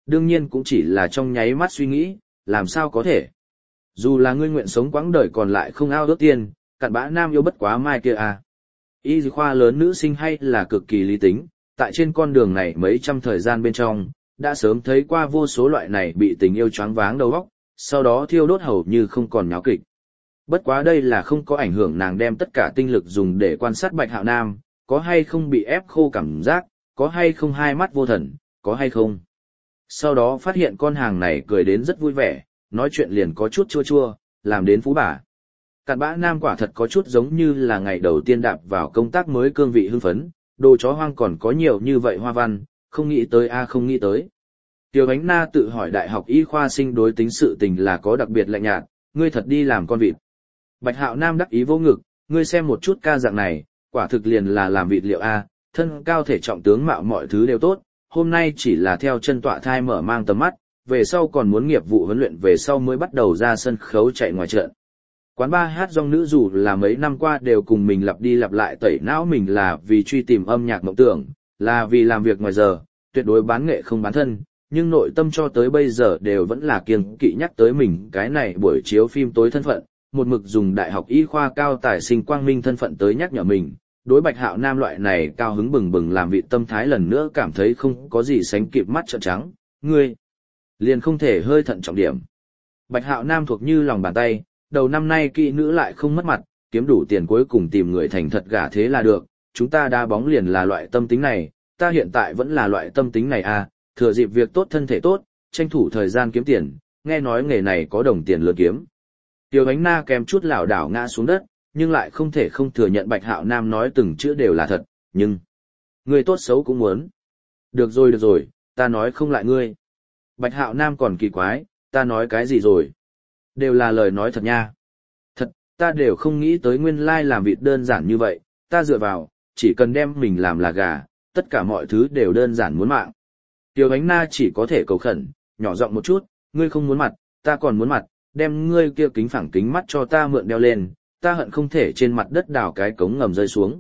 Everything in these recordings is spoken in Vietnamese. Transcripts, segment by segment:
đương nhiên cũng chỉ là trong nháy mắt suy nghĩ, làm sao có thể. Dù là ngươi nguyện sống quãng đời còn lại không ao ước tiền, cặn bã nam yêu bất quá mai kia à. Y khoa lớn nữ sinh hay là cực kỳ lý tính, tại trên con đường này mấy trăm thời gian bên trong, đã sớm thấy qua vô số loại này bị tình yêu choáng váng đầu óc, sau đó thiêu đốt hầu như không còn nháo kịch. Bất quá đây là không có ảnh hưởng nàng đem tất cả tinh lực dùng để quan sát Bạch Hạo Nam, có hay không bị ép khô cảm giác, có hay không hai mắt vô thần, có hay không. Sau đó phát hiện con hàng này cười đến rất vui vẻ, nói chuyện liền có chút chua chua, làm đến phú bà. Cặn bã nam quả thật có chút giống như là ngày đầu tiên đạp vào công tác mới cương vị hưng phấn, đồ chó hoang còn có nhiều như vậy hoa văn, không nghĩ tới không nghĩ tới. Tiêu Ánh Na tự hỏi đại học y khoa sinh đối tính sự tình là có đặc biệt lạnh nhạt, ngươi thật đi làm con vịt. Bạch Hạo Nam đắc ý vô ngực, ngươi xem một chút ca dạng này, quả thực liền là làm vịt liệu thân cao thể trọng tướng mạo mọi thứ đều tốt, hôm nay chỉ là theo chân tọa thai mở mang tầm mắt, về sau còn muốn nghiệp vụ huấn luyện về sau mới bắt đầu ra sân khấu chạy ngoài trận. Quán bar hát dòng nữ dù là mấy năm qua đều cùng mình lặp đi lặp lại tẩy não mình là vì truy tìm âm nhạc mộng tưởng, là vì làm việc ngoài giờ, tuyệt đối bán nghệ không bán thân, nhưng nội tâm cho tới bây giờ đều vẫn là kiêng kỵ nhắc tới mình cái này buổi chiếu phim tối thân phận, một mực dùng đại học y khoa cao tài sinh quang minh thân phận tới nhắc nhở mình. Đối Bạch Hạo Nam loại này cao hứng bừng bừng làm vị tâm thái lần nữa cảm thấy không có gì sánh kịp mắt trợn trắng, ngươi liền không thể hơi thận trọng điểm. Bạch Hạo Nam thuộc như lòng bàn tay, đầu năm nay kỹ nữ lại không mất mặt, kiếm đủ tiền cuối cùng tìm người thành thật gả thế là được, chúng ta đá bóng liền là loại tâm tính này, ta hiện tại vẫn là loại tâm tính này thừa dịp việc tốt thân thể tốt, tranh thủ thời gian kiếm tiền, nghe nói nghề này có đồng tiền lừa kiếm. Tiêu Ánh Na kèm chút lảo đảo ngã xuống đất, nhưng lại không thể không thừa nhận Bạch Hạo Nam nói từng chữ đều là thật, nhưng người tốt xấu cũng muốn. Được rồi, ta nói không lại ngươi. Bạch Hạo Nam còn kỳ quái, ta nói cái gì rồi? Đều là lời nói thật nha. Thật, ta đều không nghĩ tới nguyên lai làm vịt đơn giản như vậy, ta dựa vào, chỉ cần đem mình làm là gà, tất cả mọi thứ đều đơn giản muốn mạng. Tiêu Ánh Na chỉ có thể cầu khẩn, nhỏ giọng một chút, ngươi không muốn mặt, ta còn muốn mặt, đem ngươi kia kính phẳng kính mắt cho ta mượn đeo lên, ta hận không thể trên mặt đất đào cái cống ngầm rơi xuống.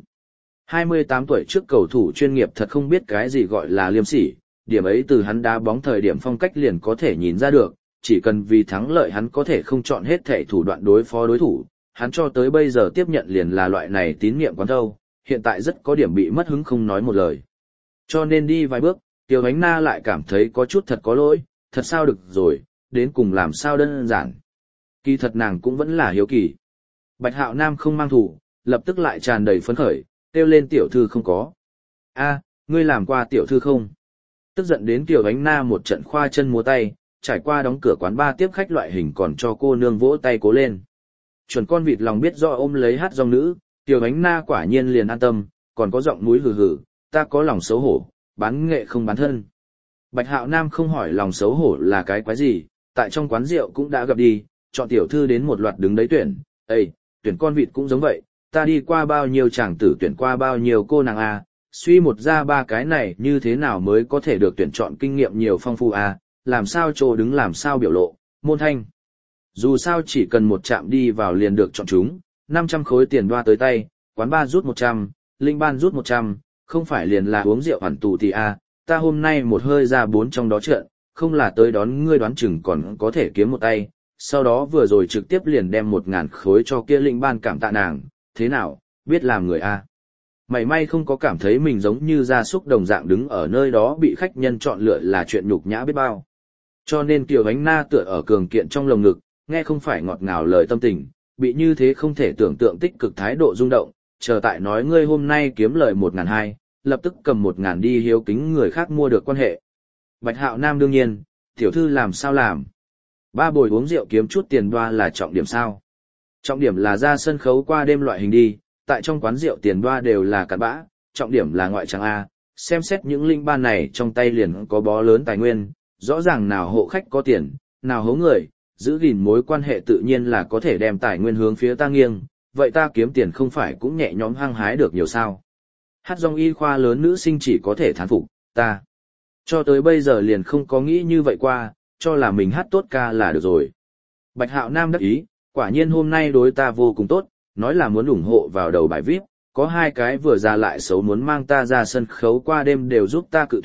28 tuổi trước cầu thủ chuyên nghiệp thật không biết cái gì gọi là liêm sỉ, điểm ấy từ hắn đá bóng thời điểm phong cách liền có thể nhìn ra được, chỉ cần vì thắng lợi hắn có thể không chọn hết thể thủ đoạn đối phó đối thủ, hắn cho tới bây giờ tiếp nhận liền là loại này tín nhiệm quán thâu, hiện tại rất có điểm bị mất hứng không nói một lời. Cho nên đi vài bước, Tiêu Ánh Na lại cảm thấy có chút thật có lỗi, thật sao được rồi, đến cùng làm sao đơn giản. Kỳ thật nàng cũng vẫn là hiếu kỳ. Bạch Hạo Nam không mang thủ, lập tức lại tràn đầy phấn khởi, kêu lên tiểu thư không có. Ngươi làm qua tiểu thư không? Tức giận đến Tiêu Ánh Na một trận khoa chân múa tay, trải qua đóng cửa quán bar tiếp khách loại hình còn cho cô nương vỗ tay cố lên. Chuẩn con vịt lòng biết rõ ôm lấy hát dòng nữ, Tiêu Ánh Na quả nhiên liền an tâm, còn có giọng mũi hừ hừ, ta có lòng xấu hổ, bán nghệ không bán thân. Bạch Hạo Nam không hỏi lòng xấu hổ là cái quái gì, tại trong quán rượu cũng đã gặp đi, chọn tiểu thư đến một loạt đứng đấy tuyển, tuyển con vịt cũng giống vậy, ta đi qua bao nhiêu chàng tử tuyển qua bao nhiêu cô nàng suy một ra ba cái này như thế nào mới có thể được tuyển chọn kinh nghiệm nhiều phong phú làm sao chỗ đứng làm sao biểu lộ, môn thanh. Dù sao chỉ cần một chạm đi vào liền được chọn chúng, 500 khối tiền đoa tới tay, quán bar rút 100, linh ban rút 100, không phải liền là uống rượu hẳn tù thì ta hôm nay một hơi ra 4 trong đó trận, không là tới đón ngươi đoán chừng còn có thể kiếm một tay, sau đó vừa rồi trực tiếp liền đem 1.000 khối cho kia linh ban cảm tạ nàng, thế nào, biết làm người Mày may không có cảm thấy mình giống như gia súc đồng dạng đứng ở nơi đó bị khách nhân chọn lựa là chuyện nhục nhã biết bao. Cho nên Kiều Ánh Na tựa ở cường kiện trong lồng ngực, nghe không phải ngọt ngào lời tâm tình, bị như thế không thể tưởng tượng tích cực thái độ rung động, chờ tại nói ngươi hôm nay kiếm lời 1.200, lập tức cầm 1.000 đi hiếu kính người khác mua được quan hệ. Bạch Hạo Nam đương nhiên, tiểu thư làm sao làm? Ba bồi uống rượu kiếm chút tiền đoa là trọng điểm sao? Trọng điểm là ra sân khấu qua đêm loại hình đi, tại trong quán rượu tiền đoa đều là cặn bã, trọng điểm là ngoại trắng xem xét những linh ban này trong tay liền có bó lớn tài nguyên, rõ ràng nào hộ khách có tiền, nào hố người, giữ gìn mối quan hệ tự nhiên là có thể đem tài nguyên hướng phía ta nghiêng, vậy ta kiếm tiền không phải cũng nhẹ nhõm hăng hái được nhiều sao? Hát dòng y khoa lớn nữ sinh chỉ có thể thán phục, ta cho tới bây giờ liền không có nghĩ như vậy qua, cho là mình hát tốt ca là được rồi. Bạch Hạo Nam đắc ý, quả nhiên hôm nay đối ta vô cùng tốt, nói là muốn ủng hộ vào đầu bài VIP, có 2 cái vừa ra lại xấu muốn mang ta ra sân khấu qua đêm đều giúp ta cự tuyệt,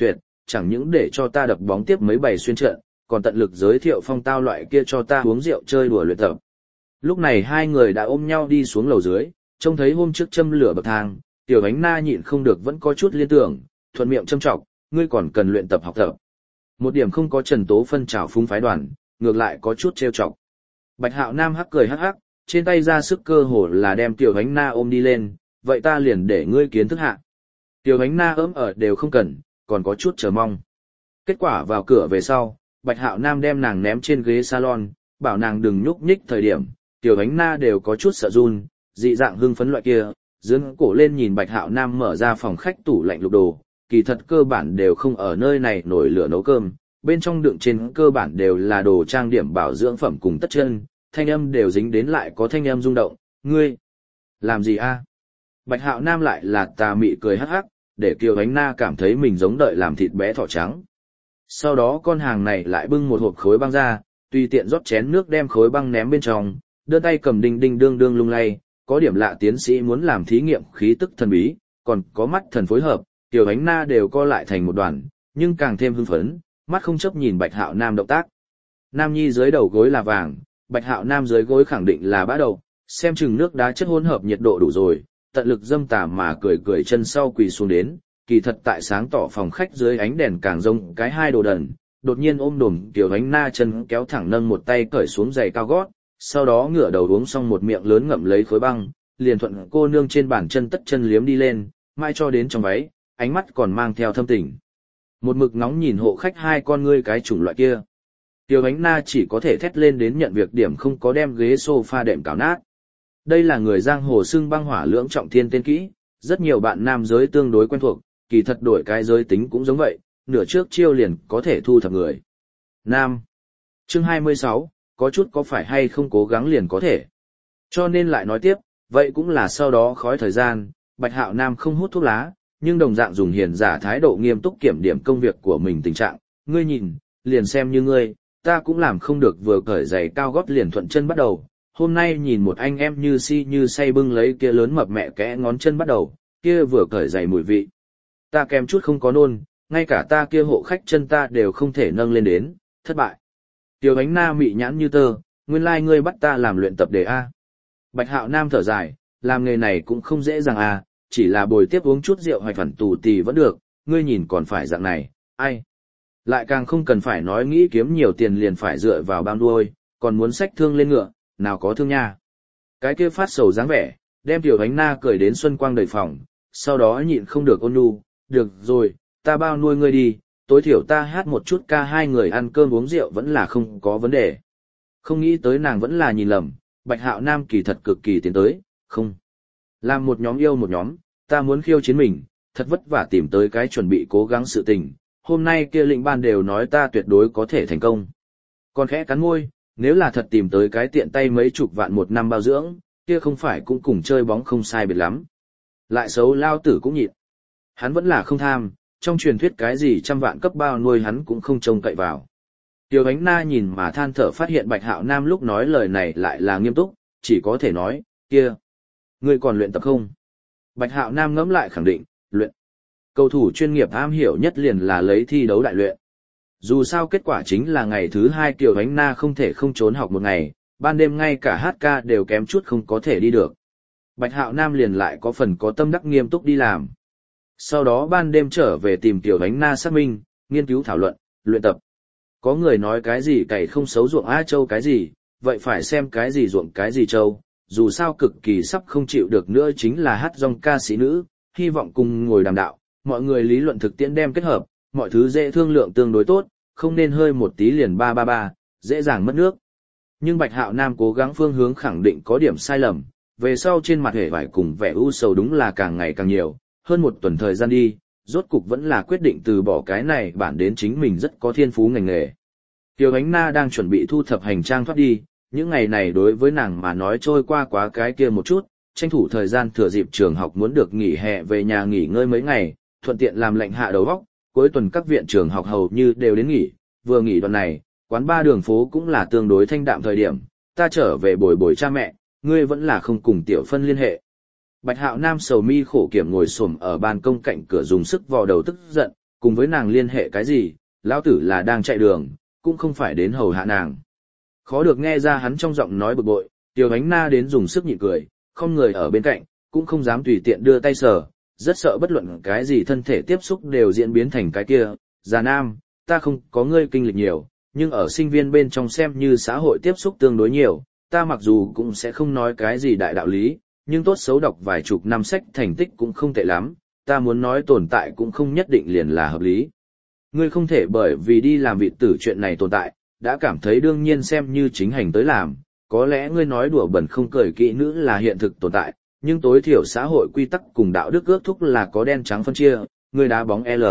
chẳng những để cho ta đập bóng tiếp mấy bài xuyên trận, còn tận lực giới thiệu phong tao loại kia cho ta uống rượu chơi đùa luyện tập. Lúc này hai người đã ôm nhau đi xuống lầu dưới, trông thấy hôm trước châm lửa bậc thang, Tiểu Ánh Na nhịn không được vẫn có chút liên tưởng, thuận miệng châm chọc, ngươi còn cần luyện tập học tập. Một điểm không có Trần Tố Phân trào phúng phái đoàn, ngược lại có chút trêu chọc. Bạch Hạo Nam hắc cười hắc hắc, trên tay ra sức cơ hồ là đem Tiểu Ánh Na ôm đi lên, vậy ta liền để ngươi kiến thức hạ. Tiểu Ánh Na ấm ở đều không cần, còn có chút chờ mong. Kết quả vào cửa về sau, Bạch Hạo Nam đem nàng ném trên ghế salon, bảo nàng đừng nhúc nhích thời điểm, Tiểu Ánh Na đều có chút sợ run, dị dạng hưng phấn loại kia, dưỡng cổ lên nhìn Bạch Hạo Nam mở ra phòng khách tủ lạnh lục đồ, kỳ thật cơ bản đều không ở nơi này nổi lửa nấu cơm, bên trong đựng trên cơ bản đều là đồ trang điểm bảo dưỡng phẩm cùng tất chân, thanh âm đều dính đến lại có thanh âm rung động, ngươi, làm gì a? Bạch Hạo Nam lại là tà mị cười hắc hắc, để Kiều Ánh Na cảm thấy mình giống đợi làm thịt bé thỏ trắng. Sau đó con hàng này lại bưng một hộp khối băng ra, tùy tiện rót chén nước đem khối băng ném bên trong, đơn tay cầm đinh đinh đương đương lung lay, có điểm lạ tiến sĩ muốn làm thí nghiệm khí tức thần bí, còn có mắt thần phối hợp, Kiều Ánh Na đều co lại thành một đoàn, nhưng càng thêm hưng phấn, mắt không chấp nhìn Bạch Hạo Nam động tác. Nam Nhi dưới đầu gối là vàng, Bạch Hạo Nam dưới gối khẳng định là bã đầu, xem chừng nước đá chất hỗn hợp nhiệt độ đủ rồi, tận lực dâm tà mà cười cười chân sau quỳ xuống đến, kỳ thật tại sáng tỏ phòng khách dưới ánh đèn càng rông cái hai đồ đần, đột nhiên ôm đồm Kiều Ánh Na chân kéo thẳng nâng một tay cởi xuống giày cao gót, sau đó ngửa đầu uống xong một miệng lớn ngậm lấy khối băng, liền thuận cô nương trên bàn chân tất chân liếm đi lên, mai cho đến trong váy, ánh mắt còn mang theo thâm tình. Một mực nóng nhìn hộ khách hai con ngươi cái chủng loại kia. Kiều Ánh Na chỉ có thể thét lên đến nhận việc điểm không có đem ghế sofa đệm cào nát. Đây là người giang hồ xưng băng hỏa lưỡng trọng thiên tên kỹ, rất nhiều bạn nam giới tương đối quen thuộc, kỳ thật đổi cái giới tính cũng giống vậy, nửa trước chiêu liền có thể thu thập người. Nam. Chương 26, có chút có phải hay không cố gắng liền có thể. Cho nên lại nói tiếp, vậy cũng là sau đó khói thời gian, Bạch Hạo Nam không hút thuốc lá, nhưng đồng dạng dùng hiền giả thái độ nghiêm túc kiểm điểm công việc của mình tình trạng, ngươi nhìn, liền xem như ngươi, ta cũng làm không được vừa cởi giày cao gót liền thuận chân bắt đầu. Hôm nay nhìn một anh em như si như say bưng lấy kia lớn mập mẹ kẽ ngón chân bắt đầu, kia vừa cởi giày mùi vị. Ta kèm chút không có nôn, ngay cả ta kia hộ khách chân ta đều không thể nâng lên đến, thất bại. Tiểu Ánh Na mị nhãn như tơ, nguyên lai ngươi bắt ta làm luyện tập đề A. Bạch Hạo Nam thở dài, làm nghề này cũng không dễ dàng à, chỉ là bồi tiếp uống chút rượu hoạch phản tù tì vẫn được, ngươi nhìn còn phải dạng này, ai. Lại càng không cần phải nói nghĩ kiếm nhiều tiền liền phải dựa vào bao nuôi, còn muốn xách thương lên ngựa, nào có thương nha. Cái kia phát sầu dáng vẻ, đem Tiểu Ánh Na cười đến xuân quang đầy phòng, sau đó nhịn không được ôn nhu, được rồi, ta bao nuôi ngươi đi, tối thiểu ta hát một chút ca hai người ăn cơm uống rượu vẫn là không có vấn đề. Không nghĩ tới nàng vẫn là nhìn lầm, Bạch Hạo Nam kỳ thật cực kỳ tiến tới, không. Làm một nhóm yêu một nhóm, ta muốn khiêu chiến mình, thật vất vả tìm tới cái chuẩn bị cố gắng sự tình, hôm nay kia lĩnh ban đều nói ta tuyệt đối có thể thành công. Còn khẽ cắn môi, nếu là thật tìm tới cái tiện tay mấy chục vạn một năm bao dưỡng, kia không phải cũng cùng chơi bóng không sai biệt lắm. Lại xấu lao tử cũng nhịn. Hắn vẫn là không tham, trong truyền thuyết cái gì trăm vạn cấp bao nuôi hắn cũng không trông cậy vào. Tiểu Ánh Na nhìn mà than thở phát hiện Bạch Hạo Nam lúc nói lời này lại là nghiêm túc, chỉ có thể nói, kia, ngươi còn luyện tập không? Bạch Hạo Nam ngẫm lại khẳng định, luyện. Cầu thủ chuyên nghiệp am hiểu nhất liền là lấy thi đấu đại luyện. Dù sao kết quả chính là ngày thứ 2 Tiểu Ánh Na không thể không trốn học một ngày, ban đêm ngay cả hát ca đều kém chút không có thể đi được. Bạch Hạo Nam liền lại có phần có tâm đắc nghiêm túc đi làm. Sau đó ban đêm trở về tìm Tiểu Ánh Na xác minh, nghiên cứu thảo luận, luyện tập. Có người nói cái gì cày không xấu ruộng A Châu cái gì, vậy phải xem cái gì ruộng cái gì Châu, dù sao cực kỳ sắp không chịu được nữa chính là hát dòng ca sĩ nữ, hy vọng cùng ngồi đàm đạo, mọi người lý luận thực tiễn đem kết hợp, mọi thứ dễ thương lượng tương đối tốt, không nên hơi một tí liền 333, dễ dàng mất nước. Nhưng Bạch Hạo Nam cố gắng phương hướng khẳng định có điểm sai lầm, về sau trên mặt hề vải cùng vẻ u sầu đúng là càng ngày càng nhiều, hơn một tuần thời gian đi, rốt cục vẫn là quyết định từ bỏ cái này bản đến chính mình rất có thiên phú ngành nghề. Tiểu Ánh Na đang chuẩn bị thu thập hành trang thoát đi, những ngày này đối với nàng mà nói trôi qua quá cái kia một chút, tranh thủ thời gian thừa dịp trường học muốn được nghỉ hè về nhà nghỉ ngơi mấy ngày, thuận tiện làm lạnh hạ đầu óc. Cuối tuần các viện trường học hầu như đều đến nghỉ, vừa nghỉ đoạn này, quán ba đường phố cũng là tương đối thanh đạm thời điểm, ta trở về bồi bồi cha mẹ, ngươi vẫn là không cùng Tiểu Phân liên hệ. Bạch Hạo Nam sầu mi khổ kiểm ngồi xổm ở ban công cạnh cửa dùng sức vò đầu tức giận, cùng với nàng liên hệ cái gì, lão tử là đang chạy đường, cũng không phải đến hầu hạ nàng. Khó được nghe ra hắn trong giọng nói bực bội, Tiêu Ánh Na đến dùng sức nhịn cười, không người ở bên cạnh, cũng không dám tùy tiện đưa tay sờ, rất sợ bất luận cái gì thân thể tiếp xúc đều diễn biến thành cái kia. Già Nam, ta không có ngươi kinh lịch nhiều, nhưng ở sinh viên bên trong xem như xã hội tiếp xúc tương đối nhiều, ta mặc dù cũng sẽ không nói cái gì đại đạo lý, nhưng tốt xấu đọc vài chục năm sách thành tích cũng không tệ lắm, ta muốn nói tồn tại cũng không nhất định liền là hợp lý. Ngươi không thể bởi vì đi làm vị tử chuyện này tồn tại, đã cảm thấy đương nhiên xem như chính hành tới làm, có lẽ ngươi nói đùa bẩn không cười kỹ nữ là hiện thực tồn tại, nhưng tối thiểu xã hội quy tắc cùng đạo đức ước thúc là có đen trắng phân chia, ngươi đá bóng L.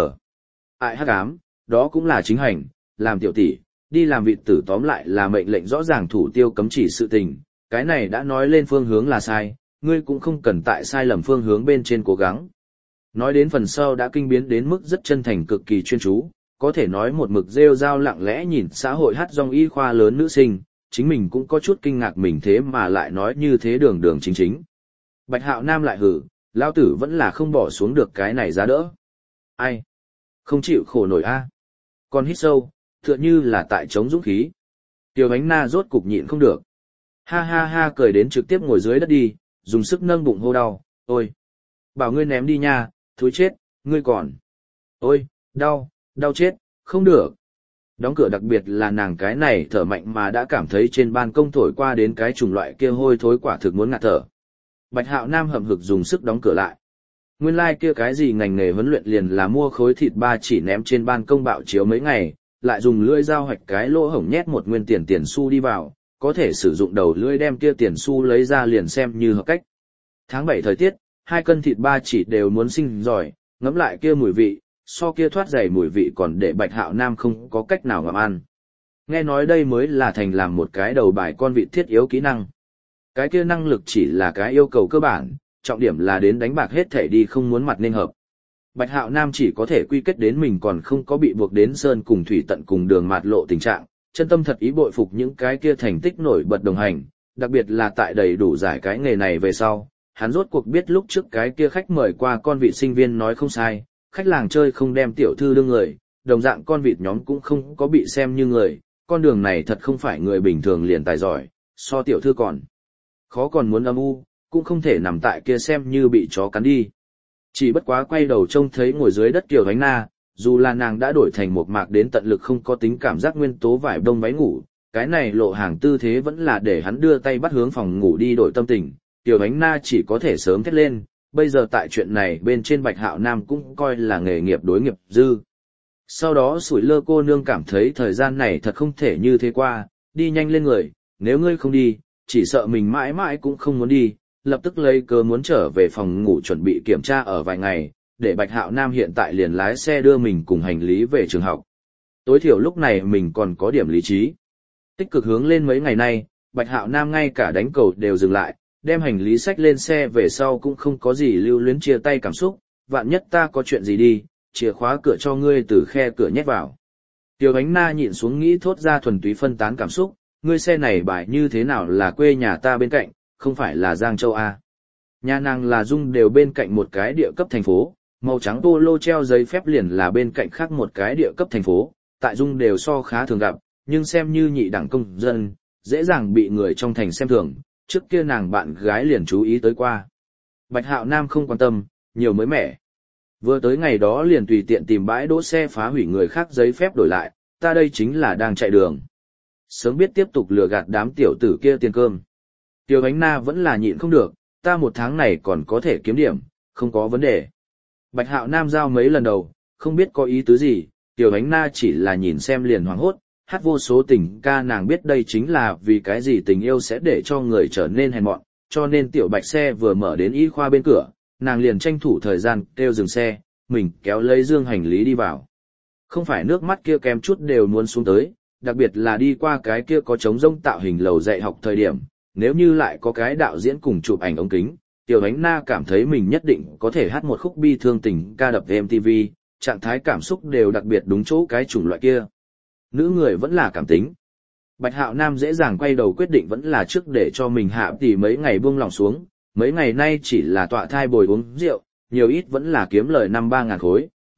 Ai hắc ám, đó cũng là chính hành, làm tiểu tỷ, đi làm vị tử tóm lại là mệnh lệnh rõ ràng thủ tiêu cấm chỉ sự tình, cái này đã nói lên phương hướng là sai, ngươi cũng không cần tại sai lầm phương hướng bên trên cố gắng. Nói đến phần sau đã kinh biến đến mức rất chân thành cực kỳ chuyên chú, có thể nói một mực rêu rao lặng lẽ nhìn xã hội hát dong y khoa lớn nữ sinh, chính mình cũng có chút kinh ngạc mình thế mà lại nói như thế đường đường chính chính. Bạch Hạo Nam lại hử, lao tử vẫn là không bỏ xuống được cái này giá đỡ. Ai? Không chịu khổ nổi a. Còn hít sâu, tựa như là tại chống dũng khí. Tiêu Ánh Na rốt cục nhịn không được. Ha ha ha cười đến trực tiếp ngồi dưới đất đi, dùng sức nâng bụng hô đau, ôi. Bảo ngươi ném đi nha, thúi chết, ngươi còn. Ôi, đau, đau chết, không được. Đóng cửa đặc biệt là nàng cái này thở mạnh mà đã cảm thấy trên ban công thổi qua đến cái chủng loại kia hôi thối quả thực muốn ngạt thở. Bạch Hạo Nam hậm hực dùng sức đóng cửa lại. Nguyên lai kia cái gì ngành nghề huấn luyện liền là mua khối thịt ba chỉ ném trên ban công bạo chiếu mấy ngày, lại dùng lưỡi dao hoạch cái lỗ hổng nhét một nguyên tiền xu đi vào, có thể sử dụng đầu lưỡi đem kia tiền xu lấy ra liền xem như hợp cách. Tháng 7 thời tiết, 2 cân thịt ba chỉ đều muốn sinh giỏi, ngấm lại kia mùi vị, so kia thoát dày mùi vị còn để Bạch Hạo Nam không có cách nào ngậm ăn. Nghe nói đây mới là thành làm một cái đầu bài con vị thiết yếu kỹ năng. Cái kia năng lực chỉ là cái yêu cầu cơ bản, trọng điểm là đến đánh bạc hết thể đi không muốn mặt nên hợp. Bạch Hạo Nam chỉ có thể quy kết đến mình còn không có bị buộc đến sơn cùng thủy tận cùng đường mạt lộ tình trạng, chân tâm thật ý bội phục những cái kia thành tích nổi bật đồng hành, đặc biệt là tại đầy đủ giải cái nghề này về sau, hắn rốt cuộc biết lúc trước cái kia khách mời qua con vị sinh viên nói không sai, khách làng chơi không đem tiểu thư đương người, đồng dạng con vịt nhóm cũng không có bị xem như người, con đường này thật không phải người bình thường liền tài giỏi, so tiểu thư còn khó còn muốn âm u, cũng không thể nằm tại kia xem như bị chó cắn đi. Chỉ bất quá quay đầu trông thấy ngồi dưới đất Kiều Ánh Na, dù là nàng đã đổi thành một mạc đến tận lực không có tính cảm giác nguyên tố vải đông váy ngủ, cái này lộ hàng tư thế vẫn là để hắn đưa tay bắt hướng phòng ngủ đi đổi tâm tình, Kiều Ánh Na chỉ có thể sớm thét lên, bây giờ tại chuyện này bên trên Bạch Hạo Nam cũng coi là nghề nghiệp đối nghiệp dư. Sau đó sủi lơ cô nương cảm thấy thời gian này thật không thể như thế qua, đi nhanh lên người, nếu ngươi không đi, chỉ sợ mình mãi mãi cũng không muốn đi, lập tức lấy cớ muốn trở về phòng ngủ chuẩn bị kiểm tra ở vài ngày, để Bạch Hạo Nam hiện tại liền lái xe đưa mình cùng hành lý về trường học. Tối thiểu lúc này mình còn có điểm lý trí. Tích cực hướng lên mấy ngày nay, Bạch Hạo Nam ngay cả đánh cầu đều dừng lại, đem hành lý sách lên xe về sau cũng không có gì lưu luyến chia tay cảm xúc, vạn nhất ta có chuyện gì đi, chìa khóa cửa cho ngươi từ khe cửa nhét vào. Tiêu Ánh Na nhịn xuống nghĩ thốt ra thuần túy phân tán cảm xúc, ngươi xe này bài như thế nào là quê nhà ta bên cạnh, không phải là Giang Châu A. Nhà nàng là Dung đều bên cạnh một cái địa cấp thành phố, màu trắng polo treo giấy phép liền là bên cạnh khác một cái địa cấp thành phố, tại Dung đều so khá thường gặp, nhưng xem như nhị đẳng công dân, dễ dàng bị người trong thành xem thường, trước kia nàng bạn gái liền chú ý tới qua. Bạch Hạo Nam không quan tâm, nhiều mới mẻ. Vừa tới ngày đó liền tùy tiện tìm bãi đỗ xe phá hủy người khác giấy phép đổi lại, ta đây chính là đang chạy đường. Sớm biết tiếp tục lừa gạt đám tiểu tử kia tiền cơm. Tiêu Ánh Na vẫn là nhịn không được, ta một tháng này còn có thể kiếm điểm, không có vấn đề. Bạch Hạo Nam giao mấy lần đầu, không biết có ý tứ gì, Tiêu Ánh Na chỉ là nhìn xem liền hoảng hốt, hát vô số tình ca nàng biết đây chính là vì cái gì tình yêu sẽ để cho người trở nên hèn mọn, cho nên tiểu Bạch xe vừa mở đến y khoa bên cửa, nàng liền tranh thủ thời gian kêu dừng xe, mình kéo lấy dương hành lý đi vào. Không phải nước mắt kia kém chút đều muốn xuống tới, đặc biệt là đi qua cái kia có trống rông tạo hình lầu dạy học thời điểm, nếu như lại có cái đạo diễn cùng chụp ảnh ống kính, Tiểu Ánh Na cảm thấy mình nhất định có thể hát một khúc bi thương tình ca đập MTV, trạng thái cảm xúc đều đặc biệt đúng chỗ cái chủng loại kia. Nữ người vẫn là cảm tính. Bạch Hạo Nam dễ dàng quay đầu quyết định vẫn là trước để cho mình hạ tỷ mấy ngày buông lòng xuống, mấy ngày nay chỉ là tọa thai bồi uống rượu, nhiều ít vẫn là kiếm lời 5-3 ngàn khối,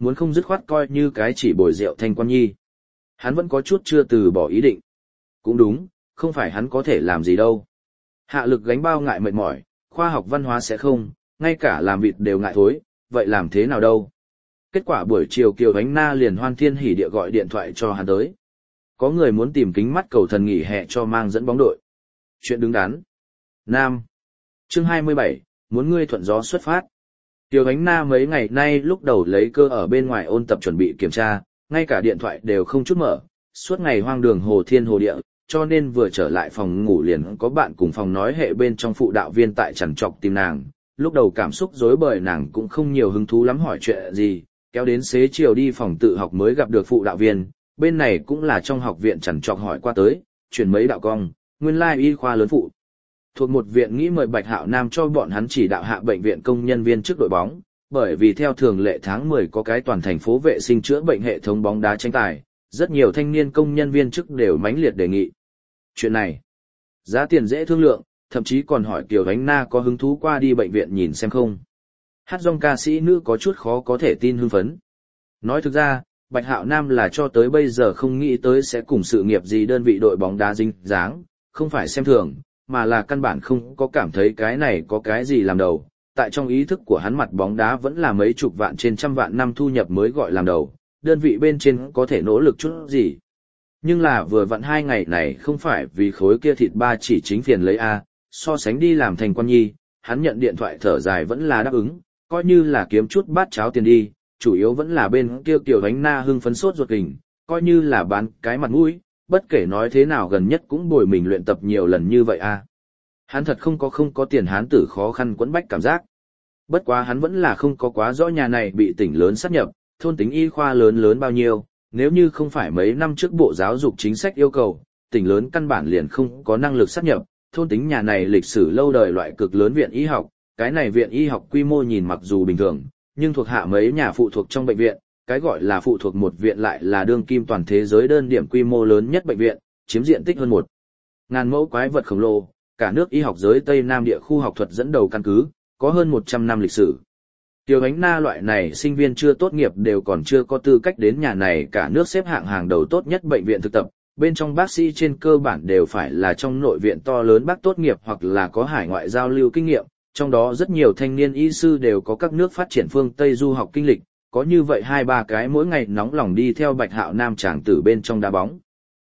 muốn không dứt khoát coi như cái chỉ bồi rượu Thanh Quan Nhi. Hắn vẫn có chút chưa từ bỏ ý định. Cũng đúng, không phải hắn có thể làm gì đâu. Hạ lực gánh bao ngại mệt mỏi, khoa học văn hóa sẽ không, ngay cả làm vịt đều ngại thối, vậy làm thế nào đâu. Kết quả buổi chiều Kiều Ánh Na liền hoan thiên hỉ địa gọi điện thoại cho hắn tới. Có người muốn tìm kính mắt cầu thần nghỉ hè cho mang dẫn bóng đội. Chuyện đứng đắn. Nam. Chương 27, muốn ngươi thuận gió xuất phát. Kiều Ánh Na mấy ngày nay lúc đầu lấy cơ ở bên ngoài ôn tập chuẩn bị kiểm tra, ngay cả điện thoại đều không chút mở, suốt ngày hoang đường hồ thiên hồ địa, cho nên vừa trở lại phòng ngủ liền có bạn cùng phòng nói hệ bên trong phụ đạo viên tại chằn trọc tìm nàng. Lúc đầu cảm xúc rối bời nàng cũng không nhiều hứng thú lắm hỏi chuyện gì, kéo đến xế chiều đi phòng tự học mới gặp được phụ đạo viên, bên này cũng là trong học viện chằn trọc hỏi qua tới, chuyển mấy đạo cong, nguyên lai y khoa lớn phụ. Thuộc một viện nghĩ mời Bạch Hạo Nam cho bọn hắn chỉ đạo hạ bệnh viện công nhân viên trước đội bóng, bởi vì theo thường lệ tháng 10 có cái toàn thành phố vệ sinh chữa bệnh hệ thống bóng đá tranh tài, rất nhiều thanh niên công nhân viên chức đều mãnh liệt đề nghị. Chuyện này, giá tiền dễ thương lượng, thậm chí còn hỏi Kiều Ánh Na có hứng thú qua đi bệnh viện nhìn xem không. Hát dòng ca sĩ nữ có chút khó có thể tin hưng phấn. Nói thực ra, Bạch Hạo Nam là cho tới bây giờ không nghĩ tới sẽ cùng sự nghiệp gì đơn vị đội bóng đá dính dáng, không phải xem thường, mà là căn bản không có cảm thấy cái này có cái gì làm đầu. Tại trong ý thức của hắn mặt bóng đá vẫn là mấy chục vạn trên trăm vạn năm thu nhập mới gọi làm đầu, đơn vị bên trên có thể nỗ lực chút gì. Nhưng là vừa vặn 2 ngày này không phải vì khối kia thịt ba chỉ chính phiền lấy A, so sánh đi làm Thành Quan Nhi, hắn nhận điện thoại thở dài vẫn là đáp ứng, coi như là kiếm chút bát cháo tiền đi, chủ yếu vẫn là bên kia Kiều Ánh Na hưng phấn sốt ruột kình, coi như là bán cái mặt mũi, bất kể nói thế nào gần nhất cũng bồi mình luyện tập nhiều lần như vậy A. Hắn thật không có tiền hán tử khó khăn quẫn bách cảm giác. Bất quá hắn vẫn là không có quá rõ nhà này bị tỉnh lớn sát nhập, thôn tính y khoa lớn bao nhiêu, nếu như không phải mấy năm trước Bộ Giáo dục chính sách yêu cầu, tỉnh lớn căn bản liền không có năng lực sát nhập, thôn tính nhà này lịch sử lâu đời loại cực lớn viện y học, cái này viện y học quy mô nhìn mặc dù bình thường, nhưng thuộc hạ mấy nhà phụ thuộc trong bệnh viện, cái gọi là phụ thuộc một viện lại là đương kim toàn thế giới đơn điểm quy mô lớn nhất bệnh viện, chiếm diện tích hơn 1.000 mẫu quái vật khổng lồ, cả nước y học giới Tây Nam địa khu học thuật dẫn đầu căn cứ, có hơn 100 năm lịch sử. Kiều Ánh Na loại này sinh viên chưa tốt nghiệp đều còn chưa có tư cách đến nhà này cả nước xếp hạng hàng đầu tốt nhất bệnh viện thực tập, bên trong bác sĩ trên cơ bản đều phải là trong nội viện to lớn bác tốt nghiệp hoặc là có hải ngoại giao lưu kinh nghiệm, trong đó rất nhiều thanh niên y sư đều có các nước phát triển phương Tây du học kinh lịch, có như vậy 2-3 cái mỗi ngày nóng lòng đi theo Bạch Hạo Nam chàng tử bên trong đá bóng.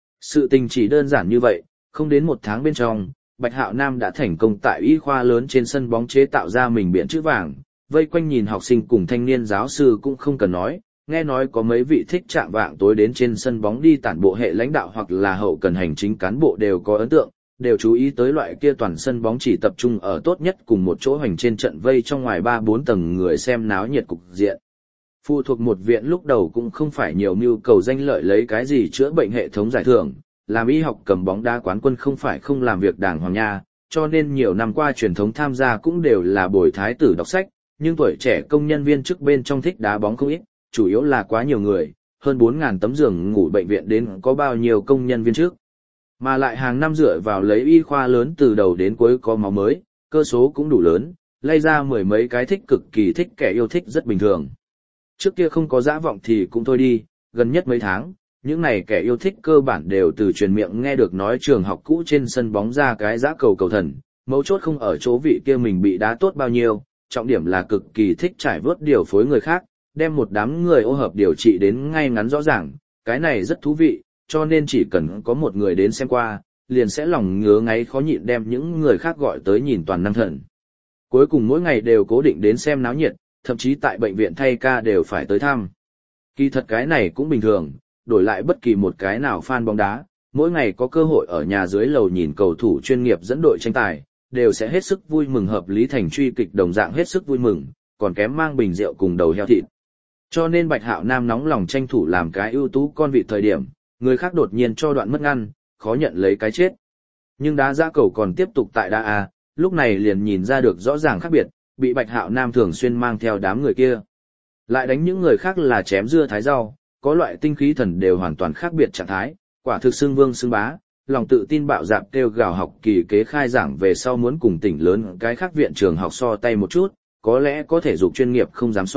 Sự tình chỉ đơn giản như vậy, không đến 1 tháng bên trong, Bạch Hạo Nam đã thành công tại y khoa lớn trên sân bóng chế tạo ra mình biển chữ vàng, vây quanh nhìn học sinh cùng thanh niên giáo sư cũng không cần nói, nghe nói có mấy vị thích chạm vạng tối đến trên sân bóng đi tản bộ hệ lãnh đạo hoặc là hậu cần hành chính cán bộ đều có ấn tượng, đều chú ý tới loại kia toàn sân bóng chỉ tập trung ở tốt nhất cùng một chỗ hành trên trận vây trong ngoài 3-4 tầng người xem náo nhiệt cục diện. Phụ thuộc một viện lúc đầu cũng không phải nhiều mưu cầu danh lợi lấy cái gì chữa bệnh hệ thống giải thưởng, làm y học cầm bóng đá quán quân không phải không làm việc đàng hoàng nha, cho nên nhiều năm qua truyền thống tham gia cũng đều là bồi thái tử đọc sách, nhưng tuổi trẻ công nhân viên chức bên trong thích đá bóng không ít, chủ yếu là quá nhiều người, hơn 4.000 tấm giường ngủ bệnh viện đến có bao nhiêu công nhân viên chức. Mà lại hàng năm dựa vào lấy y khoa lớn từ đầu đến cuối có máu mới, cơ số cũng đủ lớn, lay ra 10 mấy cái thích cực kỳ thích kẻ yêu thích rất bình thường. Trước kia không có dã vọng thì cũng thôi đi, gần nhất mấy tháng, những này kẻ yêu thích cơ bản đều từ truyền miệng nghe được nói trường học cũ trên sân bóng ra cái dã cầu cầu thần, mấu chốt không ở chỗ vị kia mình bị đá tốt bao nhiêu, trọng điểm là cực kỳ thích trải vớt điều phối người khác, đem một đám người ô hợp điều trị đến ngay ngắn rõ ràng, cái này rất thú vị, cho nên chỉ cần có một người đến xem qua, liền sẽ lòng ngứa ngáy khó nhịn đem những người khác gọi tới nhìn toàn năng thần. Cuối cùng mỗi ngày đều cố định đến xem náo nhiệt, thậm chí tại bệnh viện thay ca đều phải tới thăm. Kỳ thật cái này cũng bình thường, đổi lại bất kỳ một cái nào fan bóng đá, mỗi ngày có cơ hội ở nhà dưới lầu nhìn cầu thủ chuyên nghiệp dẫn đội tranh tài, đều sẽ hết sức vui mừng hợp lý thành truy kịch đồng dạng hết sức vui mừng, còn kém mang bình rượu cùng đầu heo thịt. Cho nên Bạch Hạo Nam nóng lòng tranh thủ làm cái ưu tú con vị thời điểm, người khác đột nhiên cho đoạn mất ngăn, khó nhận lấy cái chết. Nhưng đá giã cầu còn tiếp tục tại đá A, lúc này liền nhìn ra được rõ ràng khác biệt, bị Bạch Hạo Nam thường xuyên mang theo đám người kia. Lại đánh những người khác là chém dưa thái rau, có loại tinh khí thần đều hoàn toàn khác biệt trạng thái, quả thực xưng vương xưng bá, lòng tự tin bạo dạn kêu gào học kỳ kế khai giảng về sau muốn cùng tỉnh lớn cái khác viện trường học so tay một chút, có lẽ có thể dục chuyên nghiệp không dám so,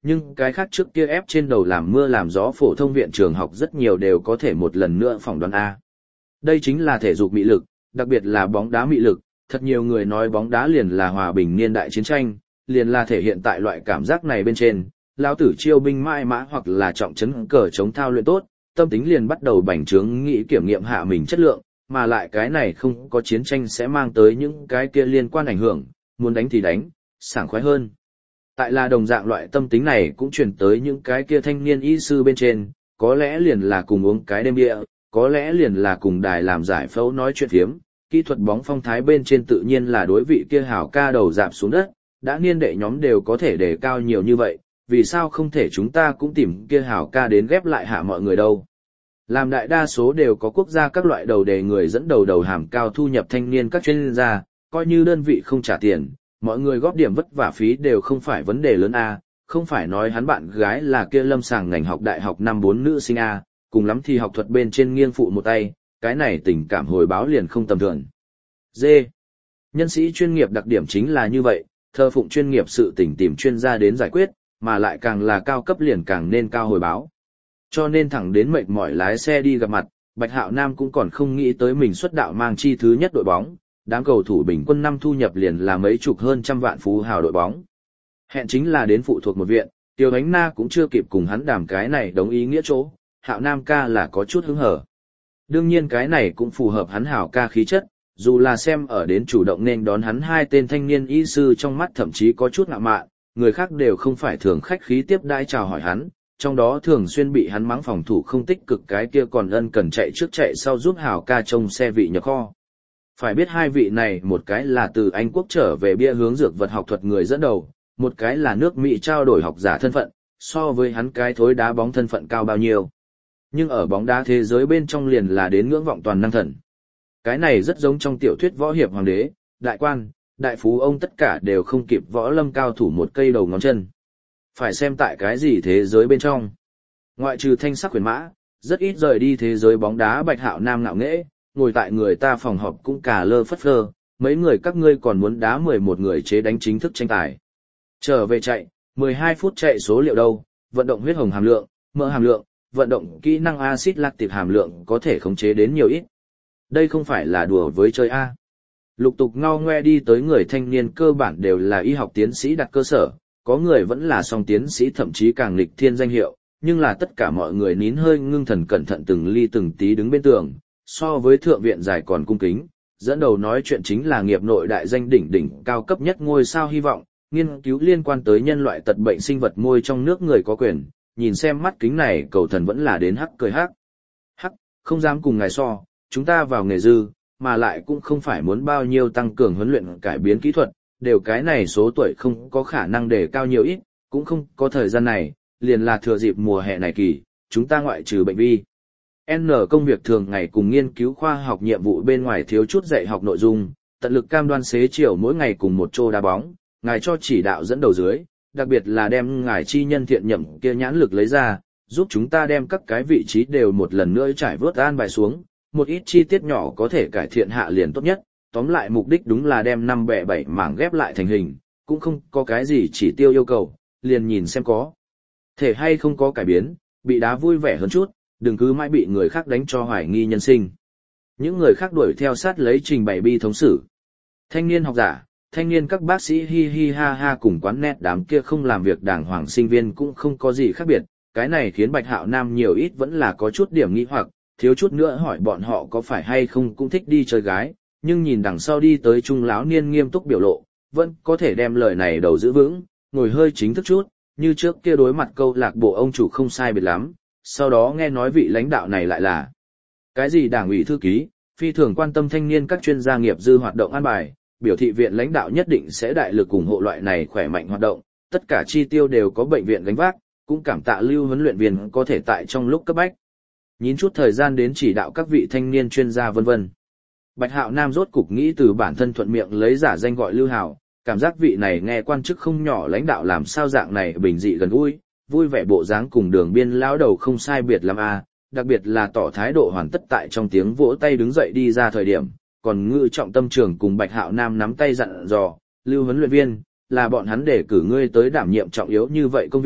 nhưng cái khác trước kia ép trên đầu làm mưa làm gió phổ thông viện trường học rất nhiều đều có thể một lần nữa phỏng đoán A. Đây chính là thể dục mị lực, đặc biệt là bóng đá mị lực, thật nhiều người nói bóng đá liền là hòa bình niên đại chiến tranh, liền là thể hiện tại loại cảm giác này bên trên, lão tử chiêu binh mãi mã hoặc là trọng trấn cờ chống thao luyện tốt, tâm tính liền bắt đầu bành trướng nghĩ kiểm nghiệm hạ mình chất lượng, mà lại cái này không có chiến tranh sẽ mang tới những cái kia liên quan ảnh hưởng, muốn đánh thì đánh, sảng khoái hơn. Tại là đồng dạng loại tâm tính này cũng truyền tới những cái kia thanh niên y sư bên trên, có lẽ liền là cùng uống cái đêm bia, có lẽ liền là cùng đài làm giải phẫu nói chuyện phiếm, kỹ thuật bóng phong thái bên trên tự nhiên là đối vị kia hảo ca đầu dạp xuống đất, đã niên đệ nhóm đều có thể đề cao nhiều như vậy, vì sao không thể chúng ta cũng tìm kia hảo ca đến ghép lại hạ mọi người đâu. Làm đại đa số đều có quốc gia các loại đầu đề người dẫn đầu hàm cao thu nhập thanh niên các chuyên gia, coi như đơn vị không trả tiền, mọi người góp điểm vất vả phí đều không phải vấn đề lớn A, không phải nói hắn bạn gái là kia lâm sàng ngành học đại học năm 4 nữ sinh A, cùng lắm thì học thuật bên trên nghiêng phụ một tay, cái này tình cảm hồi báo liền không tầm thường. D. Nhân sĩ chuyên nghiệp đặc điểm chính là như vậy, thờ phụng chuyên nghiệp sự tình tìm chuyên gia đến giải quyết, mà lại càng là cao cấp liền càng nên cao hồi báo. Cho nên thẳng đến mệt mỏi lái xe đi gặp mặt, Bạch Hạo Nam cũng còn không nghĩ tới mình xuất đạo mang chi thứ nhất đội bóng, đám cầu thủ bình quân năm thu nhập liền là mấy chục hơn trăm vạn phú hào đội bóng. Hẹn chính là đến phụ thuộc một viện, Tiêu Ánh Na cũng chưa kịp cùng hắn đàm cái này đồng ý nghĩa chỗ, Hạo Nam ca là có chút hứng hở. Đương nhiên cái này cũng phù hợp hắn hảo ca khí chất, dù là xem ở đến chủ động nên đón hắn hai tên thanh niên y sư trong mắt thậm chí có chút ngạo mạn, người khác đều không phải thường khách khí tiếp đãi chào hỏi hắn, trong đó thường xuyên bị hắn mắng phòng thủ không tích cực cái kia còn ân cần chạy trước chạy sau giúp hảo ca trông xe vị nhập kho. Phải biết hai vị này một cái là từ Anh Quốc trở về bia hướng dược vật học thuật người dẫn đầu, một cái là nước Mỹ trao đổi học giả thân phận, so với hắn cái thối đá bóng thân phận cao bao nhiêu. Nhưng ở bóng đá thế giới bên trong liền là đến ngưỡng vọng toàn năng thần. Cái này rất giống trong tiểu thuyết võ hiệp hoàng đế, đại quan, đại phú ông tất cả đều không kịp võ lâm cao thủ một cây đầu ngón chân. Phải xem tại cái gì thế giới bên trong. Ngoại trừ thanh sắc huyền mã, rất ít rời đi thế giới bóng đá Bạch Hạo Nam ngạo nghễ, ngồi tại người ta phòng họp cũng cà lơ phất phơ, mấy người các ngươi còn muốn đá 11 người chế đánh chính thức tranh tài. Trở về chạy, 12 phút chạy số liệu đâu, vận động huyết hồng hàm lượng, mỡ hàm lượng, vận động kỹ năng axit lactic hàm lượng có thể khống chế đến nhiều ít. Đây không phải là đùa với chơi A. Lục tục ngao ngoe đi tới người thanh niên cơ bản đều là y học tiến sĩ đặt cơ sở, có người vẫn là song tiến sĩ thậm chí càng lịch thiên danh hiệu, nhưng là tất cả mọi người nín hơi ngưng thần cẩn thận từng ly từng tí đứng bên tường, so với thượng viện dài còn cung kính, dẫn đầu nói chuyện chính là nghiệp nội đại danh đỉnh đỉnh cao cấp nhất ngôi sao hy vọng, nghiên cứu liên quan tới nhân loại tật bệnh sinh vật môi trong nước người có quyền, nhìn xem mắt kính này cầu thần vẫn là đến hắc cười hắc. Hắc, không dám cùng ngài so, chúng ta vào nghề dư, mà lại cũng không phải muốn bao nhiêu tăng cường huấn luyện cải biến kỹ thuật, đều cái này số tuổi không có khả năng để cao nhiều ít, cũng không có thời gian này, liền là thừa dịp mùa hè này kỳ, chúng ta ngoại trừ bệnh vi. N công việc thường ngày cùng nghiên cứu khoa học nhiệm vụ bên ngoài thiếu chút dạy học nội dung, tận lực cam đoan xế chiều mỗi ngày cùng một chỗ đá bóng, ngài cho chỉ đạo dẫn đầu dưới, đặc biệt là đem ngài chi nhân thiện nhậm kia nhãn lực lấy ra, giúp chúng ta đem các cái vị trí đều một lần nữa trải vớt an bài xuống, một ít chi tiết nhỏ có thể cải thiện hạ liền tốt nhất, tóm lại mục đích đúng là đem 5 bẻ 7 mảng ghép lại thành hình, cũng không có cái gì chỉ tiêu yêu cầu, liền nhìn xem có thể hay không có cải biến, bị đá vui vẻ hơn chút, đừng cứ mãi bị người khác đánh cho hoài nghi nhân sinh. Những người khác đuổi theo sát lấy trình bày bi thống sử. Thanh niên học giả, thanh niên các bác sĩ hi hi ha ha cùng quán net đám kia không làm việc đàng hoàng sinh viên cũng không có gì khác biệt, cái này khiến Bạch Hạo Nam nhiều ít vẫn là có chút điểm nghi hoặc, thiếu chút nữa hỏi bọn họ có phải hay không cũng thích đi chơi gái, nhưng nhìn đằng sau đi tới trung lão niên nghiêm túc biểu lộ, vẫn có thể đem lời này đầu giữ vững, ngồi hơi chính thức chút, như trước kia đối mặt câu lạc bộ ông chủ không sai biệt lắm, sau đó nghe nói vị lãnh đạo này lại là cái gì đảng ủy thư ký, phi thường quan tâm thanh niên các chuyên gia nghiệp dư hoạt động an bài, biểu thị viện lãnh đạo nhất định sẽ đại lực ủng hộ loại này khỏe mạnh hoạt động, tất cả chi tiêu đều có bệnh viện gánh vác, cũng cảm tạ Lưu huấn luyện viên có thể tại trong lúc cấp bách nhín chút thời gian đến chỉ đạo các vị thanh niên chuyên gia vân vân. Bạch Hạo Nam rốt cục nghĩ từ bản thân thuận miệng lấy giả danh gọi Lưu Hảo, cảm giác vị này nghe quan chức không nhỏ lãnh đạo làm sao dạng này bình dị gần gũi, vui vẻ bộ dáng cùng Đường Biên lão đầu không sai biệt lắm a, đặc biệt là tỏ thái độ hoàn tất tại trong tiếng vỗ tay đứng dậy đi ra thời điểm, còn ngự trọng tâm trường cùng Bạch Hạo Nam nắm tay dặn dò, Lưu huấn luyện viên, là bọn hắn để cử ngươi tới đảm nhiệm trọng yếu như vậy công việc,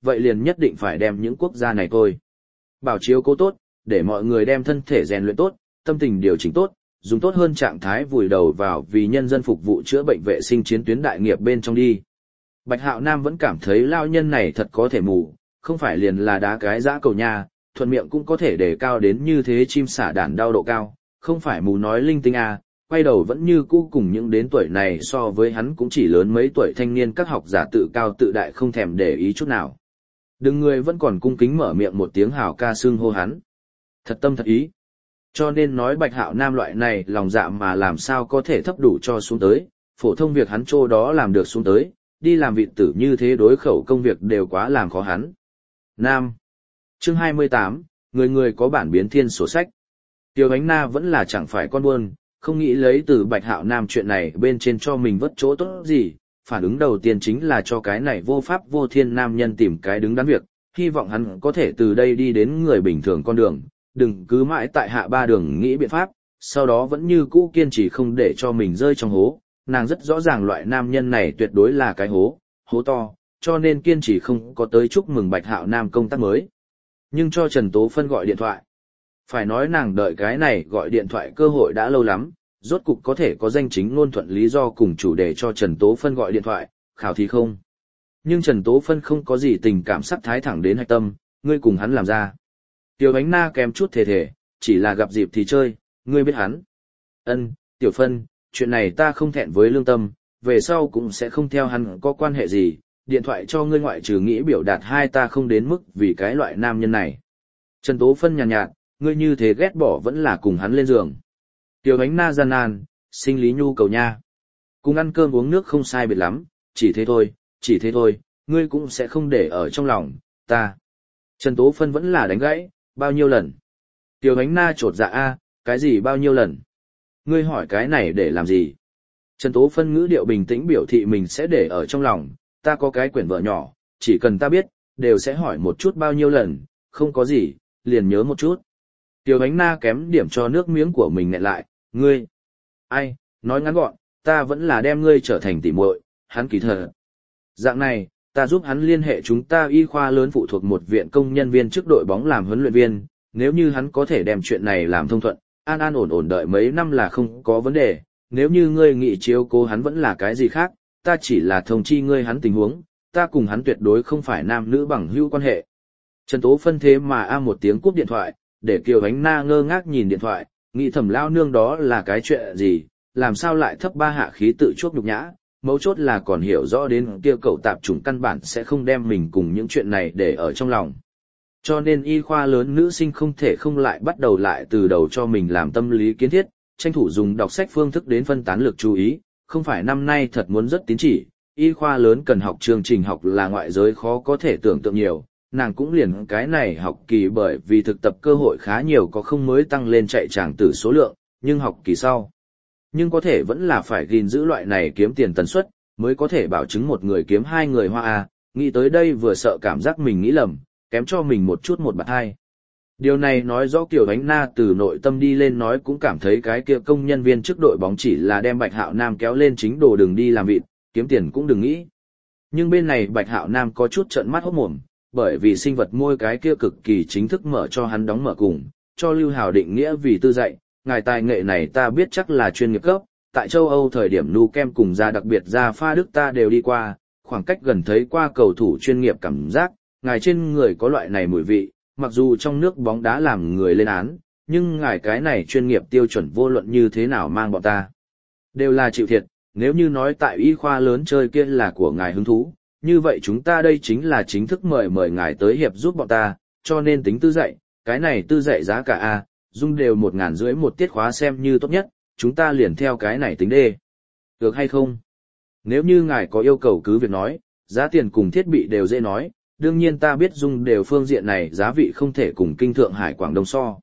vậy liền nhất định phải đem những quốc gia này thôi. Bảo chiếu cố tốt, để mọi người đem thân thể rèn luyện tốt, tâm tình điều chỉnh tốt, dùng tốt hơn trạng thái vùi đầu vào vì nhân dân phục vụ chữa bệnh vệ sinh chiến tuyến đại nghiệp bên trong đi. Bạch Hạo Nam vẫn cảm thấy lao nhân này thật có thể mù, không phải liền là đá cái dã cầu nha, thuận miệng cũng có thể đề cao đến như thế chim sả đàn đau độ cao, không phải mù nói linh tinh à, quay đầu vẫn như cũ cùng những đến tuổi này so với hắn cũng chỉ lớn mấy tuổi thanh niên các học giả tự cao tự đại không thèm để ý chút nào. Đừng người vẫn còn cung kính mở miệng một tiếng hào ca xưng hô hắn. Thật tâm thật ý. Cho nên nói Bạch Hạo Nam loại này lòng dạ mà làm sao có thể thấp đủ cho xuống tới, phổ thông việc hắn trô đó làm được xuống tới, đi làm vị tử như thế đối khẩu công việc đều quá làm khó hắn. Nam. Chương 28, người người có bản biến thiên sổ sách. Tiêu Ánh Na vẫn là chẳng phải con buôn, không nghĩ lấy từ Bạch Hạo Nam chuyện này bên trên cho mình vất chỗ tốt gì, phản ứng đầu tiên chính là cho cái này vô pháp vô thiên nam nhân tìm cái đứng đắn việc, hy vọng hắn có thể từ đây đi đến người bình thường con đường, đừng cứ mãi tại hạ ba đường nghĩ biện pháp, sau đó vẫn như cũ kiên trì không để cho mình rơi trong hố, nàng rất rõ ràng loại nam nhân này tuyệt đối là cái hố to, cho nên kiên trì không có tới chúc mừng Bạch Hạo Nam công tác mới. Nhưng cho Trần Tố Phân gọi điện thoại. Phải nói nàng đợi cái này gọi điện thoại cơ hội đã lâu lắm, rốt cục có thể có danh chính ngôn thuận lý do cùng chủ đề cho Trần Tố Phân gọi điện thoại, khảo thí không. Nhưng Trần Tố Phân không có gì tình cảm sắc thái thẳng đến hạch tâm, ngươi cùng hắn làm ra. Tiểu Ánh Na kém chút thề, chỉ là gặp dịp thì chơi, ngươi biết hắn. Ân, Tiểu Phân, chuyện này ta không thẹn với lương tâm, về sau cũng sẽ không theo hắn có quan hệ gì, điện thoại cho ngươi ngoại trừ nghĩ biểu đạt hai ta không đến mức vì cái loại nam nhân này. Trần Tố Phân nhàn nhạt, ngươi như thế ghét bỏ vẫn là cùng hắn lên giường. Tiểu Ánh Na gian nan, sinh lý nhu cầu nha. Cùng ăn cơm uống nước không sai biệt lắm, chỉ thế thôi, ngươi cũng sẽ không để ở trong lòng, ta. Trần Tố Phân vẫn là đánh gãy, bao nhiêu lần. Tiểu Ánh Na chột dạ a, cái gì bao nhiêu lần? Ngươi hỏi cái này để làm gì? Trần Tố Phân ngữ điệu bình tĩnh biểu thị mình sẽ để ở trong lòng, ta có cái quyển vợ nhỏ, chỉ cần ta biết, đều sẽ hỏi một chút bao nhiêu lần, không có gì, liền nhớ một chút. Tiểu Ánh Na kém điểm cho nước miếng của mình nghẹn lại, ngươi. Ai, nói ngắn gọn, ta vẫn là đem ngươi trở thành tỉ muội, hắn kỳ thật. Dạng này, ta giúp hắn liên hệ chúng ta y khoa lớn phụ thuộc một viện công nhân viên trước đội bóng làm huấn luyện viên, nếu như hắn có thể đem chuyện này làm thông thuận, an ổn đợi mấy năm là không có vấn đề, nếu như ngươi nghĩ chiếu cố hắn vẫn là cái gì khác, ta chỉ là thông chi ngươi hắn tình huống, ta cùng hắn tuyệt đối không phải nam nữ bằng hữu quan hệ. Trần Tố Phân thế mà một tiếng cúp điện thoại, để Kiều Ánh Na ngơ ngác nhìn điện thoại, nghĩ thầm lao nương đó là cái chuyện gì, làm sao lại thấp ba hạ khí tự chuốc nhục nhã, mấu chốt là còn hiểu rõ đến kia cậu tạp chủng căn bản sẽ không đem mình cùng những chuyện này để ở trong lòng. Cho nên y khoa lớn nữ sinh không thể không lại bắt đầu lại từ đầu cho mình làm tâm lý kiến thiết, tranh thủ dùng đọc sách phương thức đến phân tán lực chú ý, không phải năm nay thật muốn rất tín chỉ, y khoa lớn cần học chương trình học là ngoại giới khó có thể tưởng tượng nhiều, nàng cũng liền cái này học kỳ bởi vì thực tập cơ hội khá nhiều có không mới tăng lên chạy tràng tử số lượng, nhưng học kỳ sau. Nhưng có thể vẫn là phải gìn giữ loại này kiếm tiền tần suất, mới có thể bảo chứng một người kiếm hai người hoa à, nghĩ tới đây vừa sợ cảm giác mình nghĩ lầm, kém cho mình một chút một bạt hai. Điều này nói rõ Kiều Ánh Na từ nội tâm đi lên nói cũng cảm thấy cái kia công nhân viên trước đội bóng chỉ là đem Bạch Hạo Nam kéo lên chính đồ đường đi làm vịt, kiếm tiền cũng đừng nghĩ. Nhưng bên này Bạch Hạo Nam có chút trợn mắt hốt mồm, bởi vì sinh vật môi cái kia cực kỳ chính thức mở cho hắn đóng mở cùng, cho Lưu Hào định nghĩa vì tư dạy, ngài tài nghệ này ta biết chắc là chuyên nghiệp cấp, tại châu Âu thời điểm nu kem cùng ra đặc biệt ra pha Đức ta đều đi qua, khoảng cách gần thấy qua cầu thủ chuyên nghiệp cảm giác, ngài trên người có loại này mùi vị, mặc dù trong nước bóng đá làm người lên án, nhưng ngài cái này chuyên nghiệp tiêu chuẩn vô luận như thế nào mang bọn ta. Đều là chịu thiệt, nếu như nói tại y khoa lớn chơi kia là của ngài hứng thú, như vậy chúng ta đây chính là chính thức mời ngài tới hiệp giúp bọn ta, cho nên tính tư dạy, cái này tư dạy giá cả A, dung đều 1.500 một tiết khóa xem như tốt nhất, chúng ta liền theo cái này tính đê. Được hay không? Nếu như ngài có yêu cầu cứ việc nói, giá tiền cùng thiết bị đều dễ nói, đương nhiên ta biết dung đều phương diện này giá vị không thể cùng kinh Thượng Hải Quảng Đông so.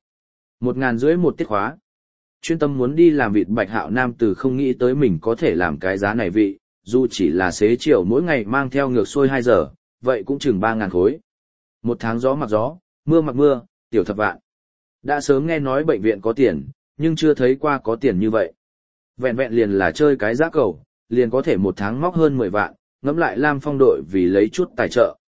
1.500 một tiết khóa. Chuyên tâm muốn đi làm vịt Bạch Hạo Nam từ không nghĩ tới mình có thể làm cái giá này vị, dù chỉ là xế chiều mỗi ngày mang theo ngược xuôi 2 giờ, vậy cũng chừng 3.000 khối. Một tháng gió mặc gió, mưa mặc mưa, tiểu thập vạn. Đã sớm nghe nói bệnh viện có tiền, nhưng chưa thấy qua có tiền như vậy. Vẹn vẹn liền là chơi cái giá cầu, liền có thể một tháng móc hơn 10 vạn, ngẫm lại Lam Phong đội vì lấy chút tài trợ.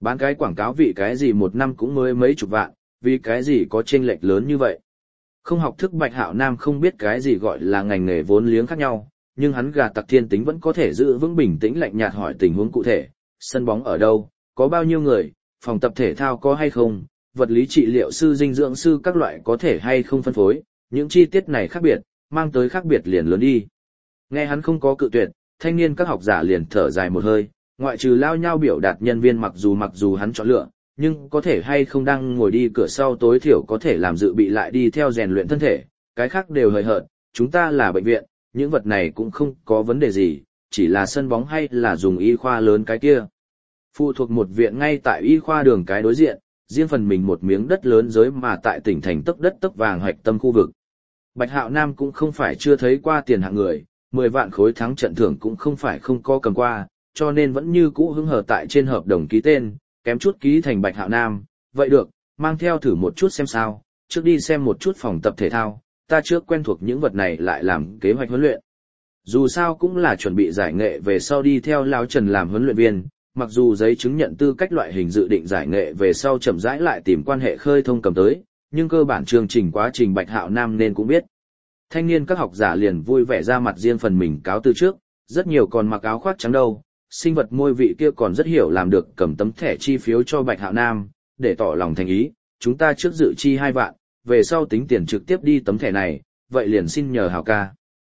Bán cái quảng cáo vị cái gì một năm cũng mới mấy chục vạn, vì cái gì có chênh lệch lớn như vậy. Không học thức Bạch Hạo Nam không biết cái gì gọi là ngành nghề vốn liếng khác nhau, nhưng hắn gà tặc thiên tính vẫn có thể giữ vững bình tĩnh lạnh nhạt hỏi tình huống cụ thể, sân bóng ở đâu, có bao nhiêu người, phòng tập thể thao có hay không, vật lý trị liệu sư dinh dưỡng sư các loại có thể hay không phân phối, những chi tiết này khác biệt, mang tới khác biệt liền lớn đi. Nghe hắn không có cự tuyệt, thanh niên các học giả liền thở dài một hơi, ngoại trừ lao nhau biểu đạt nhân viên mặc dù hắn chọn lựa, nhưng có thể hay không đang ngồi đi cửa sau tối thiểu có thể làm dự bị lại đi theo rèn luyện thân thể, cái khác đều hời hợt, chúng ta là bệnh viện, những vật này cũng không có vấn đề gì, chỉ là sân bóng hay là dùng y khoa lớn cái kia. Phụ thuộc một viện ngay tại y khoa đường cái đối diện, riêng phần mình một miếng đất lớn giới mà tại tỉnh thành tấc đất tấc vàng hoạch tâm khu vực. Bạch Hạo Nam cũng không phải chưa thấy qua tiền hạng người, 10 vạn khối thắng trận thưởng cũng không phải không có cầm qua, cho nên vẫn như cũ hứng hờ tại trên hợp đồng ký tên, kém chút ký thành Bạch Hạo Nam, vậy được, mang theo thử một chút xem sao, trước đi xem một chút phòng tập thể thao, ta trước quen thuộc những vật này lại làm kế hoạch huấn luyện. Dù sao cũng là chuẩn bị giải nghệ về sau đi theo Lão Trần làm huấn luyện viên, mặc dù giấy chứng nhận tư cách loại hình dự định giải nghệ về sau chậm rãi lại tìm quan hệ khơi thông cầm tới, nhưng cơ bản chương trình quá trình Bạch Hạo Nam nên cũng biết. Thanh niên các học giả liền vui vẻ ra mặt riêng phần mình cáo từ trước, rất nhiều còn mặc áo khoác trắng đâu, sinh vật môi vị kia còn rất hiểu làm được cầm tấm thẻ chi phiếu cho Bạch Hạo Nam, để tỏ lòng thành ý, chúng ta trước dự chi 2 vạn, về sau tính tiền trực tiếp đi tấm thẻ này, vậy liền xin nhờ Hào ca.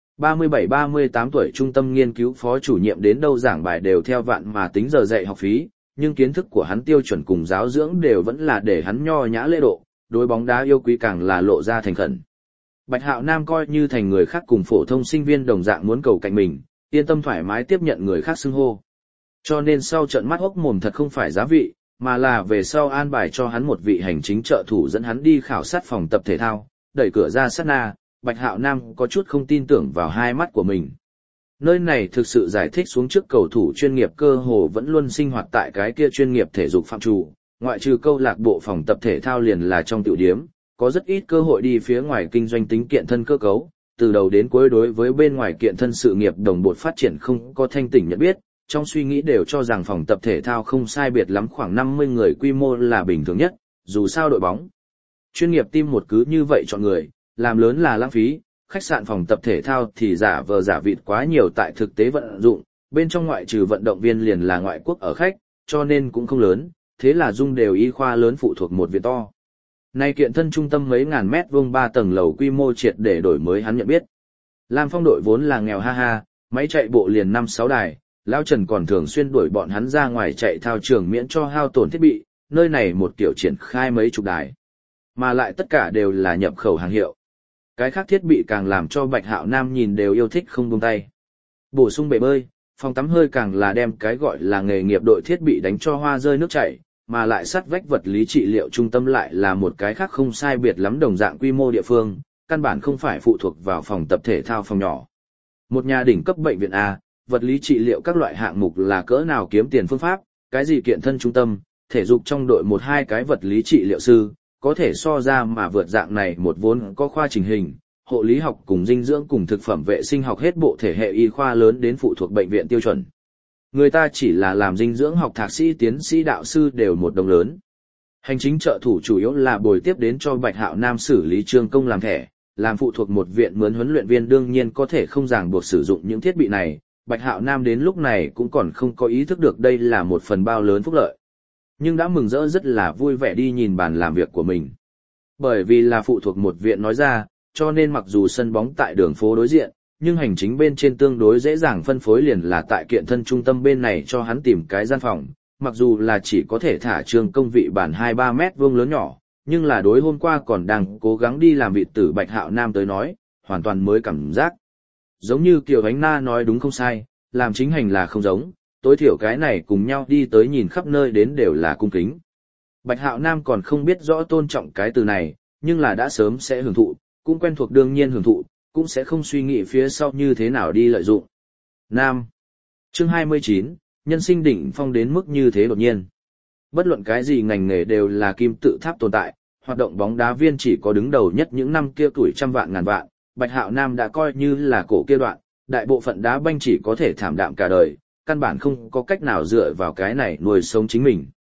37-38 tuổi trung tâm nghiên cứu phó chủ nhiệm đến đâu giảng bài đều theo vạn mà tính giờ dạy học phí, nhưng kiến thức của hắn tiêu chuẩn cùng giáo dưỡng đều vẫn là để hắn nho nhã lễ độ, đối bóng đá yêu quý càng là lộ ra thành khẩn. Bạch Hạo Nam coi như thành người khác cùng phổ thông sinh viên đồng dạng muốn cầu cạnh mình, yên tâm thoải mái tiếp nhận người khác xưng hô. Cho nên sau trận mắt hốc mồm thật không phải giá vị, mà là về sau an bài cho hắn một vị hành chính trợ thủ dẫn hắn đi khảo sát phòng tập thể thao, đẩy cửa ra sát na, Bạch Hạo Nam có chút không tin tưởng vào hai mắt của mình. Nơi này thực sự giải thích xuống trước cầu thủ chuyên nghiệp cơ hồ vẫn luôn sinh hoạt tại cái kia chuyên nghiệp thể dục phạm trù, ngoại trừ câu lạc bộ phòng tập thể thao liền là trong tiểu điếm, có rất ít cơ hội đi phía ngoài kinh doanh tính kiện thân cơ cấu, từ đầu đến cuối đối với bên ngoài kiện thân sự nghiệp đồng bộ phát triển không có thanh tỉnh nhận biết, trong suy nghĩ đều cho rằng phòng tập thể thao không sai biệt lắm khoảng 50 người quy mô là bình thường nhất, dù sao đội bóng. Chuyên nghiệp team một cứ như vậy chọn người, làm lớn là lãng phí, khách sạn phòng tập thể thao thì giả vờ giả vịt quá nhiều tại thực tế vận dụng, bên trong ngoại trừ vận động viên liền là ngoại quốc ở khách, cho nên cũng không lớn, thế là dung đều y khoa lớn phụ thuộc một viện to. Nay kiện thân trung tâm mấy ngàn mét vuông 3 tầng lầu quy mô triệt để đổi mới hắn nhận biết. Lam Phong đội vốn là nghèo ha ha, máy chạy bộ liền 5-6 đài, Lão Trần còn thường xuyên đuổi bọn hắn ra ngoài chạy thao trường miễn cho hao tổn thiết bị, nơi này một kiểu triển khai mấy chục đài. Mà lại tất cả đều là nhập khẩu hàng hiệu. Cái khác thiết bị càng làm cho Bạch Hạo Nam nhìn đều yêu thích không buông tay. Bổ sung bể bơi, phòng tắm hơi càng là đem cái gọi là nghề nghiệp đội thiết bị đánh cho hoa rơi nước chảy, mà lại sát vách vật lý trị liệu trung tâm lại là một cái khác không sai biệt lắm đồng dạng quy mô địa phương, căn bản không phải phụ thuộc vào phòng tập thể thao phòng nhỏ. Một nhà đỉnh cấp bệnh viện A, vật lý trị liệu các loại hạng mục là cỡ nào kiếm tiền phương pháp, cái gì kiện thân trung tâm, thể dục trong đội 1-2 cái vật lý trị liệu sư, có thể so ra mà vượt dạng này một vốn có khoa trình hình, hộ lý học cùng dinh dưỡng cùng thực phẩm vệ sinh học hết bộ thể hệ y khoa lớn đến phụ thuộc bệnh viện tiêu chuẩn. Người ta chỉ là làm dinh dưỡng học thạc sĩ tiến sĩ đạo sư đều một đồng lớn. Hành chính trợ thủ chủ yếu là bồi tiếp đến cho Bạch Hạo Nam xử lý trương công làm thẻ, làm phụ thuộc một viện mướn huấn luyện viên đương nhiên có thể không ràng buộc sử dụng những thiết bị này, Bạch Hạo Nam đến lúc này cũng còn không có ý thức được đây là một phần bao lớn phúc lợi. Nhưng đã mừng rỡ rất là vui vẻ đi nhìn bàn làm việc của mình. Bởi vì là phụ thuộc một viện nói ra, cho nên mặc dù sân bóng tại đường phố đối diện, nhưng hành chính bên trên tương đối dễ dàng phân phối liền là tại kiện thân trung tâm bên này cho hắn tìm cái gian phòng, mặc dù là chỉ có thể thả trường công vị bản 2-3 mét vuông lớn nhỏ, nhưng là đối hôm qua còn đang cố gắng đi làm vị tử Bạch Hạo Nam tới nói, hoàn toàn mới cảm giác. Giống như Kiều Ánh Na nói đúng không sai, làm chính hành là không giống, tối thiểu cái này cùng nhau đi tới nhìn khắp nơi đến đều là cung kính. Bạch Hạo Nam còn không biết rõ tôn trọng cái từ này, nhưng là đã sớm sẽ hưởng thụ, cũng quen thuộc đương nhiên hưởng thụ, cũng sẽ không suy nghĩ phía sau như thế nào đi lợi dụng. Nam. Chương 29, nhân sinh đỉnh phong đến mức như thế đột nhiên. Bất luận cái gì ngành nghề đều là kim tự tháp tồn tại, hoạt động bóng đá viên chỉ có đứng đầu nhất những năm kia tuổi trăm vạn ngàn vạn, Bạch Hạo Nam đã coi như là cổ kia đoạn, đại bộ phận đá banh chỉ có thể thảm đạm cả đời, căn bản không có cách nào dựa vào cái này nuôi sống chính mình.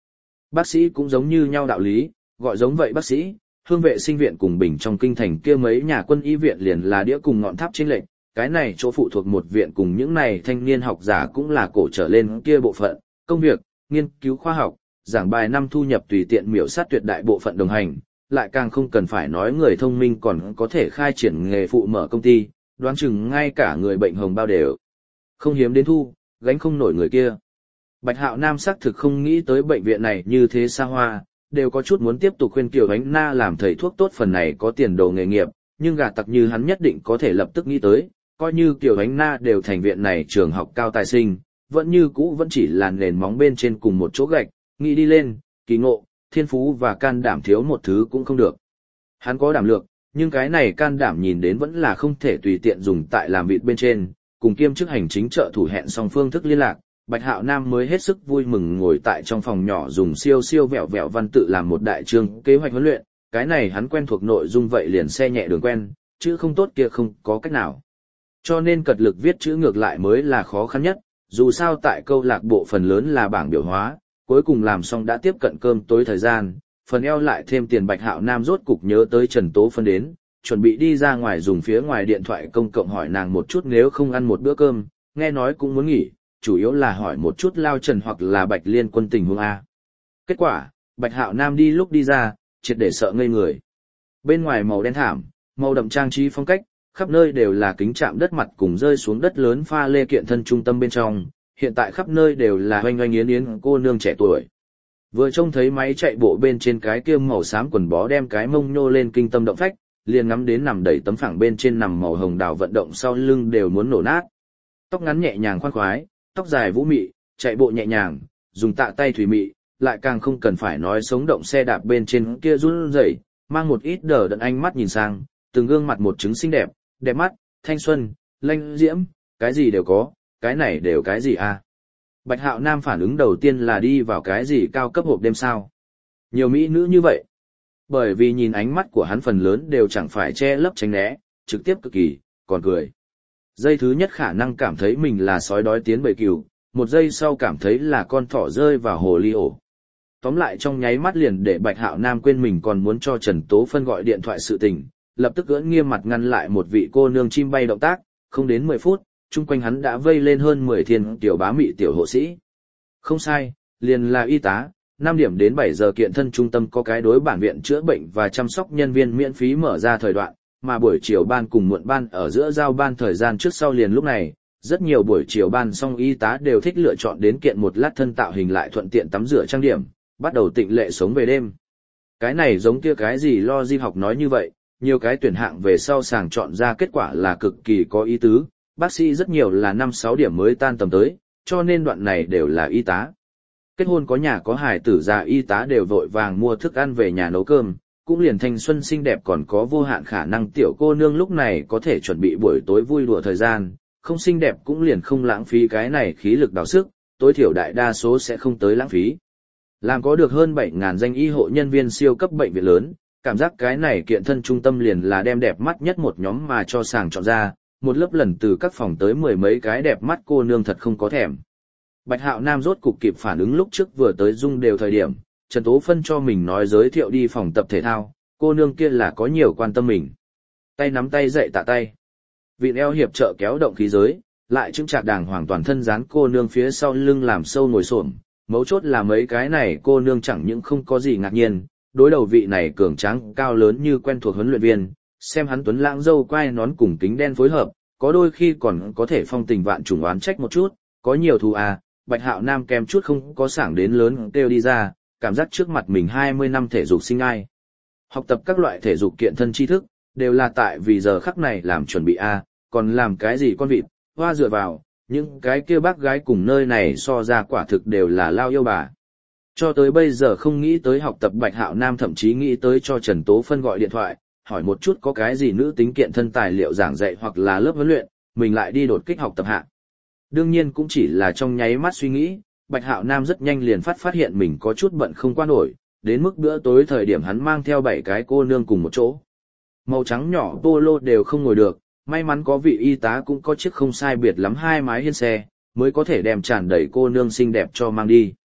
Bác sĩ cũng giống như nhau đạo lý, gọi giống vậy bác sĩ, hương vệ sinh viện cùng bình trong kinh thành kia mấy nhà quân y viện liền là đĩa cùng ngọn tháp chênh lệch, cái này chỗ phụ thuộc một viện cùng những này thanh niên học giả cũng là cổ trở lên kia bộ phận, công việc, nghiên cứu khoa học, giảng bài năm thu nhập tùy tiện miểu sát tuyệt đại bộ phận đồng hành, lại càng không cần phải nói người thông minh còn có thể khai triển nghề phụ mở công ty, đoán chừng ngay cả người bệnh hồng bao đều không hiếm đến thu, gánh không nổi người kia. Bạch Hạo Nam xác thực không nghĩ tới bệnh viện này như thế xa hoa, đều có chút muốn tiếp tục khuyên Kiều Ánh Na làm thầy thuốc tốt, phần này có tiền đồ nghề nghiệp, nhưng gà tặc như hắn nhất định có thể lập tức nghĩ tới, coi như Kiều Ánh Na đều thành viện này trường học cao tài sinh, vẫn như cũ vẫn chỉ là nền móng bên trên cùng một chỗ gạch, nghĩ đi lên, kỳ ngộ, thiên phú và can đảm thiếu một thứ cũng không được. Hắn có đảm lược, nhưng cái này can đảm nhìn đến vẫn là không thể tùy tiện dùng tại làm vịt bên trên, cùng kiêm chức hành chính trợ thủ hẹn xong phương thức liên lạc. Bạch Hạo Nam mới hết sức vui mừng ngồi tại trong phòng nhỏ dùng siêu siêu vẹo vẹo văn tự làm một đại chương kế hoạch huấn luyện, cái này hắn quen thuộc nội dung vậy liền xe nhẹ đường quen, chữ không tốt kia không có cách nào. Cho nên cật lực viết chữ ngược lại mới là khó khăn nhất, dù sao tại câu lạc bộ phần lớn là bảng biểu hóa, cuối cùng làm xong đã tiếp cận cơm tối thời gian, phần eo lại thêm tiền. Bạch Hạo Nam rốt cục nhớ tới Trần Tố Phân đến, chuẩn bị đi ra ngoài dùng phía ngoài điện thoại công cộng hỏi nàng một chút nếu không ăn một bữa cơm, nghe nói cũng muốn nghỉ, chủ yếu là hỏi một chút Lao Trần hoặc là Bạch Liên Quân tình huống A. Kết quả, Bạch Hạo Nam đi lúc đi ra, triệt để sợ ngây người. Bên ngoài màu đen thảm, màu đậm trang trí phong cách, khắp nơi đều là kính chạm đất mặt cùng rơi xuống đất lớn pha lê kiện thân trung tâm bên trong, hiện tại khắp nơi đều là oanh oanh yến yến cô nương trẻ tuổi. Vừa trông thấy máy chạy bộ bên trên cái kia màu xám quần bó đem cái mông nhô lên kinh tâm động phách, liền ngắm đến nằm đầy tấm phẳng bên trên nằm màu hồng đào vận động sau lưng đều muốn nổ nát. Tóc ngắn nhẹ nhàng khoan khoái, tóc dài vũ mị, chạy bộ nhẹ nhàng, dùng tạ tay thủy mị, lại càng không cần phải nói sống động xe đạp bên trên kia run rẩy, mang một ít đờ đẫn ánh mắt nhìn sang, từng gương mặt một trứng xinh đẹp, đẹp mắt, thanh xuân, lanh diễm, cái gì đều có, cái này đều cái gì à? Bạch Hạo Nam phản ứng đầu tiên là đi vào cái gì cao cấp hộp đêm sao? Nhiều mỹ nữ như vậy. Bởi vì nhìn ánh mắt của hắn phần lớn đều chẳng phải che lấp tránh né, trực tiếp cực kỳ, còn cười. Giây thứ nhất khả năng cảm thấy mình là sói đói tiến bầy cừu, một giây sau cảm thấy là con thỏ rơi vào hồ ly ổ. Tóm lại trong nháy mắt liền để Bạch Hạo Nam quên mình còn muốn cho Trần Tố Phân gọi điện thoại sự tình, lập tức ưỡn nghiêm mặt ngăn lại một vị cô nương chim bay động tác, không đến 10 phút, chung quanh hắn đã vây lên hơn 10 thiên tiểu bá mị tiểu hộ sĩ. Không sai, liền là y tá, 5 điểm đến 7 giờ kiện thân trung tâm có cái đối bản viện chữa bệnh và chăm sóc nhân viên miễn phí mở ra thời đoạn, mà buổi chiều ban cùng muộn ban ở giữa giao ban thời gian trước sau liền lúc này, rất nhiều buổi chiều ban xong y tá đều thích lựa chọn đến kiện một lát thân tạo hình lại thuận tiện tắm rửa trang điểm, bắt đầu tịnh lệ sống về đêm. Cái này giống kia cái gì lo di học nói như vậy, nhiều cái tuyển hạng về sau sàng chọn ra kết quả là cực kỳ có ý tứ, bác sĩ rất nhiều là 5-6 điểm mới tan tầm tới, cho nên đoạn này đều là y tá. Kết hôn có nhà có hài tử già y tá đều vội vàng mua thức ăn về nhà nấu cơm, cũng liền thanh xuân xinh đẹp còn có vô hạn khả năng tiểu cô nương lúc này có thể chuẩn bị buổi tối vui đùa thời gian, không xinh đẹp cũng liền không lãng phí cái này khí lực đào sức, tối thiểu đại đa số sẽ không tới lãng phí. Làm có được hơn 7.000 danh y hộ nhân viên siêu cấp bệnh viện lớn, cảm giác cái này kiện thân trung tâm liền là đem đẹp mắt nhất một nhóm mà cho sàng chọn ra, một lớp lần từ các phòng tới 10 mấy cái đẹp mắt cô nương thật không có thèm. Bạch Hạo Nam rốt cục kịp phản ứng lúc trước vừa tới Dung đều thời điểm, Trần Tố Phân cho mình nói giới thiệu đi phòng tập thể thao, cô nương kia là có nhiều quan tâm mình. Tay nắm tay dậy tạ tay. Vịn eo hiệp trợ kéo động khí giới, lại chứng trạc đàng hoàng toàn thân dán cô nương phía sau lưng làm sâu ngồi xổm. Mấu chốt là mấy cái này cô nương chẳng những không có gì ngạc nhiên, đối đầu vị này cường tráng cao lớn như quen thuộc huấn luyện viên, xem hắn tuấn lãng râu quai nón cùng kính đen phối hợp, có đôi khi còn có thể phong tình vạn trùng oán trách một chút, có nhiều thù à, Bạch Hạo Nam kèm chút không có sảng đến lớn kêu đi ra, cảm giác trước mặt mình 20 năm thể dục sinh ai. Học tập các loại thể dục kiện thân tri thức, đều là tại vì giờ khắc này làm chuẩn bị a, còn làm cái gì con vịt, hoa dựa vào, những cái kia bác gái cùng nơi này so ra quả thực đều là lao yêu bà. Cho tới bây giờ không nghĩ tới học tập Bạch Hạo Nam thậm chí nghĩ tới cho Trần Tố Phân gọi điện thoại, hỏi một chút có cái gì nữ tính kiện thân tài liệu giảng dạy hoặc là lớp huấn luyện, mình lại đi đột kích học tập hạ. Đương nhiên cũng chỉ là trong nháy mắt suy nghĩ, Bạch Hạo Nam rất nhanh liền phát hiện mình có chút bận không qua nổi, đến mức bữa tối thời điểm hắn mang theo 7 cái cô nương cùng một chỗ. Màu trắng nhỏ polo đều không ngồi được, may mắn có vị y tá cũng có chiếc không sai biệt lắm 2 mái hiên xe, mới có thể đem tràn đầy cô nương xinh đẹp cho mang đi.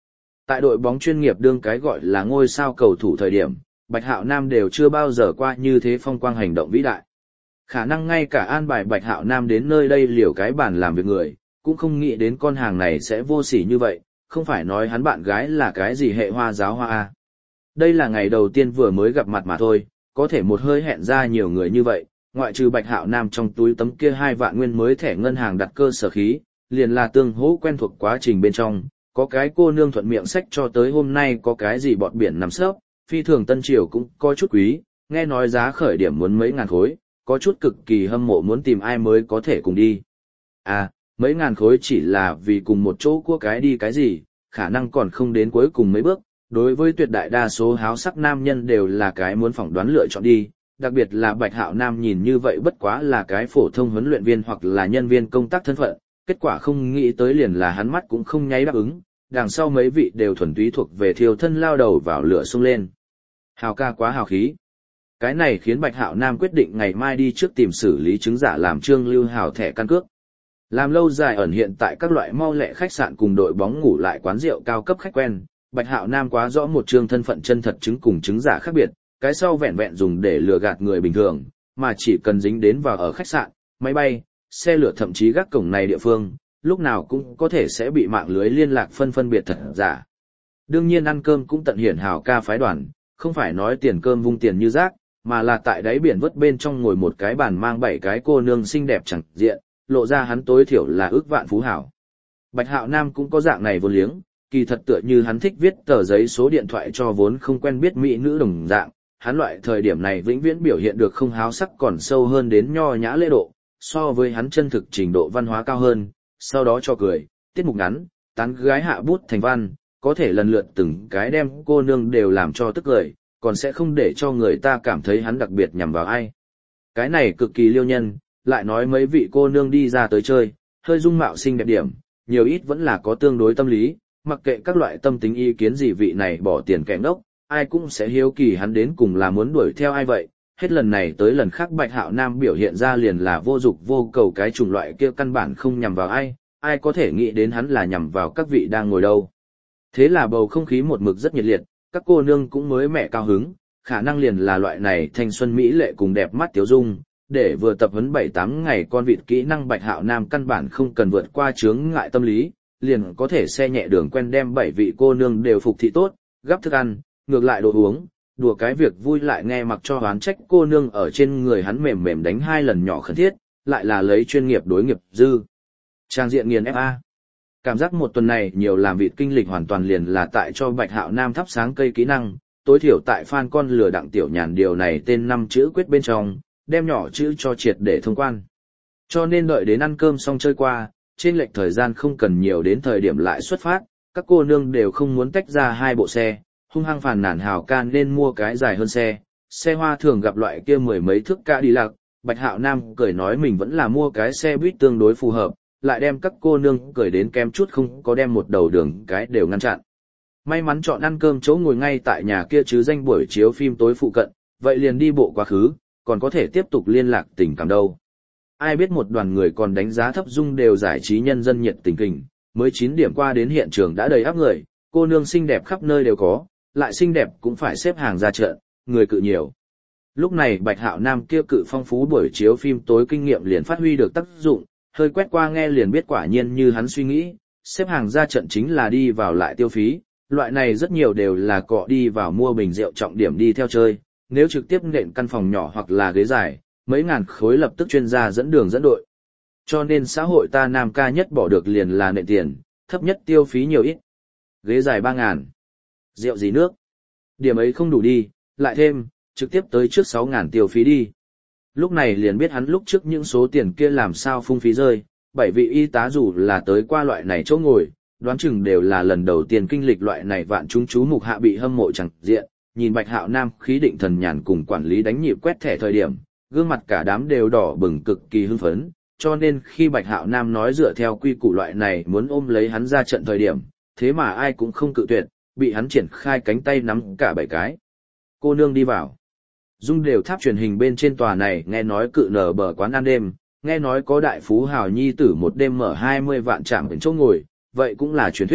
Tại đội bóng chuyên nghiệp đương cái gọi là ngôi sao cầu thủ thời điểm, Bạch Hạo Nam đều chưa bao giờ qua như thế phong quang hành động vĩ đại. Khả năng ngay cả an bài Bạch Hạo Nam đến nơi đây liều cái bàn làm việc người, cũng không nghĩ đến con hàng này sẽ vô sỉ như vậy, không phải nói hắn bạn gái là cái gì hệ hoa giáo hoa a. Đây là ngày đầu tiên vừa mới gặp mặt mà thôi, có thể một hơi hẹn ra nhiều người như vậy, ngoại trừ Bạch Hạo Nam trong túi tấm kia 2 vạn nguyên mới thẻ ngân hàng đặt cơ sở khí, liền là tương hỗ quen thuộc quá trình bên trong, có cái cô nương thuận miệng sách cho tới hôm nay có cái gì bọt biển nằm sấp, phi thường Tân Triều cũng có chút quý, nghe nói giá khởi điểm muốn mấy ngàn khối, có chút cực kỳ hâm mộ muốn tìm ai mới có thể cùng đi. À, mấy ngàn khối chỉ là vì cùng một chỗ của cái đi cái gì, khả năng còn không đến cuối cùng mấy bước, đối với tuyệt đại đa số háo sắc nam nhân đều là cái muốn phỏng đoán lựa chọn đi, đặc biệt là Bạch Hạo Nam nhìn như vậy bất quá là cái phổ thông huấn luyện viên hoặc là nhân viên công tác thân phận, kết quả không nghĩ tới liền là hắn mắt cũng không nháy đáp ứng, đằng sau mấy vị đều thuần túy thuộc về thiêu thân lao đầu vào lửa xông lên. Hào ca quá hào khí. Cái này khiến Bạch Hạo Nam quyết định ngày mai đi trước tìm xử lý chứng giả làm Trương Lưu Hào thẻ căn cước. Làm lâu dài ẩn hiện tại các loại mau lẹ khách sạn cùng đội bóng ngủ lại quán rượu cao cấp khách quen, Bạch Hạo Nam quá rõ một trương thân phận chân thật chứng cùng chứng giả khác biệt, cái sau vẹn vẹn dùng để lừa gạt người bình thường, mà chỉ cần dính đến vào ở khách sạn, máy bay, xe lửa thậm chí gác cổng này địa phương, lúc nào cũng có thể sẽ bị mạng lưới liên lạc phân biệt thật giả. Đương nhiên ăn cơm cũng tận hiển hào ca phái đoàn, không phải nói tiền cơm vung tiền như rác, mà là tại đáy biển vớt bên trong ngồi một cái bàn mang 7 cái cô nương xinh đẹp chẳng diện, lộ ra hắn tối thiểu là ước vạn phú hảo. Bạch Hạo Nam cũng có dạng này vô liếng, kỳ thật tựa như hắn thích viết tờ giấy số điện thoại cho vốn không quen biết mỹ nữ đồng dạng, hắn loại thời điểm này vĩnh viễn biểu hiện được không háo sắc còn sâu hơn đến nho nhã lễ độ, so với hắn chân thực trình độ văn hóa cao hơn, sau đó cho cười, tiết mục ngắn, tán gái hạ bút thành văn, có thể lần lượt từng cái đem cô nương đều làm cho tức cười, còn sẽ không để cho người ta cảm thấy hắn đặc biệt nhằm vào ai. Cái này cực kỳ liêu nhân, lại nói mấy vị cô nương đi ra tới chơi, hơi dung mạo xinh đẹp điểm, nhiều ít vẫn là có tương đối tâm lý, mặc kệ các loại tâm tính ý kiến gì vị này bỏ tiền kẻ ngốc, ai cũng sẽ hiếu kỳ hắn đến cùng là muốn đuổi theo ai vậy. Hết lần này tới lần khác Bạch Hạo Nam biểu hiện ra liền là vô dục vô cầu cái chủng loại kia căn bản không nhằm vào ai, ai có thể nghĩ đến hắn là nhằm vào các vị đang ngồi đâu. Thế là bầu không khí một mực rất nhiệt liệt, các cô nương cũng mới mẻ cao hứng, khả năng liền là loại này thanh xuân mỹ lệ cùng đẹp mắt tiếu dung, để vừa tập huấn 7-8 ngày con vịt kỹ năng Bạch Hạo Nam căn bản không cần vượt qua chướng ngại tâm lý, liền có thể xe nhẹ đường quen đem 7 vị cô nương đều phục thị tốt, gắp thức ăn, ngược lại đồ uống, đùa cái việc vui lại nghe mặc cho oán trách cô nương ở trên người hắn mềm mềm đánh 2 lần nhỏ khẩn thiết, lại là lấy chuyên nghiệp đối nghiệp dư. Trang diện nghiền FA. Cảm giác một tuần này nhiều làm vịt kinh lịch hoàn toàn liền là tại cho Bạch Hạo Nam thắp sáng cây kỹ năng, tối thiểu tại fan con lừa đặng tiểu nhàn điều này tên 5 chữ quyết bên trong, đem nhỏ chữ cho triệt để thông quan. Cho nên đợi đến ăn cơm xong chơi qua, trên lệch thời gian không cần nhiều đến thời điểm lại xuất phát, các cô nương đều không muốn tách ra 2 bộ xe, hung hăng phàn nàn hào can nên mua cái dài hơn xe hoa thường gặp loại kia 10 mấy thước ca đi lạc, Bạch Hạo Nam cười nói mình vẫn là mua cái xe buýt tương đối phù hợp, lại đem các cô nương cười đến kém chút không có đem một đầu đường cái đều ngăn chặn. May mắn chọn ăn cơm chỗ ngồi ngay tại nhà kia chứ danh buổi chiếu phim tối phụ cận, vậy liền đi bộ quá khứ, còn có thể tiếp tục liên lạc tình cảm đâu. Ai biết một đoàn người còn đánh giá thấp Dung đều giải trí nhân dân nhiệt tình kình, mới 9 điểm qua đến hiện trường đã đầy áp người, cô nương xinh đẹp khắp nơi đều có, lại xinh đẹp cũng phải xếp hàng ra trận, người cự nhiều. Lúc này Bạch Hạo Nam kia cự phong phú buổi chiếu phim tối kinh nghiệm liền phát huy được tác dụng, hơi quét qua nghe liền biết quả nhiên như hắn suy nghĩ, xếp hàng ra trận chính là đi vào lại tiêu phí, loại này rất nhiều đều là cọ đi vào mua bình rượu trọng điểm đi theo chơi, nếu trực tiếp nện căn phòng nhỏ hoặc là ghế dài, mấy ngàn khối lập tức chuyên gia dẫn đường dẫn đội. Cho nên xã hội ta nam ca nhất bỏ được liền là nện tiền, thấp nhất tiêu phí nhiều ít. Ghế dài 3.000. Rượu gì nước? Điểm ấy không đủ đi, lại thêm, trực tiếp tới trước 6.000 tiêu phí đi. Lúc này liền biết hắn lúc trước những số tiền kia làm sao phung phí rơi, 7 vị y tá dù là tới qua loại này chỗ ngồi, đoán chừng đều là lần đầu tiên kinh lịch loại này vạn chúng chú mục hạ bị hâm mộ chẳng diện, nhìn Bạch Hạo Nam khí định thần nhàn cùng quản lý đánh nhịp quét thẻ thời điểm, gương mặt cả đám đều đỏ bừng cực kỳ hưng phấn, cho nên khi Bạch Hạo Nam nói dựa theo quy củ loại này muốn ôm lấy hắn ra trận thời điểm, thế mà ai cũng không cự tuyệt, bị hắn triển khai cánh tay nắm cả 7 cái. Cô nương đi vào. Dung đều tháp truyền hình bên trên tòa này nghe nói cự nở bờ quán ăn đêm, nghe nói có đại phú hào nhi tử một đêm mở 20 vạn trạm đến chỗ ngồi, vậy cũng là truyền thuyết,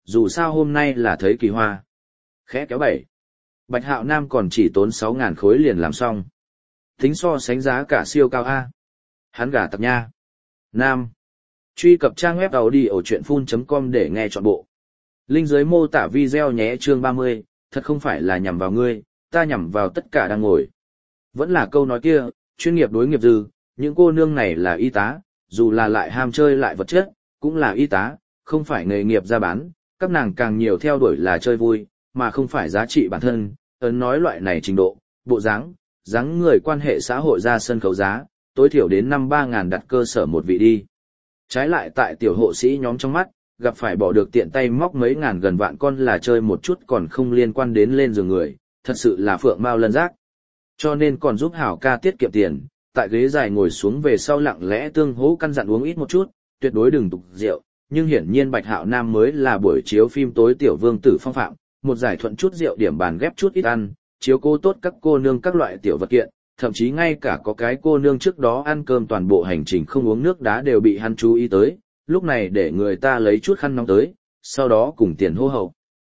dù sao hôm nay là thấy kỳ hoa. Khẽ kéo 7. Bạch Hạo Nam còn chỉ tốn 6.000 khối liền làm xong. Tính so sánh giá cả siêu cao A. Hắn gà tặc nha. Nam. Truy cập trang web audiochuyenphun.com để nghe trọn bộ. Link dưới mô tả video nhé. Chương 30, thật không phải là nhằm vào ngươi, ta nhằm vào tất cả đang ngồi. Vẫn là câu nói kia, chuyên nghiệp đối nghiệp dư, những cô nương này là y tá, dù là lại ham chơi lại vật chất, cũng là y tá, không phải nghề nghiệp ra bán, các nàng càng nhiều theo đuổi là chơi vui, mà không phải giá trị bản thân, ấn nói loại này trình độ, bộ dáng người quan hệ xã hội ra sân khấu giá, tối thiểu đến 5-3 ngàn đặt cơ sở một vị đi. Trái lại tại tiểu hộ sĩ nhóm trong mắt, gặp phải bỏ được tiện tay móc mấy ngàn gần vạn con là chơi một chút còn không liên quan đến lên giường người, thật sự là phượng mao lân giác. Cho nên còn giúp Hảo ca tiết kiệm tiền, tại ghế dài ngồi xuống về sau lặng lẽ tương hỗ căn dặn uống ít một chút, tuyệt đối đừng tục rượu, nhưng hiển nhiên Bạch Hạo Nam mới là buổi chiếu phim tối tiểu vương tử phong phạm, một giải thuận chút rượu điểm bàn ghép chút ít ăn, chiếu cố tốt các cô nương các loại tiểu vật kiện, thậm chí ngay cả có cái cô nương trước đó ăn cơm toàn bộ hành trình không uống nước đá đều bị hắn chú ý tới, lúc này để người ta lấy chút khăn nóng tới, sau đó cùng tiền hô hậu.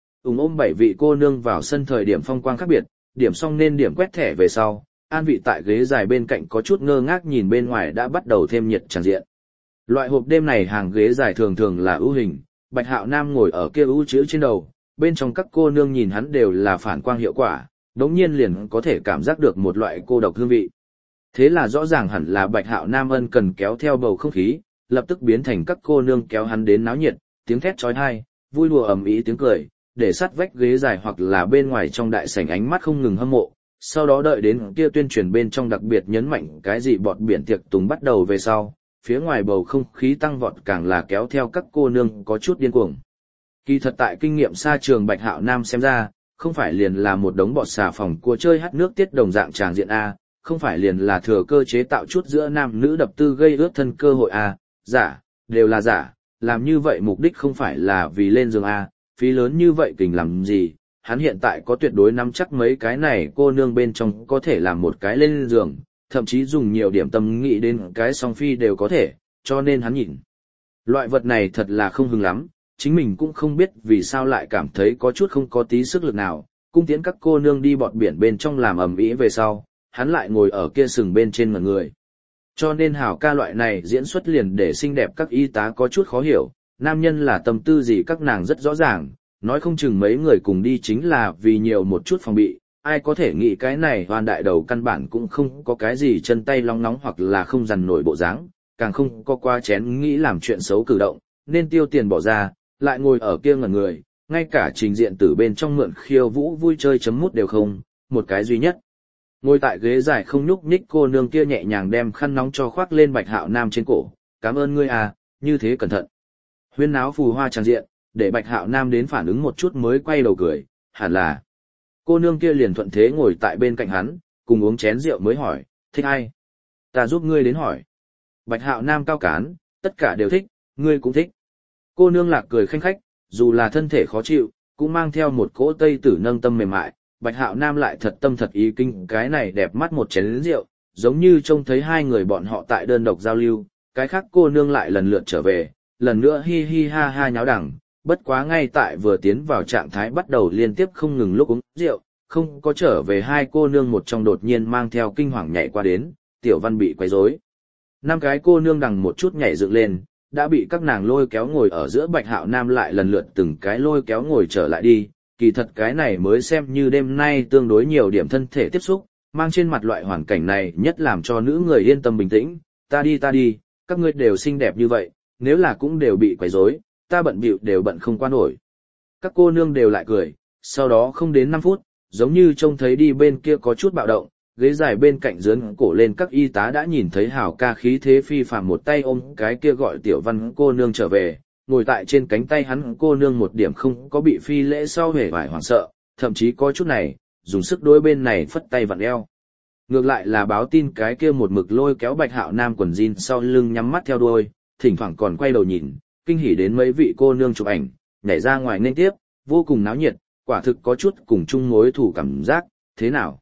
Ôm 7 vị cô nương vào sân thời điểm phong quang khác biệt, điểm xong nên điểm quét thẻ về sau, an vị tại ghế dài bên cạnh có chút ngơ ngác nhìn bên ngoài đã bắt đầu thêm nhiệt tràn diện. Loại hộp đêm này hàng ghế dài thường thường là ưu hình, Bạch Hạo Nam ngồi ở kia ưu chữ trên đầu, bên trong các cô nương nhìn hắn đều là phản quang hiệu quả, đống nhiên liền có thể cảm giác được một loại cô độc hương vị. Thế là rõ ràng hẳn là Bạch Hạo Nam ân cần kéo theo bầu không khí, lập tức biến thành các cô nương kéo hắn đến náo nhiệt, tiếng thét chói tai, vui đùa ầm ĩ tiếng cười, để sát vách ghế dài hoặc là bên ngoài trong đại sảnh ánh mắt không ngừng hâm mộ. Sau đó đợi đến kia tuyên truyền bên trong đặc biệt nhấn mạnh cái gì bọt biển tiệc tùng bắt đầu về sau, phía ngoài bầu không khí tăng vọt càng là kéo theo các cô nương có chút điên cuồng. Kỳ thật tại kinh nghiệm xa trường Bạch Hạo Nam xem ra, không phải liền là một đống bọt xà phòng cua chơi hát nước tiết đồng dạng tràng diện A, không phải liền là thừa cơ chế tạo chút giữa nam nữ đập tư gây ướt thân cơ hội A, giả, đều là giả, làm như vậy mục đích không phải là vì lên giường A, phí lớn như vậy kình làm gì, hắn hiện tại có tuyệt đối nắm chắc mấy cái này cô nương bên trong có thể làm một cái lên giường, thậm chí dùng nhiều điểm tâm nghĩ đến cái song phi đều có thể, cho nên hắn nhìn. Loại vật này thật là không hứng lắm, chính mình cũng không biết vì sao lại cảm thấy có chút không có tí sức lực nào, cung tiễn các cô nương đi bọt biển bên trong làm ầm ĩ về sau, hắn lại ngồi ở kia sừng bên trên ngẩn người. Cho nên Hảo ca loại này diễn xuất liền để xinh đẹp các y tá có chút khó hiểu, nam nhân là tâm tư gì các nàng rất rõ ràng, nói không chừng mấy người cùng đi chính là vì nhiều một chút phòng bị, ai có thể nghĩ cái này hoàn đại đầu căn bản cũng không có cái gì chân tay long nóng hoặc là không dằn nổi bộ dáng, càng không có qua chén nghĩ làm chuyện xấu cử động, nên tiêu tiền bỏ ra, lại ngồi ở kia ngẩn người, ngay cả trình diện từ bên trong mượn khiêu vũ vui chơi chấm mút đều không, một cái duy nhất. Ngồi tại ghế dài không nhúc nhích cô nương kia nhẹ nhàng đem khăn nóng cho khoác lên Bạch Hạo Nam trên cổ, cảm ơn ngươi à, như thế cẩn thận. Huyên náo phù hoa tràn diện, để Bạch Hạo Nam đến phản ứng một chút mới quay đầu cười, hẳn là. Cô nương kia liền thuận thế ngồi tại bên cạnh hắn, cùng uống chén rượu mới hỏi, thích ai? Ta giúp ngươi đến hỏi. Bạch Hạo Nam cao cán, tất cả đều thích, ngươi cũng thích. Cô nương lạc cười khanh khách, dù là thân thể khó chịu, cũng mang theo một cỗ tây tử nâng tâm mềm mại. Bạch Hạo Nam lại thật tâm thật ý kinh cái này đẹp mắt một chén rượu, giống như trông thấy hai người bọn họ tại đơn độc giao lưu, cái khác cô nương lại lần lượt trở về, lần nữa hi hi ha ha nháo đẳng, bất quá ngay tại vừa tiến vào trạng thái bắt đầu liên tiếp không ngừng lúc uống rượu, không có trở về hai cô nương một trong đột nhiên mang theo kinh hoàng nhảy qua đến, Tiểu Văn bị quấy rối. 5 cái cô nương đằng một chút nhảy dựng lên, đã bị các nàng lôi kéo ngồi ở giữa. Bạch Hạo Nam lại lần lượt từng cái lôi kéo ngồi trở lại đi, kỳ thật cái này mới xem như đêm nay tương đối nhiều điểm thân thể tiếp xúc, mang trên mặt loại hoàn cảnh này nhất làm cho nữ người yên tâm bình tĩnh, ta đi, các ngươi đều xinh đẹp như vậy, nếu là cũng đều bị quấy rối, ta bận bịu đều bận không qua nổi. Các cô nương đều lại cười, sau đó không đến 5 phút, giống như trông thấy đi bên kia có chút bạo động, ghế dài bên cạnh dướn cổ lên các y tá đã nhìn thấy Hảo ca khí thế phi phàm một tay ôm cái kia gọi Tiểu Văn cô nương trở về, ngồi tại trên cánh tay hắn cô nương một điểm không có bị phi lễ sau hề vải hoảng sợ, thậm chí có chút này, dùng sức đôi bên này phất tay vặn eo. Ngược lại là báo tin cái kia một mực lôi kéo Bạch Hạo Nam quần jean sau lưng nhắm mắt theo đuôi, thỉnh thoảng còn quay đầu nhìn, kinh hỉ đến mấy vị cô nương chụp ảnh, nhảy ra ngoài nên tiếp, vô cùng náo nhiệt, quả thực có chút cùng chung mối thủ cảm giác, thế nào?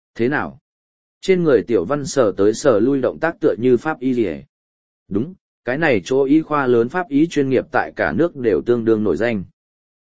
Trên người Tiểu Văn sờ tới sờ lui động tác tựa như pháp y liề. Đúng, cái này chỗ y khoa lớn pháp y chuyên nghiệp tại cả nước đều tương đương nổi danh.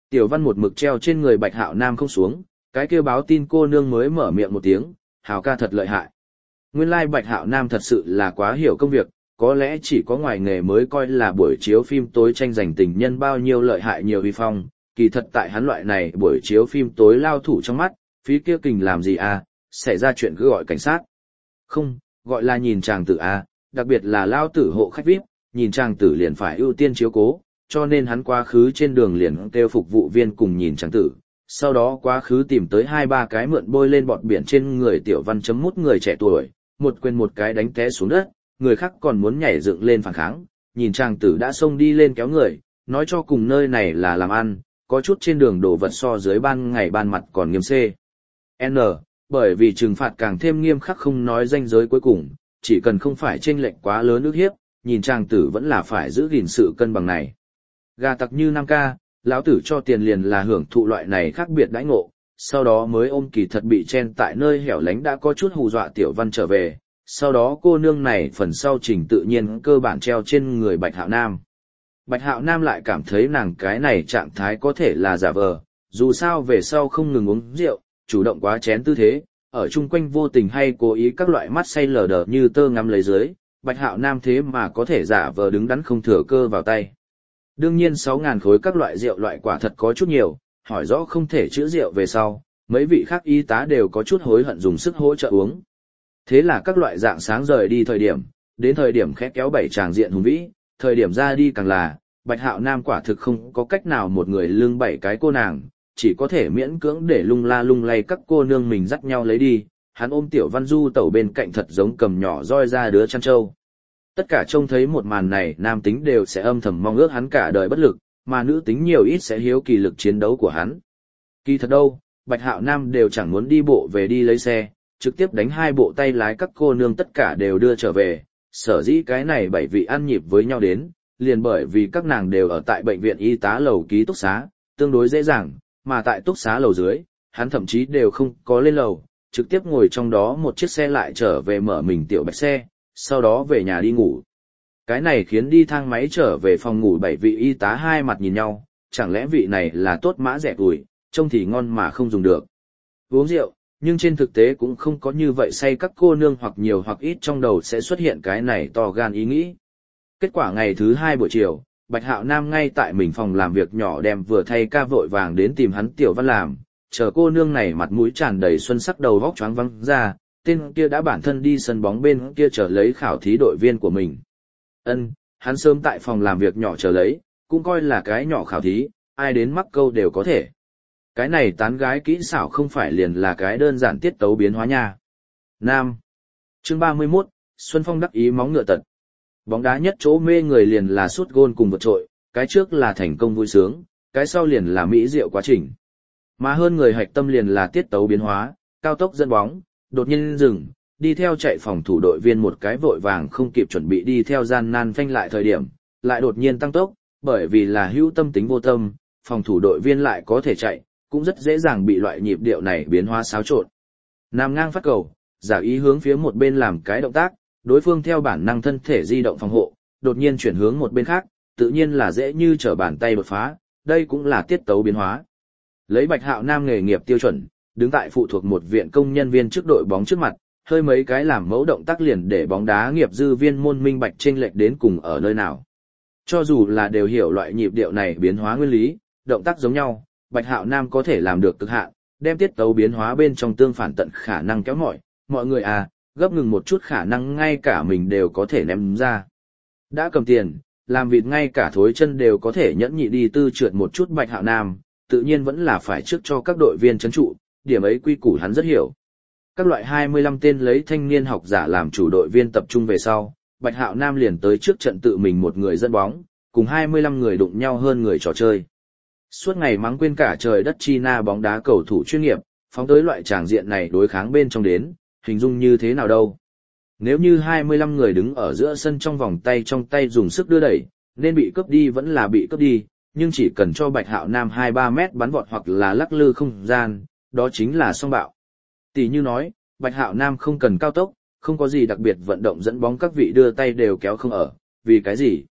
Tiểu Văn một mực treo trên người Bạch Hạo Nam không xuống, cái kêu báo tin cô nương mới mở miệng một tiếng, Hào ca thật lợi hại. Nguyên lai Bạch Hạo Nam thật sự là quá hiểu công việc, có lẽ chỉ có ngoài nghề mới coi là buổi chiếu phim tối tranh giành tình nhân bao nhiêu lợi hại nhiều uy phong, kỳ thật tại hắn loại này buổi chiếu phim tối lao thủ trong mắt, phí kia kình làm gì à, xảy ra chuyện cứ gọi cảnh sát. Không, gọi là nhìn chàng tử à, đặc biệt là lao tử hộ khách VIP, nhìn chàng tử liền phải ưu tiên chiếu cố, cho nên hắn quá khứ trên đường liền kêu phục vụ viên cùng nhìn chàng tử. Sau đó quá khứ tìm tới 2-3 cái mượn bôi lên bọt biển trên người Tiểu Văn chấm mút người trẻ tuổi, một quên một cái đánh té xuống đất, người khác còn muốn nhảy dựng lên phản kháng, nhìn chàng tử đã xông đi lên kéo người, nói cho cùng nơi này là làm ăn, có chút trên đường đổ vật so dưới ban ngày ban mặt còn nghiêm c. N, bởi vì trừng phạt càng thêm nghiêm khắc không nói ranh giới cuối cùng, chỉ cần không phải chênh lệch quá lớn ức hiếp, nhìn chàng tử vẫn là phải giữ gìn sự cân bằng này. Gà tặc như Nam ca, lão tử cho tiền liền là hưởng thụ loại này khác biệt đãi ngộ, sau đó mới ôm kỳ thật bị chen tại nơi hẻo lánh đã có chút hù dọa Tiểu Văn trở về, sau đó cô nương này phần sau trình tự nhiên cơ bản treo trên người Bạch Hạo Nam. Bạch Hạo Nam lại cảm thấy nàng cái này trạng thái có thể là giả vờ, dù sao về sau không ngừng uống rượu, chủ động quá chén tư thế, ở chung quanh vô tình hay cố ý các loại mắt say lờ đờ như tơ ngắm lấy dưới, Bạch Hạo Nam thế mà có thể giả vờ đứng đắn không thừa cơ vào tay. Đương nhiên 6.000 khối các loại rượu loại quả thật có chút nhiều, hỏi rõ không thể chữa rượu về sau, mấy vị khác y tá đều có chút hối hận dùng sức hỗ trợ uống. Thế là các loại dạng sáng rời đi thời điểm, đến thời điểm khẽ kéo bảy tràng diện hùng vĩ, thời điểm ra đi càng là, Bạch Hạo Nam quả thực không có cách nào một người lưng 7 cái cô nàng, chỉ có thể miễn cưỡng để lung la lung lay các cô nương mình dắt nhau lấy đi, hắn ôm Tiểu Văn Du tẩu bên cạnh thật giống cầm nhỏ roi ra đứa chăn trâu. Tất cả trông thấy một màn này nam tính đều sẽ âm thầm mong ước hắn cả đời bất lực, mà nữ tính nhiều ít sẽ hiếu kỳ lực chiến đấu của hắn. Kỳ thật đâu, Bạch Hạo Nam đều chẳng muốn đi bộ về đi lấy xe, trực tiếp đánh 2 bộ tay lái các cô nương tất cả đều đưa trở về, sở dĩ cái này 7 vị ăn nhịp với nhau đến, liền bởi vì các nàng đều ở tại bệnh viện y tá lầu ký túc xá, tương đối dễ dàng, mà tại túc xá lầu dưới, hắn thậm chí đều không có lên lầu, trực tiếp ngồi trong đó một chiếc xe lại trở về mở mình tiểu bạch xe, sau đó về nhà đi ngủ. Cái này khiến đi thang máy trở về phòng ngủ 7 vị y tá hai mặt nhìn nhau, chẳng lẽ vị này là tốt mã rẻ tuổi, trông thì ngon mà không dùng được. Uống rượu, nhưng trên thực tế cũng không có như vậy say các cô nương hoặc nhiều hoặc ít trong đầu sẽ xuất hiện cái này to gan ý nghĩ. Kết quả ngày thứ 2 buổi chiều, Bạch Hạo Nam ngay tại mình phòng làm việc nhỏ đem vừa thay ca vội vàng đến tìm hắn Tiểu Văn làm, chờ cô nương này mặt mũi tràn đầy xuân sắc đầu vóc choáng váng ra, tên kia đã bản thân đi sân bóng bên kia chờ lấy khảo thí đội viên của mình. Hắn sớm tại phòng làm việc nhỏ chờ lấy, cũng coi là cái nhỏ khảo thí, ai đến mắc câu đều có thể. Cái này tán gái kỹ xảo không phải liền là cái đơn giản tiết tấu biến hóa nha. Nam. Chương 31, Xuân Phong đắc ý móng ngựa tật. Bóng đá nhất chỗ mê người liền là sút gôn cùng vượt trội, cái trước là thành công vui sướng, cái sau liền là mỹ diệu quá trình. Mà hơn người hạch tâm liền là tiết tấu biến hóa, cao tốc dẫn bóng, đột nhiên dừng, đi theo chạy phòng thủ đội viên một cái vội vàng không kịp chuẩn bị đi theo gian nan phanh lại thời điểm, lại đột nhiên tăng tốc, bởi vì là hữu tâm tính vô tâm, phòng thủ đội viên lại có thể chạy, cũng rất dễ dàng bị loại nhịp điệu này biến hóa xáo trộn. Nằm ngang phát cầu, giả ý hướng phía một bên làm cái động tác, đối phương theo bản năng thân thể di động phòng hộ, đột nhiên chuyển hướng một bên khác, tự nhiên là dễ như trở bàn tay đột phá, đây cũng là tiết tấu biến hóa. Lấy Bạch Hạo Nam nghề nghiệp tiêu chuẩn, đứng tại phụ thuộc một viện công nhân viên trước đội bóng trước mặt, hơi mấy cái làm mẫu động tác liền để bóng đá nghiệp dư viên môn minh bạch chênh lệch đến cùng ở nơi nào. Cho dù là đều hiểu loại nhịp điệu này biến hóa nguyên lý, động tác giống nhau, Bạch Hạo Nam có thể làm được cực hạn, đem tiết tấu biến hóa bên trong tương phản tận khả năng kéo mọi người à, gấp ngừng một chút khả năng ngay cả mình đều có thể ném ra. Đã cầm tiền, làm vịt ngay cả thối chân đều có thể nhẫn nhị đi tư trượt một chút Bạch Hạo Nam, tự nhiên vẫn là phải trước cho các đội viên trấn trụ, điểm ấy quy củ hắn rất hiểu. Các loại 25 tên lấy thanh niên học giả làm chủ đội viên tập trung về sau, Bạch Hạo Nam liền tới trước trận tự mình một người dẫn bóng, cùng 25 người đụng nhau hơn người trò chơi. Suốt ngày mắng quên cả trời đất China bóng đá cầu thủ chuyên nghiệp, phóng tới loại tràng diện này đối kháng bên trong đến, hình dung như thế nào đâu. Nếu như 25 người đứng ở giữa sân trong vòng tay trong tay dùng sức đưa đẩy, nên bị cướp đi vẫn là bị cướp đi, nhưng chỉ cần cho Bạch Hạo Nam 2-3 mét bắn vọt hoặc là lắc lư không gian, đó chính là song bạo. Tỷ như nói, Bạch Hạo Nam không cần cao tốc, không có gì đặc biệt vận động dẫn bóng các vị đưa tay đều kéo không ở, vì cái gì?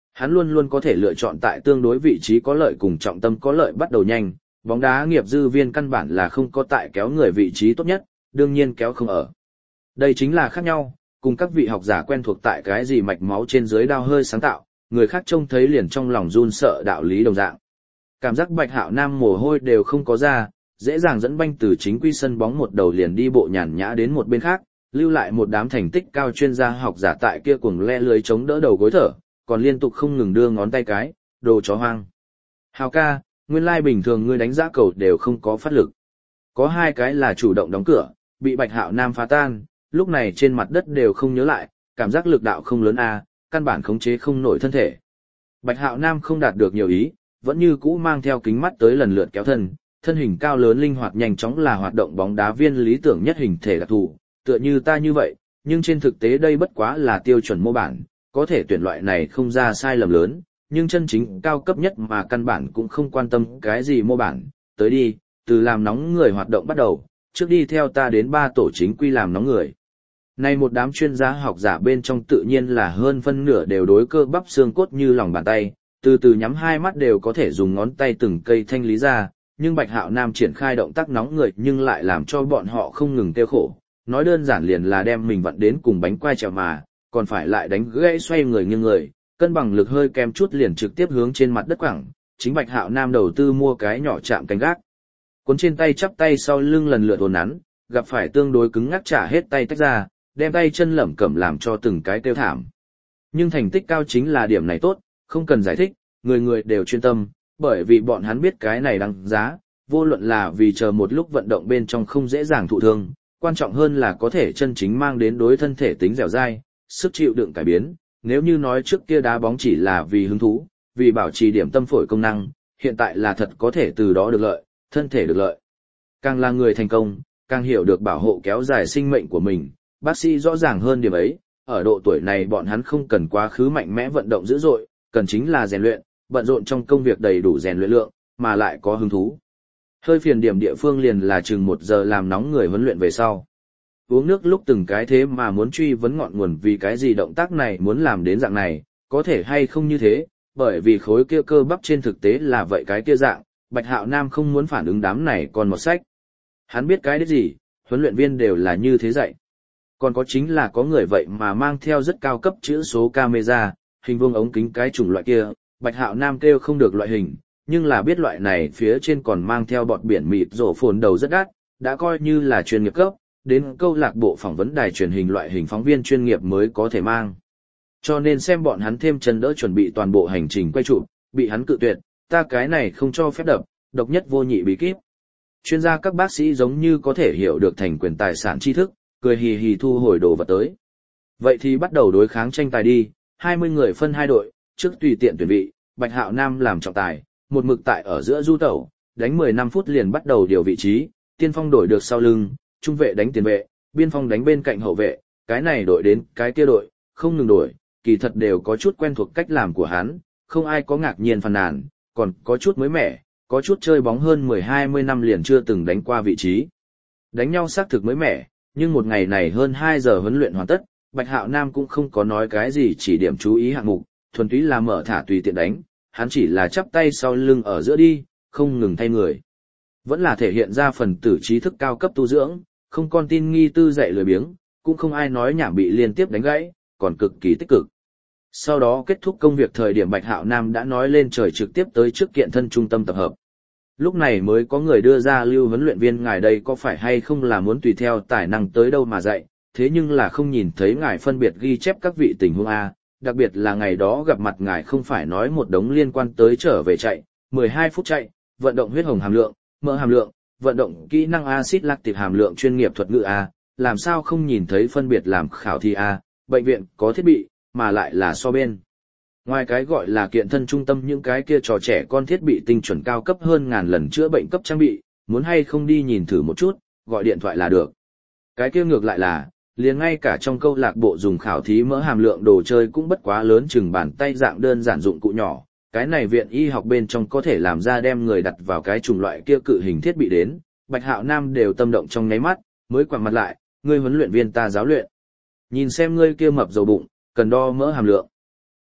Hắn luôn luôn có thể lựa chọn tại tương đối vị trí có lợi cùng trọng tâm có lợi bắt đầu nhanh, bóng đá nghiệp dư viên căn bản là không có tại kéo người vị trí tốt nhất, đương nhiên kéo không ở. Đây chính là khác nhau, cùng các vị học giả quen thuộc tại cái gì mạch máu trên dưới đao hơi sáng tạo, người khác trông thấy liền trong lòng run sợ đạo lý đồng dạng. Cảm giác Bạch Hạo Nam mồ hôi đều không có ra, dễ dàng dẫn banh từ chính quy sân bóng một đầu liền đi bộ nhàn nhã đến một bên khác, lưu lại một đám thành tích cao chuyên gia học giả tại kia cuồng le lưới chống đỡ đầu gối thở, còn liên tục không ngừng đưa ngón tay cái, đồ chó hoang. Hào ca, nguyên lai bình thường ngươi đánh giá cầu đều không có phát lực. Có hai cái là chủ động đóng cửa, bị Bạch Hạo Nam phá tan, lúc này trên mặt đất đều không nhớ lại, cảm giác lực đạo không lớn căn bản khống chế không nổi thân thể. Bạch Hạo Nam không đạt được nhiều ý, vẫn như cũ mang theo kính mắt tới lần lượt kéo thân hình cao lớn linh hoạt nhanh chóng là hoạt động bóng đá viên lý tưởng nhất hình thể đặc thù, tựa như ta như vậy, nhưng trên thực tế đây bất quá là tiêu chuẩn mô bản, có thể tuyển loại này không ra sai lầm lớn, nhưng chân chính cao cấp nhất mà căn bản cũng không quan tâm cái gì mô bản, tới đi, từ làm nóng người hoạt động bắt đầu, trước đi theo ta đến 3 tổ chính quy làm nóng người. Này một đám chuyên gia học giả bên trong tự nhiên là hơn phân nửa đều đối cơ bắp xương cốt như lòng bàn tay, từ từ nhắm hai mắt đều có thể dùng ngón tay từng cây thanh lý ra, nhưng Bạch Hạo Nam triển khai động tác nóng người nhưng lại làm cho bọn họ không ngừng tiêu khổ, nói đơn giản liền là đem mình vặn đến cùng bánh quai trèo mà, còn phải lại đánh gãy xoay người nghiêng người, cân bằng lực hơi kém chút liền trực tiếp hướng trên mặt đất quẳng, chính Bạch Hạo Nam đầu tư mua cái nhỏ chạm cánh gác. Cuốn trên tay chắp tay sau lưng lần lượt uốn nắn, gặp phải tương đối cứng ngắc trả hết tay tách ra, đem tay chân lẩm cẩm làm cho từng cái tiêu thảm. Nhưng thành tích cao chính là điểm này tốt, không cần giải thích, người người đều chuyên tâm, bởi vì bọn hắn biết cái này đáng giá, vô luận là vì chờ một lúc vận động bên trong không dễ dàng thụ thương, quan trọng hơn là có thể chân chính mang đến đối thân thể tính dẻo dai, sức chịu đựng cải biến. Nếu như nói trước kia đá bóng chỉ là vì hứng thú, vì bảo trì điểm tâm phổi công năng, hiện tại là thật có thể từ đó được lợi, thân thể được lợi. Càng là người thành công, càng hiểu được bảo hộ kéo dài sinh mệnh của mình, bác sĩ rõ ràng hơn điểm ấy, ở độ tuổi này bọn hắn không cần quá khứ mạnh mẽ vận động dữ dội, cần chính là rèn luyện, bận rộn trong công việc đầy đủ rèn luyện lượng, mà lại có hứng thú. Hơi phiền điểm địa phương liền là chừng 1 giờ làm nóng người huấn luyện về sau. Uống nước lúc từng cái thế mà muốn truy vấn ngọn nguồn vì cái gì động tác này muốn làm đến dạng này, có thể hay không như thế, bởi vì khối kia cơ bắp trên thực tế là vậy cái kia dạng, Bạch Hạo Nam không muốn phản ứng đám này còn một sách. Hắn biết cái đấy gì, huấn luyện viên đều là như thế dạy. Còn có chính là có người vậy mà mang theo rất cao cấp chữ số camera, hình vuông ống kính cái chủng loại kia, Bạch Hạo Nam kêu không được loại hình, nhưng là biết loại này phía trên còn mang theo bọt biển mịt rổ phồn đầu rất đắt, đã coi như là chuyên nghiệp cấp, đến câu lạc bộ phỏng vấn đài truyền hình loại hình phóng viên chuyên nghiệp mới có thể mang. Cho nên xem bọn hắn thêm chân đỡ chuẩn bị toàn bộ hành trình quay chụp, bị hắn cự tuyệt, ta cái này không cho phép đập, độc nhất vô nhị bí kíp. Chuyên gia các bác sĩ giống như có thể hiểu được thành quyền tài sản tri thức, cười hì hì thu hồi đồ vật tới. Vậy thì bắt đầu đối kháng tranh tài đi, 20 người phân 2 đội, trước tùy tiện tuyển vị, Bạch Hạo Nam làm trọng tài, một mực tại ở giữa du tẩu, đánh 15 phút liền bắt đầu điều vị trí, tiên phong đổi được sau lưng, trung vệ đánh tiền vệ, biên phong đánh bên cạnh hậu vệ, cái này đội đến cái kia đội, không ngừng đổi, kỳ thật đều có chút quen thuộc cách làm của hắn, không ai có ngạc nhiên phàn nàn, còn có chút mới mẻ, có chút chơi bóng hơn 10-20 năm liền chưa từng đánh qua vị trí. Đánh nhau xác thực mới mẻ, nhưng một ngày này hơn 2 giờ huấn luyện hoàn tất, Bạch Hạo Nam cũng không có nói cái gì chỉ điểm chú ý hạng mục, thuần túy là mở thả tùy tiện đánh, hắn chỉ là chắp tay sau lưng ở giữa đi, không ngừng thay người. Vẫn là thể hiện ra phần tử trí thức cao cấp tu dưỡng, không con tin nghi tư dạy lười biếng, cũng không ai nói nhảm bị liên tiếp đánh gãy, còn cực kỳ tích cực. Sau đó kết thúc công việc thời điểm Bạch Hạo Nam đã nói lên trời trực tiếp tới trước kiện thân trung tâm tập hợp. Lúc này mới có người đưa ra lưu huấn luyện viên ngài đây có phải hay không là muốn tùy theo tài năng tới đâu mà dạy, thế nhưng là không nhìn thấy ngài phân biệt ghi chép các vị tình huống A, đặc biệt là ngày đó gặp mặt ngài không phải nói một đống liên quan tới trở về chạy, 12 phút chạy, vận động huyết hồng hàm lượng, mỡ hàm lượng, vận động kỹ năng axit lactic hàm lượng chuyên nghiệp thuật ngữ A, làm sao không nhìn thấy phân biệt làm khảo thi A, bệnh viện có thiết bị, mà lại là so bên. Ngoài cái gọi là kiện thân trung tâm những cái kia trò trẻ con thiết bị tinh chuẩn cao cấp hơn ngàn lần chữa bệnh cấp trang bị, muốn hay không đi nhìn thử một chút, gọi điện thoại là được. Cái kia ngược lại là, liền ngay cả trong câu lạc bộ dùng khảo thí mỡ hàm lượng đồ chơi cũng bất quá lớn chừng bàn tay dạng đơn giản dụng cụ nhỏ, cái này viện y học bên trong có thể làm ra đem người đặt vào cái chủng loại kia cự hình thiết bị đến, Bạch Hạo Nam đều tâm động trong nháy mắt, mới quẳng mặt lại, ngươi huấn luyện viên ta giáo luyện. Nhìn xem ngươi kia mập dầu bụng, cần đo mỡ hàm lượng.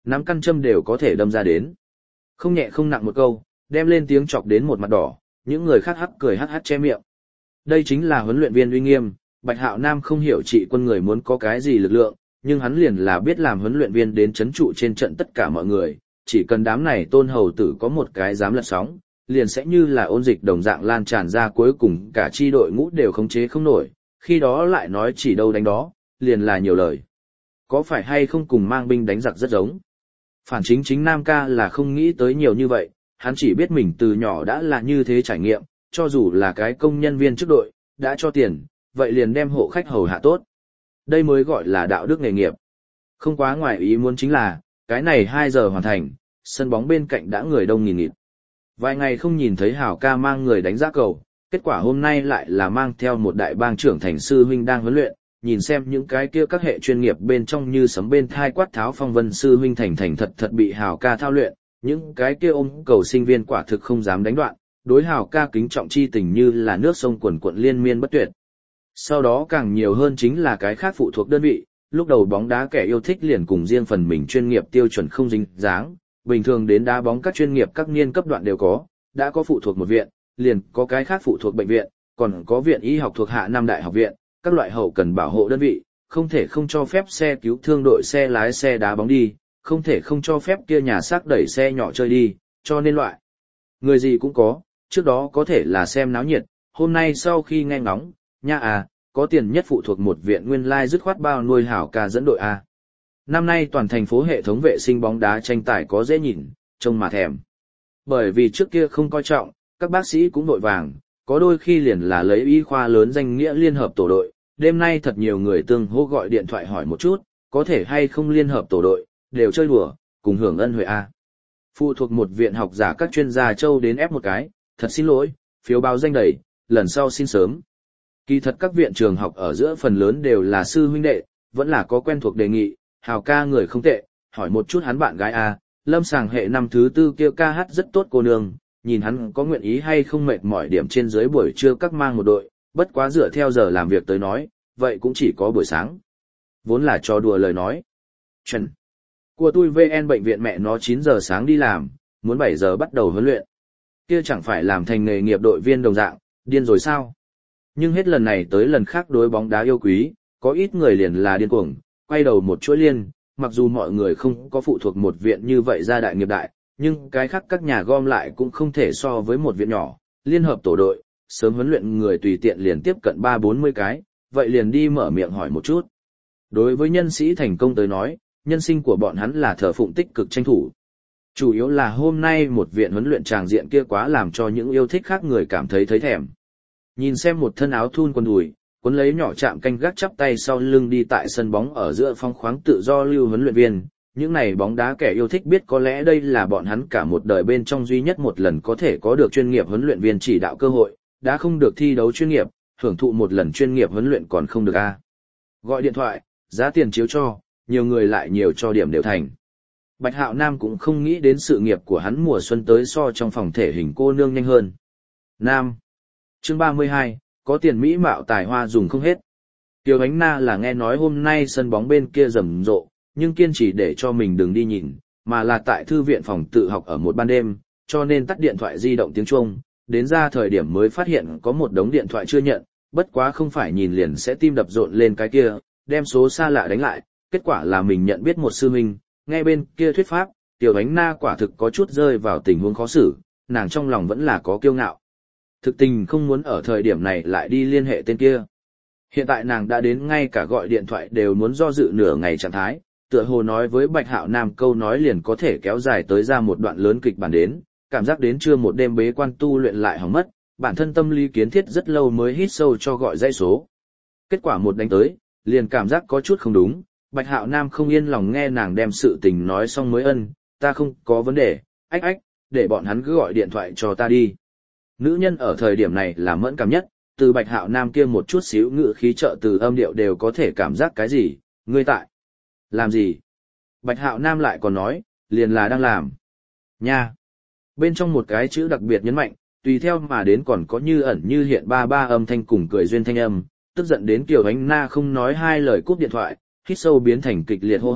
nắm căn châm đều có thể đâm ra đến. Không nhẹ không nặng một câu, đem lên tiếng chọc đến một mặt đỏ, những người khác hắc cười hắc hắc che miệng. Đây chính là huấn luyện viên uy nghiêm, Bạch Hạo Nam không hiểu trị quân người muốn có cái gì lực lượng, nhưng hắn liền là biết làm huấn luyện viên đến chấn trụ trên trận tất cả mọi người, chỉ cần đám này tôn hầu tử có một cái dám lật sóng, liền sẽ như là ôn dịch đồng dạng lan tràn ra, cuối cùng cả chi đội ngũ đều khống chế không nổi, khi đó lại nói chỉ đâu đánh đó, liền là nhiều lời. Có phải hay không cùng mang binh đánh giặc rất giống? Phản chính Nam ca là không nghĩ tới nhiều như vậy, hắn chỉ biết mình từ nhỏ đã là như thế trải nghiệm, cho dù là cái công nhân viên chức đội, đã cho tiền, vậy liền đem hộ khách hầu hạ tốt. Đây mới gọi là đạo đức nghề nghiệp. Không quá ngoài ý muốn chính là, cái này 2 giờ hoàn thành, sân bóng bên cạnh đã người đông nghìn nghịt. Vài ngày không nhìn thấy Hảo ca mang người đánh giá cầu, kết quả hôm nay lại là mang theo một đại bang trưởng thành sư huynh đang huấn luyện, nhìn xem những cái kia các hệ chuyên nghiệp bên trong như sấm bên thai quát tháo phong vân sư huynh thành thật bị Hảo ca thao luyện, những cái kia ôm cầu sinh viên quả thực không dám đánh đoạn, đối Hảo ca kính trọng chi tình như là nước sông quần quận liên miên bất tuyệt. Sau đó càng nhiều hơn chính là cái khác phụ thuộc đơn vị, lúc đầu bóng đá kẻ yêu thích liền cùng riêng phần mình chuyên nghiệp tiêu chuẩn không dính dáng, bình thường đến đá bóng các chuyên nghiệp các niên cấp đoạn đều có, đã có phụ thuộc một viện, liền có cái khác phụ thuộc bệnh viện, còn có viện y học thuộc hạ 5 đại học viện, các loại hậu cần bảo hộ đơn vị, không thể không cho phép xe cứu thương đội xe lái xe đá bóng đi, không thể không cho phép kia nhà xác đẩy xe nhỏ chơi đi, cho nên loại người gì cũng có, trước đó có thể là xem náo nhiệt, hôm nay sau khi nghe ngóng, nha à, có tiền nhất phụ thuộc một viện nguyên lai dứt khoát bao nuôi Hảo ca dẫn đội A. Năm nay toàn thành phố hệ thống vệ sinh bóng đá tranh tài có dễ nhìn, trông mà thèm. Bởi vì trước kia không coi trọng, các bác sĩ cũng đội vàng, có đôi khi liền là lấy y khoa lớn danh nghĩa liên hợp tổ đội, đêm nay thật nhiều người tương hô gọi điện thoại hỏi một chút, có thể hay không liên hợp tổ đội, đều chơi đùa, cùng hưởng ân huệ A. Phụ thuộc một viện học giả các chuyên gia châu đến ép một cái, thật xin lỗi, phiếu báo danh đầy, lần sau xin sớm. Kỳ thật các viện trường học ở giữa phần lớn đều là sư huynh đệ, vẫn là có quen thuộc đề nghị, Hào ca người không tệ, hỏi một chút hắn bạn gái A, lâm sàng hệ năm thứ 4 kia ca hát rất tốt cô nương, nhìn hắn có nguyện ý hay không mệt mỏi điểm trên dưới buổi trưa các mang một đội, bất quá dựa theo giờ làm việc tới nói, vậy cũng chỉ có buổi sáng. Vốn là cho đùa lời nói. Chuẩn. Của tôi VN bệnh viện mẹ nó 9 giờ sáng đi làm, muốn 7 giờ bắt đầu huấn luyện. Kia chẳng phải làm thành nghề nghiệp đội viên đồng dạng, điên rồi sao? Nhưng hết lần này tới lần khác đối bóng đá yêu quý, có ít người liền là điên cuồng, quay đầu một chuỗi liên, mặc dù mọi người không có phụ thuộc một viện như vậy ra đại nghiệp đại, nhưng cái khác các nhà gom lại cũng không thể so với một viện nhỏ, liên hợp tổ đội, sớm huấn luyện người tùy tiện liền tiếp cận 30-40 cái, vậy liền đi mở miệng hỏi một chút. Đối với nhân sĩ thành công tới nói, nhân sinh của bọn hắn là thờ phụng tích cực tranh thủ. Chủ yếu là hôm nay một viện huấn luyện tràng diện kia quá làm cho những yêu thích khác người cảm thấy thèm. Nhìn xem một thân áo thun quần đùi, cuốn lấy nhỏ chạm canh gác chắp tay sau lưng đi tại sân bóng ở giữa phong khoáng tự do lưu huấn luyện viên, những này bóng đá kẻ yêu thích biết có lẽ đây là bọn hắn cả một đời bên trong duy nhất một lần có thể có được chuyên nghiệp huấn luyện viên chỉ đạo cơ hội, đã không được thi đấu chuyên nghiệp, hưởng thụ một lần chuyên nghiệp huấn luyện còn không được a. Gọi điện thoại, giá tiền chiếu cho, nhiều người lại nhiều cho điểm đều thành. Bạch Hạo Nam cũng không nghĩ đến sự nghiệp của hắn mùa xuân tới so trong phòng thể hình cô nương nhanh hơn. Nam. Chương 32, có tiền mỹ mạo tài hoa dùng không hết. Tiêu Ánh Na là nghe nói hôm nay sân bóng bên kia rầm rộ, nhưng kiên trì để cho mình đừng đi nhìn, mà là tại thư viện phòng tự học ở một ban đêm, cho nên tắt điện thoại di động tiếng chuông, đến ra thời điểm mới phát hiện có một đống điện thoại chưa nhận, bất quá không phải nhìn liền sẽ tim đập rộn lên cái kia, đem số xa lạ đánh lại, kết quả là mình nhận biết một sư huynh, nghe bên kia thuyết pháp, Tiểu Ánh Na quả thực có chút rơi vào tình huống khó xử, nàng trong lòng vẫn là có kiêu ngạo. Thực tình không muốn ở thời điểm này lại đi liên hệ tên kia. Hiện tại nàng đã đến ngay cả gọi điện thoại đều muốn do dự nửa ngày trạng thái, tựa hồ nói với Bạch Hạo Nam câu nói liền có thể kéo dài tới ra một đoạn lớn kịch bản đến, cảm giác đến trưa một đêm bế quan tu luyện lại hỏng mất, bản thân tâm lý kiến thiết rất lâu mới hít sâu cho gọi dãy số. Kết quả một đánh tới, liền cảm giác có chút không đúng, Bạch Hạo Nam không yên lòng nghe nàng đem sự tình nói xong mới ân, ta không có vấn đề, ách, để bọn hắn cứ gọi điện thoại cho ta đi. Nữ nhân ở thời điểm này là mẫn cảm nhất, từ Bạch Hạo Nam kia một chút xíu ngữ khí trợ từ âm điệu đều có thể cảm giác cái gì, ngươi tại. Làm gì? Bạch Hạo Nam lại còn nói, liền là đang làm. Nha. Bên trong một cái chữ đặc biệt nhấn mạnh, tùy theo mà đến còn có như ẩn như hiện ba âm thanh cùng cười duyên thanh âm, tức giận đến Kiều Ánh Na không nói hai lời cúp điện thoại, hít sâu biến thành kịch liệt hô hấp,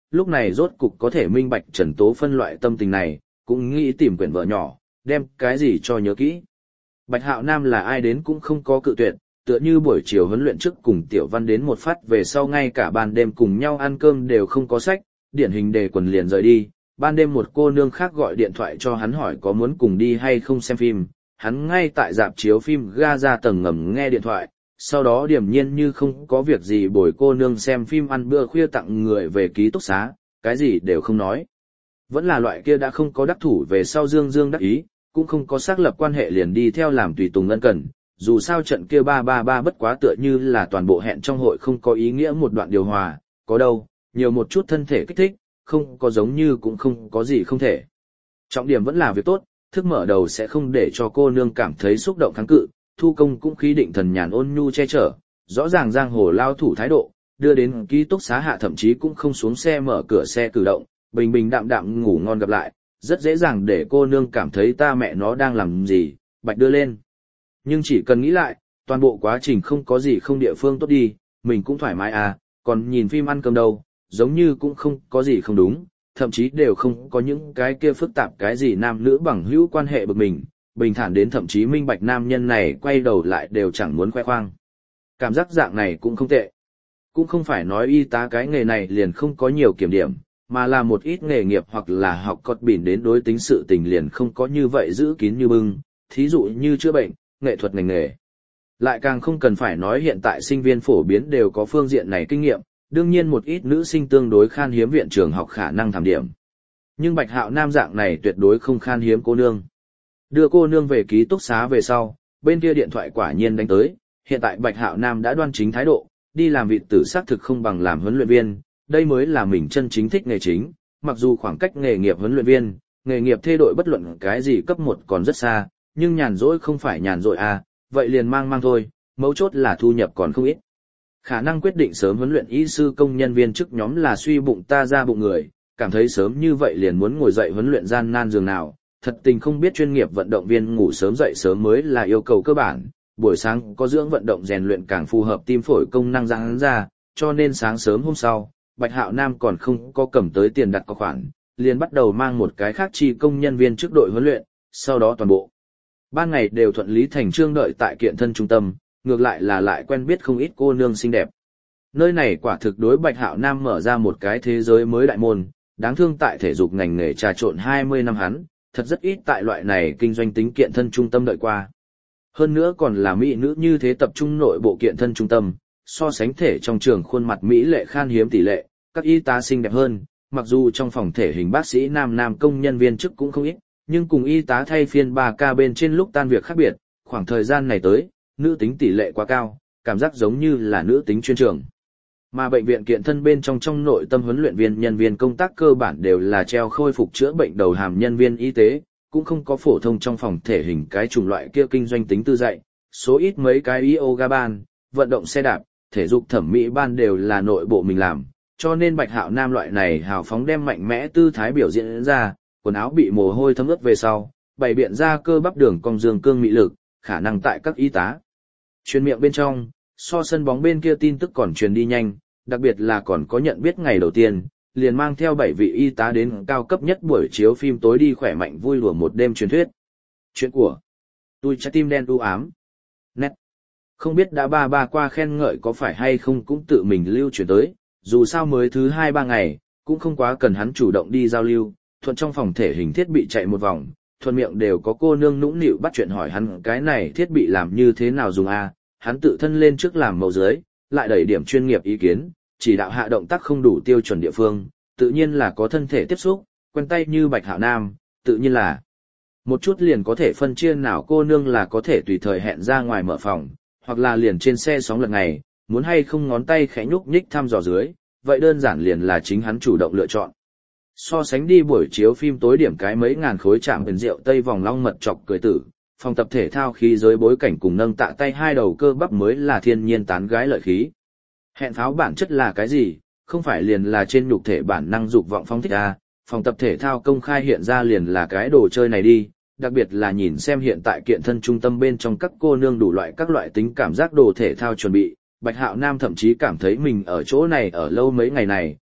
lúc này rốt cục có thể minh bạch Trần Tố phân loại tâm tình này, cũng nghĩ tìm quyển vợ nhỏ, đem cái gì cho nhớ kỹ. Bạch Hạo Nam là ai đến cũng không có cự tuyệt, tựa như buổi chiều huấn luyện trước cùng Tiểu Văn đến một phát về sau ngay cả ban đêm cùng nhau ăn cơm đều không có sách, điển hình đề quần liền rời đi. Ban đêm một cô nương khác gọi điện thoại cho hắn hỏi có muốn cùng đi hay không xem phim, hắn ngay tại rạp chiếu phim ga ra tầng ngầm nghe điện thoại, sau đó điềm nhiên như không có việc gì bồi cô nương xem phim ăn bữa khuya tặng người về ký túc xá, cái gì đều không nói. Vẫn là loại kia đã không có đắc thủ về sau dương dương đắc ý, cũng không có xác lập quan hệ liền đi theo làm tùy tùng ân cần, dù sao trận kia 333 bất quá tựa như là toàn bộ hẹn trong hội không có ý nghĩa một đoạn điều hòa, có đâu, nhiều một chút thân thể kích thích, không có giống như cũng không có gì không thể. Trọng điểm vẫn là việc tốt, thức mở đầu sẽ không để cho cô nương cảm thấy xúc động kháng cự, thu công cũng khí định thần nhàn ôn nhu che chở, rõ ràng giang hồ lao thủ thái độ, đưa đến ký túc xá hạ thậm chí cũng không xuống xe mở cửa xe cử động, bình bình đạm đạm ngủ ngon gặp lại, rất dễ dàng để cô nương cảm thấy ta mẹ nó đang làm gì, bạch đưa lên. Nhưng chỉ cần nghĩ lại, toàn bộ quá trình không có gì không địa phương tốt đi, mình cũng thoải mái à, còn nhìn phim ăn cơm đâu, giống như cũng không có gì không đúng, thậm chí đều không có những cái kia phức tạp cái gì nam nữ bằng hữu quan hệ bực mình, bình thản đến thậm chí minh bạch nam nhân này quay đầu lại đều chẳng muốn khoe khoang. Cảm giác dạng này cũng không tệ. Cũng không phải nói y tá cái nghề này liền không có nhiều kiểm điểm, mà là một ít nghề nghiệp hoặc là học cọt bỉn đến đối tính sự tình liền không có như vậy giữ kín như bưng, thí dụ như chữa bệnh, nghệ thuật ngành nghề. Lại càng không cần phải nói hiện tại sinh viên phổ biến đều có phương diện này kinh nghiệm, đương nhiên một ít nữ sinh tương đối khan hiếm viện trường học khả năng thảm điểm. Nhưng Bạch Hạo Nam dạng này tuyệt đối không khan hiếm cô nương. Đưa cô nương về ký túc xá về sau, bên kia điện thoại quả nhiên đánh tới, hiện tại Bạch Hạo Nam đã đoan chính thái độ, đi làm vị tử xác thực không bằng làm huấn luyện viên, đây mới là mình chân chính thích nghề chính, mặc dù khoảng cách nghề nghiệp huấn luyện viên, nghề nghiệp thê đội bất luận cái gì cấp 1 còn rất xa, nhưng nhàn rỗi không phải nhàn rỗi à, vậy liền mang thôi, mấu chốt là thu nhập còn không ít. Khả năng quyết định sớm huấn luyện y sư công nhân viên chức nhóm là suy bụng ta ra bụng người, cảm thấy sớm như vậy liền muốn ngồi dậy huấn luyện gian nan dường nào, thật tình không biết chuyên nghiệp vận động viên ngủ sớm dậy sớm mới là yêu cầu cơ bản, buổi sáng có dưỡng vận động rèn luyện càng phù hợp tim phổi công năng giãn ra, cho nên sáng sớm hôm sau, Bạch Hạo Nam còn không có cầm tới tiền đặt cọc khoản, liền bắt đầu mang một cái khác chi công nhân viên trước đội huấn luyện, sau đó toàn bộ ban ngày đều thuận lý thành chương đợi tại kiện thân trung tâm, ngược lại là lại quen biết không ít cô nương xinh đẹp. Nơi này quả thực đối Bạch Hạo Nam mở ra một cái thế giới mới đại môn, đáng thương tại thể dục ngành nghề trà trộn 20 năm hắn, thật rất ít tại loại này kinh doanh tính kiện thân trung tâm đợi qua. Hơn nữa còn là mỹ nữ như thế tập trung nội bộ kiện thân trung tâm, so sánh thể trong trường khuôn mặt mỹ lệ khan hiếm tỷ lệ, các y tá xinh đẹp hơn, mặc dù trong phòng thể hình bác sĩ nam công nhân viên chức cũng không ít, nhưng cùng y tá thay phiên 3K bên trên lúc tan việc khác biệt, khoảng thời gian này tới, nữ tính tỷ lệ quá cao, cảm giác giống như là nữ tính chuyên trường. Mà bệnh viện kiện thân bên trong nội tâm huấn luyện viên nhân viên công tác cơ bản đều là treo khôi phục chữa bệnh đầu hàm nhân viên y tế, cũng không có phổ thông trong phòng thể hình cái chủng loại kia kinh doanh tính tư dạy, số ít mấy cái yoga ban, vận động xe đạp, thể dục thẩm mỹ ban đều là nội bộ mình làm, cho nên Bạch Hạo Nam loại này hào phóng đem mạnh mẽ tư thái biểu diễn ra, quần áo bị mồ hôi thấm ướt về sau, bày biện ra cơ bắp đường cong dương cương mỹ lực, khả năng tại các y tá truyền miệng bên trong, so sân bóng bên kia tin tức còn truyền đi nhanh, đặc biệt là còn có nhận biết ngày đầu tiên, liền mang theo 7 vị y tá đến cao cấp nhất buổi chiếu phim tối đi khỏe mạnh vui lùa một đêm truyền thuyết. Chuyện của tôi trái tim đen u ám. Nét. Không biết đã ba qua khen ngợi có phải hay không cũng tự mình lưu truyền tới, dù sao mới thứ 2-3 ngày, cũng không quá cần hắn chủ động đi giao lưu, thuận trong phòng thể hình thiết bị chạy một vòng, thuận miệng đều có cô nương nũng nịu bắt chuyện hỏi hắn cái này thiết bị làm như thế nào dùng a, hắn tự thân lên trước làm mẫu dưới, lại đẩy điểm chuyên nghiệp ý kiến, chỉ đạo hạ động tác không đủ tiêu chuẩn địa phương, tự nhiên là có thân thể tiếp xúc, quen tay như Bạch Hạo Nam, tự nhiên là một chút liền có thể phân chia nào cô nương là có thể tùy thời hẹn ra ngoài mở phòng, hoặc là liền trên xe sóng lần ngày, muốn hay không ngón tay khẽ nhúc nhích thăm dò dưới, vậy đơn giản liền là chính hắn chủ động lựa chọn. So sánh đi buổi chiếu phim tối điểm cái mấy ngàn khối chạm bình rượu tây vòng long mật chọc cười tử, phòng tập thể thao khí giới bối cảnh cùng nâng tạ tay hai đầu cơ bắp mới là thiên nhiên tán gái lợi khí. Hẹn pháo bản chất là cái gì, không phải liền là trên nhục thể bản năng dục vọng phóng thích à, phòng tập thể thao công khai hiện ra liền là cái đồ chơi này đi, đặc biệt là nhìn xem hiện tại kiện thân trung tâm bên trong các cô nương đủ loại các loại tính cảm giác đồ thể thao chuẩn bị, Bạch Hạo Nam thậm chí cảm thấy mình ở chỗ này ở lâu mấy ngày này,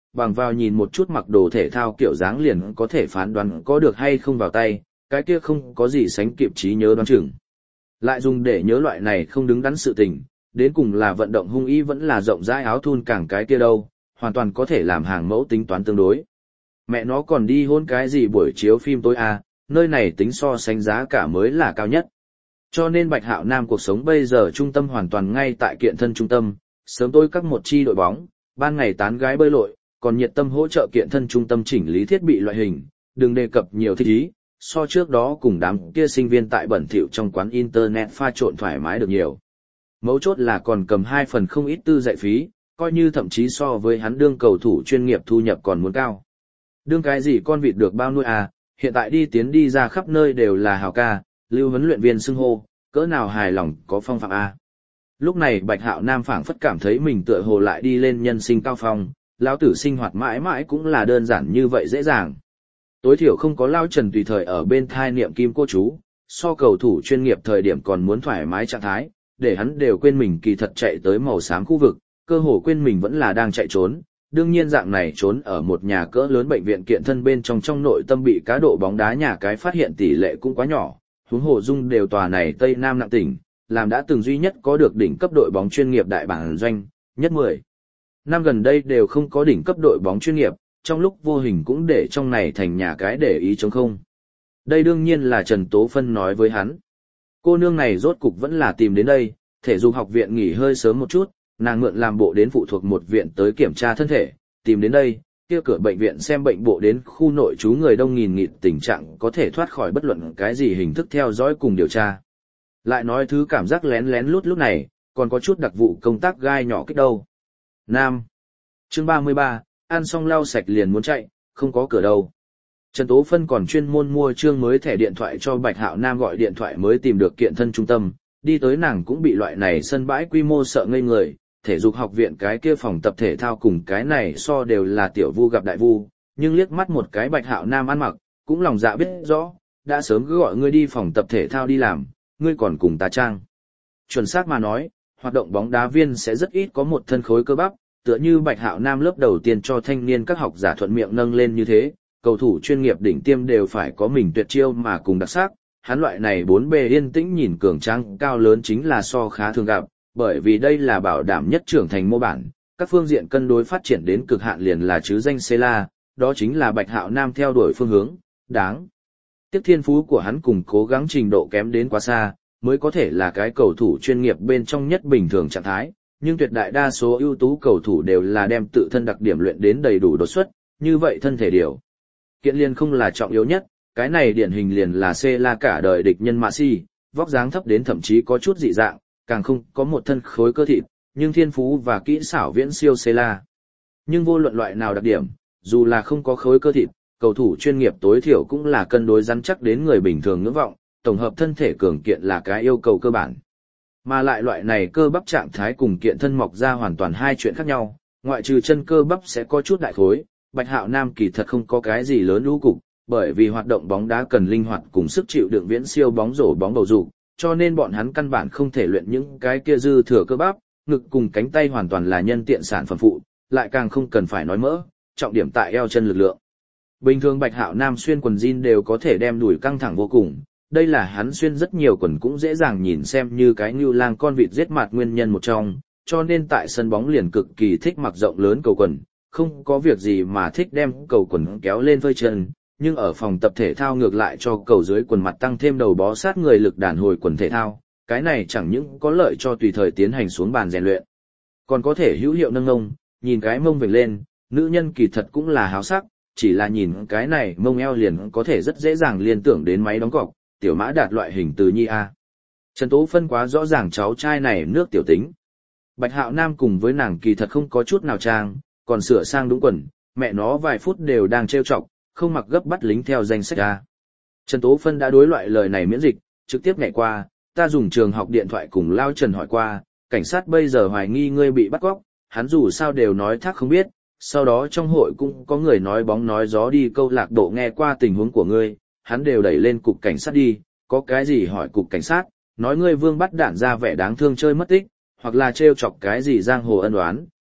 bằng vào nhìn một chút mặc đồ thể thao kiểu dáng liền có thể phán đoán có được hay không vào tay, cái kia không có gì sánh kịp trí nhớ đoán chừng. Lại dùng để nhớ loại này không đứng đắn sự tình, đến cùng là vận động hung ý vẫn là rộng rãi áo thun càng cái kia đâu, hoàn toàn có thể làm hàng mẫu tính toán tương đối. Mẹ nó còn đi hôn cái gì buổi chiếu phim tối à, nơi này tính so sánh giá cả mới là cao nhất. Cho nên Bạch Hạo Nam cuộc sống bây giờ trung tâm hoàn toàn ngay tại kiện thân trung tâm, sớm tối các một chi đội bóng, ban ngày tán gái bơi lội, còn nhiệt tâm hỗ trợ kiện thân trung tâm chỉnh lý thiết bị loại hình, đừng đề cập nhiều thích ý, so trước đó cùng đám kia sinh viên tại bẩn thỉu trong quán internet pha trộn thoải mái được nhiều. Mấu chốt là còn cầm 2 phần không ít tư dạy phí, coi như thậm chí so với hắn đương cầu thủ chuyên nghiệp thu nhập còn muốn cao. Đương cái gì con vịt được bao nuôi à, hiện tại đi tiến đi ra khắp nơi đều là hào ca, lưu huấn luyện viên xưng hô, cỡ nào hài lòng có phong phạm à. Lúc này Bạch Hạo Nam phảng phất cảm thấy mình tựa hồ lại đi lên nhân sinh cao phong, lão tử sinh hoạt mãi mãi cũng là đơn giản như vậy dễ dàng. Tối thiểu không có Lao Trần tùy thời ở bên thai niệm kim cô chú, so cầu thủ chuyên nghiệp thời điểm còn muốn thoải mái trạng thái, để hắn đều quên mình kỳ thật chạy tới màu xám khu vực, cơ hồ quên mình vẫn là đang chạy trốn. Đương nhiên dạng này trốn ở một nhà cỡ lớn bệnh viện kiện thân bên trong nội tâm bị cá độ bóng đá nhà cái phát hiện tỷ lệ cũng quá nhỏ, huống hồ dung đều tòa này Tây Nam nặng tỉnh, làm đã từng duy nhất có được đỉnh cấp đội bóng chuyên nghiệp đại bảng doanh, nhất 10. Năm gần đây đều không có đỉnh cấp đội bóng chuyên nghiệp, trong lúc vô hình cũng để trong này thành nhà cái để ý trống không. Đây đương nhiên là Trần Tố Phân nói với hắn. Cô nương này rốt cục vẫn là tìm đến đây, thể dục học viện nghỉ hơi sớm một chút, nàng mượn làm bộ đến phụ thuộc một viện tới kiểm tra thân thể, tìm đến đây, kia cửa bệnh viện xem bệnh bộ đến khu nội trú người đông nghìn nghịt tình trạng có thể thoát khỏi bất luận cái gì hình thức theo dõi cùng điều tra. Lại nói thứ cảm giác lén lén lút lúc này, còn có chút đặc vụ công tác gai nhỏ kích đâu. Nam. Chương 33, ăn xong lau sạch liền muốn chạy, không có cửa đâu. Trần Tố Phân còn chuyên môn mua chương mới thẻ điện thoại cho Bạch Hạo Nam gọi điện thoại mới tìm được kiện thân trung tâm, đi tới nàng cũng bị loại này sân bãi quy mô sợ ngây người, thể dục học viện cái kia phòng tập thể thao cùng cái này so đều là tiểu vu gặp đại vu, nhưng liếc mắt một cái Bạch Hạo Nam ăn mặc, cũng lòng dạ biết rõ, đã sớm cứ gọi ngươi đi phòng tập thể thao đi làm, ngươi còn cùng ta trang. Chuẩn xác mà nói, hoạt động bóng đá viên sẽ rất ít có một thân khối cơ bắp, tựa như Bạch Hạo Nam lớp đầu tiên cho thanh niên các học giả thuận miệng nâng lên như thế, cầu thủ chuyên nghiệp đỉnh tiêm đều phải có mình tuyệt chiêu mà cùng đặc sắc, hắn loại này bốn bề yên tĩnh nhìn cường tráng cao lớn chính là so khá thường gặp, bởi vì đây là bảo đảm nhất trưởng thành mô bản, các phương diện cân đối phát triển đến cực hạn liền là chứ danh Cela, đó chính là Bạch Hạo Nam theo đuổi phương hướng, đáng. Tiếc thiên phú của hắn cùng cố gắng trình độ kém đến quá xa, mới có thể là cái cầu thủ chuyên nghiệp bên trong nhất bình thường trạng thái, nhưng tuyệt đại đa số ưu tú cầu thủ đều là đem tự thân đặc điểm luyện đến đầy đủ đột xuất, như vậy thân thể điều kiện liền không là trọng yếu nhất, cái này điển hình liền là Cela cả đời địch nhân Messi, vóc dáng thấp đến thậm chí có chút dị dạng, càng không có một thân khối cơ thịt, nhưng thiên phú và kỹ xảo viễn siêu Cela. Nhưng vô luận loại nào đặc điểm, dù là không có khối cơ thịt, cầu thủ chuyên nghiệp tối thiểu cũng là cân đối rắn chắc đến người bình thường ngưỡng vọng, tổng hợp thân thể cường kiện là cái yêu cầu cơ bản. Mà lại loại này cơ bắp trạng thái cùng kiện thân mọc ra hoàn toàn hai chuyện khác nhau, ngoại trừ chân cơ bắp sẽ có chút đại khối, Bạch Hạo Nam kỳ thật không có cái gì lớn lũ cục, bởi vì hoạt động bóng đá cần linh hoạt cùng sức chịu đựng viễn siêu bóng rổ bóng bầu dục, cho nên bọn hắn căn bản không thể luyện những cái kia dư thừa cơ bắp, ngực cùng cánh tay hoàn toàn là nhân tiện sản phẩm phụ, lại càng không cần phải nói mỡ, trọng điểm tại eo chân lực lượng. Bình thường Bạch Hạo Nam xuyên quần jean đều có thể đem đùi căng thẳng vô cùng, đây là hắn xuyên rất nhiều quần cũng dễ dàng nhìn xem như cái ngưu lang con vịt giết mặt nguyên nhân một trong, cho nên tại sân bóng liền cực kỳ thích mặc rộng lớn cầu quần, không có việc gì mà thích đem cầu quần kéo lên phơi chân, nhưng ở phòng tập thể thao ngược lại cho cầu dưới quần mặt tăng thêm đầu bó sát người lực đàn hồi quần thể thao, cái này chẳng những có lợi cho tùy thời tiến hành xuống bàn rèn luyện, còn có thể hữu hiệu nâng ngông, nhìn cái mông vểnh lên, nữ nhân kỳ thật cũng là háo sắc, chỉ là nhìn cái này mông eo liền có thể rất dễ dàng liên tưởng đến máy đóng cọc, tiểu mã đạt loại hình từ nhi A. Trần Tố Phân quá rõ ràng cháu trai này nước tiểu tính. Bạch Hạo Nam cùng với nàng kỳ thật không có chút nào trang, còn sửa sang đúng quần, mẹ nó vài phút đều đang trêu chọc, không mặc gấp bắt lính theo danh sách A. Trần Tố Phân đã đối loại lời này miễn dịch, trực tiếp nhảy qua, ta dùng trường học điện thoại cùng Lao Trần hỏi qua, cảnh sát bây giờ hoài nghi ngươi bị bắt cóc, hắn dù sao đều nói thác không biết, sau đó trong hội cũng có người nói bóng nói gió đi câu lạc bộ nghe qua tình huống của ngươi, hắn đều đẩy lên cục cảnh sát đi, có cái gì hỏi cục cảnh sát, nói ngươi vương bắt đạn ra vẻ đáng thương chơi mất tích, hoặc là trêu chọc cái gì giang hồ ân oán,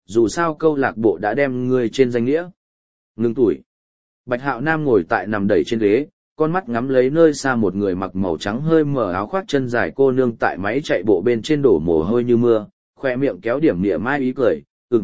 dù sao câu lạc bộ đã đem ngươi trên danh nghĩa. Ngưng tuổi. Bạch Hạo Nam ngồi tại nằm đẩy trên ghế, con mắt ngắm lấy nơi xa một người mặc màu trắng hơi mở áo khoác chân dài cô nương tại máy chạy bộ bên trên đổ mồ hôi như mưa, khoe miệng kéo điểm mỉa mai ý cười,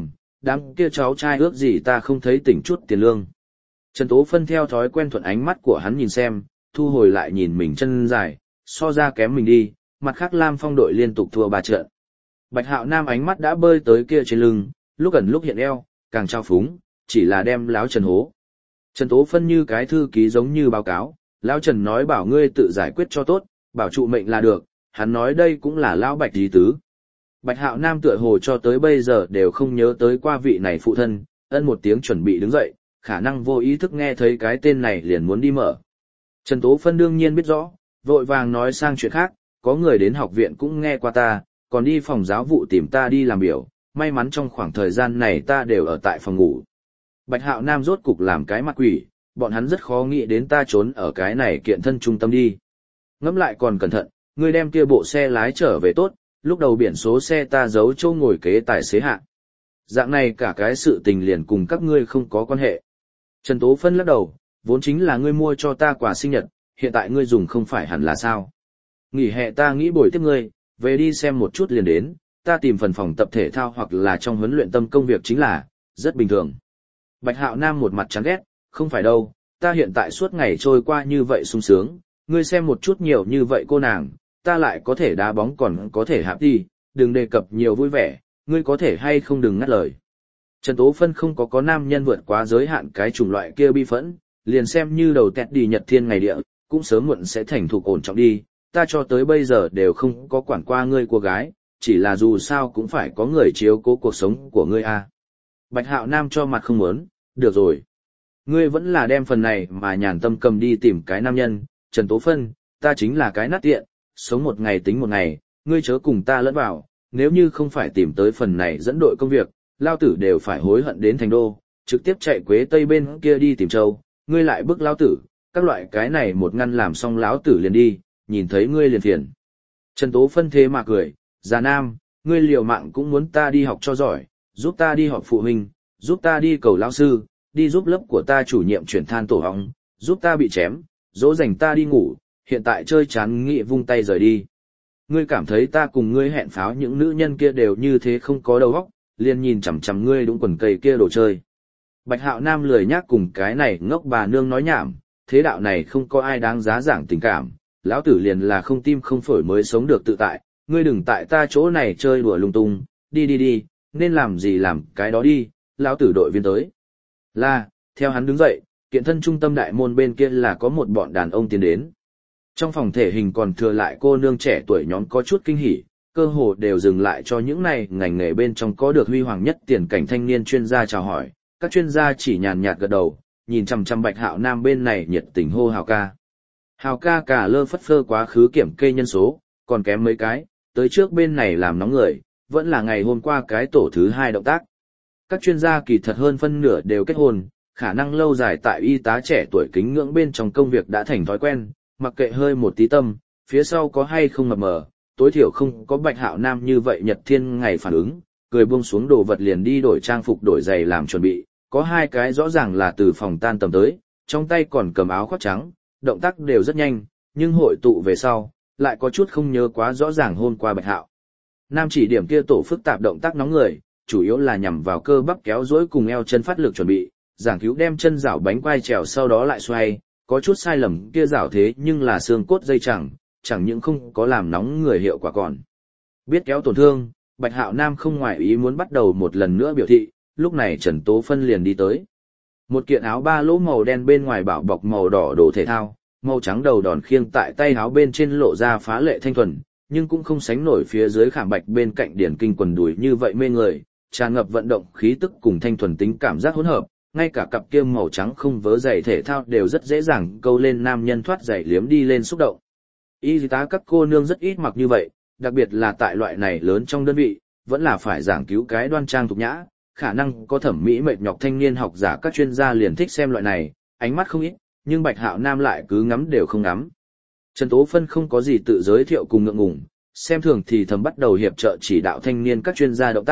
đám kia cháu trai ước gì ta không thấy tỉnh chút tiền lương. Trần Tố Phân theo thói quen thuận ánh mắt của hắn nhìn xem, thu hồi lại nhìn mình chân dài, so ra kém mình đi, mặt khác Lam Phong đội liên tục thua 3 trận. Bạch Hạo Nam ánh mắt đã bơi tới kia trên lưng, lúc gần lúc hiện eo, càng trao phúng, chỉ là đem láo Trần hố. Trần Tố Phân như cái thư ký giống như báo cáo, lão Trần nói bảo ngươi tự giải quyết cho tốt, bảo trụ mệnh là được, hắn nói đây cũng là lão Bạch ý tứ. Bạch Hạo Nam tựa hồ cho tới bây giờ đều không nhớ tới qua vị này phụ thân, ân một tiếng chuẩn bị đứng dậy, khả năng vô ý thức nghe thấy cái tên này liền muốn đi mở. Trần Tố Phân đương nhiên biết rõ, vội vàng nói sang chuyện khác, có người đến học viện cũng nghe qua ta, còn đi phòng giáo vụ tìm ta đi làm biểu, may mắn trong khoảng thời gian này ta đều ở tại phòng ngủ. Bạch Hạo Nam rốt cục làm cái mặt quỷ, bọn hắn rất khó nghĩ đến ta trốn ở cái này kiện thân trung tâm đi. Ngẫm lại còn cẩn thận, ngươi đem kia bộ xe lái trở về tốt, lúc đầu biển số xe ta giấu chỗ ngồi kế tài xế hạ. Dạng này cả cái sự tình liền cùng các ngươi không có quan hệ. Trần Tố Phân lắc đầu, vốn chính là ngươi mua cho ta quà sinh nhật, hiện tại ngươi dùng không phải hẳn là sao. Nghỉ hè ta nghĩ bồi tiếp ngươi, về đi xem một chút liền đến, ta tìm phần phòng tập thể thao hoặc là trong huấn luyện tâm công việc chính là, rất bình thường. Bạch Hạo Nam một mặt chán ghét, không phải đâu, ta hiện tại suốt ngày trôi qua như vậy sung sướng, ngươi xem một chút nhiều như vậy cô nàng, ta lại có thể đá bóng còn có thể hạp đi, đừng đề cập nhiều vui vẻ, ngươi có thể hay không đừng ngắt lời. Trần Tố Phân không có nam nhân vượt quá giới hạn cái chủng loại kia bi phẫn, liền xem như đầu tẹt đi nhật thiên ngày địa, cũng sớm muộn sẽ thành thục ổn trọng đi, ta cho tới bây giờ đều không có quản qua ngươi cô gái, chỉ là dù sao cũng phải có người chiếu cố cuộc sống của ngươi a. Bạch Hạo Nam cho mặt không muốn, được rồi. Ngươi vẫn là đem phần này mà nhàn tâm cầm đi tìm cái nam nhân, Trần Tố Phân, ta chính là cái nát tiện, sống một ngày tính một ngày, ngươi chớ cùng ta lẫn vào, nếu như không phải tìm tới phần này dẫn đội công việc, lao tử đều phải hối hận đến thành đô, trực tiếp chạy Quế Tây bên kia đi tìm châu, ngươi lại bức lao tử, các loại cái này một ngăn làm xong lão tử liền đi, nhìn thấy ngươi liền phiền. Trần Tố Phân thế mà cười, già nam, ngươi liều mạng cũng muốn ta đi học cho giỏi, giúp ta đi họp phụ huynh, giúp ta đi cầu lão sư, đi giúp lớp của ta chủ nhiệm chuyển than tổ hóng, giúp ta bị chém, dỗ dành ta đi ngủ, hiện tại chơi chán nghị vung tay rời đi. Ngươi cảm thấy ta cùng ngươi hẹn pháo những nữ nhân kia đều như thế không có đầu óc, liền nhìn chằm chằm ngươi đúng quần cây kia đồ chơi. Bạch Hạo Nam lười nhác cùng cái này ngốc bà nương nói nhảm, thế đạo này không có ai đáng giá giảng tình cảm, lão tử liền là không tim không phổi mới sống được tự tại, ngươi đừng tại ta chỗ này chơi đùa lung tung, đi, nên làm gì làm cái đó đi, lão tử đội viên tới. Là, theo hắn đứng dậy, kiện thân trung tâm đại môn bên kia là có một bọn đàn ông tiến đến. Trong phòng thể hình còn thừa lại cô nương trẻ tuổi nhóm có chút kinh hỉ, cơ hồ đều dừng lại cho những này ngành nghề bên trong có được huy hoàng nhất tiền cảnh thanh niên chuyên gia chào hỏi, các chuyên gia chỉ nhàn nhạt gật đầu, nhìn chằm chằm Bạch Hạo Nam bên này nhiệt tình hô hào ca. Hào ca cả lơ phất phơ quá khứ kiểm kê nhân số, còn kém mấy cái, tới trước bên này làm nóng người, vẫn là ngày hôm qua cái tổ thứ 2 động tác. Các chuyên gia kỳ thật hơn phân nửa đều kết hôn, khả năng lâu dài tại y tá trẻ tuổi kính ngưỡng bên trong công việc đã thành thói quen, mặc kệ hơi một tí tâm, phía sau có hay không mập mờ, tối thiểu không có Bạch Hạo Nam như vậy nhật thiên ngày phản ứng, cười buông xuống đồ vật liền đi đổi trang phục đổi giày làm chuẩn bị, có 2 cái rõ ràng là từ phòng tan tầm tới, trong tay còn cầm áo khoác trắng, động tác đều rất nhanh, nhưng hội tụ về sau, lại có chút không nhớ quá rõ ràng hôm qua Bạch Hạo Nam chỉ điểm kia tổ phức tạp động tác nóng người, chủ yếu là nhằm vào cơ bắp kéo duỗi cùng eo chân phát lực chuẩn bị, giảng cứu đem chân rảo bánh quai trèo sau đó lại xoay, có chút sai lầm kia rảo thế nhưng là xương cốt dây chẳng những không có làm nóng người hiệu quả còn. Biết kéo tổn thương, Bạch Hạo Nam không ngoại ý muốn bắt đầu một lần nữa biểu thị, lúc này Trần Tố Phân liền đi tới. Một kiện áo ba lỗ màu đen bên ngoài bảo bọc màu đỏ đồ thể thao, màu trắng đầu đòn khiêng tại tay áo bên trên lộ ra phá lệ thanh thuần, nhưng cũng không sánh nổi phía dưới khảm bạch bên cạnh điển kinh quần đùi như vậy mê người, tràn ngập vận động khí tức cùng thanh thuần tính cảm giác hỗn hợp, ngay cả cặp kia màu trắng không vớ giày thể thao đều rất dễ dàng câu lên nam nhân thoát giày liếm đi lên xúc động. Y tá các cô nương rất ít mặc như vậy, đặc biệt là tại loại này lớn trong đơn vị, vẫn là phải giảng cứu cái đoan trang thục nhã, khả năng có thẩm mỹ mệt nhọc thanh niên học giả các chuyên gia liền thích xem loại này, ánh mắt không ít, nhưng Bạch Hạo Nam lại cứ ngắm đều không ngắm. Trần Tố Phân không có gì tự giới thiệu cùng ngượng ngùng, xem thường thì thầm bắt đầu hiệp trợ chỉ đạo thanh niên các chuyên gia động tác,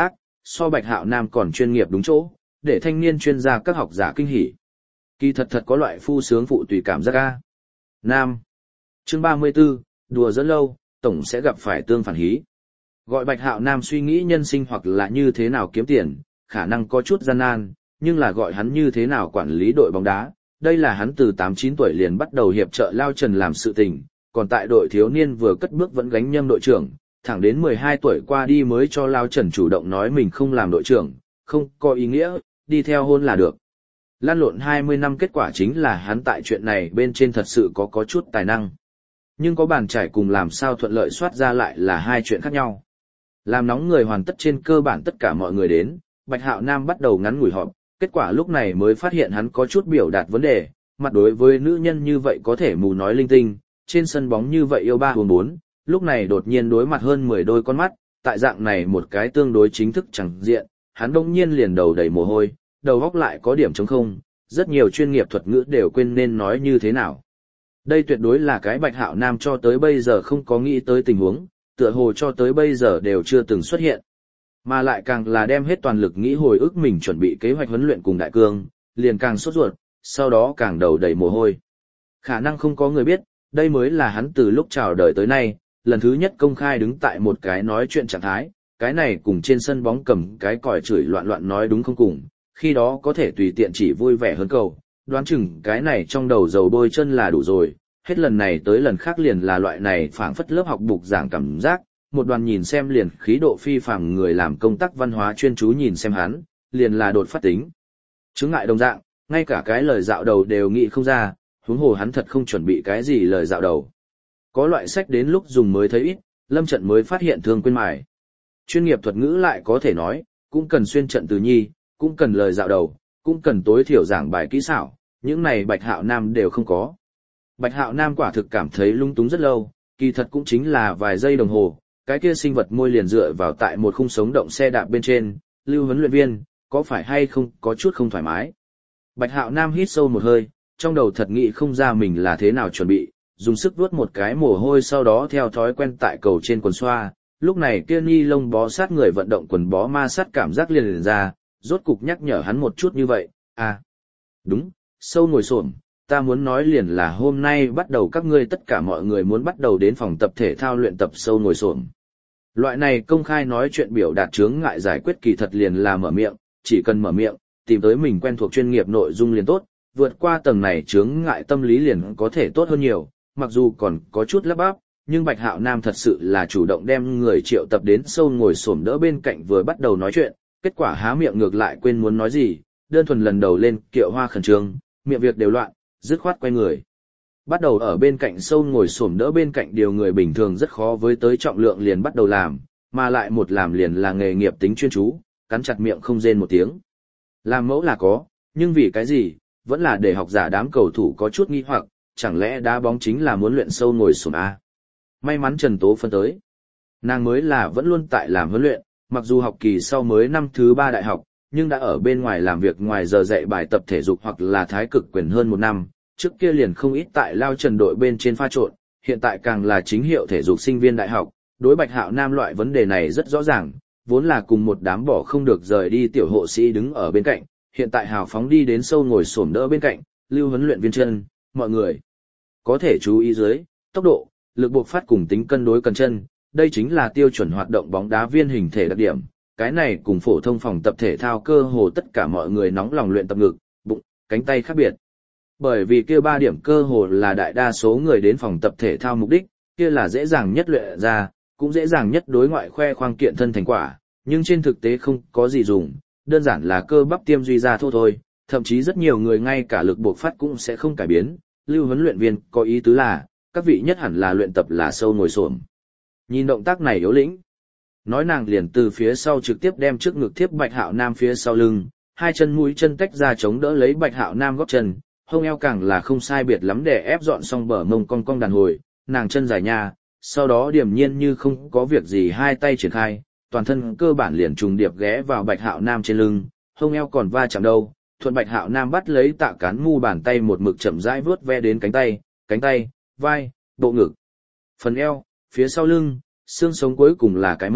so Bạch Hạo Nam còn chuyên nghiệp đúng chỗ, để thanh niên chuyên gia các học giả kinh hỉ. Kỳ thật có loại phu sướng phụ tùy cảm giác ca. Nam. Chương 34, đùa dẫn lâu, tổng sẽ gặp phải tương phản hí. Gọi Bạch Hạo Nam suy nghĩ nhân sinh hoặc là như thế nào kiếm tiền, khả năng có chút gian nan, nhưng là gọi hắn như thế nào quản lý đội bóng đá, đây là hắn từ 8-9 tuổi liền bắt đầu hiệp trợ Lao Trần làm sự tình, còn tại đội thiếu niên vừa cất bước vẫn gánh nhâm đội trưởng, thẳng đến 12 tuổi qua đi mới cho Lao Trần chủ động nói mình không làm đội trưởng, không có ý nghĩa, đi theo hôn là được. Lan lộn 20 năm kết quả chính là hắn tại chuyện này bên trên thật sự có chút tài năng. Nhưng có bàn trải cùng làm sao thuận lợi soát ra lại là hai chuyện khác nhau. Làm nóng người hoàn tất trên cơ bản tất cả mọi người đến, Bạch Hạo Nam bắt đầu ngắn ngủi họp, kết quả lúc này mới phát hiện hắn có chút biểu đạt vấn đề, mặt đối với nữ nhân như vậy có thể mù nói linh tinh, trên sân bóng như vậy yêu 3-4, lúc này đột nhiên đối mặt hơn 10 đôi con mắt, tại dạng này một cái tương đối chính thức chẳng diện, hắn đông nhiên liền đầu đầy mồ hôi, đầu óc lại có điểm trống không, rất nhiều chuyên nghiệp thuật ngữ đều quên nên nói như thế nào. Đây tuyệt đối là cái Bạch Hạo Nam cho tới bây giờ không có nghĩ tới tình huống, tựa hồ cho tới bây giờ đều chưa từng xuất hiện. Mà lại càng là đem hết toàn lực nghĩ hồi ức mình chuẩn bị kế hoạch huấn luyện cùng đại cương, liền càng sốt ruột, sau đó càng đầu đầy mồ hôi. Khả năng không có người biết, đây mới là hắn từ lúc chào đời tới nay, lần thứ nhất công khai đứng tại một cái nói chuyện trạng thái, cái này cùng trên sân bóng cầm cái còi chửi loạn loạn nói đúng không cùng, khi đó có thể tùy tiện chỉ vui vẻ hơn cầu, đoán chừng cái này trong đầu dầu bôi chân là đủ rồi, hết lần này tới lần khác liền là loại này phảng phất lớp học bục giảng cảm giác, một đoàn nhìn xem liền khí độ phi phàm người làm công tác văn hóa chuyên chú nhìn xem hắn, liền là đột phát tính. Chứng ngại đồng dạng, ngay cả cái lời dạo đầu đều nghĩ không ra, huống hồ hắn thật không chuẩn bị cái gì lời dạo đầu. Có loại sách đến lúc dùng mới thấy ít, lâm trận mới phát hiện thương quên mài. Chuyên nghiệp thuật ngữ lại có thể nói, cũng cần xuyên trận từ nhi, cũng cần lời dạo đầu, cũng cần tối thiểu giảng bài kỹ xảo, những này Bạch Hạo Nam đều không có. Bạch Hạo Nam quả thực cảm thấy lung túng rất lâu, kỳ thật cũng chính là vài giây đồng hồ, cái kia sinh vật môi liền dựa vào tại một khung sống động xe đạp bên trên, Lưu huấn luyện viên, có phải hay không có chút không thoải mái. Bạch Hạo Nam hít sâu một hơi, trong đầu thật nghĩ không ra mình là thế nào chuẩn bị, dùng sức vuốt một cái mồ hôi sau đó theo thói quen tại cầu trên quần xoa, lúc này kia ni lông bó sát người vận động quần bó ma sát cảm giác liền ra, rốt cục nhắc nhở hắn một chút như vậy, à, đúng, sâu ngồi xổm. Ta muốn nói liền là hôm nay bắt đầu các ngươi tất cả mọi người muốn bắt đầu đến phòng tập thể thao luyện tập sâu ngồi xổm. Loại này công khai nói chuyện biểu đạt chướng ngại giải quyết kỳ thật liền là mở miệng, chỉ cần mở miệng, tìm tới mình quen thuộc chuyên nghiệp nội dung liền tốt, vượt qua tầng này chướng ngại tâm lý liền có thể tốt hơn nhiều, mặc dù còn có chút lắp bắp, nhưng Bạch Hạo Nam thật sự là chủ động đem người triệu tập đến sâu ngồi xổm đỡ bên cạnh vừa bắt đầu nói chuyện, kết quả há miệng ngược lại quên muốn nói gì, đơn thuần lần đầu lên kiệu hoa khẩn trương, miệng việc đều loạn, dứt khoát quay người. Bắt đầu ở bên cạnh sâu ngồi xổm đỡ bên cạnh điều người bình thường rất khó với tới trọng lượng liền bắt đầu làm, mà lại một làm liền là nghề nghiệp tính chuyên chú, cắn chặt miệng không rên một tiếng. Làm mẫu là có, nhưng vì cái gì, vẫn là để học giả đám cầu thủ có chút nghi hoặc, chẳng lẽ đá bóng chính là muốn luyện sâu ngồi xổm à? May mắn Trần Tố phân tới. Nàng mới là vẫn luôn tại làm huấn luyện, mặc dù học kỳ sau mới năm thứ 3 đại học, nhưng đã ở bên ngoài làm việc ngoài giờ dạy bài tập thể dục hoặc là thái cực quyền hơn 1 năm, trước kia liền không ít tại Lao Trần đội bên trên pha trộn, hiện tại càng là chính hiệu thể dục sinh viên đại học, đối Bạch Hạo Nam loại vấn đề này rất rõ ràng, vốn là cùng một đám bỏ không được rời đi tiểu hộ sĩ đứng ở bên cạnh, hiện tại hào phóng đi đến sâu ngồi xổm đỡ bên cạnh, Lưu huấn luyện viên chân, mọi người có thể chú ý dưới, tốc độ, lực buộc phát cùng tính cân đối cần chân, đây chính là tiêu chuẩn hoạt động bóng đá viên hình thể đặc điểm. Cái này cùng phổ thông phòng tập thể thao cơ hồ tất cả mọi người nóng lòng luyện tập ngực, bụng, cánh tay khác biệt. Bởi vì kia 3 điểm cơ hồ là đại đa số người đến phòng tập thể thao mục đích, kia là dễ dàng nhất luyện ra, cũng dễ dàng nhất đối ngoại khoe khoang kiện thân thành quả, nhưng trên thực tế không có gì dùng, đơn giản là cơ bắp tiêm duy ra thôi, thậm chí rất nhiều người ngay cả lực buộc phát cũng sẽ không cải biến. Lưu huấn luyện viên có ý tứ là, các vị nhất hẳn là luyện tập là sâu ngồi xổm. Nhìn động tác này yếu lĩnh. Nói nàng liền từ phía sau trực tiếp đem trước ngực tiếp Bạch Hạo Nam phía sau lưng, hai chân mũi chân tách ra chống đỡ lấy Bạch Hạo Nam gót chân, hông eo càng là không sai biệt lắm để ép dọn xong bờ mông cong cong đàn hồi, nàng chân dài nha, sau đó điềm nhiên như không có việc gì hai tay triển khai, toàn thân cơ bản liền trùng điệp ghé vào Bạch Hạo Nam trên lưng, hông eo còn va chạm đâu, thuận Bạch Hạo Nam bắt lấy tạ cán mu bàn tay một mực chậm rãi vướt ve đến cánh tay, vai, bộ ngực, phần eo, phía sau lưng, xương sống cuối cùng là cái mông,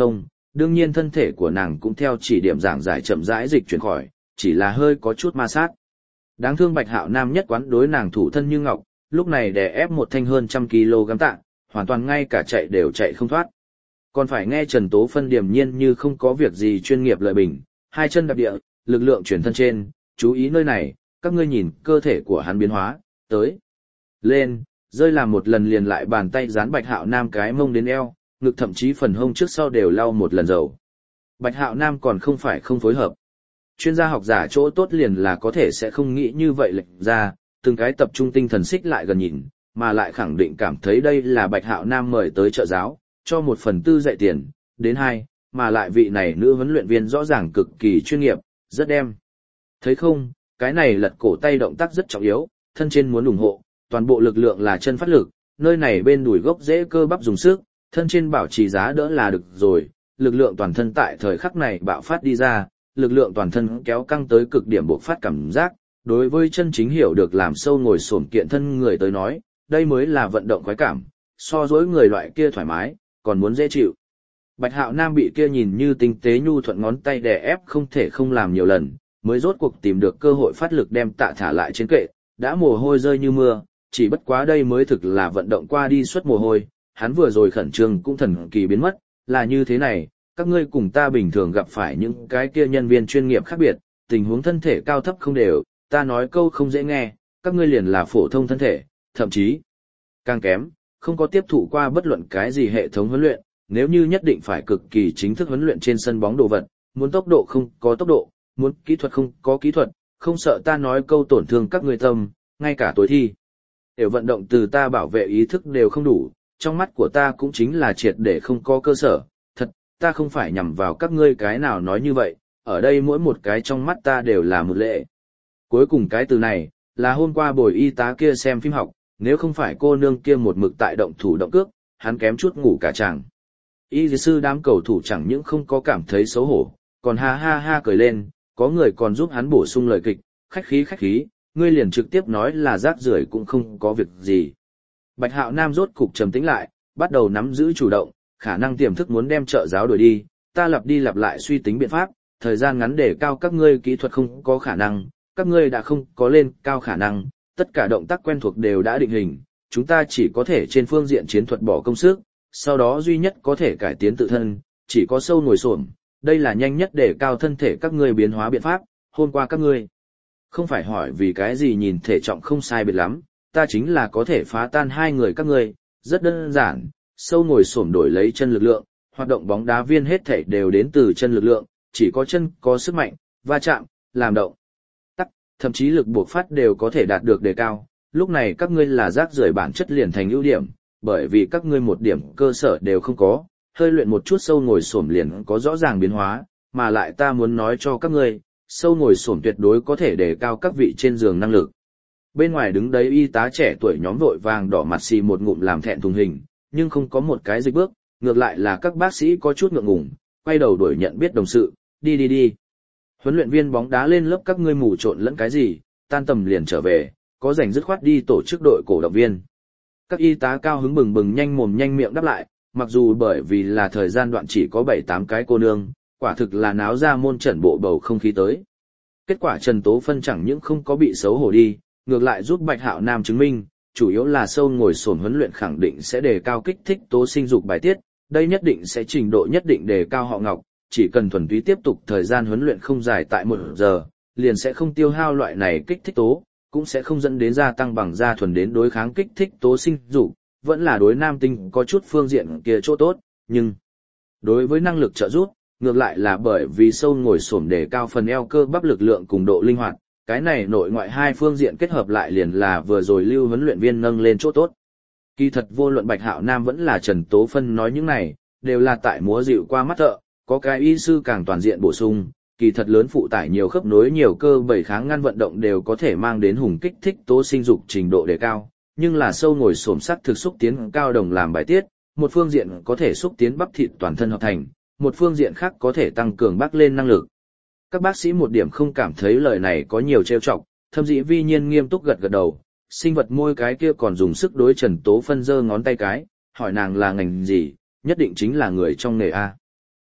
đương nhiên thân thể của nàng cũng theo chỉ điểm giảng giải chậm rãi dịch chuyển khỏi, chỉ là hơi có chút ma sát. Đáng thương Bạch Hạo Nam nhất quán đối nàng thủ thân như ngọc, lúc này đè ép một thanh hơn 100 kg tạ, hoàn toàn ngay cả chạy đều chạy không thoát. Còn phải nghe Trần Tố Phân điềm nhiên như không có việc gì chuyên nghiệp lợi bình, hai chân đạp địa, lực lượng chuyển thân trên, chú ý nơi này, các ngươi nhìn cơ thể của hắn biến hóa, tới, lên, rơi làm một lần liền lại bàn tay dán Bạch Hạo Nam cái mông đến eo, ngực thậm chí phần hông trước sau đều lau một lần dầu. Bạch Hạo Nam còn không phải không phối hợp. Chuyên gia học giả chỗ tốt liền là có thể sẽ không nghĩ như vậy lệnh ra, từng cái tập trung tinh thần xích lại gần nhìn, mà lại khẳng định cảm thấy đây là Bạch Hạo Nam mời tới trợ giáo, cho 1/4 dạy tiền, đến 2, mà lại vị này nữ huấn luyện viên rõ ràng cực kỳ chuyên nghiệp, rất đem. Thấy không, cái này lật cổ tay động tác rất trọng yếu, thân trên muốn ủng hộ, toàn bộ lực lượng là chân phát lực, nơi này bên đùi gốc rễ cơ bắp dùng sức, thân trên bảo trì giá đỡ là được rồi, lực lượng toàn thân tại thời khắc này bạo phát đi ra, lực lượng toàn thân kéo căng tới cực điểm bộc phát cảm giác, đối với chân chính hiểu được làm sâu ngồi xổm kiện thân người tới nói, đây mới là vận động khoái cảm, so dối người loại kia thoải mái, còn muốn dễ chịu. Bạch Hạo Nam bị kia nhìn như tinh tế nhu thuận ngón tay đè ép không thể không làm nhiều lần, mới rốt cuộc tìm được cơ hội phát lực đem tạ thả lại trên kệ, đã mồ hôi rơi như mưa, chỉ bất quá đây mới thực là vận động qua đi suốt mồ hôi, hắn vừa rồi khẩn trương cũng thần kỳ biến mất, là như thế này, các ngươi cùng ta bình thường gặp phải những cái kia nhân viên chuyên nghiệp khác biệt, tình huống thân thể cao thấp không đều, ta nói câu không dễ nghe, các ngươi liền là phổ thông thân thể, thậm chí càng kém, không có tiếp thụ qua bất luận cái gì hệ thống huấn luyện, nếu như nhất định phải cực kỳ chính thức huấn luyện trên sân bóng đồ vật, muốn tốc độ không có tốc độ, muốn kỹ thuật không có kỹ thuật, không sợ ta nói câu tổn thương các ngươi tâm, ngay cả tối thi. Đều vận động từ ta bảo vệ ý thức đều không đủ, trong mắt của ta cũng chính là triệt để không có cơ sở, thật, ta không phải nhằm vào các ngươi cái nào nói như vậy, ở đây mỗi một cái trong mắt ta đều là một lệ. Cuối cùng cái từ này, là hôm qua bồi y tá kia xem phim học, nếu không phải cô nương kia một mực tại động thủ động cước, hắn kém chút ngủ cả chàng. Y sư đám cầu thủ chẳng những không có cảm thấy xấu hổ, còn ha ha ha cười lên, có người còn giúp hắn bổ sung lời kịch, khách khí, ngươi liền trực tiếp nói là rác rưởi cũng không có việc gì. Bạch Hạo Nam rốt cục trầm tĩnh lại, bắt đầu nắm giữ chủ động, khả năng tiềm thức muốn đem trợ giáo đuổi đi, ta lặp đi lặp lại suy tính biện pháp, thời gian ngắn để cao các ngươi kỹ thuật không có khả năng, các ngươi đã không có lên cao khả năng, tất cả động tác quen thuộc đều đã định hình, chúng ta chỉ có thể trên phương diện chiến thuật bỏ công sức, sau đó duy nhất có thể cải tiến tự thân, chỉ có sâu ngồi xổm, đây là nhanh nhất để cao thân thể các ngươi biến hóa biện pháp, hôm qua các ngươi không phải hỏi vì cái gì nhìn thể trọng không sai biệt lắm, ta chính là có thể phá tan hai người các ngươi, rất đơn giản, sâu ngồi xổm đổi lấy chân lực lượng, hoạt động bóng đá viên hết thảy đều đến từ chân lực lượng, chỉ có chân có sức mạnh, va chạm, làm động tắc, thậm chí lực buộc phát đều có thể đạt được đề cao, lúc này các ngươi là rác rưởi bản chất liền thành ưu điểm, bởi vì các ngươi một điểm cơ sở đều không có, hơi luyện một chút sâu ngồi xổm liền có rõ ràng biến hóa, mà lại ta muốn nói cho các ngươi, sâu ngồi xổm tuyệt đối có thể đề cao các vị trên giường năng lực. Bên ngoài đứng đấy y tá trẻ tuổi nhóm vội vàng đỏ mặt xì một ngụm làm thẹn thùng hình, nhưng không có một cái dịch bước, ngược lại là các bác sĩ có chút ngượng ngùng, quay đầu đuổi nhận biết đồng sự, đi. Huấn luyện viên bóng đá lên lớp các ngươi mù trộn lẫn cái gì, tan tầm liền trở về, có rảnh dứt khoát đi tổ chức đội cổ động viên. Các y tá cao hứng bừng bừng nhanh mồm nhanh miệng đáp lại, mặc dù bởi vì là thời gian đoạn chỉ có 7-8 cái cô nương, quả thực là náo ra môn trận bộ bầu không khí tới. Kết quả Trần Tố Phân chẳng những không có bị xấu hổ đi, ngược lại giúp Bạch Hạo Nam chứng minh, chủ yếu là sâu ngồi xổm huấn luyện khẳng định sẽ đề cao kích thích tố sinh dục bài tiết, đây nhất định sẽ trình độ nhất định đề cao họ Ngọc, chỉ cần thuần túy tiếp tục thời gian huấn luyện không dài tại 1 giờ, liền sẽ không tiêu hao loại này kích thích tố, cũng sẽ không dẫn đến gia tăng bằng da thuần đến đối kháng kích thích tố sinh dục, vẫn là đối nam tinh có chút phương diện kia chỗ tốt, nhưng đối với năng lực trợ giúp, ngược lại là bởi vì sâu ngồi xổm đề cao phần eo cơ bắp lực lượng cùng độ linh hoạt, cái này nội ngoại hai phương diện kết hợp lại liền là vừa rồi lưu huấn luyện viên nâng lên chỗ tốt. Kỳ thật vô luận Bạch Hạo Nam vẫn là Trần Tố Phân nói những này, đều là tại múa dịu qua mắt thợ, có cái y sư càng toàn diện bổ sung, kỳ thật lớn phụ tải nhiều khớp nối nhiều cơ bảy kháng ngăn vận động đều có thể mang đến hùng kích thích tố sinh dục trình độ đề cao, nhưng là sâu ngồi xổm sắc thực xúc tiến cao đồng làm bài tiết, một phương diện có thể xúc tiến bắp thịt toàn thân hợp thành, một phương diện khác có thể tăng cường bắc lên năng lực. Các bác sĩ một điểm không cảm thấy lời này có nhiều trêu chọc, thâm dĩ vi nhiên nghiêm túc gật gật đầu, sinh vật môi cái kia còn dùng sức đối Trần Tố Phân giơ ngón tay cái, hỏi nàng là ngành gì, nhất định chính là người trong nghề A.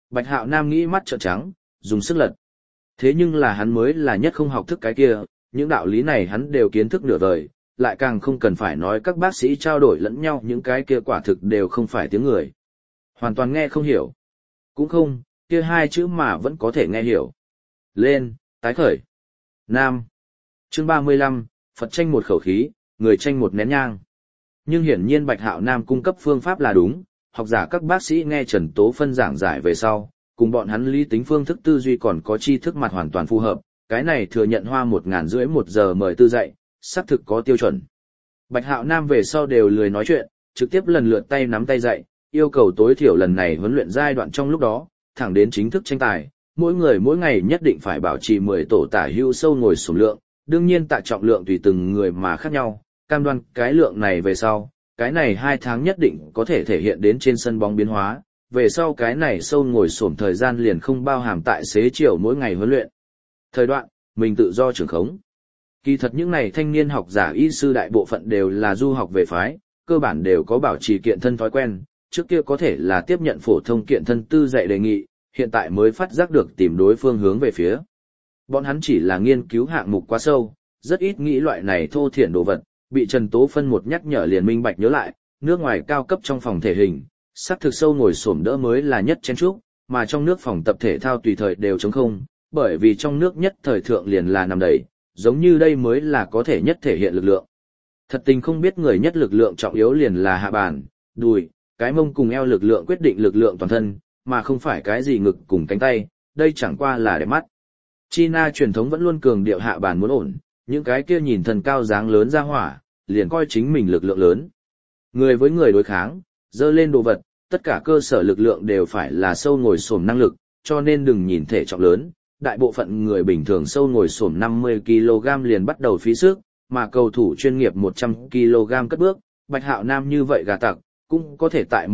Bạch Hạo Nam nghĩ mắt trợn trắng, dùng sức lật. Thế nhưng là hắn mới là nhất không học thức cái kia, những đạo lý này hắn đều kiến thức nửa đời, lại càng không cần phải nói các bác sĩ trao đổi lẫn nhau những cái kia quả thực đều không phải tiếng người. Hoàn toàn nghe không hiểu. Cũng không, kia hai chữ mà vẫn có thể nghe hiểu. Lên, tái khởi. Nam. Chương 35, Phật tranh một khẩu khí, người tranh một nén nhang. Nhưng hiển nhiên Bạch Hạo Nam cung cấp phương pháp là đúng, học giả các bác sĩ nghe Trần Tố Phân giảng giải về sau, cùng bọn hắn lý tính phương thức tư duy còn có tri thức mặt hoàn toàn phù hợp, cái này thừa nhận hoa 1.500 một giờ mời tư dạy, xác thực có tiêu chuẩn. Bạch Hạo Nam về sau đều lười nói chuyện, trực tiếp lần lượt tay nắm tay dạy, yêu cầu tối thiểu lần này huấn luyện giai đoạn trong lúc đó, thẳng đến chính thức tranh tài, mỗi người mỗi ngày nhất định phải bảo trì 10 tổ tả hữu sâu ngồi xổm lượng, đương nhiên tạ trọng lượng tùy từng người mà khác nhau, cam đoan cái lượng này về sau, cái này 2 tháng nhất định có thể thể hiện đến trên sân bóng biến hóa, về sau cái này sâu ngồi xổm thời gian liền không bao hàm tại xế chiều mỗi ngày huấn luyện. Thời đoạn, mình tự do trưởng khống. Kỳ thật những này thanh niên học giả y sư đại bộ phận đều là du học về phái, cơ bản đều có bảo trì kiện thân thói quen, trước kia có thể là tiếp nhận phổ thông kiện thân tư dạy đề nghị, hiện tại mới phát giác được tìm đối phương hướng về phía. Bọn hắn chỉ là nghiên cứu hạng mục quá sâu, rất ít nghĩ loại này thô thiển đồ vật, bị Trần Tố Phân một nhắc nhở liền minh bạch nhớ lại, nước ngoài cao cấp trong phòng thể hình, sắc thực sâu ngồi xổm đỡ mới là nhất chen trúc, mà trong nước phòng tập thể thao tùy thời đều trống không, bởi vì trong nước nhất thời thượng liền là nằm đầy, giống như đây mới là có thể nhất thể hiện lực lượng. Thật tình không biết người nhất lực lượng trọng yếu liền là hạ bàn, đùi, cái mông cùng eo lực lượng quyết định lực lượng toàn thân, mà không phải cái gì ngực cùng cánh tay, đây chẳng qua là đẹp mắt. China truyền thống vẫn luôn cường điệu hạ bàn muốn ổn, những cái kia nhìn thần cao dáng lớn ra hỏa, liền coi chính mình lực lượng lớn. Người với người đối kháng, dơ lên đồ vật, tất cả cơ sở lực lượng đều phải là sâu ngồi xổm năng lực, cho nên đừng nhìn thể trọng lớn, đại bộ phận người bình thường sâu ngồi xổm 50kg liền bắt đầu phí sức, mà cầu thủ chuyên nghiệp 100kg cất bước, Bạch Hạo Nam như vậy gà tặc, cũng có thể tại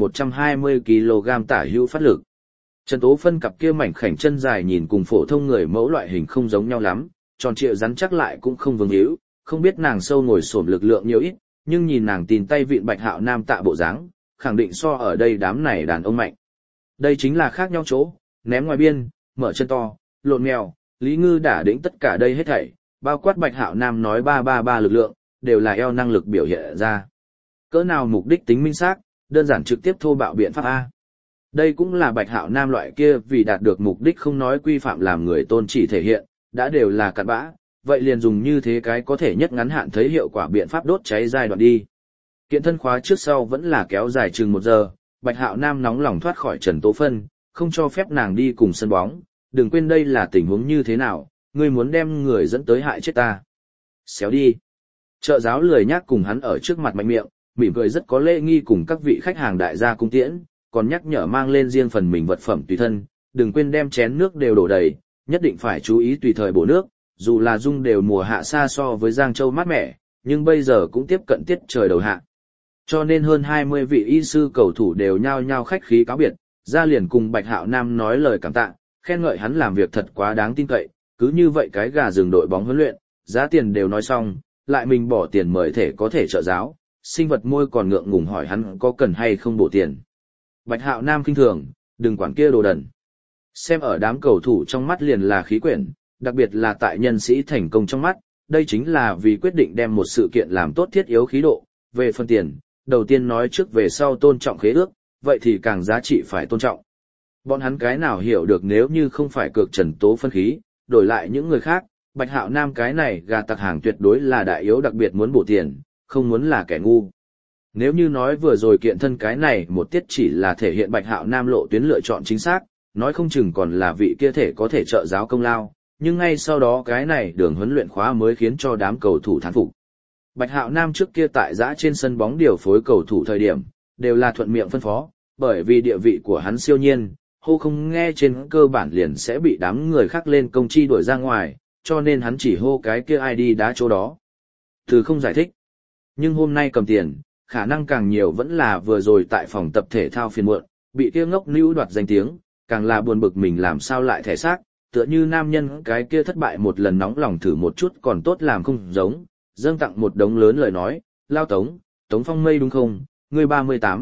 120kg tả hữu phát lực. Trần Tố Phân cặp kia mảnh khảnh chân dài nhìn cùng phổ thông người mẫu loại hình không giống nhau lắm, tròn trịa rắn chắc lại cũng không vương hữu, không biết nàng sâu ngồi xổm lực lượng nhiều ít, nhưng nhìn nàng tin tay vịn Bạch Hạo Nam tạ bộ dáng, khẳng định so ở đây đám này đàn ông mạnh. Đây chính là khác nhau chỗ, ném ngoài biên, mở chân to, lộn mèo, Lý Ngư đả đĩnh tất cả đây hết thảy, bao quát Bạch Hạo Nam nói 333 lực lượng, đều là eo năng lực biểu hiện ra. Cỡ nào mục đích tính minh xác, đơn giản trực tiếp thô bạo biện pháp A. Đây cũng là Bạch Hạo Nam loại kia vì đạt được mục đích không nói quy phạm làm người tôn chỉ thể hiện, đã đều là cặn bã, vậy liền dùng như thế cái có thể nhất ngắn hạn thấy hiệu quả biện pháp đốt cháy giai đoạn đi. Kiện thân khóa trước sau vẫn là kéo dài chừng 1 giờ, Bạch Hạo Nam nóng lòng thoát khỏi Trần Tố Phân, không cho phép nàng đi cùng sân bóng, đừng quên đây là tình huống như thế nào, ngươi muốn đem người dẫn tới hại chết ta. Xéo đi. Trợ giáo lười nhác cùng hắn ở trước mặt mạnh miệng, mỉm cười rất có lễ nghi cùng các vị khách hàng đại gia cung tiễn, còn nhắc nhở mang lên riêng phần mình vật phẩm tùy thân, đừng quên đem chén nước đều đổ đầy, nhất định phải chú ý tùy thời bổ nước, dù là dung đều mùa hạ xa so với Giang Châu mát mẻ, nhưng bây giờ cũng tiếp cận tiết trời đầu hạ. Cho nên hơn 20 vị y sư cầu thủ đều nhao nhao khách khí cáo biệt, ra liền cùng Bạch Hạo Nam nói lời cảm tạ, khen ngợi hắn làm việc thật quá đáng tin cậy, cứ như vậy cái gà rừng đội bóng huấn luyện, giá tiền đều nói xong, lại mình bỏ tiền mời thể có thể trợ giáo, sinh vật môi còn ngượng ngùng hỏi hắn có cần hay không bổ tiền. Bạch Hạo Nam khinh thường, đừng quản kia đồ đần. Xem ở đám cầu thủ trong mắt liền là khí quyển, đặc biệt là tại nhân sĩ thành công trong mắt, đây chính là vì quyết định đem một sự kiện làm tốt thiết yếu khí độ, về phần tiền, đầu tiên nói trước về sau tôn trọng khế ước, vậy thì càng giá trị phải tôn trọng. Bọn hắn cái nào hiểu được nếu như không phải cược Trần Tố Phân khí, đổi lại những người khác, Bạch Hạo Nam cái này gà tặc hàng tuyệt đối là đại yếu đặc biệt muốn bổ tiền, không muốn là kẻ ngu. Nếu như nói vừa rồi kiện thân cái này một tiết chỉ là thể hiện Bạch Hạo Nam lộ tuyến lựa chọn chính xác, nói không chừng còn là vị kia thể có thể trợ giáo công lao, nhưng ngay sau đó cái này đường huấn luyện khóa mới khiến cho đám cầu thủ thán phục. Bạch Hạo Nam trước kia tại giã trên sân bóng điều phối cầu thủ thời điểm, đều là thuận miệng phân phó, bởi vì địa vị của hắn siêu nhiên, hô không nghe trên cơ bản liền sẽ bị đám người khác lên công chi đuổi ra ngoài, cho nên hắn chỉ hô cái kia ai đi đá chỗ đó. Từ không giải thích. Nhưng hôm nay cầm tiền, khả năng càng nhiều vẫn là vừa rồi tại phòng tập thể thao phiền muộn, bị kia ngốc níu đoạt danh tiếng, càng là buồn bực mình làm sao lại thể xác, tựa như nam nhân cái kia thất bại một lần nóng lòng thử một chút còn tốt làm không giống, dâng tặng một đống lớn lời nói, lao Tống, Tống Phong Mây đúng không, ngươi 38,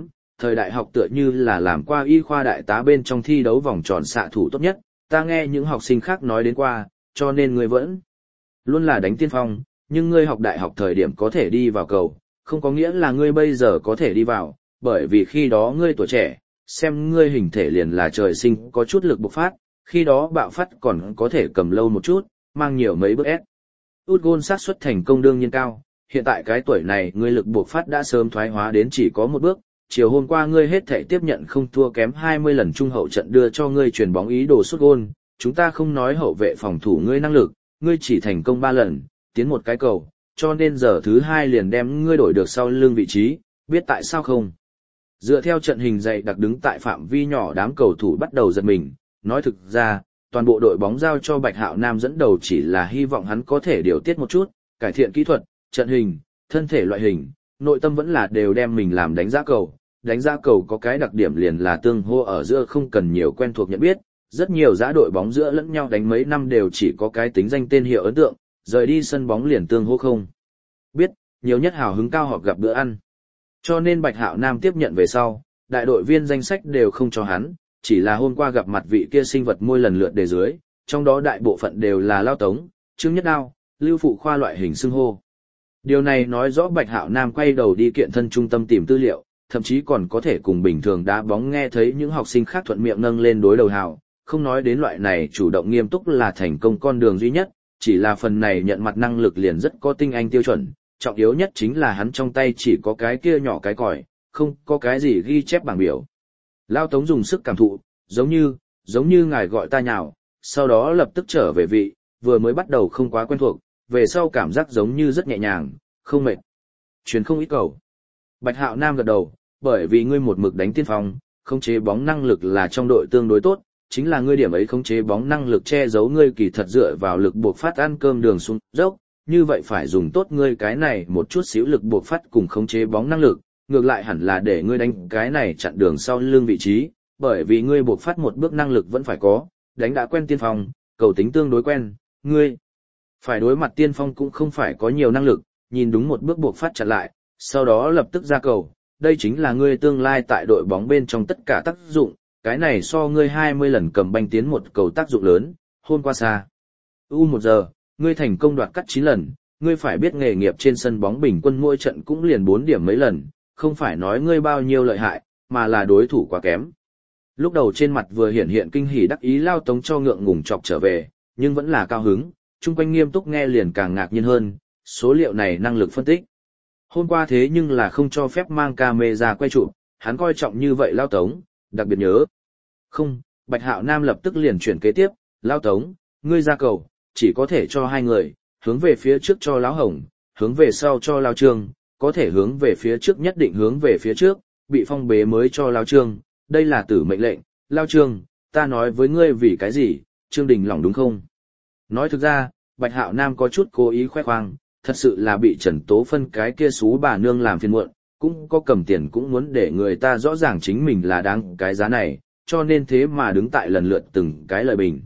thời đại học tựa như là làm qua y khoa đại tá bên trong thi đấu vòng tròn xạ thủ tốt nhất, ta nghe những học sinh khác nói đến qua, cho nên ngươi vẫn luôn là đánh tiên phong, nhưng ngươi học đại học thời điểm có thể đi vào cầu, không có nghĩa là ngươi bây giờ có thể đi vào, bởi vì khi đó ngươi tuổi trẻ, xem ngươi hình thể liền là trời sinh có chút lực bộc phát, khi đó bạo phát còn có thể cầm lâu một chút, mang nhiều mấy bước ép. Út gôn xác suất thành công đương nhiên cao, hiện tại cái tuổi này ngươi lực bộc phát đã sớm thoái hóa đến chỉ có một bước, chiều hôm qua ngươi hết thể tiếp nhận không thua kém 20 lần trung hậu trận đưa cho ngươi chuyền bóng ý đồ sút gôn, chúng ta không nói hậu vệ phòng thủ ngươi năng lực, ngươi chỉ thành công 3 lần, tiến một cái cầu, cho nên giờ thứ 2 liền đem ngươi đổi được sau lưng vị trí, biết tại sao không? Dựa theo trận hình dày đặc đứng tại phạm vi nhỏ đám cầu thủ bắt đầu giật mình, nói thực ra, toàn bộ đội bóng giao cho Bạch Hạo Nam dẫn đầu chỉ là hy vọng hắn có thể điều tiết một chút, cải thiện kỹ thuật, trận hình, thân thể loại hình, nội tâm vẫn là đều đem mình làm đánh giá cầu. Đánh giá cầu có cái đặc điểm liền là tương hô ở giữa không cần nhiều quen thuộc nhận biết, rất nhiều giá đội bóng giữa lẫn nhau đánh mấy năm đều chỉ có cái tính danh tên hiệu ấn tượng, rời đi sân bóng liền tương hô không biết, nhiều nhất hào hứng cao họp gặp bữa ăn. Cho nên Bạch Hạo Nam tiếp nhận về sau, đại đội viên danh sách đều không cho hắn, chỉ là hôm qua gặp mặt vị kia sinh vật môi lần lượt đề dưới, trong đó đại bộ phận đều là Lao Tống, Trương Nhất Đao, Lưu Phụ Khoa loại hình xưng hô. Điều này nói rõ Bạch Hạo Nam quay đầu đi kiện thân trung tâm tìm tư liệu, thậm chí còn có thể cùng bình thường đá bóng nghe thấy những học sinh khác thuận miệng nâng lên đối đầu hào, không nói đến loại này chủ động nghiêm túc là thành công con đường duy nhất, chỉ là phần này nhận mặt năng lực liền rất có tinh anh tiêu chuẩn, trọng yếu nhất chính là hắn trong tay chỉ có cái kia nhỏ cái còi, không có cái gì ghi chép bảng biểu. Lao Tống dùng sức cảm thụ, giống như ngài gọi ta nhào, sau đó lập tức trở về vị, vừa mới bắt đầu không quá quen thuộc, về sau cảm giác giống như rất nhẹ nhàng, không mệt. Truyền không ít cầu. Bạch Hạo Nam gật đầu, bởi vì ngươi một mực đánh tiên phong, khống chế bóng năng lực là trong đội tương đối tốt, chính là ngươi điểm ấy khống chế bóng năng lực che giấu ngươi kỳ thật dựa vào lực buộc phát ăn cơm đường xuống dốc, như vậy phải dùng tốt ngươi cái này một chút xíu lực buộc phát cùng khống chế bóng năng lực, ngược lại hẳn là để ngươi đánh cái này chặn đường sau lưng vị trí, bởi vì ngươi buộc phát một bước năng lực vẫn phải có, đánh đã quen tiên phong, cầu tính tương đối quen, ngươi phải đối mặt tiên phong cũng không phải có nhiều năng lực, nhìn đúng một bước buộc phát chặn lại, sau đó lập tức ra cầu, đây chính là ngươi tương lai tại đội bóng bên trong tất cả tác dụng, cái này so ngươi 20 lần cầm banh tiến một cầu tác dụng lớn, hôn qua xa. U1 giờ, ngươi thành công đoạt cắt 9 lần, ngươi phải biết nghề nghiệp trên sân bóng bình quân mỗi trận cũng liền 4 điểm mấy lần, không phải nói ngươi bao nhiêu lợi hại, mà là đối thủ quá kém. Lúc đầu trên mặt vừa hiện hiện kinh hỉ đắc ý Lao Tống cho ngượng ngùng chọc trở về, nhưng vẫn là cao hứng, chung quanh nghiêm túc nghe liền càng ngạc nhiên hơn, số liệu này năng lực phân tích. Hôm qua thế nhưng là không cho phép mang camera quay chụp, hắn coi trọng như vậy Lao Tống, đặc biệt nhớ. Không, Bạch Hạo Nam lập tức liền chuyển kế tiếp, Lao Tống, ngươi ra cầu, chỉ có thể cho 2 người, hướng về phía trước cho Lão Hồng, hướng về sau cho Lao Trương, có thể hướng về phía trước nhất định hướng về phía trước, bị phong bế mới cho Lao Trương, đây là tử mệnh lệnh, Lao Trương, ta nói với ngươi vì cái gì, Trương Đình lòng đúng không? Nói thực ra, Bạch Hạo Nam có chút cố ý khoe khoang, thật sự là bị Trần Tố Phân cái kia xú bà nương làm phiền muộn, cũng có cầm tiền cũng muốn để người ta rõ ràng chính mình là đáng cái giá này, cho nên thế mà đứng tại lần lượt từng cái lời bình.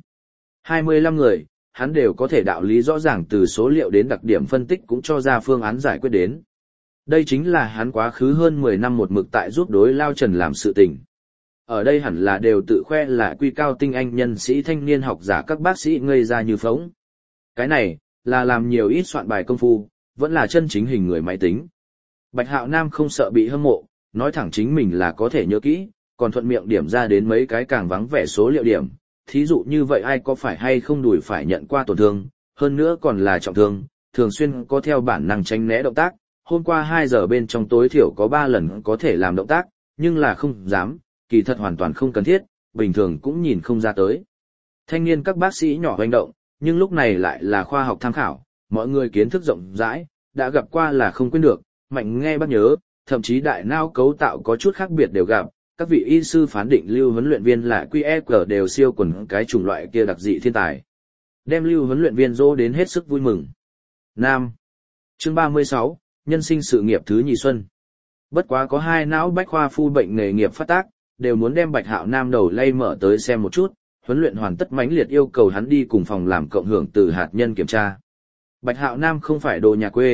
25 người, hắn đều có thể đạo lý rõ ràng từ số liệu đến đặc điểm phân tích cũng cho ra phương án giải quyết đến. Đây chính là hắn quá khứ hơn 10 năm một mực tại giúp đối Lao Trần làm sự tình. Ở đây hẳn là đều tự khoe là quy cao tinh anh nhân sĩ thanh niên học giả các bác sĩ ngây ra như phóng. Cái này, là làm nhiều ít soạn bài công phu, vẫn là chân chính hình người máy tính. Bạch Hạo Nam không sợ bị hâm mộ, nói thẳng chính mình là có thể nhớ kỹ, còn thuận miệng điểm ra đến mấy cái càng vắng vẻ số liệu điểm. Thí dụ như vậy ai có phải hay không đùi phải nhận qua tổn thương, hơn nữa còn là trọng thương, thường xuyên có theo bản năng tránh né động tác. Hôm qua 2 giờ bên trong tối thiểu có 3 lần có thể làm động tác, nhưng là không dám, kỳ thật hoàn toàn không cần thiết, bình thường cũng nhìn không ra tới. Thanh niên các bác sĩ nhỏ hoành động, nhưng lúc này lại là khoa học tham khảo, mọi người kiến thức rộng rãi, đã gặp qua là không quên được, mạnh nghe bác nhớ, thậm chí đại não cấu tạo có chút khác biệt đều gặp, các vị y sư phán định Lưu huấn luyện viên là QEQ đều siêu quần cái chủng loại kia đặc dị thiên tài. Đem Lưu huấn luyện viên dỗ đến hết sức vui mừng. Nam. Chương 36, nhân sinh sự nghiệp thứ nhì xuân. Bất quá có 2 não bách khoa phu bệnh nghề nghiệp phát tác, đều muốn đem Bạch Hạo Nam đầu lay mở tới xem một chút, huấn luyện hoàn tất mãnh liệt yêu cầu hắn đi cùng phòng làm cộng hưởng từ hạt nhân kiểm tra. Bạch Hạo Nam không phải đồ nhà quê,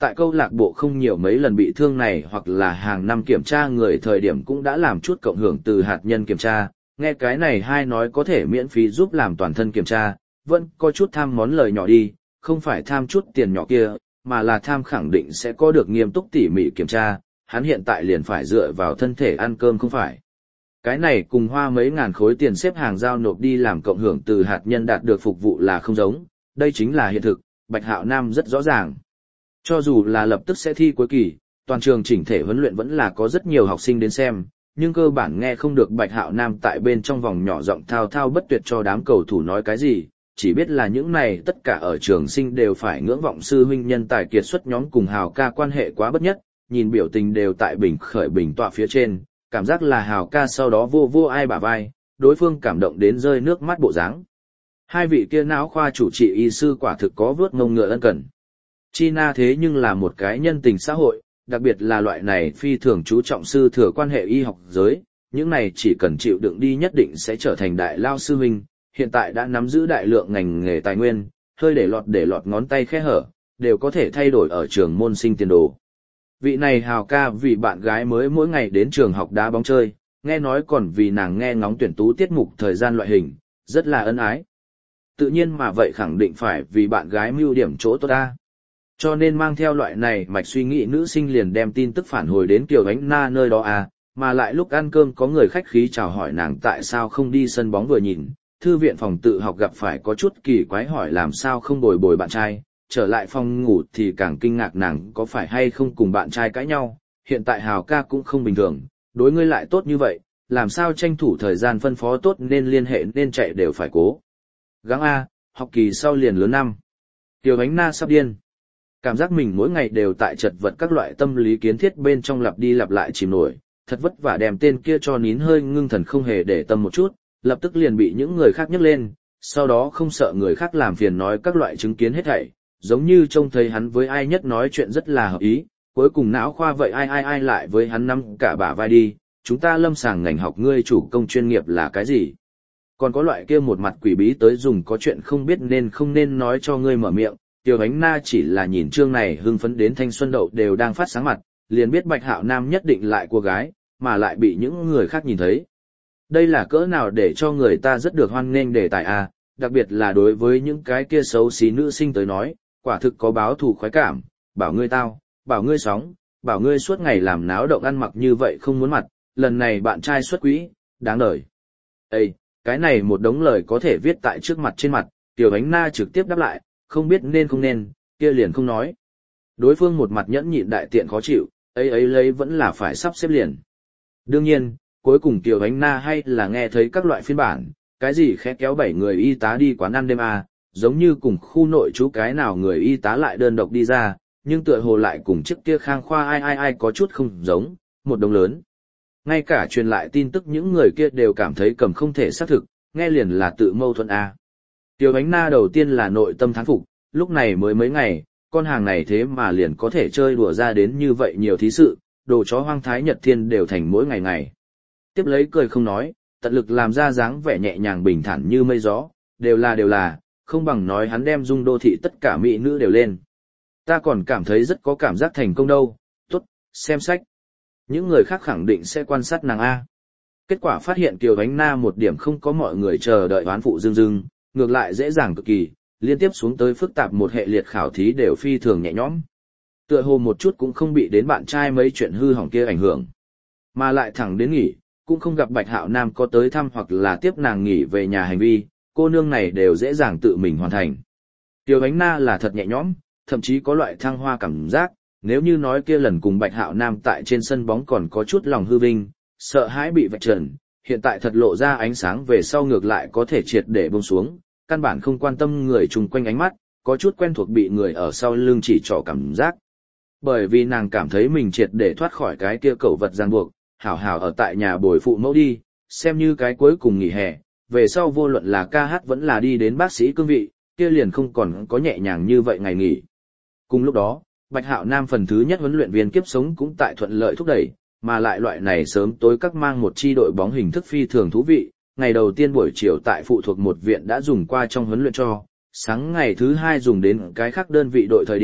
tại câu lạc bộ không nhiều mấy lần bị thương này hoặc là hàng năm kiểm tra người thời điểm cũng đã làm chút cộng hưởng từ hạt nhân kiểm tra, nghe cái này hai nói có thể miễn phí giúp làm toàn thân kiểm tra, vẫn có chút tham món lời nhỏ đi, không phải tham chút tiền nhỏ kia, mà là tham khẳng định sẽ có được nghiêm túc tỉ mỉ kiểm tra, hắn hiện tại liền phải dựa vào thân thể ăn cơm không phải. Cái này cùng hoa mấy ngàn khối tiền xếp hàng giao nộp đi làm cộng hưởng từ hạt nhân đạt được phục vụ là không giống, đây chính là hiện thực, Bạch Hạo Nam rất rõ ràng. Cho dù là lập tức sẽ thi cuối kỳ, toàn trường chỉnh thể huấn luyện vẫn là có rất nhiều học sinh đến xem, nhưng cơ bản nghe không được Bạch Hạo Nam tại bên trong vòng nhỏ giọng thao thao bất tuyệt cho đám cầu thủ nói cái gì, chỉ biết là những này tất cả ở trường sinh đều phải ngưỡng vọng sư huynh nhân tài kiệt xuất nhóm cùng Hào ca quan hệ quá bất nhất, nhìn biểu tình đều tại bình khởi bình tọa phía trên, cảm giác là Hào ca sau đó vô vô ai bả vai, đối phương cảm động đến rơi nước mắt bộ dáng. Hai vị kia não khoa chủ trị y sư quả thực có vớt ngông ngựa ân cần. China thế nhưng là một cái nhân tình xã hội, đặc biệt là loại này phi thường chú trọng sư thừa quan hệ y học giới, những này chỉ cần chịu đựng đi nhất định sẽ trở thành đại lao sư huynh, hiện tại đã nắm giữ đại lượng ngành nghề tài nguyên, hơi để lọt ngón tay khe hở, đều có thể thay đổi ở trường môn sinh tiền đồ. Vị này Hào ca vì bạn gái mới mỗi ngày đến trường học đá bóng chơi, nghe nói còn vì nàng nghe ngóng tuyển tú tiết mục thời gian loại hình, rất là ân ái. Tự nhiên mà vậy khẳng định phải vì bạn gái mưu điểm chỗ tốt ta. Cho nên mang theo loại này mạch suy nghĩ nữ sinh liền đem tin tức phản hồi đến Kiều Ánh Na nơi đó à, mà lại lúc ăn cơm có người khách khí chào hỏi nàng tại sao không đi sân bóng vừa nhìn, thư viện phòng tự học gặp phải có chút kỳ quái hỏi làm sao không bồi bồi bạn trai, trở lại phòng ngủ thì càng kinh ngạc nàng có phải hay không cùng bạn trai cãi nhau, hiện tại Hào ca cũng không bình thường, đối ngươi lại tốt như vậy, làm sao tranh thủ thời gian phân phó tốt nên liên hệ nên chạy đều phải cố. Gắng A, học kỳ sau liền lớn năm. Kiều Ánh Na sắp điên. Cảm giác mình mỗi ngày đều tại chật vật các loại tâm lý kiến thiết bên trong lặp đi lặp lại chìm nổi, thật vất vả đem tên kia cho nín hơi ngưng thần không hề để tâm một chút, lập tức liền bị những người khác nhấc lên, sau đó không sợ người khác làm phiền nói các loại chứng kiến hết thảy, giống như trông thấy hắn với ai nhất nói chuyện rất là hợp ý, cuối cùng não khoa vậy ai lại với hắn nắm cả bả vai đi, chúng ta lâm sàng ngành học ngươi chủ công chuyên nghiệp là cái gì? Còn có loại kia một mặt quỷ bí tới dùng có chuyện không biết nên không nên nói cho ngươi mở miệng, Tiểu Ánh Na chỉ là nhìn chương này hưng phấn đến thanh xuân đậu đều đang phát sáng mặt, liền biết Bạch Hạo Nam nhất định lại cô gái, mà lại bị những người khác nhìn thấy. Đây là cỡ nào để cho người ta rất được hoan nghênh đề tài a, đặc biệt là đối với những cái kia xấu xí nữ sinh tới nói, quả thực có báo thù khoái cảm, bảo ngươi tao, bảo ngươi sóng, bảo ngươi suốt ngày làm náo động ăn mặc như vậy không muốn mặt, lần này bạn trai xuất quỹ, đáng đời. Ê, cái này một đống lời có thể viết tại trước mặt trên mặt, Tiểu Ánh Na trực tiếp đáp lại, không biết nên không nên, kia liền không nói. Đối phương một mặt nhẫn nhịn đại tiện khó chịu, ấy lấy vẫn là phải sắp xếp liền. Đương nhiên, cuối cùng Tiểu Ánh Na hay là nghe thấy các loại phiên bản, cái gì khẽ kéo 7 người y tá đi quán ăn đêm à, giống như cùng khu nội trú cái nào người y tá lại đơn độc đi ra, nhưng tựa hồ lại cùng trước kia khang khoa ai có chút không giống, một đồng lớn. Ngay cả truyền lại tin tức những người kia đều cảm thấy cầm không thể xác thực, nghe liền là tự mâu thuẫn à. Tiểu Ánh Na đầu tiên là nội tâm thán phục, lúc này mới mấy ngày, con hàng này thế mà liền có thể chơi đùa ra đến như vậy nhiều thí sự, đồ chó hoang thái nhật thiên đều thành mỗi ngày ngày. Tiếp lấy cười không nói, tận lực làm ra dáng vẻ nhẹ nhàng bình thản như mây gió, đều là, không bằng nói hắn đem dung đô thị tất cả mỹ nữ đều lên. Ta còn cảm thấy rất có cảm giác thành công đâu, tốt, xem sách. Những người khác khẳng định sẽ quan sát nàng A. Kết quả phát hiện Kiều Ánh Na một điểm không có mọi người chờ đợi oán phụ dưng, ngược lại dễ dàng cực kỳ, liên tiếp xuống tới phức tạp một hệ liệt khảo thí đều phi thường nhẹ nhõm. Tựa hồ một chút cũng không bị đến bạn trai mấy chuyện hư hỏng kia ảnh hưởng. Mà lại thẳng đến nghỉ, cũng không gặp Bạch Hạo Nam có tới thăm hoặc là tiếp nàng nghỉ về nhà hành vi, cô nương này đều dễ dàng tự mình hoàn thành. Tiểu Ánh Na là thật nhẹ nhõm, thậm chí có loại thăng hoa cảm giác, nếu như nói kia lần cùng Bạch Hạo Nam tại trên sân bóng còn có chút lòng hư vinh, sợ hãi bị vạch trần, hiện tại thật lộ ra ánh sáng về sau ngược lại có thể triệt để buông xuống, căn bản không quan tâm người chung quanh ánh mắt, có chút quen thuộc bị người ở sau lưng chỉ trỏ cảm giác. Bởi vì nàng cảm thấy mình triệt để thoát khỏi cái kia cẩu vật ràng buộc, hảo hảo ở tại nhà bồi phụ mẫu đi, xem như cái cuối cùng nghỉ hè, về sau vô luận là ca hát vẫn là đi đến bác sĩ cương vị, kia liền không còn có nhẹ nhàng như vậy ngày nghỉ. Cùng lúc đó, Bạch Hạo Nam phần thứ nhất huấn luyện viên kiếp sống cũng tại thuận lợi thúc đẩy, mà lại loại này sớm tối các mang một chi đội bóng hình thức phi thường thú vị, ngày đầu tiên buổi chiều tại phụ thuộc một viện đã dùng qua trong huấn luyện cho, sáng ngày thứ hai dùng đến cái khác đơn vị đội thời điểm,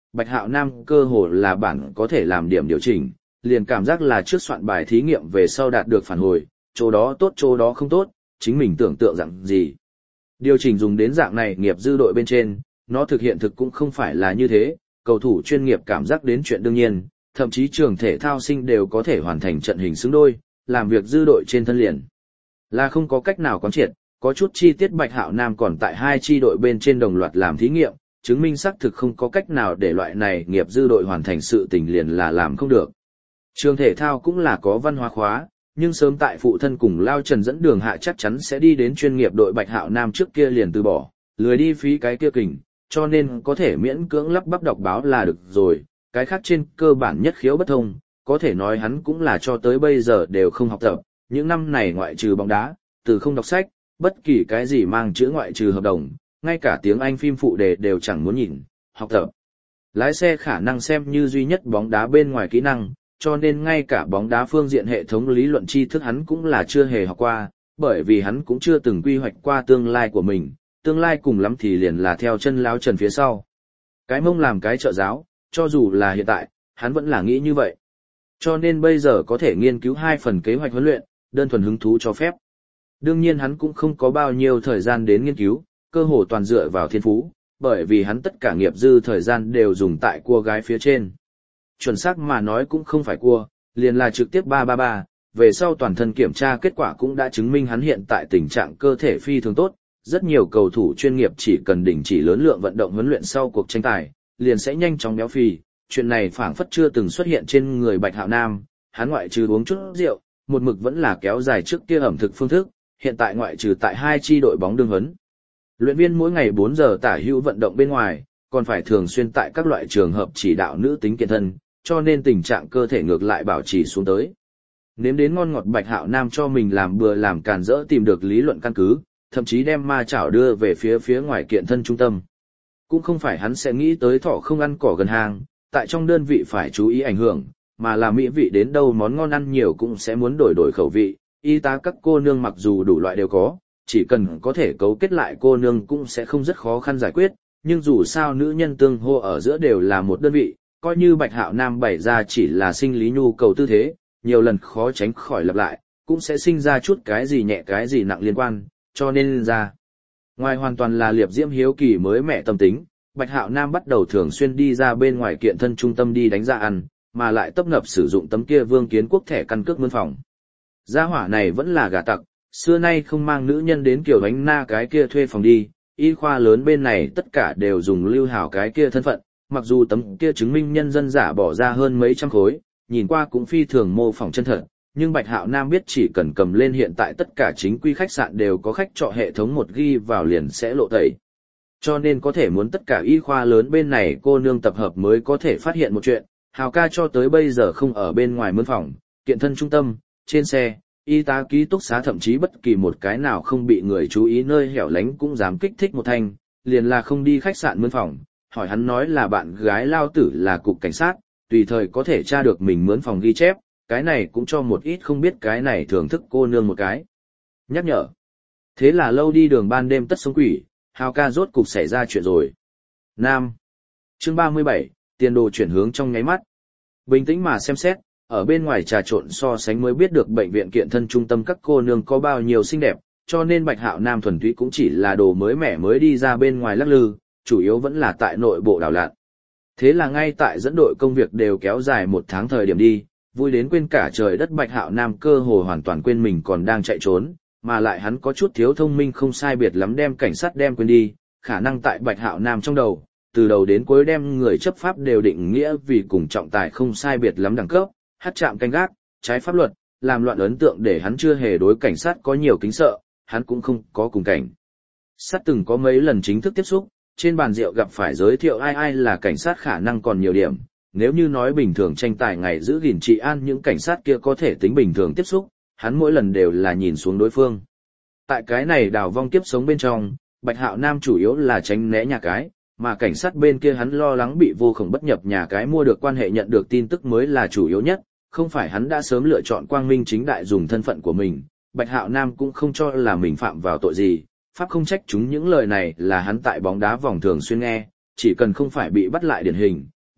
Bạch Hạo Nam cơ hồ là bản có thể làm điểm điều chỉnh, liền cảm giác là trước soạn bài thí nghiệm về sau đạt được phản hồi, chỗ đó tốt chỗ đó không tốt, chính mình tưởng tượng dạng gì. Điều chỉnh dùng đến dạng này nghiệp dư đội bên trên, nó thực hiện thực cũng không phải là như thế, cầu thủ chuyên nghiệp cảm giác đến chuyện đương nhiên, thậm chí trường thể thao sinh đều có thể hoàn thành trận hình xứng đôi, làm việc dư đội trên thân liền. Là không có cách nào quán triệt, có chút chi tiết Bạch Hạo Nam còn tại hai chi đội bên trên đồng loạt làm thí nghiệm, chứng minh xác thực không có cách nào để loại này nghiệp dư đội hoàn thành sự tình liền là làm không được. Trường thể thao cũng là có văn hóa khóa, nhưng sớm tại phụ thân cùng Lao Trần dẫn đường hạ chắc chắn sẽ đi đến chuyên nghiệp đội Bạch Hạo Nam trước kia liền từ bỏ, lười đi phí cái kia kình, cho nên có thể miễn cưỡng lắp bắp đọc báo là được rồi, cái khác trên cơ bản nhất khiếu bất thông, có thể nói hắn cũng là cho tới bây giờ đều không học tập, những năm này ngoại trừ bóng đá, từ không đọc sách, bất kỳ cái gì mang chữ ngoại trừ hợp đồng, ngay cả tiếng Anh phim phụ đề đều chẳng muốn nhìn, học tập. Lái xe khả năng xem như duy nhất bóng đá bên ngoài kỹ năng, cho nên ngay cả bóng đá phương diện hệ thống lý luận tri thức hắn cũng là chưa hề học qua, bởi vì hắn cũng chưa từng quy hoạch qua tương lai của mình, tương lai cùng lắm thì liền là theo chân Lão Trần phía sau. Cái mông làm cái trợ giáo, cho dù là hiện tại, hắn vẫn là nghĩ như vậy. Cho nên bây giờ có thể nghiên cứu 2 phần kế hoạch huấn luyện, đơn thuần hứng thú cho phép. Đương nhiên hắn cũng không có bao nhiêu thời gian đến nghiên cứu, cơ hồ toàn dựa vào thiên phú, bởi vì hắn tất cả nghiệp dư thời gian đều dùng tại cua gái phía trên. Chuẩn xác mà nói cũng không phải cua, liền là trực tiếp 333, về sau toàn thân kiểm tra kết quả cũng đã chứng minh hắn hiện tại tình trạng cơ thể phi thường tốt, rất nhiều cầu thủ chuyên nghiệp chỉ cần đình chỉ lớn lượng vận động huấn luyện sau cuộc tranh tài, liền sẽ nhanh chóng béo phì, chuyện này phảng phất chưa từng xuất hiện trên người Bạch Hạo Nam, hắn ngoại trừ uống chút rượu, một mực vẫn là kéo dài trước kia ẩm thực phương thức, hiện tại ngoại trừ tại hai chi đội bóng đương huấn. Luyện viên mỗi ngày 4 giờ tả hữu vận động bên ngoài, còn phải thường xuyên tại các loại trường hợp chỉ đạo nữ tính kiện thân, cho nên tình trạng cơ thể ngược lại bảo trì xuống tới. Nếm đến ngon ngọt Bạch Hạo Nam cho mình làm bừa làm càn rỡ tìm được lý luận căn cứ, thậm chí đem ma chảo đưa về phía ngoài kiện thân trung tâm. Cũng không phải hắn sẽ nghĩ tới thỏ không ăn cỏ gần hàng, tại trong đơn vị phải chú ý ảnh hưởng, mà là mỹ vị đến đâu món ngon ăn nhiều cũng sẽ muốn đổi khẩu vị, y tá các cô nương mặc dù đủ loại đều có, chỉ cần có thể cấu kết lại cô nương cũng sẽ không rất khó khăn giải quyết, nhưng dù sao nữ nhân tương hô ở giữa đều là một đơn vị, coi như Bạch Hạo Nam bày ra chỉ là sinh lý nhu cầu tư thế, nhiều lần khó tránh khỏi lặp lại, cũng sẽ sinh ra chút cái gì nhẹ cái gì nặng liên quan, cho nên ra. Ngoài hoàn toàn là liệp diễm hiếu kỳ mới mẹ tâm tính, Bạch Hạo Nam bắt đầu thường xuyên đi ra bên ngoài kiện thân trung tâm đi đánh ra ăn, mà lại tấp nập sử dụng tấm kia Vương Kiến Quốc thẻ căn cước mướn phòng. Gia hỏa này vẫn là gà tặc, xưa nay không mang nữ nhân đến kiểu ánh na cái kia thuê phòng đi, y khoa lớn bên này tất cả đều dùng Lưu Hảo cái kia thân phận, mặc dù tấm kia chứng minh nhân dân giả bỏ ra hơn mấy trăm khối, nhìn qua cũng phi thường mô phỏng chân thật, nhưng Bạch Hạo Nam biết chỉ cần cầm lên hiện tại tất cả chính quy khách sạn đều có khách trọ hệ thống một ghi vào liền sẽ lộ tẩy. Cho nên có thể muốn tất cả y khoa lớn bên này cô nương tập hợp mới có thể phát hiện một chuyện, Hào ca cho tới bây giờ không ở bên ngoài mướn phòng, kiện thân trung tâm, trên xe, y tá ký túc xá thậm chí bất kỳ một cái nào không bị người chú ý nơi hẻo lánh cũng dám kích thích một thanh, liền là không đi khách sạn mướn phòng, hỏi hắn nói là bạn gái lao tử là cục cảnh sát, tùy thời có thể tra được mình mướn phòng ghi chép, cái này cũng cho một ít không biết cái này thưởng thức cô nương một cái. Nhắc nhở. Thế là lâu đi đường ban đêm tất sống quỷ, Hào ca rốt cục xảy ra chuyện rồi. Nam. Chương 37, tiền đồ chuyển hướng trong nháy mắt. Bình tĩnh mà xem xét, ở bên ngoài trà trộn so sánh mới biết được bệnh viện kiện thân trung tâm các cô nương có bao nhiêu xinh đẹp, cho nên Bạch Hạo Nam thuần túy cũng chỉ là đồ mới mẻ mới đi ra bên ngoài lắc lư, chủ yếu vẫn là tại nội bộ đảo lạn. Thế là ngay tại dẫn đội công việc đều kéo dài 1 tháng thời điểm đi, vui đến quên cả trời đất Bạch Hạo Nam cơ hồ hoàn toàn quên mình còn đang chạy trốn, mà lại hắn có chút thiếu thông minh không sai biệt lắm đem cảnh sát đem quên đi, khả năng tại Bạch Hạo Nam trong đầu, từ đầu đến cuối đem người chấp pháp đều định nghĩa vì cùng trọng tài không sai biệt lắm đẳng cấp, hát chạm canh gác, trái pháp luật, làm loạn ấn tượng để hắn chưa hề đối cảnh sát có nhiều kính sợ, hắn cũng không có cùng cảnh sát từng có mấy lần chính thức tiếp xúc, trên bàn rượu gặp phải giới thiệu ai là cảnh sát khả năng còn nhiều điểm, nếu như nói bình thường tranh tài ngày giữ gìn trị an những cảnh sát kia có thể tính bình thường tiếp xúc, hắn mỗi lần đều là nhìn xuống đối phương. Tại cái này đào vong kiếp sống bên trong, Bạch Hạo Nam chủ yếu là tránh né nhà cái, mà cảnh sát bên kia hắn lo lắng bị vô khổng bất nhập nhà cái mua được quan hệ nhận được tin tức mới là chủ yếu nhất, không phải hắn đã sớm lựa chọn quang minh chính đại dùng thân phận của mình, Bạch Hạo Nam cũng không cho là mình phạm vào tội gì, pháp không trách chúng những lời này là hắn tại bóng đá vòng thường xuyên nghe, chỉ cần không phải bị bắt lại điển hình,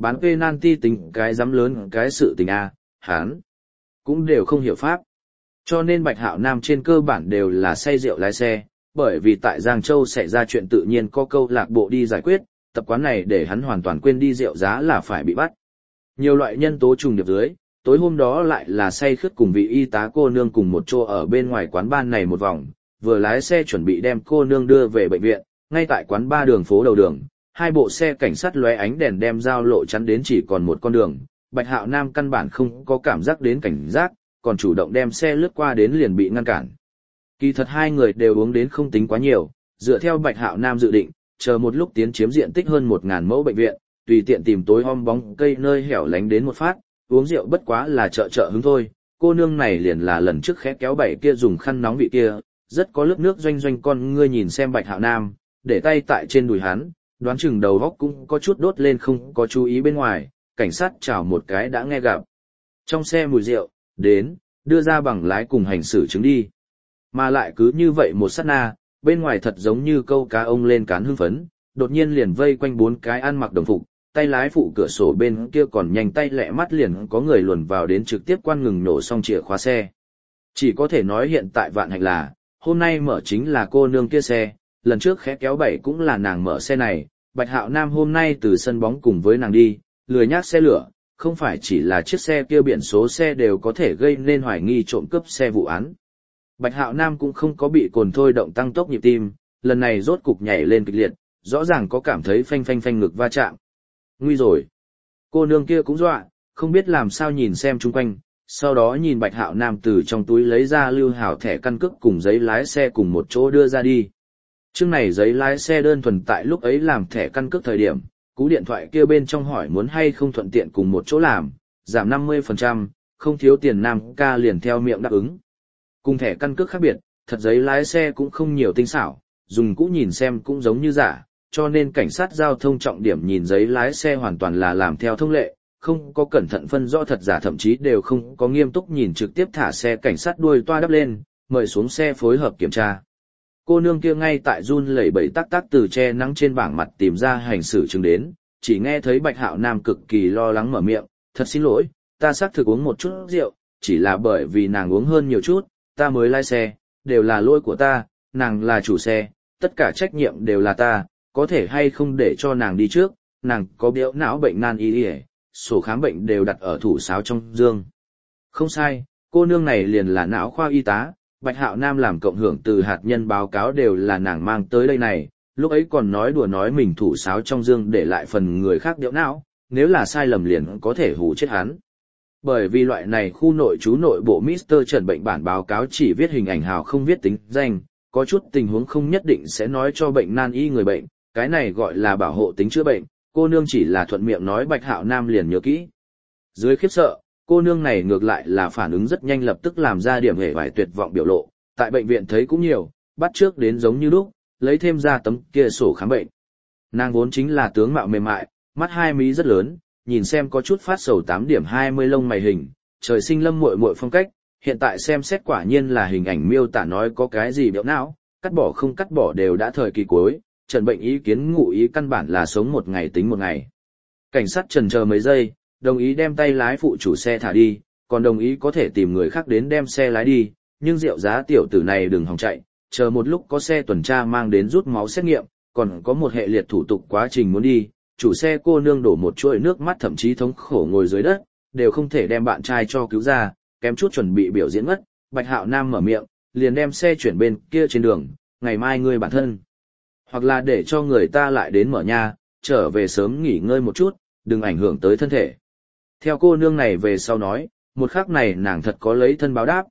bán penalty tính cái dám lớn cái sự tình a, hắn cũng đều không hiểu pháp. Cho nên Bạch Hạo Nam trên cơ bản đều là say rượu lái xe, bởi vì tại Giang Châu xảy ra chuyện tự nhiên có câu lạc bộ đi giải quyết, tập quán này để hắn hoàn toàn quên đi rượu giá là phải bị bắt. Nhiều loại nhân tố trùng điệp dưới, tối hôm đó lại là say khướt cùng vị y tá cô nương cùng một chỗ ở bên ngoài quán bar này một vòng, vừa lái xe chuẩn bị đem cô nương đưa về bệnh viện, ngay tại quán bar đường phố đầu đường, hai bộ xe cảnh sát lóe ánh đèn đem giao lộ chắn đến chỉ còn một con đường, Bạch Hạo Nam căn bản không có cảm giác đến cảnh giác, còn chủ động đem xe lướt qua đến liền bị ngăn cản. Kỳ thật hai người đều uống đến không tính quá nhiều, dựa theo Bạch Hạo Nam dự định, chờ một lúc tiến chiếm diện tích hơn 1.000 mẫu bệnh viện, tùy tiện tìm tối om bóng cây nơi hẻo lánh đến một phát, uống rượu bất quá là trợ hứng thôi. Cô nương này liền là lần trước khẽ kéo bảy kia dùng khăn nóng vị kia, rất có lớp nước doanh doanh con ngươi nhìn xem Bạch Hạo Nam, để tay tại trên đùi hắn, đoán chừng đầu góc cũng có chút đốt lên không có chú ý bên ngoài, cảnh sát chào một cái đã nghe gặp. Trong xe mùi rượu, đến, đưa ra bằng lái cùng hành xử chứng đi. Mà lại cứ như vậy một sát na, bên ngoài thật giống như câu cá ông lên cán hưng phấn, đột nhiên liền vây quanh 4 cái ăn mặc đồng phục, tay lái phụ cửa sổ bên kia còn nhanh tay lẹ mắt liền có người luồn vào đến trực tiếp quan ngừng nổ xong chìa khóa xe. Chỉ có thể nói hiện tại vạn hạnh là, hôm nay mở chính là cô nương kia xe, lần trước khẽ kéo bảy cũng là nàng mở xe này, Bạch Hạo Nam hôm nay từ sân bóng cùng với nàng đi, lười nhác xe lửa, không phải chỉ là chiếc xe kia biển số xe đều có thể gây nên hoài nghi trộm cướp xe vụ án. Bạch Hạo Nam cũng không có bị cồn thôi động tăng tốc nhịp tim, lần này rốt cục nhảy lên kịch liệt, rõ ràng có cảm thấy phanh phanh phanh ngực va chạm. Nguy rồi. Cô nương kia cũng dọa, không biết làm sao nhìn xem chung quanh, sau đó nhìn Bạch Hạo Nam từ trong túi lấy ra lưu hảo thẻ căn cước cùng giấy lái xe cùng một chỗ đưa ra đi. Chương này giấy lái xe đơn thuần tại lúc ấy làm thẻ căn cước thời điểm, cú điện thoại kia bên trong hỏi muốn hay không thuận tiện cùng một chỗ làm, giảm 50%, không thiếu tiền nam ca liền theo miệng đáp ứng. Cùng thẻ căn cước khác biệt, thật giấy lái xe cũng không nhiều tinh xảo, dùng cũ nhìn xem cũng giống như giả, cho nên cảnh sát giao thông trọng điểm nhìn giấy lái xe hoàn toàn là làm theo thông lệ, không có cẩn thận phân rõ thật giả, thậm chí đều không có nghiêm túc nhìn, trực tiếp thả xe cảnh sát đuôi toa đắp lên, mời xuống xe phối hợp kiểm tra. Cô nương kia ngay tại run lẩy bẩy tắc tắc từ che nắng trên bảng mặt tìm ra hành xử chứng đến, chỉ nghe thấy Bạch Hạo Nam cực kỳ lo lắng mở miệng, thật xin lỗi, ta xác thực uống một chút rượu, chỉ là bởi vì nàng uống hơn nhiều chút, ta mới lái xe, đều là lỗi của ta, nàng là chủ xe, tất cả trách nhiệm đều là ta, có thể hay không để cho nàng đi trước, nàng có béo não bệnh nan y, sổ khám bệnh đều đặt ở thủ sáo trong dương. Không sai, cô nương này liền là não khoa y tá, Bạch Hạo Nam làm cộng hưởng từ hạt nhân báo cáo đều là nàng mang tới đây này, lúc ấy còn nói đùa nói mình thủ sáo trong dương để lại phần người khác béo não, nếu là sai lầm liền có thể hù chết hắn. Bởi vì loại này khu nội trú nội bộ Mr. Trần bệnh bản báo cáo chỉ viết hình ảnh hào không viết tính danh, có chút tình huống không nhất định sẽ nói cho bệnh nan y người bệnh, cái này gọi là bảo hộ tính chữa bệnh, cô nương chỉ là thuận miệng nói Bạch Hạo Nam liền nhớ kỹ. Dưới khiếp sợ, cô nương này ngược lại là phản ứng rất nhanh, lập tức làm ra điểm hề vải tuyệt vọng biểu lộ, tại bệnh viện thấy cũng nhiều, bắt trước đến giống như lúc, lấy thêm ra tấm kia sổ khám bệnh. Nàng vốn chính là tướng mạo mềm mại, mắt hai mí rất lớn, nhìn xem có chút phát sầu 8 điểm 20 lông mày hình, trời sinh lâm muội muội phong cách, hiện tại xem xét quả nhiên là hình ảnh miêu tả nói có cái gì béo não, cắt bỏ không cắt bỏ đều đã thời kỳ cuối, Trần bệnh ý kiến ngụ ý căn bản là sống một ngày tính một ngày. Cảnh sát chần chờ mấy giây, đồng ý đem tay lái phụ chủ xe thả đi, còn đồng ý có thể tìm người khác đến đem xe lái đi, nhưng rượu giá tiểu tử này đừng hòng chạy, chờ một lúc có xe tuần tra mang đến rút máu xét nghiệm, còn có một hệ liệt thủ tục quá trình muốn đi, chủ xe cô nương đổ một chuỗi nước mắt thậm chí thống khổ ngồi dưới đất, đều không thể đem bạn trai cho cứu ra, kém chút chuẩn bị biểu diễn mất, Bạch Hạo Nam mở miệng, liền đem xe chuyển bên kia trên đường, ngày mai ngươi bản thân. Hoặc là để cho người ta lại đến mở nha, trở về sớm nghỉ ngơi một chút, đừng ảnh hưởng tới thân thể. Theo cô nương này về sau nói, một khắc này nàng thật có lấy thân báo đáp,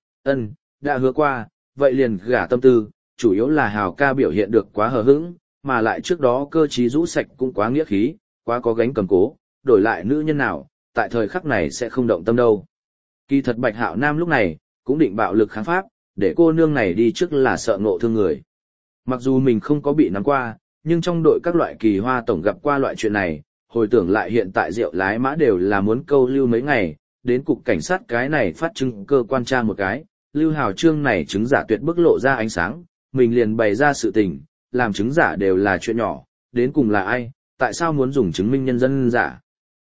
đã hứa qua, vậy liền gả tâm tư, chủ yếu là Hào ca biểu hiện được quá hờ hững, mà lại trước đó cơ trí rũ sạch cũng quá nghĩa khí, quá có gánh cầm cố, đổi lại nữ nhân nào, tại thời khắc này sẽ không động tâm đâu. Kỳ thật Bạch Hạo Nam lúc này, cũng định bạo lực kháng pháp, để cô nương này đi trước là sợ ngộ thương người. Mặc dù mình không có bị nắm qua, nhưng trong đội các loại kỳ hoa tổng gặp qua loại chuyện này, hồi tưởng lại hiện tại rượu lái mã đều là muốn câu lưu mấy ngày, đến cục cảnh sát cái này phát chứng cơ quan tra một cái, Lưu Hào Trương này chứng giả tuyệt bức lộ ra ánh sáng, mình liền bày ra sự tình, làm chứng giả đều là chuyện nhỏ, đến cùng là ai, tại sao muốn dùng chứng minh nhân dân giả.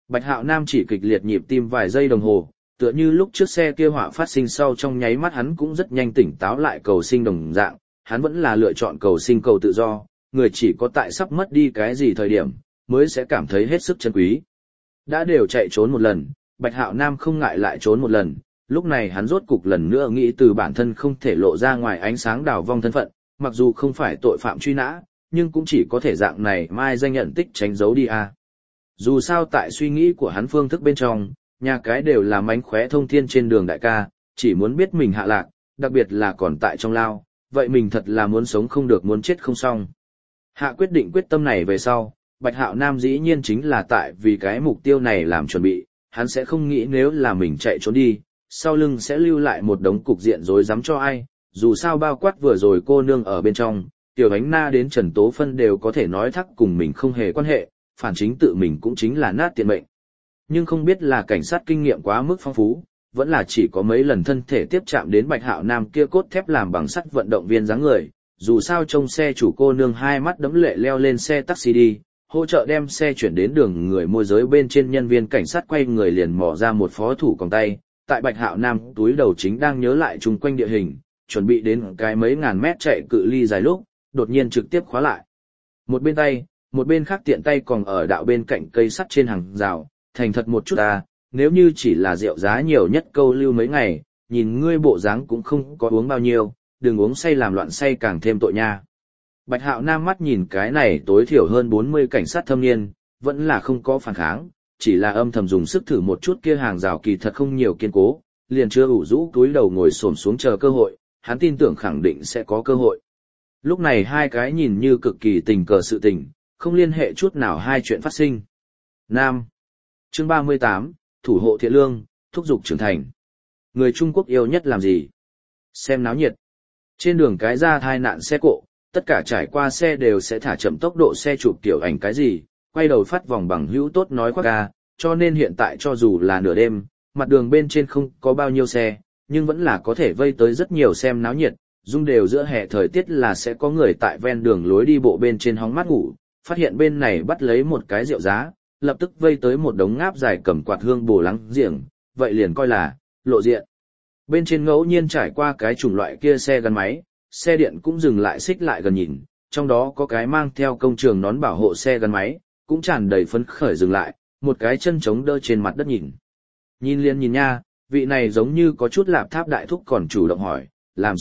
Bạch Hạo Nam chỉ kịch liệt nhịp tim vài giây đồng hồ, tựa như lúc trước xe kia hỏa phát sinh sau trong nháy mắt hắn cũng rất nhanh tỉnh táo lại cầu sinh đồng dạng, hắn vẫn là lựa chọn cầu sinh cầu tự do, người chỉ có tại sắp mất đi cái gì thời điểm, mới sẽ cảm thấy hết sức chân quý. Đã đều chạy trốn một lần, Bạch Hạo Nam không ngại lại trốn một lần, lúc này hắn rốt cục lần nữa nghĩ từ bản thân không thể lộ ra ngoài ánh sáng đào vong thân phận, mặc dù không phải tội phạm truy nã, nhưng cũng chỉ có thể dạng này mai danh nhận tích tránh giấu đi à. Dù sao tại suy nghĩ của hắn phương thức bên trong, nhà cái đều là mánh khóe thông thiên trên đường đại ca, chỉ muốn biết mình hạ lạc, đặc biệt là còn tại trong lao, vậy mình thật là muốn sống không được muốn chết không xong. Hạ quyết định quyết tâm này về sau, Bạch Hạo Nam dĩ nhiên chính là tại vì cái mục tiêu này làm chuẩn bị, hắn sẽ không nghĩ nếu là mình chạy trốn đi, sau lưng sẽ lưu lại một đống cục diện rối rắm cho ai, dù sao bao quát vừa rồi cô nương ở bên trong, Tiểu Ánh Na đến Trần Tố Phân đều có thể nói thắc cùng mình không hề quan hệ, phản chính tự mình cũng chính là nát tiền mệnh. Nhưng không biết là cảnh sát kinh nghiệm quá mức phong phú, vẫn là chỉ có mấy lần thân thể tiếp chạm đến Bạch Hạo Nam kia cốt thép làm bằng sắt vận động viên dáng người, dù sao trông xe chủ cô nương hai mắt đẫm lệ leo lên xe taxi đi, hỗ trợ đem xe chuyển đến đường người môi giới bên trên nhân viên cảnh sát quay người liền mò ra một phó thủ còng tay, tại Bạch Hạo Nam túi đầu chính đang nhớ lại chung quanh địa hình, chuẩn bị đến cái mấy ngàn mét chạy cự ly dài lúc, đột nhiên trực tiếp khóa lại. Một bên tay, một bên khác tiện tay còn ở đạo bên cạnh cây sắt trên hàng rào, thành thật một chút à, nếu như chỉ là rượu giá nhiều nhất câu lưu mấy ngày, nhìn ngươi bộ dáng cũng không có uống bao nhiêu, đừng uống say làm loạn say càng thêm tội nha. Bạch Hạo Nam mắt nhìn cái này tối thiểu hơn 40 cảnh sát thâm niên, vẫn là không có phản kháng, chỉ là âm thầm dùng sức thử một chút kia hàng rào kỳ thật không nhiều kiên cố, liền chưa ủ rũ túi đầu ngồi xổm xuống chờ cơ hội, hắn tin tưởng khẳng định sẽ có cơ hội. Lúc này hai cái nhìn như cực kỳ tình cờ sự tình, không liên hệ chút nào hai chuyện phát sinh. Nam. Chương 38, thủ hộ thiện lương, thúc giục trưởng thành. Người Trung Quốc yêu nhất làm gì? Xem náo nhiệt. Trên đường cái ra tai nạn xe cộ, tất cả trải qua xe đều sẽ thả chậm tốc độ xe chụp tiểu ảnh cái gì, quay đầu phát vòng bằng hữu tốt nói khoác ga, cho nên hiện tại cho dù là nửa đêm, mặt đường bên trên không có bao nhiêu xe, nhưng vẫn là có thể vây tới rất nhiều xem náo nhiệt, dung đều giữa hè thời tiết là sẽ có người tại ven đường lối đi bộ bên trên hóng mát ngủ, phát hiện bên này bắt lấy một cái rượu giá, lập tức vây tới một đống ngáp dài cầm quạt hương bồ lắng giềng, vậy liền coi là lộ diện. Bên trên ngẫu nhiên trải qua cái chủng loại kia xe gắn máy, xe điện cũng dừng lại xích lại gần nhìn, trong đó có cái mang theo công trường nón bảo hộ xe gắn máy, cũng tràn đầy phấn khởi dừng lại, một cái chân chống đỡ trên mặt đất nhìn. Nhìn liền nhìn nha, vị này giống như có chút lạp tháp đại thúc còn chủ động hỏi, làm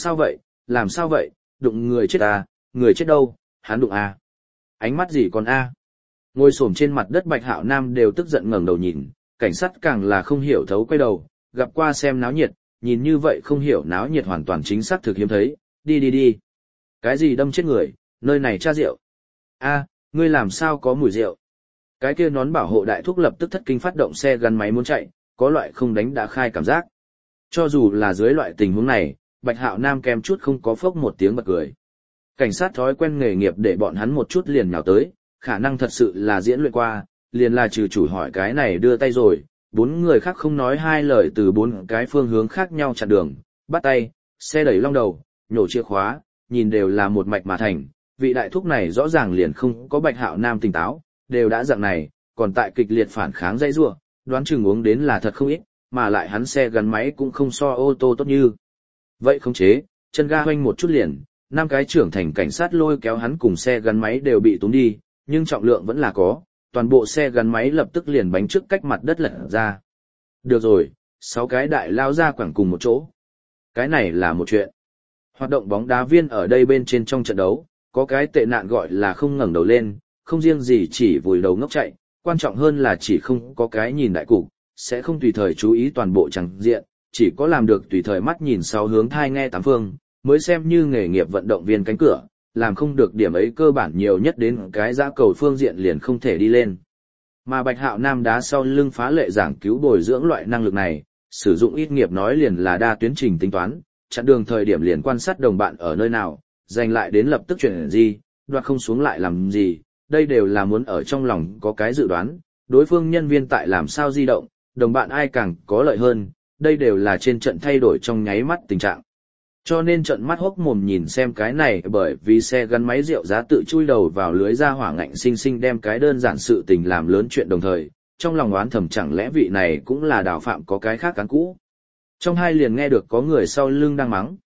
sao vậy, đụng người chết à, người chết đâu, hắn đụng à. Ánh mắt gì còn a? Ngồi xổm trên mặt đất Bạch Hạo Nam đều tức giận ngẩng đầu nhìn, cảnh sát càng là không hiểu thấu quay đầu, gặp qua xem náo nhiệt, nhìn như vậy không hiểu náo nhiệt hoàn toàn chính xác thực hiếm thấy, đi. Cái gì đâm chết người, nơi này tra rượu. A, ngươi làm sao có mùi rượu? Cái kia nón bảo hộ đại thúc lập tức thất kinh phát động xe gắn máy muốn chạy, có loại không đánh đã khai cảm giác. Cho dù là dưới loại tình huống này, Bạch Hạo Nam kèm chút không có phốc một tiếng bật cười. Cảnh sát thói quen nghề nghiệp để bọn hắn một chút liền nhào tới, khả năng thật sự là diễn luyện qua, liền là trừ chủ hỏi cái này đưa tay rồi, bốn người khác không nói hai lời từ bốn cái phương hướng khác nhau chặn đường, bắt tay, xe đẩy long đầu, nhổ chìa khóa, nhìn đều là một mạch mà thành, vị đại thúc này rõ ràng liền không có Bạch Hạo Nam tỉnh táo, đều đã dạng này, còn tại kịch liệt phản kháng dãy rủa, đoán chừng uống đến là thật không ít, mà lại hắn xe gắn máy cũng không so ô tô tốt như. Vậy không chế, chân ga hoanh một chút liền, năm cái trưởng thành cảnh sát lôi kéo hắn cùng xe gắn máy đều bị túm đi, nhưng trọng lượng vẫn là có, toàn bộ xe gắn máy lập tức liền bánh trước cách mặt đất lật ra. Được rồi, 6 cái đại lao ra quẳng cùng một chỗ. Cái này là một chuyện. Hoạt động bóng đá viên ở đây bên trên trong trận đấu, có cái tệ nạn gọi là không ngẩng đầu lên, không riêng gì chỉ vùi đầu ngốc chạy, quan trọng hơn là chỉ không có cái nhìn đại cục, sẽ không tùy thời chú ý toàn bộ chẳng diện, chỉ có làm được tùy thời mắt nhìn sáu hướng thai nghe tám phương, mới xem như nghề nghiệp vận động viên cánh cửa, làm không được điểm ấy cơ bản nhiều nhất đến cái giã cầu phương diện liền không thể đi lên. Mà Bạch Hạo Nam đá sau lưng phá lệ giảng cứu bồi dưỡng loại năng lực này, sử dụng ít nghiệp nói liền là đa tuyến trình tính toán, chặn đường thời điểm liền quan sát đồng bạn ở nơi nào, giành lại đến lập tức chuyển gì, đoạt không xuống lại làm gì, đây đều là muốn ở trong lòng có cái dự đoán, đối phương nhân viên tại làm sao di động, đồng bạn ai càng có lợi hơn, đây đều là trên trận thay đổi trong nháy mắt tình trạng. Cho nên trận mắt hốc mồm nhìn xem cái này bởi vì xe gắn máy rượu giá tự chui đầu vào lưới ra hỏa ngạnh sinh sinh đem cái đơn giản sự tình làm lớn chuyện đồng thời, trong lòng oán thầm chẳng lẽ vị này cũng là Đào Phạm có cái khác cán cũ. Trong hai liền nghe được có người sau lưng đang mắng,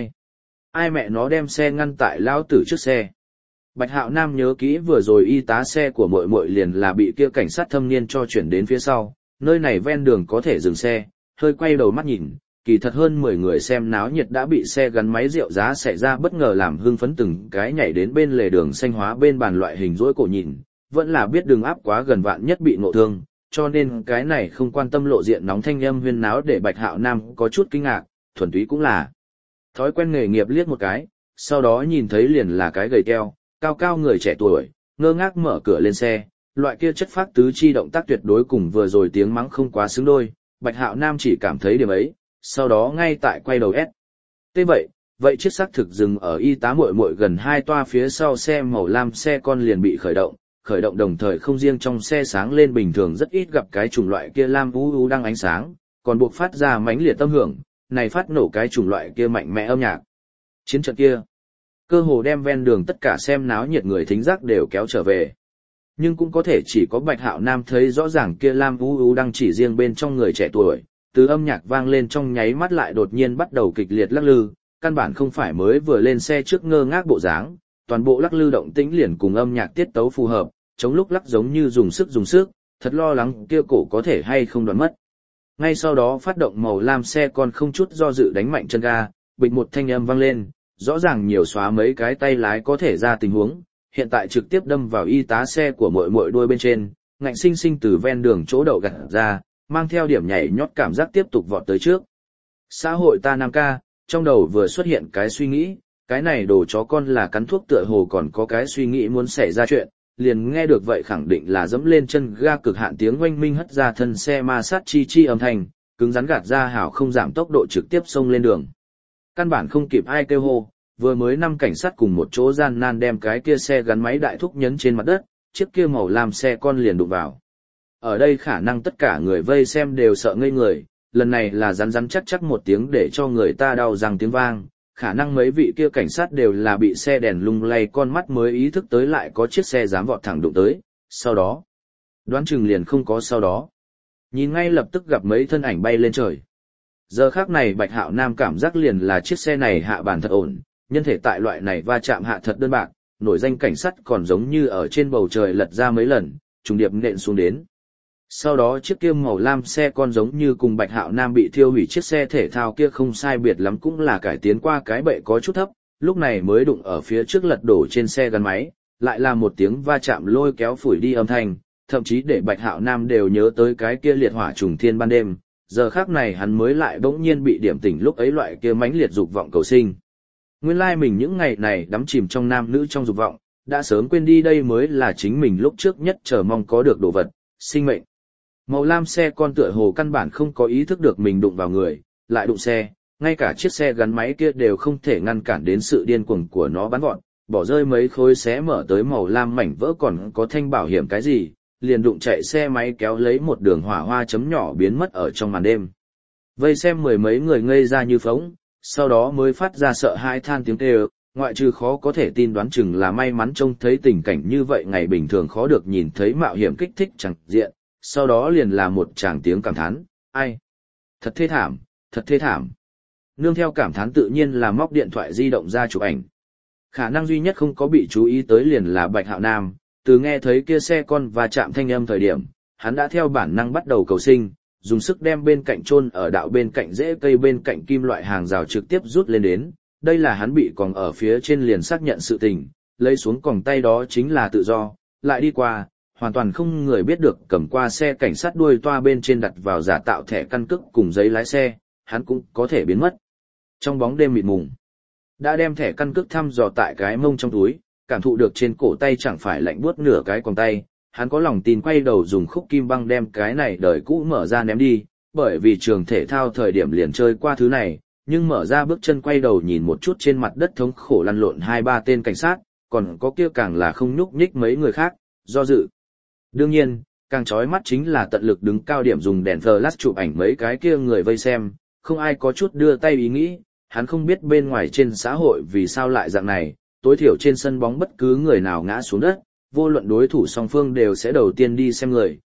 ai mẹ nó đem xe ngăn tại lão tử trước xe. Bạch Hạo Nam nhớ kỹ vừa rồi y tá xe của muội muội liền là bị kia cảnh sát thâm niên cho chuyển đến phía sau, nơi này ven đường có thể dừng xe, hơi quay đầu mắt nhìn, kỳ thật hơn 10 người xem náo nhiệt đã bị xe gắn máy rượu giá xảy ra bất ngờ làm hưng phấn từng cái nhảy đến bên lề đường xanh hóa bên bàn loại hình rỗi cổ nhìn, vẫn là biết đường áp quá gần vạn nhất bị ngộ thương, cho nên cái này không quan tâm lộ diện nóng thanh âm huyên náo để Bạch Hạo Nam có chút kinh ngạc, thuần túy cũng là thói quen nghề nghiệp liếc một cái, sau đó nhìn thấy liền là cái gầy teo, cao cao người trẻ tuổi, ngơ ngác mở cửa lên xe, loại kia chất phác tứ chi động tác tuyệt đối cùng vừa rồi tiếng mắng không quá xứng đôi, Bạch Hạo Nam chỉ cảm thấy điểm ấy, sau đó ngay tại quay đầu ép. Thế vậy chiếc xác thực dừng ở y tá muội muội gần 2 toa phía sau xe màu lam xe con liền bị khởi động đồng thời không riêng trong xe sáng lên bình thường rất ít gặp cái chủng loại kia lam u đang ánh sáng, còn buộc phát ra mãnh liệt âm hưởng, này phát nổ cái chủng loại kia mạnh mẽ âm nhạc. Chiến trận kia, cơ hồ đem ven đường tất cả xem náo nhiệt người thính giác đều kéo trở về. Nhưng cũng có thể chỉ có Bạch Hạo Nam thấy rõ ràng kia lam u đang chỉ riêng bên trong người trẻ tuổi, từ âm nhạc vang lên trong nháy mắt lại đột nhiên bắt đầu kịch liệt lắc lư, căn bản không phải mới vừa lên xe trước ngơ ngác bộ dáng, toàn bộ lắc lư động tĩnh liền cùng âm nhạc tiết tấu phù hợp, chống lúc lắc giống như dùng sức, thật lo lắng kia cổ có thể hay không đoán mất. Ngay sau đó phát động màu lam xe con không chút do dự đánh mạnh chân ga, bịch một thanh âm vang lên, rõ ràng nhiều xóa mấy cái tay lái có thể ra tình huống, hiện tại trực tiếp đâm vào y tá xe của muội đuôi bên trên, ngạnh sinh sinh từ ven đường chỗ đậu gặt ra, mang theo điểm nhảy nhót cảm giác tiếp tục vọt tới trước. Xã hội ta Nam ca, trong đầu vừa xuất hiện cái suy nghĩ, cái này đồ chó con là cắn thuốc tựa hồ còn có cái suy nghĩ muốn xảy ra chuyện, liền nghe được vậy khẳng định là dẫm lên chân ga cực hạn tiếng oanh minh hất ra thân xe ma sát chi âm thanh, cứng rắn gạt ra hảo không giảm tốc độ trực tiếp xông lên đường. Căn bản không kịp ai kêu hô, vừa mới 5 cảnh sát cùng một chỗ gian nan đem cái kia xe gắn máy đại thúc nhấn trên mặt đất, chiếc kia màu lam xe con liền đụng vào. Ở đây khả năng tất cả người vây xem đều sợ ngây người, lần này là rắn chắc một tiếng để cho người ta đau răng tiếng vang, khả năng mấy vị kia cảnh sát đều là bị xe đèn lung lay con mắt mới ý thức tới lại có chiếc xe dám vọt thẳng đụng tới, sau đó, đoán chừng liền không có sau đó. Nhìn ngay lập tức gặp mấy thân ảnh bay lên trời. Giờ khác này Bạch Hạo Nam cảm giác liền là chiếc xe này hạ bàn thật ổn, nhân thể tại loại này va chạm hạ thật đơn bạc, nổi danh cảnh sát còn giống như ở trên bầu trời lật ra mấy lần, trùng điệp nện xuống đến. Sau đó chiếc kia màu lam xe con giống như cùng Bạch Hạo Nam bị thiêu hủy chiếc xe thể thao kia không sai biệt lắm cũng là cải tiến qua cái bệ có chút thấp, lúc này mới đụng ở phía trước lật đổ trên xe gắn máy, lại là một tiếng va chạm lôi kéo phủi đi âm thanh, thậm chí để Bạch Hạo Nam đều nhớ tới cái kia liệt hỏa trùng thiên ban đêm, giờ khác này hắn mới lại bỗng nhiên bị điểm tỉnh lúc ấy loại kia mãnh liệt dục vọng cầu sinh. Nguyên lai mình những ngày này đắm chìm trong nam nữ trong dục vọng, đã sớm quên đi đây mới là chính mình lúc trước nhất chờ mong có được đồ vật, sinh mệnh. Màu lam xe con tựa hồ căn bản không có ý thức được mình đụng vào người, lại đụng xe, ngay cả chiếc xe gắn máy kia đều không thể ngăn cản đến sự điên cuồng của nó bắn vọt, bỏ rơi mấy khối xé mở tới màu lam mảnh vỡ còn có thanh bảo hiểm cái gì, liền đụng chạy xe máy kéo lấy một đường hỏa hoa chấm nhỏ biến mất ở trong màn đêm. Vây xem mười mấy người ngây ra như phóng, sau đó mới phát ra sợ hãi than tiếng kêu, ngoại trừ khó có thể tin đoán chừng là may mắn trông thấy tình cảnh như vậy ngày bình thường khó được nhìn thấy mạo hiểm kích thích chẳng diện, sau đó liền là một tràng tiếng cảm thán, ai? Thật thê thảm, thật thê thảm. Nương theo cảm thán tự nhiên là móc điện thoại di động ra chụp ảnh. Khả năng duy nhất không có bị chú ý tới liền là Bạch Hạo Nam, từ nghe thấy kia xe con và chạm thanh âm thời điểm, hắn đã theo bản năng bắt đầu cầu sinh, dùng sức đem bên cạnh chôn ở đạo bên cạnh rễ cây bên cạnh kim loại hàng rào trực tiếp rút lên đến, đây là hắn bị còng ở phía trên liền xác nhận sự tình, lấy xuống còng tay đó chính là tự do, lại đi qua, hoàn toàn không người biết được cầm qua xe cảnh sát đuôi toa bên trên đặt vào giả tạo thẻ căn cước cùng giấy lái xe, hắn cũng có thể biến mất. Trong bóng đêm mịt mùng, đã đem thẻ căn cước thăm dò tại cái mông trong túi, cảm thụ được trên cổ tay chẳng phải lạnh buốt nửa cái còng tay, hắn có lòng tin quay đầu dùng khúc kim băng đem cái này đời cũ mở ra ném đi, bởi vì trường thể thao thời điểm liền chơi qua thứ này, nhưng mở ra bước chân quay đầu nhìn một chút trên mặt đất thống khổ lăn lộn 2-3 tên cảnh sát, còn có kia càng là không nhúc nhích mấy người khác, do dự. Đương nhiên, càng chói mắt chính là tận lực đứng cao điểm dùng đèn flash chụp ảnh mấy cái kia người vây xem, không ai có chút đưa tay ý nghĩ, hắn không biết bên ngoài trên xã hội vì sao lại dạng này, tối thiểu trên sân bóng bất cứ người nào ngã xuống đất, vô luận đối thủ song phương đều sẽ đầu tiên đi xem người,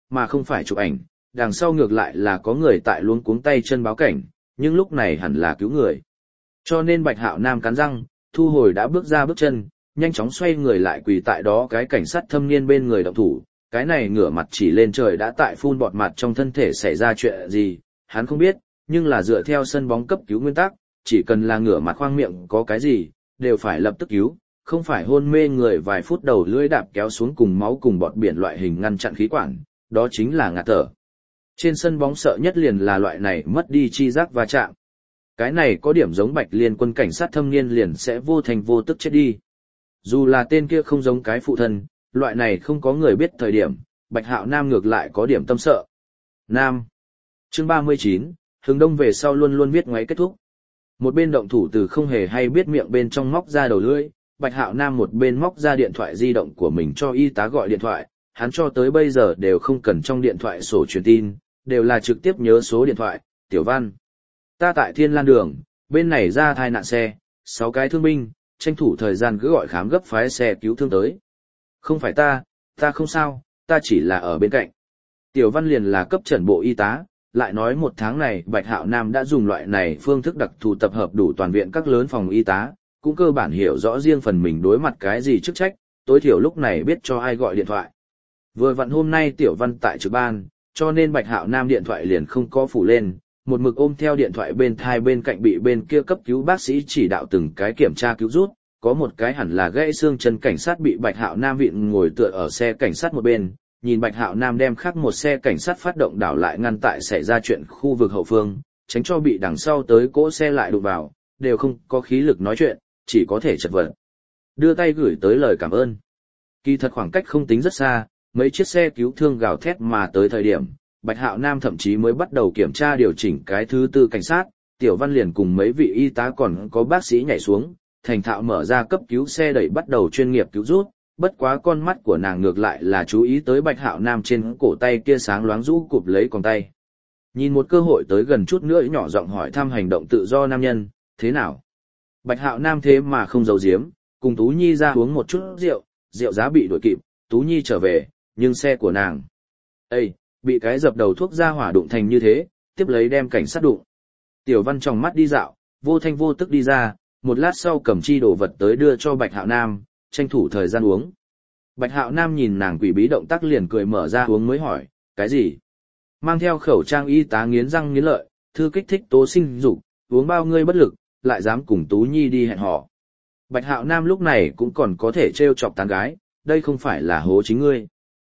mà không phải chụp ảnh, đằng sau ngược lại là có người tại luống cuống tay chân báo cảnh, nhưng lúc này hẳn là cứu người. Cho nên Bạch Hạo Nam cắn răng, thu hồi đã bước ra bước chân, nhanh chóng xoay người lại quỳ tại đó cái cảnh sát thâm niên bên người động thủ, cái này ngửa mặt chỉ lên trời đã tại phun bọt mặt trong thân thể xảy ra chuyện gì, hắn không biết, nhưng là dựa theo sân bóng cấp cứu nguyên tắc, chỉ cần là ngửa mặt khoang miệng có cái gì, đều phải lập tức cứu, không phải hôn mê người vài phút đầu lưỡi đạp kéo xuống cùng máu cùng bọt biển loại hình ngăn chặn khí quản, đó chính là ngạt thở. Trên sân bóng sợ nhất liền là loại này mất đi chi giác va chạm. Cái này có điểm giống Bạch Liên quân cảnh sát thâm niên liền sẽ vô thành vô tức chết đi. Dù là tên kia không giống cái phụ thân, loại này không có người biết thời điểm, Bạch Hạo Nam ngược lại có điểm tâm sợ. Nam. Chương 39, hướng đông về sau luôn luôn viết ngoáy kết thúc. Một bên động thủ từ không hề hay biết miệng bên trong móc ra đầu lưỡi, Bạch Hạo Nam một bên móc ra điện thoại di động của mình cho y tá gọi điện thoại, hắn cho tới bây giờ đều không cần trong điện thoại sổ truyền tin, đều là trực tiếp nhớ số điện thoại, Tiểu Văn. Ta tại Thiên Lan đường, bên này ra thai nạn xe, 6 cái thương binh, tranh thủ thời gian cứ gọi khám gấp phái xe cứu thương tới. Không phải ta không sao, ta chỉ là ở bên cạnh. Tiểu Văn liền là cấp trần bộ y tá, lại nói một tháng này Bạch Hạo Nam đã dùng loại này phương thức đặc thù tập hợp đủ toàn viện các lớn phòng y tá, cũng cơ bản hiểu rõ riêng phần mình đối mặt cái gì chức trách, tối thiểu lúc này biết cho ai gọi điện thoại. Vừa vặn hôm nay Tiểu Văn tại trực ban, cho nên Bạch Hạo Nam điện thoại liền không có phủ lên, một mực ôm theo điện thoại bên thai bên cạnh bị bên kia cấp cứu bác sĩ chỉ đạo từng cái kiểm tra cứu rút, có một cái hẳn là gãy xương chân cảnh sát bị Bạch Hạo Nam vịn ngồi tựa ở xe cảnh sát một bên, nhìn Bạch Hạo Nam đem khác một xe cảnh sát phát động đảo lại ngăn tại xảy ra chuyện khu vực hậu phương, tránh cho bị đằng sau tới cỗ xe lại đụng vào, đều không có khí lực nói chuyện, chỉ có thể chật vật. Đưa tay gửi tới lời cảm ơn. Kỳ thật khoảng cách không tính rất xa, mấy chiếc xe cứu thương gào thét mà tới thời điểm, Bạch Hạo Nam thậm chí mới bắt đầu kiểm tra điều chỉnh cái thứ tư cảnh sát, Tiểu Văn liền cùng mấy vị y tá còn có bác sĩ nhảy xuống, thành thạo mở ra cấp cứu xe đẩy bắt đầu chuyên nghiệp cứu rút, bất quá con mắt của nàng ngược lại là chú ý tới Bạch Hạo Nam trên cổ tay kia sáng loáng rũ cụp lấy còng tay. Nhìn một cơ hội tới gần chút nữa nhỏ giọng hỏi thăm hành động tự do nam nhân, thế nào? Bạch Hạo Nam thế mà không giấu giếm, cùng Tú Nhi ra uống một chút rượu, rượu giá bị đuổi kịp, Tú Nhi trở về, nhưng xe của nàng. Ê, bị cái dập đầu thuốc ra hỏa đụng thành như thế, tiếp lấy đem cảnh sát đụng. Tiểu Văn trong mắt đi dạo, vô thanh vô tức đi ra, một lát sau cầm chi đồ vật tới đưa cho Bạch Hạo Nam, tranh thủ thời gian uống. Bạch Hạo Nam nhìn nàng quỷ bí động tác liền cười mở ra uống mới hỏi, cái gì? Mang theo khẩu trang y tá nghiến răng nghiến lợi, thư kích thích tố sinh dục, uống bao ngươi bất lực, lại dám cùng Tú Nhi đi hẹn hò. Bạch Hạo Nam lúc này cũng còn có thể trêu chọc tán gái, đây không phải là hố chính ngươi.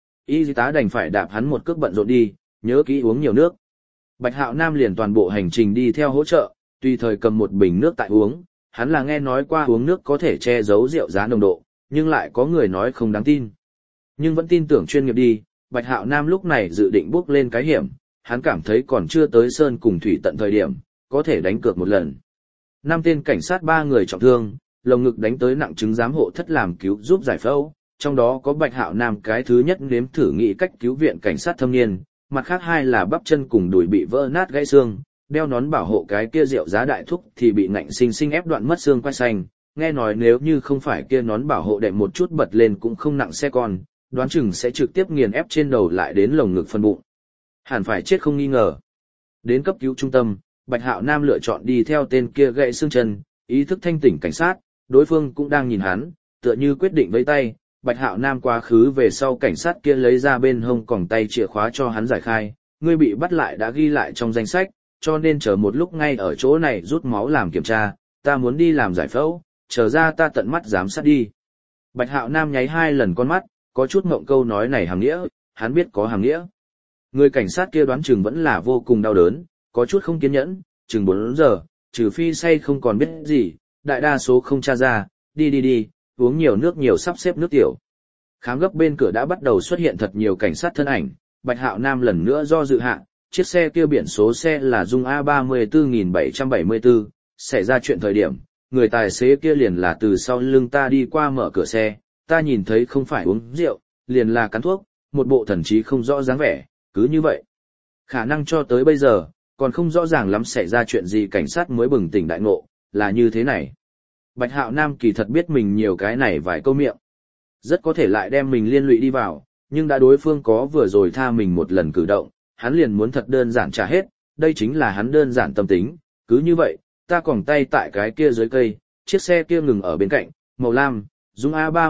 Y tá đành phải đạp hắn một cước bận rộn đi, nhớ kỹ uống nhiều nước. Bạch Hạo Nam liền toàn bộ hành trình đi theo hỗ trợ, tùy thời cầm một bình nước tại uống, hắn là nghe nói qua uống nước có thể che giấu rượu giá nồng độ, nhưng lại có người nói không đáng tin. Nhưng vẫn tin tưởng chuyên nghiệp đi, Bạch Hạo Nam lúc này dự định bước lên cái hiểm, hắn cảm thấy còn chưa tới sơn cùng thủy tận thời điểm, có thể đánh cược một lần. 5 tên cảnh sát 3 người trọng thương, lồng ngực đánh tới nặng chứng giám hộ thất làm cứu giúp giải phẫu, trong đó có Bạch Hạo Nam cái thứ nhất nếm thử nghĩ cách cứu viện cảnh sát thâm niên, mặt khác 2 là bắp chân cùng đùi bị vỡ nát gãy xương, đeo nón bảo hộ cái kia rượu giá đại thúc thì bị ngạnh sinh sinh ép đoạn mất xương quai xanh, nghe nói nếu như không phải kia nón bảo hộ đệm một chút bật lên cũng không nặng xe con, đoán chừng sẽ trực tiếp nghiền ép trên đầu lại đến lồng ngực phân bụng. Hẳn phải chết không nghi ngờ. Đến cấp cứu trung tâm, Bạch Hạo Nam lựa chọn đi theo tên kia gãy xương chân, ý thức thanh tỉnh cảnh sát, đối phương cũng đang nhìn hắn, tựa như quyết định với tay. Bạch Hạo Nam quá khứ về sau cảnh sát kia lấy ra bên hông còng tay chìa khóa cho hắn giải khai, ngươi bị bắt lại đã ghi lại trong danh sách, cho nên chờ một lúc ngay ở chỗ này rút máu làm kiểm tra, ta muốn đi làm giải phẫu, chờ ra ta tận mắt giám sát đi. Bạch Hạo Nam nháy 2 lần con mắt, có chút mộng câu nói này hàm nghĩa, hắn biết có hàm nghĩa. Người cảnh sát kia đoán chừng vẫn là vô cùng đau đớn, có chút không kiên nhẫn, chừng 4 giờ, trừ phi say không còn biết gì, đại đa số không tra ra, đi, uống nhiều nước nhiều sắp xếp nước tiểu. Khám gấp bên cửa đã bắt đầu xuất hiện thật nhiều cảnh sát thân ảnh, Bạch Hạo Nam lần nữa do dự hạ, chiếc xe kia biển số xe là Dung A34774, xảy ra chuyện thời điểm, người tài xế kia liền là từ sau lưng ta đi qua mở cửa xe, ta nhìn thấy không phải uống rượu, liền là cắn thuốc, một bộ thần trí không rõ dáng vẻ, cứ như vậy. Khả năng cho tới bây giờ, còn không rõ ràng lắm xảy ra chuyện gì cảnh sát mới bừng tỉnh đại ngộ, là như thế này. Bạch Hạo Nam kỳ thật biết mình nhiều cái này vài câu miệng. Rất có thể lại đem mình liên lụy đi vào, nhưng đã đối phương có vừa rồi tha mình một lần cử động, hắn liền muốn thật đơn giản trả hết, đây chính là hắn đơn giản tâm tính, cứ như vậy, ta còng tay tại cái kia dưới cây, chiếc xe kia ngừng ở bên cạnh, màu lam, Dung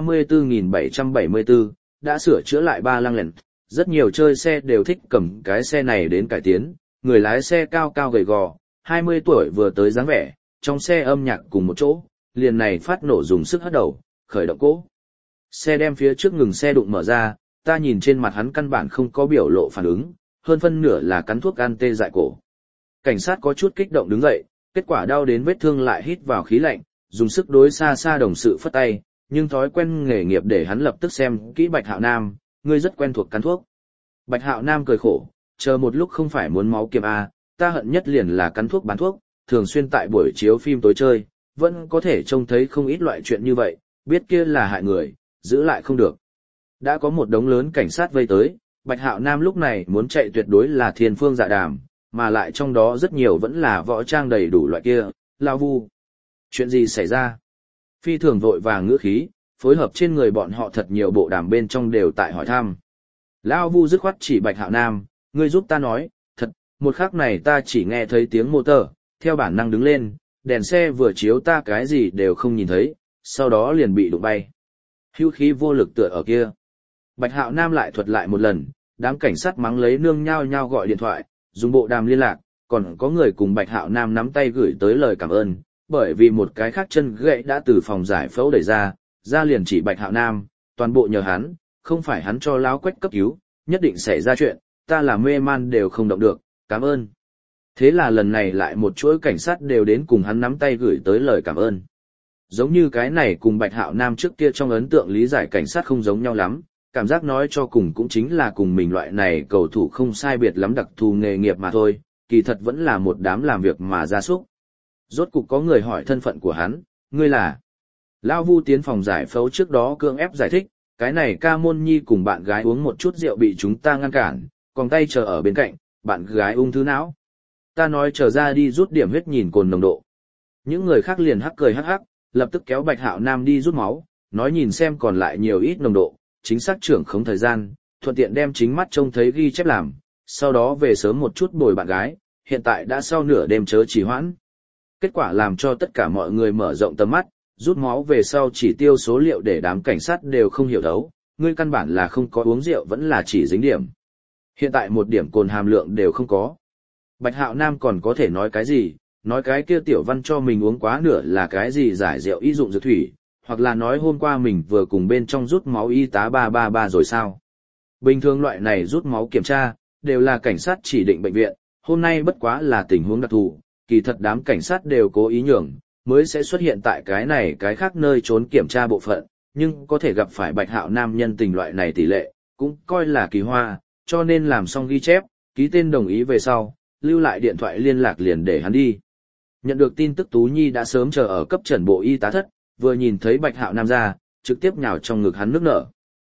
A34774, đã sửa chữa lại 3 lăng lẹn, rất nhiều chơi xe đều thích cầm cái xe này đến cải tiến, người lái xe cao cao gầy gò, 20 tuổi vừa tới dáng vẻ, trong xe âm nhạc cùng một chỗ, liền này phát nổ dùng sức hất đầu, khởi động cỗ. Xe đem phía trước ngừng xe đụng mở ra, ta nhìn trên mặt hắn căn bản không có biểu lộ phản ứng, hơn phân nửa là cắn thuốc an tê dại cổ. Cảnh sát có chút kích động đứng dậy, kết quả đau đến vết thương lại hít vào khí lạnh, dùng sức đối xa xa đồng sự phất tay, nhưng thói quen nghề nghiệp để hắn lập tức xem kỹ Bạch Hạo Nam, ngươi rất quen thuộc cắn thuốc. Bạch Hạo Nam cười khổ, chờ một lúc không phải muốn máu kiềm a, ta hận nhất liền là cắn thuốc bán thuốc, thường xuyên tại buổi chiếu phim tối chơi, vẫn có thể trông thấy không ít loại chuyện như vậy, biết kia là hại người, giữ lại không được. Đã có một đống lớn cảnh sát vây tới, Bạch Hạo Nam lúc này muốn chạy tuyệt đối là thiên phương dạ đàm, mà lại trong đó rất nhiều vẫn là võ trang đầy đủ loại kia, lao vu. Chuyện gì xảy ra? Phi thường vội vàng ngữ khí, phối hợp trên người bọn họ thật nhiều bộ đàm bên trong đều tại hỏi thăm. Lao vu dứt khoát chỉ Bạch Hạo Nam, ngươi giúp ta nói, thật, một khắc này ta chỉ nghe thấy tiếng motor, theo bản năng đứng lên, đèn xe vừa chiếu ta cái gì đều không nhìn thấy, sau đó liền bị đụng bay. Hưu khí vô lực tựa ở kia. Bạch Hạo Nam lại thuật lại một lần, đám cảnh sát mắng lấy nương nhao nhao gọi điện thoại, dùng bộ đàm liên lạc, còn có người cùng Bạch Hạo Nam nắm tay gửi tới lời cảm ơn, bởi vì một cái khác chân gãy đã từ phòng giải phẫu đẩy ra liền chỉ Bạch Hạo Nam, toàn bộ nhờ hắn, không phải hắn cho láo quách cấp cứu, nhất định xảy ra chuyện, ta là mê man đều không động được, cảm ơn. Thế là lần này lại một chuỗi cảnh sát đều đến cùng hắn nắm tay gửi tới lời cảm ơn. Giống như cái này cùng Bạch Hạo Nam trước kia trong ấn tượng lý giải cảnh sát không giống nhau lắm, cảm giác nói cho cùng cũng chính là cùng mình loại này cầu thủ không sai biệt lắm đặc thù nghề nghiệp mà thôi, kỳ thật vẫn là một đám làm việc mà ra súc. Rốt cục có người hỏi thân phận của hắn, ngươi là? Lao Vu tiến phòng giải phẫu trước đó cưỡng ép giải thích, cái này ca môn nhi cùng bạn gái uống một chút rượu bị chúng ta ngăn cản, còn tay chờ ở bên cạnh, bạn gái ung thư não. Ta nói chờ ra đi rút điểm huyết nhìn cồn nồng độ. Những người khác liền hắc cười hắc hắc, lập tức kéo Bạch Hạo Nam đi rút máu, nói nhìn xem còn lại nhiều ít nồng độ, chính xác trưởng khống thời gian, thuận tiện đem chính mắt trông thấy ghi chép làm, sau đó về sớm một chút bồi bạn gái, hiện tại đã sau nửa đêm chớ trì hoãn. Kết quả làm cho tất cả mọi người mở rộng tầm mắt, rút máu về sau chỉ tiêu số liệu để đám cảnh sát đều không hiểu đấu, ngươi căn bản là không có uống rượu vẫn là chỉ dính điểm. Hiện tại một điểm cồn hàm lượng đều không có. Bạch Hạo Nam còn có thể nói cái gì, nói cái kia tiểu văn cho mình uống quá nửa là cái gì giải rượu y dụng dược thủy, hoặc là nói hôm qua mình vừa cùng bên trong rút máu y tá 333 rồi sao. Bình thường loại này rút máu kiểm tra, đều là cảnh sát chỉ định bệnh viện, hôm nay bất quá là tình huống đặc thù, kỳ thật đám cảnh sát đều cố ý nhường, mới sẽ xuất hiện tại cái này cái khác nơi trốn kiểm tra bộ phận, nhưng có thể gặp phải Bạch Hạo Nam nhân tình loại này tỷ lệ, cũng coi là kỳ hoa, cho nên làm xong ghi chép, ký tên đồng ý về sau, lưu lại điện thoại liên lạc liền để hắn đi. Nhận được tin tức Tú Nhi đã sớm chờ ở cấp trần bộ y tá thất, vừa nhìn thấy Bạch Hạo Nam ra, trực tiếp nhào trong ngực hắn nước nở.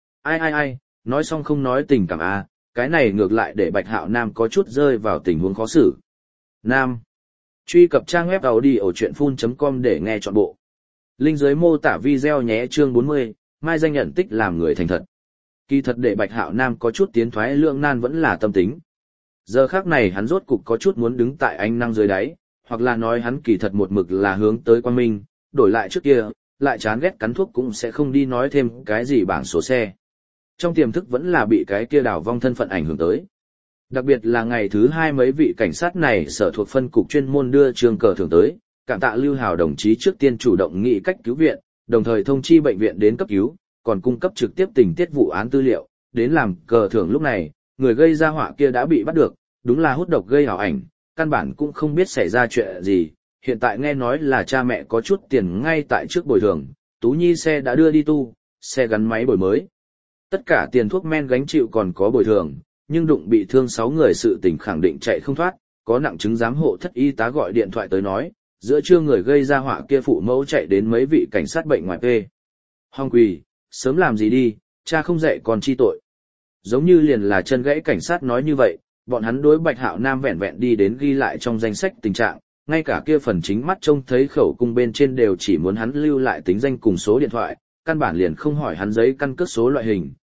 Ai, nói xong không nói tình cảm à, cái này ngược lại để Bạch Hạo Nam có chút rơi vào tình huống khó xử. Nam. Truy cập trang web audiochuyenphun.com để nghe trọn bộ. Link dưới mô tả video nhé chương 40, mai danh nhận tích làm người thành thật. Kỳ thật để Bạch Hạo Nam có chút tiến thoái lưỡng nan vẫn là tâm tính. Giờ khác này hắn rốt cục có chút muốn đứng tại ánh năng dưới đáy, hoặc là nói hắn kỳ thật một mực là hướng tới quang minh, đổi lại trước kia, lại chán ghét cắn thuốc cũng sẽ không đi nói thêm cái gì bảng số xe. Trong tiềm thức vẫn là bị cái kia đảo vong thân phận ảnh hưởng tới. Đặc biệt là ngày thứ 2 mấy vị cảnh sát này sở thuộc phân cục chuyên môn đưa trường cờ thưởng tới, cảm tạ Lưu Hào đồng chí trước tiên chủ động nghĩ cách cứu viện, đồng thời thông chi bệnh viện đến cấp cứu, còn cung cấp trực tiếp tình tiết vụ án tư liệu, đến làm cờ thưởng lúc này, người gây ra họa kia đã bị bắt được, đúng là hút độc gây ảo ảnh, căn bản cũng không biết xảy ra chuyện gì, hiện tại nghe nói là cha mẹ có chút tiền ngay tại trước bồi thường, Tú Nhi xe đã đưa đi tu, xe gắn máy bồi mới. Tất cả tiền thuốc men gánh chịu còn có bồi thường, nhưng đụng bị thương 6 người sự tình khẳng định chạy không thoát, có nặng chứng giám hộ thất y tá gọi điện thoại tới nói, giữa trưa người gây ra họa kia phụ mẫu chạy đến mấy vị cảnh sát bệnh ngoại phê. Hong quỳ, sớm làm gì đi, cha không dạy còn chi tội. Giống như liền là chân gãy cảnh sát nói như vậy, bọn hắn đối Bạch Hạo Nam vẹn vẹn đi đến ghi lại trong danh sách tình trạng, ngay cả kia phần chính mắt trông thấy khẩu cung bên trên đều chỉ muốn hắn lưu lại tính danh cùng số điện thoại, căn bản liền không hỏi hắn giấy căn cước số loại hình,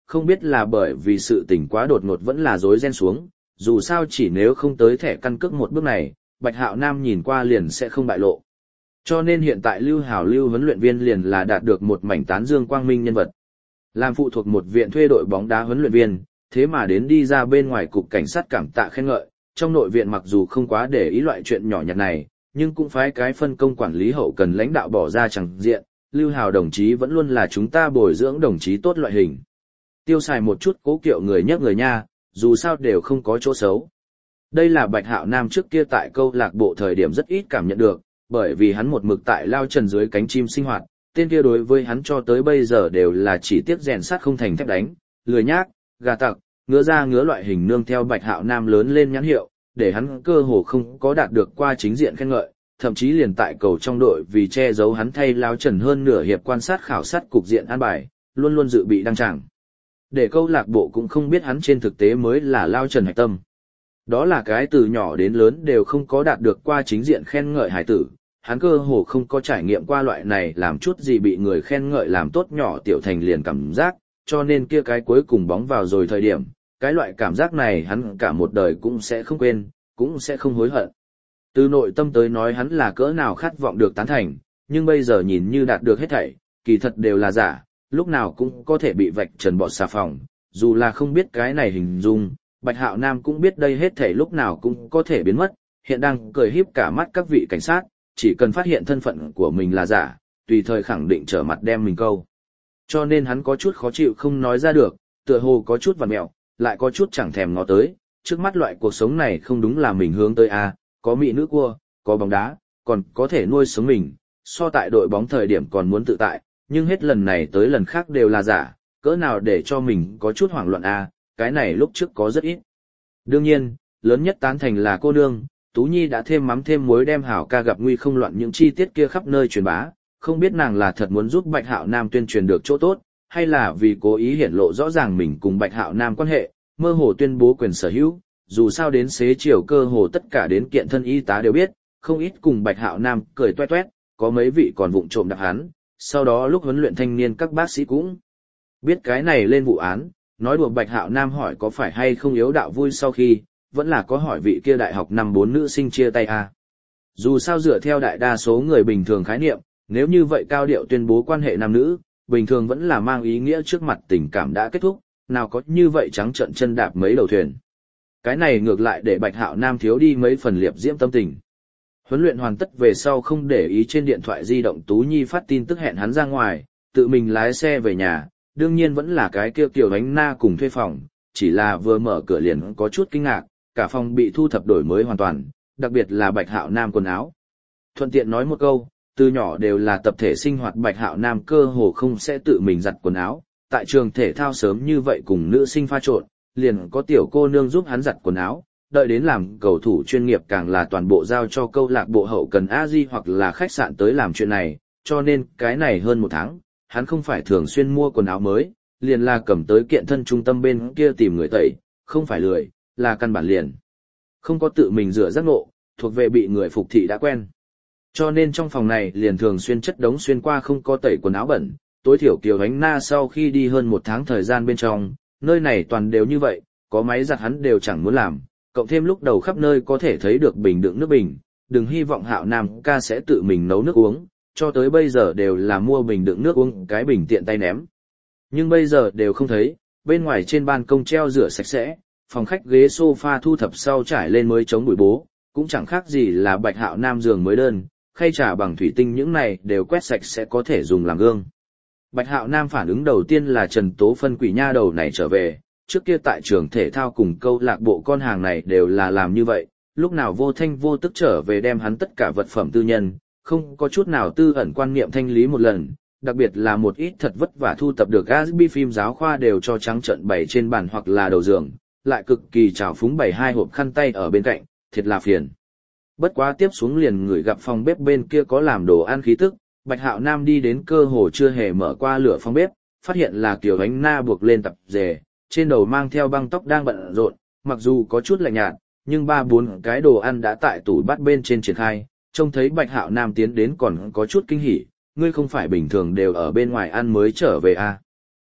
không biết là bởi vì sự tình quá đột ngột vẫn là rối ren xuống, dù sao chỉ nếu không tới thẻ căn cước một bước này, Bạch Hạo Nam nhìn qua liền sẽ không bại lộ. Cho nên hiện tại Lưu Hào Lưu huấn luyện viên liền là đạt được một mảnh tán dương quang minh nhân vật. Làm phụ thuộc một viện thuê đội bóng đá huấn luyện viên, thế mà đến đi ra bên ngoài cục cảnh sát cảm tạ khen ngợi, trong nội viện mặc dù không quá để ý loại chuyện nhỏ nhặt này, nhưng cũng phải cái phân công quản lý hậu cần lãnh đạo bỏ ra chẳng diện, Lưu Hào đồng chí vẫn luôn là chúng ta bồi dưỡng đồng chí tốt loại hình. Tiêu xài một chút cố kiệu người nhấc người nha, dù sao đều không có chỗ xấu. Đây là Bạch Hạo Nam trước kia tại câu lạc bộ thời điểm rất ít cảm nhận được, bởi vì hắn một mực tại lao trần dưới cánh chim sinh hoạt, tên kia đối với hắn cho tới bây giờ đều là chỉ tiếc rèn sắt không thành thép đánh, lười nhác, gà tặc, ngứa ra ngứa loại hình nương theo Bạch Hạo Nam lớn lên nhãn hiệu, để hắn cơ hồ không có đạt được qua chính diện khen ngợi, thậm chí liền tại cầu trong đội vì che giấu hắn thay lao trần hơn nửa hiệp quan sát khảo sát cục diện an bài, luôn luôn dự bị đăng tràng. Để câu lạc bộ cũng không biết hắn trên thực tế mới là lao trần hạch tâm. Đó là cái từ nhỏ đến lớn đều không có đạt được qua chính diện khen ngợi hải tử, hắn cơ hồ không có trải nghiệm qua loại này làm chút gì bị người khen ngợi làm tốt nhỏ tiểu thành liền cảm giác, cho nên kia cái cuối cùng bóng vào rồi thời điểm, cái loại cảm giác này hắn cả một đời cũng sẽ không quên, cũng sẽ không hối hận. Từ nội tâm tới nói hắn là cỡ nào khát vọng được tán thành, nhưng bây giờ nhìn như đạt được hết thảy, kỳ thật đều là giả, lúc nào cũng có thể bị vạch trần bọt xà phòng, dù là không biết cái này hình dung, Bạch Hạo Nam cũng biết đây hết thảy lúc nào cũng có thể biến mất, hiện đang cười híp cả mắt các vị cảnh sát, chỉ cần phát hiện thân phận của mình là giả, tùy thời khẳng định trở mặt đem mình câu. Cho nên hắn có chút khó chịu không nói ra được, tựa hồ có chút vằn mẹo, lại có chút chẳng thèm ngó tới, trước mắt loại cuộc sống này không đúng là mình hướng tới a, có mỹ nữ cua, có bóng đá, còn có thể nuôi sống mình, so tại đội bóng thời điểm còn muốn tự tại, nhưng hết lần này tới lần khác đều là giả, cỡ nào để cho mình có chút hoảng loạn a, cái này lúc trước có rất ít. Đương nhiên, lớn nhất tán thành là cô nương, Tú Nhi đã thêm mắm thêm muối đem Hảo ca gặp nguy không loạn những chi tiết kia khắp nơi truyền bá, không biết nàng là thật muốn giúp Bạch Hạo Nam tuyên truyền được chỗ tốt, hay là vì cố ý hiển lộ rõ ràng mình cùng Bạch Hạo Nam quan hệ, mơ hồ tuyên bố quyền sở hữu, dù sao đến xế chiều cơ hồ tất cả đến kiện thân y tá đều biết, không ít cùng Bạch Hạo Nam cười toe toét, có mấy vị còn vụng trộm đạp hắn, sau đó lúc huấn luyện thanh niên các bác sĩ cũng biết cái này lên vụ án, nói đùa Bạch Hạo Nam hỏi có phải hay không yếu đạo vui sau khi, vẫn là có hỏi vị kia đại học năm 4 nữ sinh chia tay à. Dù sao dựa theo đại đa số người bình thường khái niệm, nếu như vậy cao điệu tuyên bố quan hệ nam nữ, bình thường vẫn là mang ý nghĩa trước mặt tình cảm đã kết thúc, nào có như vậy trắng trợn chân đạp mấy đầu thuyền. Cái này ngược lại để Bạch Hạo Nam thiếu đi mấy phần liệp diễm tâm tình. Huấn luyện hoàn tất về sau không để ý trên điện thoại di động Tú Nhi phát tin tức hẹn hắn ra ngoài, tự mình lái xe về nhà, đương nhiên vẫn là cái kia Kiều Ánh Na cùng thuê phòng, chỉ là vừa mở cửa liền có chút kinh ngạc, cả phòng bị thu thập đổi mới hoàn toàn, đặc biệt là Bạch Hạo Nam quần áo. Thuận tiện nói một câu, từ nhỏ đều là tập thể sinh hoạt Bạch Hạo Nam cơ hồ không sẽ tự mình giặt quần áo, tại trường thể thao sớm như vậy cùng nữ sinh pha trộn, liền có tiểu cô nương giúp hắn giặt quần áo, đợi đến làm cầu thủ chuyên nghiệp càng là toàn bộ giao cho câu lạc bộ hậu cần A-di hoặc là khách sạn tới làm chuyện này, cho nên cái này hơn một tháng, hắn không phải thường xuyên mua quần áo mới, liền là cầm tới kiện thân trung tâm bên kia tìm người tẩy, không phải lười, là căn bản liền. Không có tự mình rửa giác ngộ, thuộc về bị người phục thị đã quen. Cho nên trong phòng này liền thường xuyên chất đống xuyên qua không có tẩy quần áo bẩn, tối thiểu Kiều Ánh Na sau khi đi hơn một tháng thời gian bên trong, nơi này toàn đều như vậy, có máy giặt hắn đều chẳng muốn làm, cộng thêm lúc đầu khắp nơi có thể thấy được bình đựng nước bình, đừng hy vọng Hạo Nam ca sẽ tự mình nấu nước uống, cho tới bây giờ đều là mua bình đựng nước uống cái bình tiện tay ném. Nhưng bây giờ đều không thấy, bên ngoài trên ban công treo rửa sạch sẽ, phòng khách ghế sofa thu thập sau trải lên mới chống bụi bố, cũng chẳng khác gì là Bạch Hạo Nam giường mới đơn, khay trà bằng thủy tinh những này đều quét sạch sẽ có thể dùng làm gương. Bạch Hạo Nam phản ứng đầu tiên là Trần Tố Phân quỷ nha đầu này trở về, trước kia tại trường thể thao cùng câu lạc bộ con hàng này đều là làm như vậy, lúc nào vô thanh vô tức trở về đem hắn tất cả vật phẩm tư nhân, không có chút nào tư ẩn quan niệm thanh lý một lần, đặc biệt là một ít thật vất vả thu tập được Gatsby phim giáo khoa đều cho trắng trợn bày trên bàn hoặc là đầu giường, lại cực kỳ trào phúng bày hai hộp khăn tay ở bên cạnh, thiệt là phiền. Bất quá tiếp xuống liền người gặp phòng bếp bên kia có làm đồ ăn khí tức, Bạch Hạo Nam đi đến cơ hồ chưa hề mở qua lửa phòng bếp, phát hiện là Kiều Ánh Na buộc lên tập dề, trên đầu mang theo băng tóc đang bận rộn, mặc dù có chút lạnh nhạt, nhưng 3-4 cái đồ ăn đã tại tủ bát bên trên triển khai, trông thấy Bạch Hạo Nam tiến đến còn có chút kinh hỉ, ngươi không phải bình thường đều ở bên ngoài ăn mới trở về à.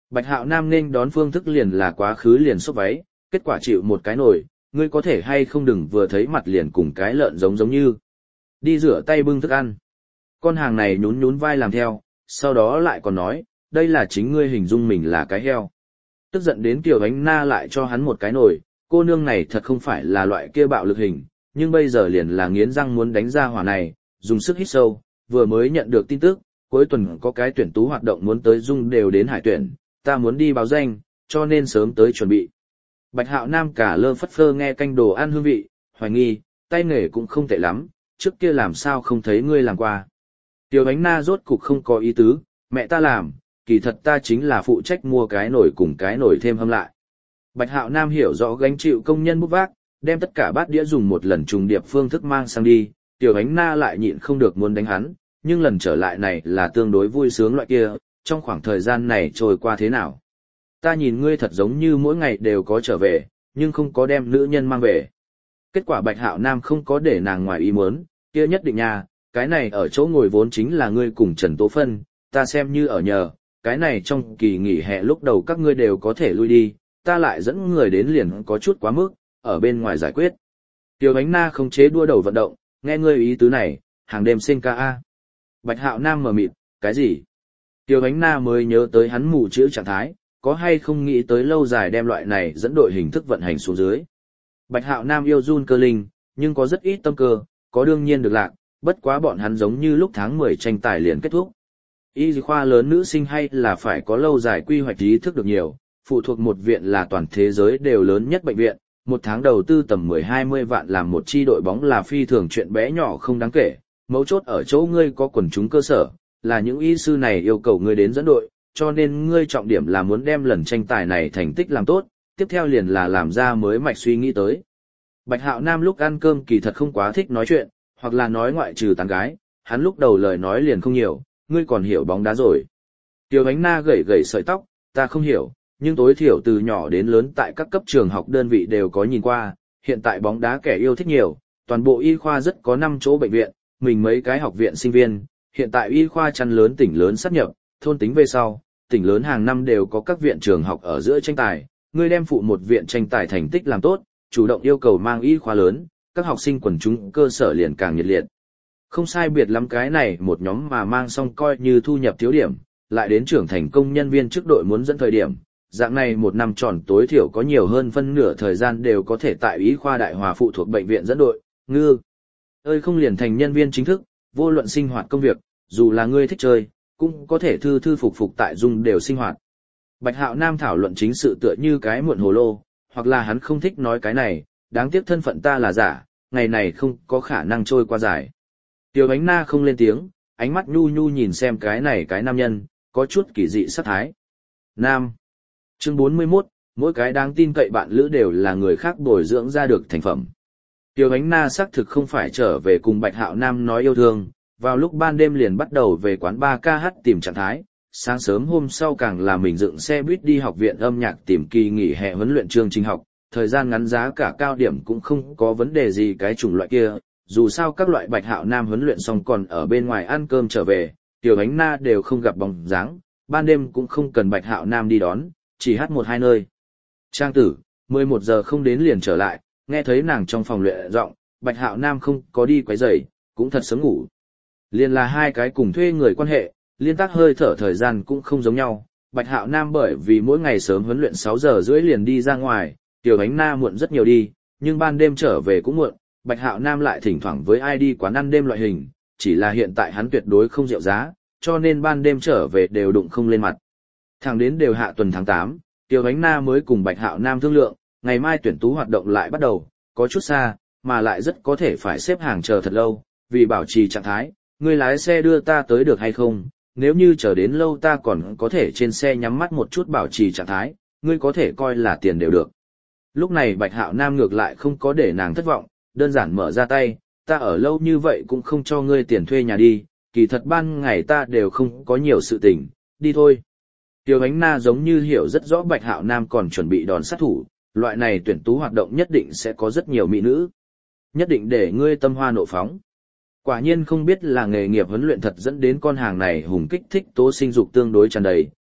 Bạch Hạo Nam nên đón phương thức liền là quá khứ liền xốc váy, kết quả chịu một cái nồi, ngươi có thể hay không đừng vừa thấy mặt liền cùng cái lợn giống như. Đi rửa tay bưng thức ăn. Con hàng này nhún nhún vai làm theo, sau đó lại còn nói, đây là chính ngươi hình dung mình là cái heo. Tức giận đến Kiều Ánh Na lại cho hắn một cái nồi, cô nương này thật không phải là loại kia bạo lực hình, nhưng bây giờ liền là nghiến răng muốn đánh ra hỏa này, dùng sức hít sâu, vừa mới nhận được tin tức, cuối tuần có cái tuyển tú hoạt động muốn tới Dung đều đến hải tuyển, ta muốn đi báo danh, cho nên sớm tới chuẩn bị. Bạch Hạo Nam cả lơ phất phơ nghe canh đồ ăn hương vị, hoài nghi, tay nghề cũng không tệ lắm, trước kia làm sao không thấy ngươi làm qua. Tiểu Ánh Na rốt cục không có ý tứ, mẹ ta làm, kỳ thật ta chính là phụ trách mua cái nồi cùng cái nồi thêm hâm lại. Bạch Hạo Nam hiểu rõ gánh chịu công nhân bút vác, đem tất cả bát đĩa dùng một lần trùng điệp phương thức mang sang đi, Tiểu Ánh Na lại nhịn không được muốn đánh hắn, nhưng lần trở lại này là tương đối vui sướng loại kia, trong khoảng thời gian này trôi qua thế nào. Ta nhìn ngươi thật giống như mỗi ngày đều có trở về, nhưng không có đem nữ nhân mang về. Kết quả Bạch Hạo Nam không có để nàng ngoài ý muốn, kia nhất định nha, cái này ở chỗ ngồi vốn chính là ngươi cùng Trần Tố Phân, ta xem như ở nhờ, cái này trong kỳ nghỉ hè lúc đầu các ngươi đều có thể lui đi, ta lại dẫn người đến liền có chút quá mức, ở bên ngoài giải quyết. Tiểu Ánh Na không chế đua đầu vận động, nghe ngươi ý tứ này, hàng đêm sinh ca a. Bạch Hạo Nam mờ mịt, cái gì? Tiểu Ánh Na mới nhớ tới hắn mù chữ trạng thái, có hay không nghĩ tới lâu dài đem loại này dẫn đội hình thức vận hành xuống dưới. Bạch Hạo Nam yêu run cơ linh, nhưng có rất ít tâm cơ, có đương nhiên được lạc, bất quá bọn hắn giống như lúc tháng 10 tranh tài liền kết thúc. Y khoa lớn nữ sinh hay là phải có lâu dài quy hoạch ý thức được nhiều, phụ thuộc một viện là toàn thế giới đều lớn nhất bệnh viện, một tháng đầu tư tầm 10-20 vạn làm một chi đội bóng là phi thường chuyện bé nhỏ không đáng kể, mấu chốt ở chỗ ngươi có quần chúng cơ sở, là những y sư này yêu cầu ngươi đến dẫn đội, cho nên ngươi trọng điểm là muốn đem lần tranh tài này thành tích làm tốt, tiếp theo liền là làm ra mới mạch suy nghĩ tới. Bạch Hạo Nam lúc ăn cơm kỳ thật không quá thích nói chuyện, hoặc là nói ngoại trừ tán gái, hắn lúc đầu lời nói liền không nhiều, ngươi còn hiểu bóng đá rồi. Tiểu Ánh Na gẩy gẩy sợi tóc, ta không hiểu, nhưng tối thiểu từ nhỏ đến lớn tại các cấp trường học đơn vị đều có nhìn qua, hiện tại bóng đá kẻ yêu thích nhiều, toàn bộ y khoa rất có 5 chỗ bệnh viện, mình mấy cái học viện sinh viên, hiện tại y khoa chăn lớn tỉnh lớn sát nhập, thôn tính về sau, tỉnh lớn hàng năm đều có các viện trường học ở giữa tranh tài, ngươi đem phụ một viện tranh tài thành tích làm tốt, chủ động yêu cầu mang y khoa lớn, các học sinh quần chúng cơ sở liền càng nhiệt liệt. Không sai biệt lắm cái này một nhóm mà mang xong coi như thu nhập thiếu điểm, lại đến trưởng thành công nhân viên trước đội muốn dẫn thời điểm, dạng này một năm tròn tối thiểu có nhiều hơn phân nửa thời gian đều có thể tại y khoa đại hòa phụ thuộc bệnh viện dẫn đội, ngư ơi không liền thành nhân viên chính thức, vô luận sinh hoạt công việc, dù là ngươi thích chơi, cũng có thể thư thư phục phục tại Dung đều sinh hoạt. Bạch Hạo Nam thảo luận chính sự tựa như cái muộn hồ lô, hoặc là hắn không thích nói cái này, đáng tiếc thân phận ta là giả, ngày này không có khả năng trôi qua dài. Tiểu Ánh Na không lên tiếng, ánh mắt nhu nhu nhìn xem cái này cái nam nhân, có chút kỳ dị sát thái. Nam. Chương 41, mỗi cái đáng tin cậy bạn lữ đều là người khác bồi dưỡng ra được thành phẩm. Tiểu Ánh Na xác thực không phải trở về cùng Bạch Hạo Nam nói yêu thương, vào lúc ban đêm liền bắt đầu về quán bar ca hát tìm trạng thái, sáng sớm hôm sau càng là mình dựng xe buýt đi học viện âm nhạc tìm kỳ nghỉ hè huấn luyện chương trình học, thời gian ngắn giá cả cao điểm cũng không có vấn đề gì cái chủng loại kia, dù sao các loại Bạch Hạo Nam huấn luyện xong còn ở bên ngoài ăn cơm trở về, Tiểu Ánh Na đều không gặp bóng dáng, ban đêm cũng không cần Bạch Hạo Nam đi đón, chỉ hát một hai nơi. Trang tử, 11 giờ không đến liền trở lại, nghe thấy nàng trong phòng luyện giọng, Bạch Hạo Nam không có đi quấy rầy, cũng thật sớm ngủ. Liên là hai cái cùng thuê người quan hệ, liên tác hơi thở thời gian cũng không giống nhau. Bạch Hạo Nam bởi vì mỗi ngày sớm huấn luyện 6 giờ rưỡi liền đi ra ngoài, Tiểu Ánh Na muộn rất nhiều đi, nhưng ban đêm trở về cũng muộn, Bạch Hạo Nam lại thỉnh thoảng với ai đi quán ăn đêm loại hình, chỉ là hiện tại hắn tuyệt đối không rượu giá, cho nên ban đêm trở về đều đụng không lên mặt. Thẳng đến đều hạ tuần tháng 8, Tiểu Ánh Na mới cùng Bạch Hạo Nam thương lượng, ngày mai tuyển tú hoạt động lại bắt đầu, có chút xa, mà lại rất có thể phải xếp hàng chờ thật lâu, vì bảo trì trạng thái, ngươi lái xe đưa ta tới được hay không, nếu như chờ đến lâu ta còn có thể trên xe nhắm mắt một chút bảo trì trạng thái, ngươi có thể coi là tiền đều được. Lúc này Bạch Hạo Nam ngược lại không có để nàng thất vọng, đơn giản mở ra tay, ta ở lâu như vậy cũng không cho ngươi tiền thuê nhà đi, kỳ thật ban ngày ta đều không có nhiều sự tình, đi thôi. Tiểu Ánh Na giống như hiểu rất rõ Bạch Hạo Nam còn chuẩn bị đòn sát thủ, loại này tuyển tú hoạt động nhất định sẽ có rất nhiều mỹ nữ. Nhất định để ngươi tâm hoa nộ phóng. Quả nhiên không biết là nghề nghiệp huấn luyện thật dẫn đến con hàng này hùng kích thích tố sinh dục tương đối tràn đầy,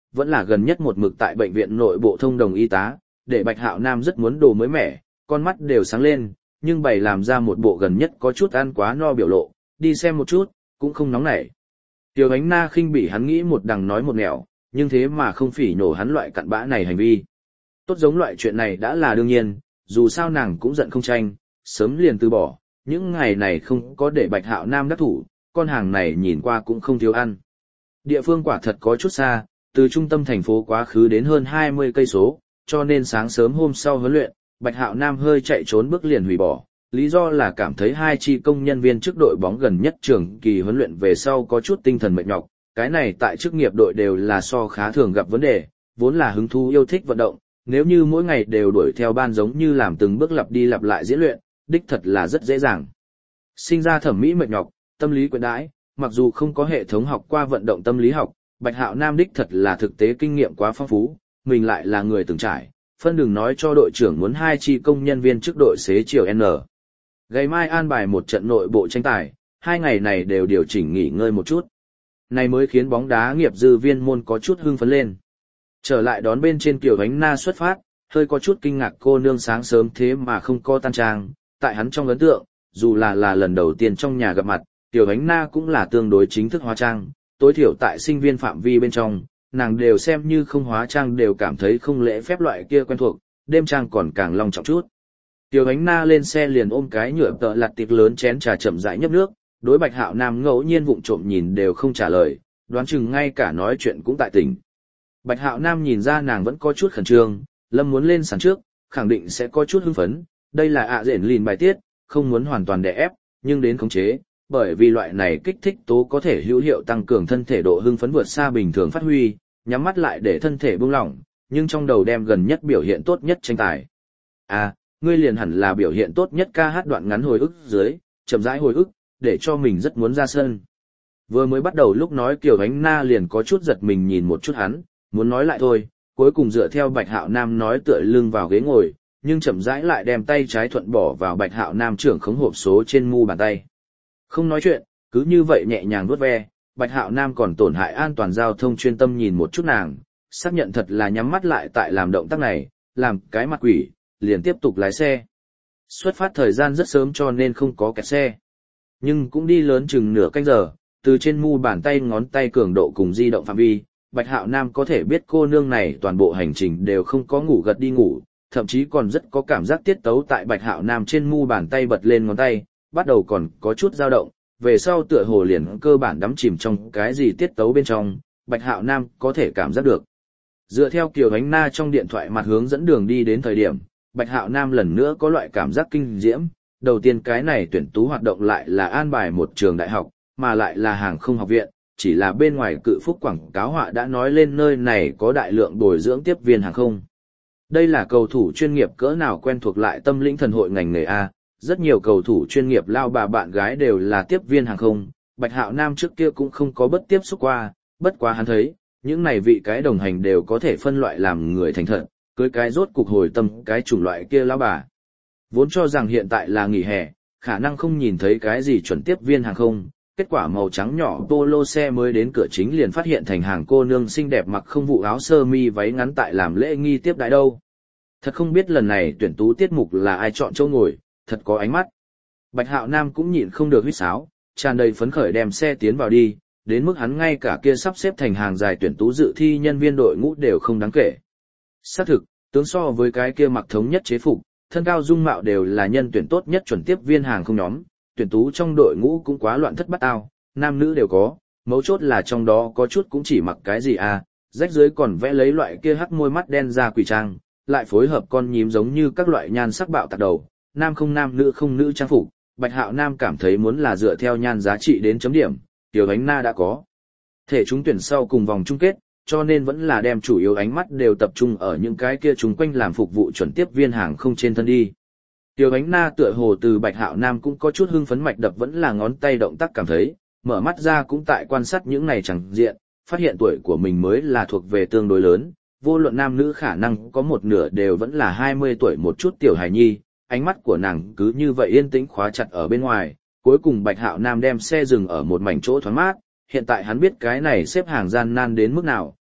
vẫn là gần nhất một mực tại bệnh viện nội bộ thông đồng y tá, để Bạch Hạo Nam rất muốn đồ mới mẻ, con mắt đều sáng lên, nhưng bày làm ra một bộ gần nhất có chút ăn quá no biểu lộ, đi xem một chút, cũng không nóng nảy. Tiểu Ánh Na khinh bỉ hắn nghĩ một đằng nói một nẻo, nhưng thế mà không phỉ nhổ hắn loại cặn bã này hành vi. Tốt giống loại chuyện này đã là đương nhiên, dù sao nàng cũng giận không tranh, sớm liền từ bỏ, những ngày này không có để Bạch Hạo Nam đắc thủ, con hàng này nhìn qua cũng không thiếu ăn. Địa phương quả thật có chút xa, từ trung tâm thành phố quá khứ đến hơn 20 cây số, cho nên sáng sớm hôm sau huấn luyện, Bạch Hạo Nam hơi chạy trốn bước liền hủy bỏ, lý do là cảm thấy hai chi công nhân viên trước đội bóng gần nhất trường kỳ huấn luyện về sau có chút tinh thần mệt nhọc, cái này tại chức nghiệp đội đều là so khá thường gặp vấn đề, vốn là hứng thú yêu thích vận động, nếu như mỗi ngày đều đuổi theo ban giống như làm từng bước lặp đi lặp lại diễn luyện, đích thật là rất dễ dàng. Sinh ra thẩm mỹ mệt nhọc, tâm lý quyến đãi, mặc dù không có hệ thống học qua vận động tâm lý học, Bạch Hạo Nam đích thật là thực tế kinh nghiệm quá phong phú, mình lại là người từng trải, phân đừng nói cho đội trưởng muốn hai chi công nhân viên trước đội xế chiều N. Ngày mai an bài một trận nội bộ tranh tài, 2 ngày này đều điều chỉnh nghỉ ngơi một chút. Này mới khiến bóng đá nghiệp dư viên môn có chút hưng phấn lên. Trở lại đón bên trên Kiều Ánh Na xuất phát, hơi có chút kinh ngạc cô nương sáng sớm thế mà không có tan trang, tại hắn trong ấn tượng, dù là lần đầu tiên trong nhà gặp mặt, Kiều Ánh Na cũng là tương đối chính thức hóa trang, tối thiểu tại sinh viên phạm vi bên trong, nàng đều xem như không hóa trang đều cảm thấy không lễ phép loại kia quen thuộc, đêm trang còn càng long trọng chút. Kiều Ánh Na lên xe liền ôm cái nhựa tợ lặt tiệc lớn chén trà chậm rãi nhấp nước, đối Bạch Hạo Nam ngẫu nhiên vụng trộm nhìn đều không trả lời, đoán chừng ngay cả nói chuyện cũng tại tỉnh. Bạch Hạo Nam nhìn ra nàng vẫn có chút khẩn trương, Lâm muốn lên sàn trước, khẳng định sẽ có chút hưng phấn, đây là ạ rển lìn bài tiết, không muốn hoàn toàn đè ép, nhưng đến khống chế, bởi vì loại này kích thích tố có thể hữu hiệu tăng cường thân thể độ hưng phấn vượt xa bình thường phát huy, nhắm mắt lại để thân thể buông lỏng, nhưng trong đầu đem gần nhất biểu hiện tốt nhất tranh tài. À, ngươi liền hẳn là biểu hiện tốt nhất ca hát đoạn ngắn hồi ức dưới, chậm rãi hồi ức, để cho mình rất muốn ra sân. Vừa mới bắt đầu lúc nói Kiều Ánh Na liền có chút giật mình nhìn một chút hắn, muốn nói lại thôi, cuối cùng dựa theo Bạch Hạo Nam nói tựa lưng vào ghế ngồi, nhưng chậm rãi lại đem tay trái thuận bỏ vào Bạch Hạo Nam trưởng khống hộp số trên mu bàn tay. Không nói chuyện, cứ như vậy nhẹ nhàng vuốt ve, Bạch Hạo Nam còn tổn hại an toàn giao thông chuyên tâm nhìn một chút nàng, xác nhận thật là nhắm mắt lại tại làm động tác này, làm cái mặt quỷ, liền tiếp tục lái xe. Xuất phát thời gian rất sớm cho nên không có kẹt xe. Nhưng cũng đi lớn chừng nửa canh giờ, từ trên mu bàn tay ngón tay cường độ cùng di động phạm vi, Bạch Hạo Nam có thể biết cô nương này toàn bộ hành trình đều không có ngủ gật đi ngủ, thậm chí còn rất có cảm giác tiết tấu tại Bạch Hạo Nam trên mu bàn tay bật lên ngón tay, bắt đầu còn có chút dao động, về sau tựa hồ liền cơ bản đắm chìm trong cái gì tiết tấu bên trong, Bạch Hạo Nam có thể cảm giác được. Dựa theo Kiều Ánh Na trong điện thoại mặt hướng dẫn đường đi đến thời điểm, Bạch Hạo Nam lần nữa có loại cảm giác kinh diễm, đầu tiên cái này tuyển tú hoạt động lại là an bài một trường đại học, mà lại là hàng không học viện, chỉ là bên ngoài cự phúc quảng cáo họa đã nói lên nơi này có đại lượng bồi dưỡng tiếp viên hàng không. Đây là cầu thủ chuyên nghiệp cỡ nào quen thuộc lại tâm lĩnh thần hội ngành nghề A, rất nhiều cầu thủ chuyên nghiệp lao bà bạn gái đều là tiếp viên hàng không, Bạch Hạo Nam trước kia cũng không có bất tiếp xúc qua, bất quá hắn thấy, những này vị cái đồng hành đều có thể phân loại làm người thành thật, cưới cái rốt cục hồi tâm cái chủng loại kia lao bà. Vốn cho rằng hiện tại là nghỉ hè, khả năng không nhìn thấy cái gì chuẩn tiếp viên hàng không, kết quả màu trắng nhỏ polo xe mới đến cửa chính liền phát hiện thành hàng cô nương xinh đẹp mặc không vụ áo sơ mi váy ngắn tại làm lễ nghi tiếp đãi đâu. Thật không biết lần này tuyển tú tiết mục là ai chọn chỗ ngồi, thật có ánh mắt. Bạch Hạo Nam cũng nhịn không được huýt sáo, tràn đầy phấn khởi đem xe tiến vào đi, đến mức hắn ngay cả kia sắp xếp thành hàng dài tuyển tú dự thi nhân viên đội ngũ đều không đáng kể. Xác thực, tướng so với cái kia mặc thống nhất chế phục, thân cao dung mạo đều là nhân tuyển tốt nhất chuẩn tiếp viên hàng không nhóm, tuyển tú trong đội ngũ cũng quá loạn thất bát ao, nam nữ đều có, mấu chốt là trong đó có chút cũng chỉ mặc cái gì à, rách dưới còn vẽ lấy loại kia hắc môi mắt đen ra quỷ trang, lại phối hợp con nhím giống như các loại nhan sắc bạo tạc đầu, nam không nam nữ không nữ trang phục, Bạch Hạo Nam cảm thấy muốn là dựa theo nhan giá trị đến chấm điểm, Tiểu Ánh Na đã có thể trúng tuyển sau cùng vòng chung kết, cho nên vẫn là đem chủ yếu ánh mắt đều tập trung ở những cái kia chung quanh làm phục vụ chuẩn tiếp viên hàng không trên thân đi. Tiểu Ánh Na tựa hồ từ Bạch Hạo Nam cũng có chút hưng phấn mạch đập vẫn là ngón tay động tác cảm thấy, mở mắt ra cũng tại quan sát những này chẳng diện, phát hiện tuổi của mình mới là thuộc về tương đối lớn, vô luận nam nữ khả năng có một nửa đều vẫn là 20 tuổi một chút tiểu hài nhi, ánh mắt của nàng cứ như vậy yên tĩnh khóa chặt ở bên ngoài, cuối cùng Bạch Hạo Nam đem xe dừng ở một mảnh chỗ thoáng mát, hiện tại hắn biết cái này xếp hàng gian nan đến mức nào,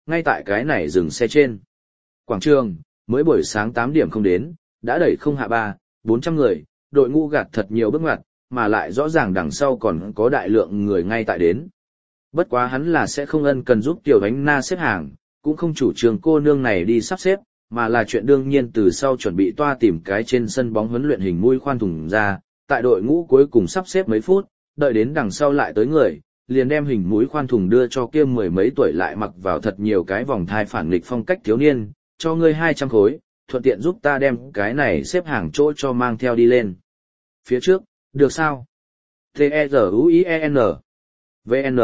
ngay tại cái này dừng xe trên. Quảng trường, mới buổi sáng 8 điểm không đến, đã đẩy không hạ 400 người, đội ngũ gạt thật nhiều bước ngoặt, mà lại rõ ràng đằng sau còn có đại lượng người ngay tại đến. Bất quá hắn là sẽ không ân cần giúp Tiểu Ánh Na xếp hàng, cũng không chủ trương cô nương này đi sắp xếp, mà là chuyện đương nhiên từ sau chuẩn bị toa tìm cái trên sân bóng huấn luyện hình mũi khoan thùng ra, tại đội ngũ cuối cùng sắp xếp mấy phút, đợi đến đằng sau lại tới người, liền đem hình mũi khoan thùng đưa cho kia mười mấy tuổi lại mặc vào thật nhiều cái vòng thai phản nghịch phong cách thiếu niên, cho ngươi 200 khối, thuận tiện giúp ta đem cái này xếp hàng chỗ cho mang theo đi lên. Phía trước, được sao? T-E-Z-U-I-E-N V-N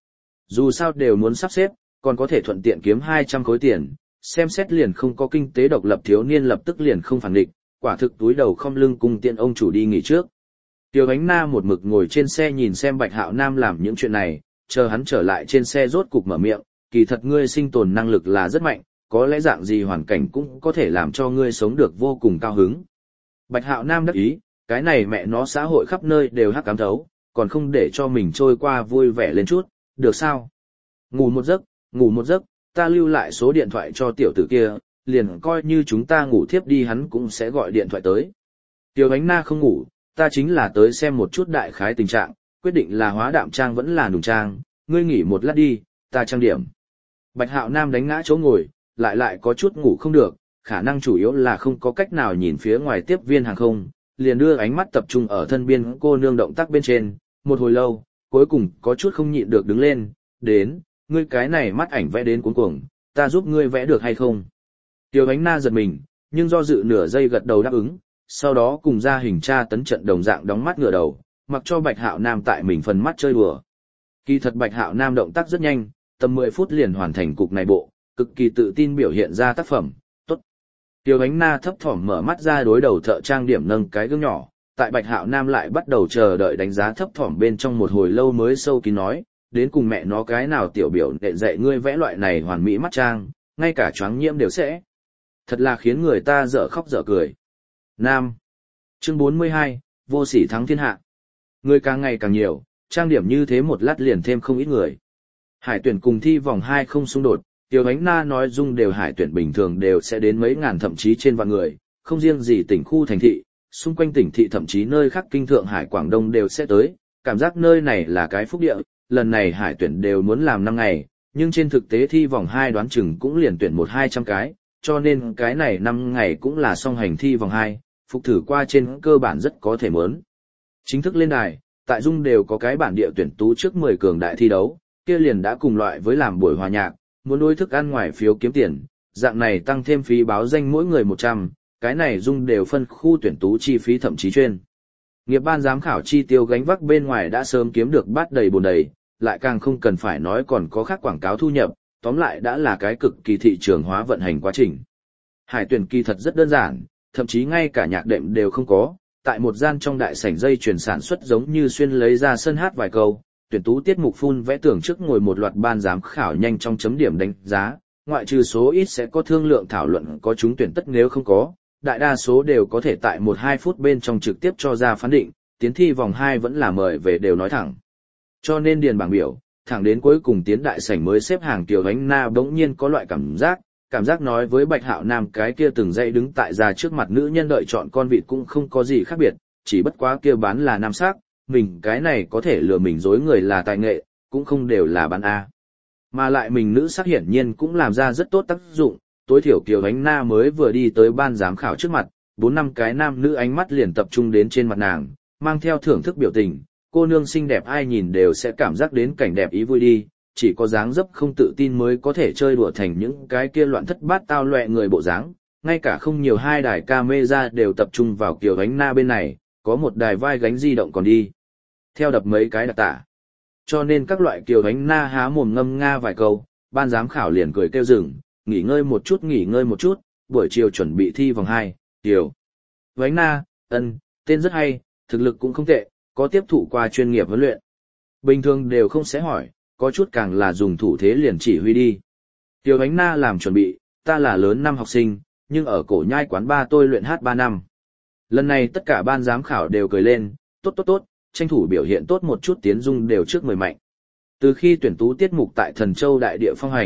Dù sao đều muốn sắp xếp, còn có thể thuận tiện kiếm 200 khối tiền, xem xét liền không có kinh tế độc lập thiếu niên lập tức liền không phản địch, quả thực túi đầu không lưng cùng tiện ông chủ đi nghỉ trước. Tiêu Ánh Na một mực ngồi trên xe nhìn xem Bạch Hạo Nam làm những chuyện này, chờ hắn trở lại trên xe rốt cục mở miệng, kỳ thật ngươi sinh tồn năng lực là rất mạnh, có lẽ dạng gì hoàn cảnh cũng có thể làm cho ngươi sống được vô cùng cao hứng. Bạch Hạo Nam đắc ý, cái này mẹ nó xã hội khắp nơi đều hắc ám thấu, còn không để cho mình trôi qua vui vẻ lên chút, được sao? Ngủ một giấc, ta lưu lại số điện thoại cho tiểu tử kia, liền coi như chúng ta ngủ thiếp đi hắn cũng sẽ gọi điện thoại tới. Tiêu Ánh Na không ngủ, ta chính là tới xem một chút đại khái tình trạng, quyết định là hóa đạm trang vẫn là nùng trang, ngươi nghỉ một lát đi, ta trang điểm. Bạch Hạo Nam đánh ngã chỗ ngồi, lại có chút ngủ không được, khả năng chủ yếu là không có cách nào nhìn phía ngoài tiếp viên hàng không, liền đưa ánh mắt tập trung ở thân biên cô nương động tác bên trên, một hồi lâu, cuối cùng có chút không nhịn được đứng lên, đến, ngươi cái này mắt ảnh vẽ đến cuống cuồng, ta giúp ngươi vẽ được hay không? Tiêu Ánh Na giật mình, nhưng do dự nửa giây gật đầu đáp ứng, sau đó cùng ra hình tra tấn trận đồng dạng đóng mắt ngửa đầu, mặc cho Bạch Hạo Nam tại mình phần mắt chơi đùa. Kỳ thật Bạch Hạo Nam động tác rất nhanh, tầm 10 phút liền hoàn thành cục này bộ, cực kỳ tự tin biểu hiện ra tác phẩm, tốt. Tiêu Ánh Na thấp thỏm mở mắt ra đối đầu thợ trang điểm nâng cái gương nhỏ, tại Bạch Hạo Nam lại bắt đầu chờ đợi đánh giá thấp thỏm bên trong một hồi lâu mới sâu kín nói, đến cùng mẹ nó cái nào tiểu biểu đệ dạy ngươi vẽ loại này hoàn mỹ mắt trang, ngay cả choáng nhiễm đều sẽ. Thật là khiến người ta dở khóc dở cười. Nam. Chương 42, vô sỉ thắng thiên hạ. Người càng ngày càng nhiều, trang điểm như thế một lát liền thêm không ít người. Hải tuyển cùng thi vòng 2 không xung đột, Tiêu Ánh Na nói dung đều hải tuyển bình thường đều sẽ đến mấy ngàn thậm chí trên vạn người, không riêng gì tỉnh khu thành thị, xung quanh tỉnh thị thậm chí nơi khác kinh Thượng Hải Quảng Đông đều sẽ tới, cảm giác nơi này là cái phúc địa, lần này hải tuyển đều muốn làm 5 ngày, nhưng trên thực tế thi vòng 2 đoán chừng cũng liền tuyển 100-200 cái, cho nên cái này 5 ngày cũng là song hành thi vòng 2, phục thử qua trên cơ bản rất có thể mớn. Chính thức lên đài, tại dung đều có cái bản địa tuyển tú trước 10 cường đại thi đấu, kia liền đã cùng loại với làm buổi hòa nhạc, muốn đối thức ăn ngoài phiếu kiếm tiền, dạng này tăng thêm phí báo danh mỗi người 100, cái này dung đều phân khu tuyển tú chi phí thậm chí chuyên. Nghiệp ban giám khảo chi tiêu gánh vác bên ngoài đã sớm kiếm được bát đầy bồn đầy, lại càng không cần phải nói còn có khác quảng cáo thu nhập, tóm lại đã là cái cực kỳ thị trường hóa vận hành quá trình. Hải tuyển kỳ thật rất đơn giản, thậm chí ngay cả nhạc đệm đều không có, tại một gian trong đại sảnh dây chuyển sản xuất giống như xuyên lấy ra sân hát vài câu, tuyển tú tiết mục phun vẽ tưởng trước ngồi một loạt ban giám khảo nhanh trong chấm điểm đánh giá, ngoại trừ số ít sẽ có thương lượng thảo luận có trúng tuyển tất nếu không có, đại đa số đều có thể tại 1-2 phút bên trong trực tiếp cho ra phán định, tiến thi vòng 2 vẫn là mời về đều nói thẳng. Cho nên điền bảng biểu, thẳng đến cuối cùng tiến đại sảnh mới xếp hàng Kiều Ánh Na bỗng nhiên có loại cảm giác nói với Bạch Hạo Nam cái kia từng dãy đứng tại ra trước mặt nữ nhân đợi chọn con vịt cũng không có gì khác biệt, chỉ bất quá kia bán là nam sắc, mình cái này có thể lừa mình dối người là tài nghệ, cũng không đều là bán A. Mà lại mình nữ sắc hiển nhiên cũng làm ra rất tốt tác dụng, tối thiểu Kiều Ánh Na mới vừa đi tới ban giám khảo trước mặt, 4-5 cái nam nữ ánh mắt liền tập trung đến trên mặt nàng, mang theo thưởng thức biểu tình, cô nương xinh đẹp ai nhìn đều sẽ cảm giác đến cảnh đẹp ý vui đi, chỉ có dáng dấp không tự tin mới có thể chơi đùa thành những cái kia loạn thất bát tao loẹ người bộ dáng, ngay cả không nhiều hai đài camera đều tập trung vào Kiều Ánh Na bên này, có một đài vai gánh di động còn đi theo đập mấy cái đặc tả. Cho nên các loại Kiều Ánh Na há mồm ngâm nga vài câu, ban giám khảo liền cười kêu dừng, nghỉ ngơi một chút, buổi chiều chuẩn bị thi vòng 2, Kiều Ánh Na, tên rất hay, thực lực cũng không tệ, có tiếp thụ qua chuyên nghiệp huấn luyện. Bình thường đều không sẽ hỏi, có chút càng là dùng thủ thế liền chỉ huy đi. Kiều Ánh Na làm chuẩn bị, ta là lớn năm học sinh, nhưng ở cổ nhai quán ba tôi luyện hát 3 năm. Lần này tất cả ban giám khảo đều cười lên, tốt, tranh thủ biểu hiện tốt một chút tiến dung đều trước 10 mạnh. Từ khi tuyển tú tiết mục tại Thần Châu đại địa phong hành,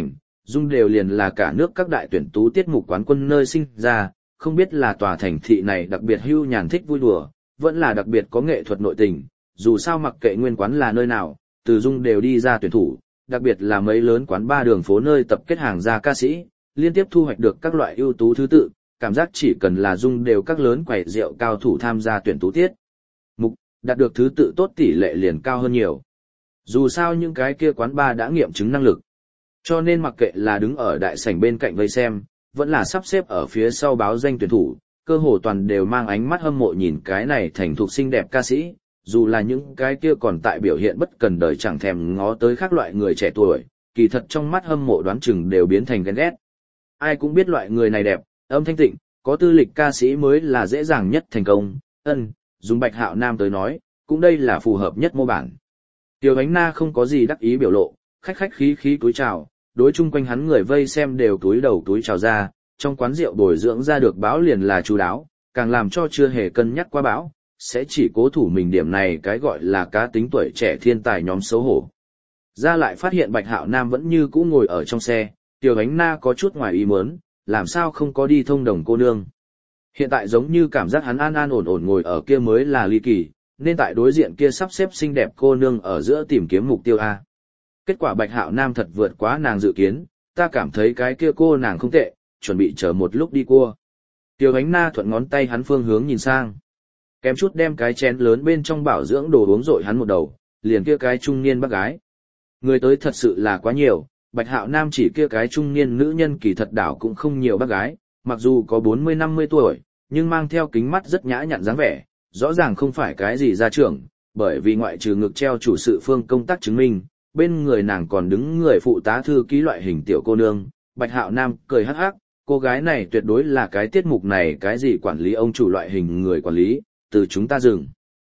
Dung đều liền là cả nước các đại tuyển tú tiết mục quán quân nơi sinh ra, không biết là tòa thành thị này đặc biệt hưu nhàn thích vui đùa, vẫn là đặc biệt có nghệ thuật nội tình, dù sao mặc kệ nguyên quán là nơi nào, từ Dung đều đi ra tuyển thủ, đặc biệt là mấy lớn quán ba đường phố nơi tập kết hàng ra ca sĩ, liên tiếp thu hoạch được các loại ưu tú thứ tự, cảm giác chỉ cần là Dung đều các lớn quầy rượu cao thủ tham gia tuyển tú tiết mục, đạt được thứ tự tốt tỷ lệ liền cao hơn nhiều. Dù sao những cái kia quán ba đã nghiệm chứng năng lực. Cho nên mặc kệ là đứng ở đại sảnh bên cạnh vây xem, vẫn là sắp xếp ở phía sau báo danh tuyển thủ, cơ hồ toàn đều mang ánh mắt hâm mộ nhìn cái này thành thục xinh đẹp ca sĩ, dù là những cái kia còn tại biểu hiện bất cần đời chẳng thèm ngó tới các loại người trẻ tuổi, kỳ thật trong mắt hâm mộ đoán chừng đều biến thành ghen ghét. Ai cũng biết loại người này đẹp, âm thanh tịnh, có tư lịch ca sĩ mới là dễ dàng nhất thành công, dùng Bạch Hạo Nam tới nói, cũng đây là phù hợp nhất mô bản. Tiêu Ánh Na không có gì đắc ý biểu lộ, khách khách khí khí cúi chào, đối chung quanh hắn người vây xem đều túi đầu túi chào ra, trong quán rượu bồi dưỡng ra được báo liền là chú đáo, càng làm cho chưa hề cân nhắc qua báo, sẽ chỉ cố thủ mình điểm này cái gọi là cá tính tuổi trẻ thiên tài nhóm xấu hổ. Ra lại phát hiện Bạch Hạo Nam vẫn như cũ ngồi ở trong xe, Tiêu Ánh Na có chút ngoài ý muốn, làm sao không có đi thông đồng cô nương. Hiện tại giống như cảm giác hắn an an ổn ổn ngồi ở kia mới là ly kỳ, nên tại đối diện kia sắp xếp xinh đẹp cô nương ở giữa tìm kiếm mục tiêu A. Kết quả Bạch Hạo Nam thật vượt quá nàng dự kiến, ta cảm thấy cái kia cô nàng không tệ, chuẩn bị chờ một lúc đi cua. Tiêu Ánh Na thuận ngón tay hắn phương hướng nhìn sang. Kém chút đem cái chén lớn bên trong bảo dưỡng đồ uống rội hắn một đầu, liền kia cái trung niên bác gái. Người tới thật sự là quá nhiều, Bạch Hạo Nam chỉ kia cái trung niên nữ nhân kỳ thật đảo cũng không nhiều bác gái, mặc dù có 40-50 tuổi, nhưng mang theo kính mắt rất nhã nhặn dáng vẻ, rõ ràng không phải cái gì gia trưởng, bởi vì ngoại trừ ngực treo chủ sự phương công tác chứng minh, bên người nàng còn đứng người phụ tá thư ký loại hình tiểu cô nương. Bạch Hạo Nam cười hắc hắc, cô gái này tuyệt đối là cái tiết mục này cái gì quản lý ông chủ loại hình người quản lý, từ chúng ta dừng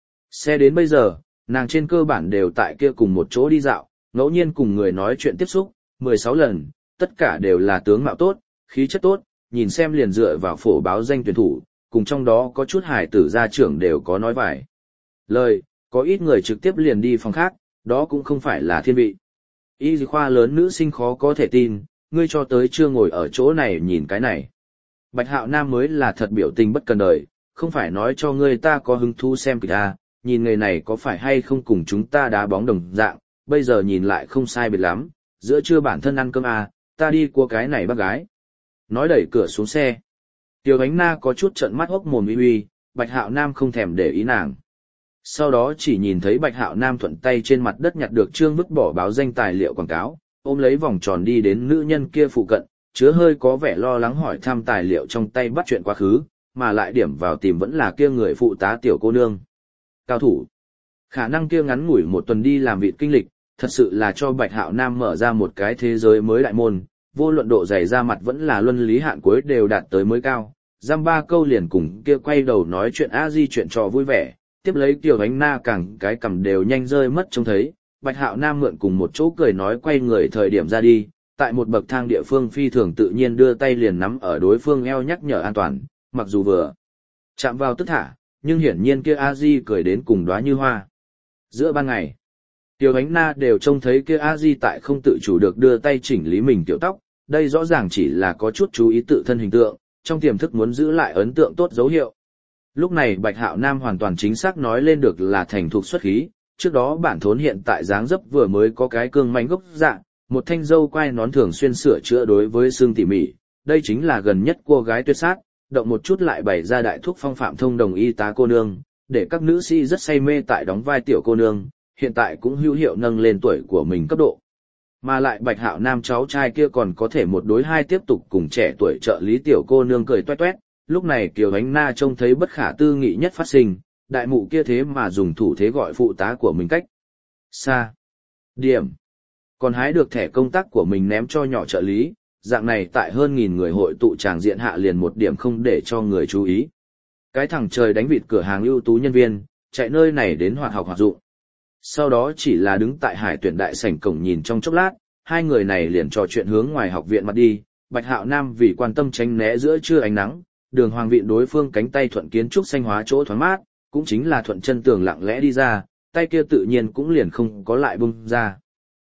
xe đến bây giờ, nàng trên cơ bản đều tại kia cùng một chỗ đi dạo, ngẫu nhiên cùng người nói chuyện tiếp xúc, 16 lần, tất cả đều là tướng mạo tốt, khí chất tốt, nhìn xem liền dựa vào phổ báo danh tuyển thủ, cùng trong đó có chút hải tử gia trưởng đều có nói vài lời, có ít người trực tiếp liền đi phòng khác, đó cũng không phải là thiên vị. Y khoa lớn nữ sinh khó có thể tin, ngươi cho tới chưa ngồi ở chỗ này nhìn cái này. Bạch Hạo Nam mới là thật biểu tình bất cần đời, không phải nói cho ngươi ta có hứng thú xem kịch à, nhìn người này có phải hay không cùng chúng ta đá bóng đồng dạng, bây giờ nhìn lại không sai biệt lắm, giữa trưa bản thân ăn cơm à, ta đi qua cái này bác gái. Nói đẩy cửa xuống xe. Tiêu Ánh Na có chút trợn mắt hốc mồm uy uy, Bạch Hạo Nam không thèm để ý nàng. Sau đó chỉ nhìn thấy Bạch Hạo Nam thuận tay trên mặt đất nhặt được trương vứt bỏ báo danh tài liệu quảng cáo, ôm lấy vòng tròn đi đến nữ nhân kia phụ cận, chứa hơi có vẻ lo lắng hỏi thăm tài liệu trong tay bắt chuyện quá khứ, mà lại điểm vào tìm vẫn là kia người phụ tá tiểu cô nương. Cao thủ. Khả năng kia ngắn ngủi một tuần đi làm vịt kinh lịch, thật sự là cho Bạch Hạo Nam mở ra một cái thế giới mới đại môn, vô luận độ dày ra mặt vẫn là luân lý hạn cuối đều đạt tới mới cao. Giam ba câu liền cùng kia quay đầu nói chuyện a di chuyện trò vui vẻ, tiếp lấy Kiều Ánh Na càng cái cầm đều nhanh rơi mất trông thấy, Bạch Hạo Nam mượn cùng một chỗ cười nói quay người thời điểm ra đi, tại một bậc thang địa phương phi thường tự nhiên đưa tay liền nắm ở đối phương eo nhắc nhở an toàn, mặc dù vừa chạm vào tức thả, nhưng hiển nhiên kia a di cười đến cùng đóa như hoa. Giữa ban ngày, Kiều Ánh Na đều trông thấy kia a di tại không tự chủ được đưa tay chỉnh lý mình tiểu tóc, đây rõ ràng chỉ là có chút chú ý tự thân hình tượng, trong tiềm thức muốn giữ lại ấn tượng tốt dấu hiệu. Lúc này Bạch Hạo Nam hoàn toàn chính xác nói lên được là thành thục xuất khí, trước đó bản thốn hiện tại dáng dấp vừa mới có cái cương manh gốc dạng, một thanh dâu quai nón thường xuyên sửa chữa đối với xương tỉ mỉ, đây chính là gần nhất cô gái tuyệt sát, động một chút lại bày ra đại thuốc phong phạm thông đồng y tá cô nương, để các nữ sĩ rất say mê tại đóng vai tiểu cô nương, hiện tại cũng hữu hiệu nâng lên tuổi của mình cấp độ. Mà lại Bạch Hạo Nam cháu trai kia còn có thể một đối hai tiếp tục cùng trẻ tuổi trợ lý tiểu cô nương cười toét toét, lúc này Kiều Ánh Na trông thấy bất khả tư nghị nhất phát sinh, đại mụ kia thế mà dùng thủ thế gọi phụ tá của mình cách xa điểm, còn hái được thẻ công tác của mình ném cho nhỏ trợ lý, dạng này tại hơn 1000 người hội tụ tràng diện hạ liền một điểm không để cho người chú ý. Cái thằng trời đánh vịt cửa hàng ưu tú nhân viên, chạy nơi này đến hoạt học hoạt dụng. Sau đó chỉ là đứng tại Hải tuyển đại sảnh cổng nhìn trong chốc lát, hai người này liền trò chuyện hướng ngoài học viện mặt đi, Bạch Hạo Nam vì quan tâm tránh né giữa trưa ánh nắng, đường hoàng vịn đối phương cánh tay thuận kiến trúc xanh hóa chỗ thoáng mát, cũng chính là thuận chân tường lặng lẽ đi ra, tay kia tự nhiên cũng liền không có lại bung ra.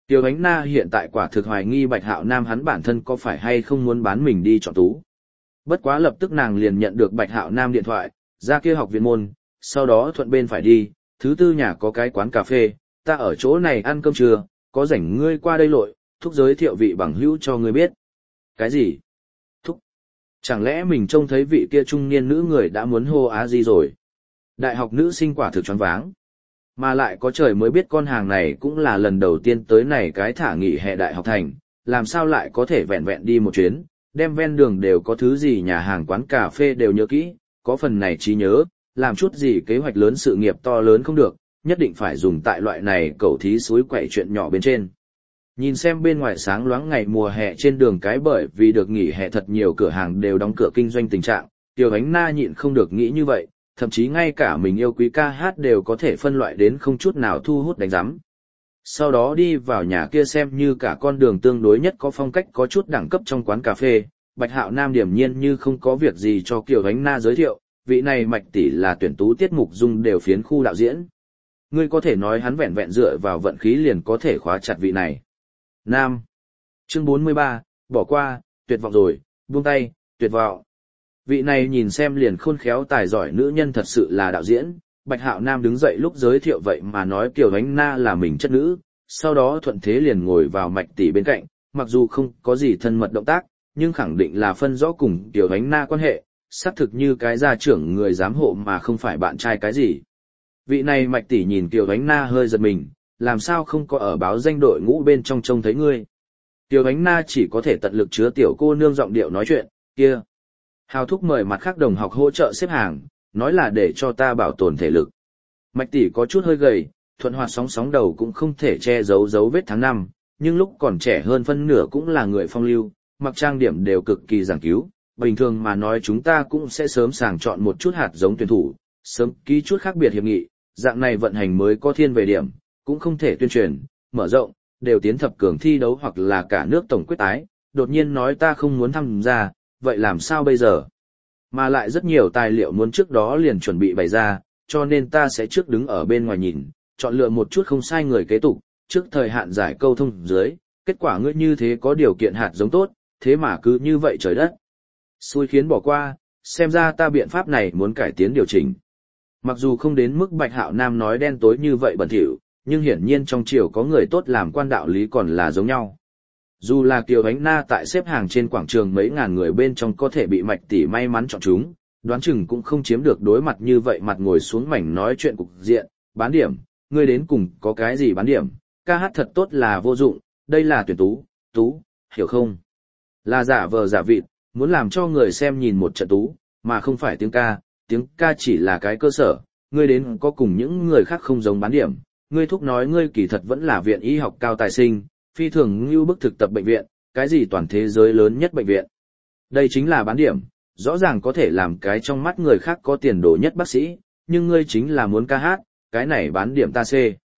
Tiêu Ánh Na hiện tại quả thực hoài nghi Bạch Hạo Nam hắn bản thân có phải hay không muốn bán mình đi chọn tú. Bất quá lập tức nàng liền nhận được Bạch Hạo Nam điện thoại, ra kia học viện môn, sau đó thuận bên phải đi, thứ tư nhà có cái quán cà phê, ta ở chỗ này ăn cơm trưa, có rảnh ngươi qua đây lội, thúc giới thiệu vị bằng hữu cho ngươi biết. Cái gì? Thúc? Chẳng lẽ mình trông thấy vị kia trung niên nữ người đã muốn hô á gì rồi? Đại học nữ sinh quả thực choáng váng. Mà lại có trời mới biết con hàng này cũng là lần đầu tiên tới này cái thả nghỉ hè đại học thành, làm sao lại có thể vẹn vẹn đi một chuyến, đem ven đường đều có thứ gì nhà hàng quán cà phê đều nhớ kỹ, có phần này trí nhớ, làm chút gì kế hoạch lớn sự nghiệp to lớn không được, nhất định phải dùng tại loại này cẩu thí suối quậy chuyện nhỏ bên trên. Nhìn xem bên ngoài sáng loáng ngày mùa hè trên đường cái bởi vì được nghỉ hè thật nhiều cửa hàng đều đóng cửa kinh doanh tình trạng, Tiểu Ánh Na nhịn không được nghĩ như vậy, thậm chí ngay cả mình yêu quý ca hát đều có thể phân loại đến không chút nào thu hút đánh giám. Sau đó đi vào nhà kia xem như cả con đường tương đối nhất có phong cách có chút đẳng cấp trong quán cà phê, Bạch Hạo Nam điểm nhiên như không có việc gì cho Kiều Ánh Na giới thiệu, vị này Mạch tỷ là tuyển tú tiết mục dung đều phiến khu đạo diễn. Ngươi có thể nói hắn vẹn vẹn dựa vào vận khí liền có thể khóa chặt vị này. Nam. Chương 43, bỏ qua, tuyệt vọng rồi, buông tay, tuyệt vọng. Vị này nhìn xem liền khôn khéo tài giỏi nữ nhân thật sự là đạo diễn, Bạch Hạo Nam đứng dậy lúc giới thiệu vậy mà nói Kiều Ánh Na là mình chất nữ, sau đó thuận thế liền ngồi vào Mạch tỷ bên cạnh, mặc dù không có gì thân mật động tác, nhưng khẳng định là phân rõ cùng Kiều Ánh Na quan hệ, xác thực như cái gia trưởng người giám hộ mà không phải bạn trai cái gì. Vị này Mạch tỷ nhìn Kiều Ánh Na hơi giật mình, làm sao không có ở báo danh đội ngũ bên trong trông thấy ngươi. Kiều Ánh Na chỉ có thể tận lực chứa tiểu cô nương giọng điệu nói chuyện, kia. Hào thúc mời mặt khác đồng học hỗ trợ xếp hàng, nói là để cho ta bảo tồn thể lực. Mạch tỷ có chút hơi gầy, thuận hoạt sóng sóng đầu cũng không thể che giấu dấu vết tháng năm, nhưng lúc còn trẻ hơn phân nửa cũng là người phong lưu, mặc trang điểm đều cực kỳ giảng cứu. Bình thường mà nói chúng ta cũng sẽ sớm sàng chọn một chút hạt giống tuyển thủ, sớm ký chút khác biệt hiệp nghị, dạng này vận hành mới có thiên về điểm, cũng không thể tuyên truyền, mở rộng, đều tiến thập cường thi đấu hoặc là cả nước tổng quyết tái, đột nhiên nói ta không muốn tham gia, vậy làm sao bây giờ? Mà lại rất nhiều tài liệu muốn trước đó liền chuẩn bị bày ra, cho nên ta sẽ trước đứng ở bên ngoài nhìn, chọn lựa một chút không sai người kế tục, trước thời hạn giải câu thông dưới, kết quả ngươi như thế có điều kiện hạt giống tốt, thế mà cứ như vậy trời đất. Xui khiến bỏ qua, xem ra ta biện pháp này muốn cải tiến điều chỉnh. Mặc dù không đến mức Bạch Hạo Nam nói đen tối như vậy bẩn thỉu, nhưng hiển nhiên trong triều có người tốt làm quan đạo lý còn là giống nhau. Dù là Kiều Ánh Na tại xếp hàng trên quảng trường mấy ngàn người bên trong có thể bị Mạch tỷ may mắn chọn chúng, đoán chừng cũng không chiếm được đối mặt như vậy mặt ngồi xuống mảnh nói chuyện cục diện, bán điểm, ngươi đến cùng có cái gì bán điểm, ca hát thật tốt là vô dụng, đây là tuyển tú, hiểu không? Là giả vờ giả vịt, muốn làm cho người xem nhìn một trận tú, mà không phải tiếng ca chỉ là cái cơ sở, ngươi đến có cùng những người khác không giống bán điểm, ngươi thúc nói ngươi kỳ thật vẫn là viện y học cao tài sinh, phi thường như bức thực tập bệnh viện, cái gì toàn thế giới lớn nhất bệnh viện. Đây chính là bán điểm, rõ ràng có thể làm cái trong mắt người khác có tiền đồ nhất bác sĩ, nhưng ngươi chính là muốn ca hát, cái này bán điểm ta C.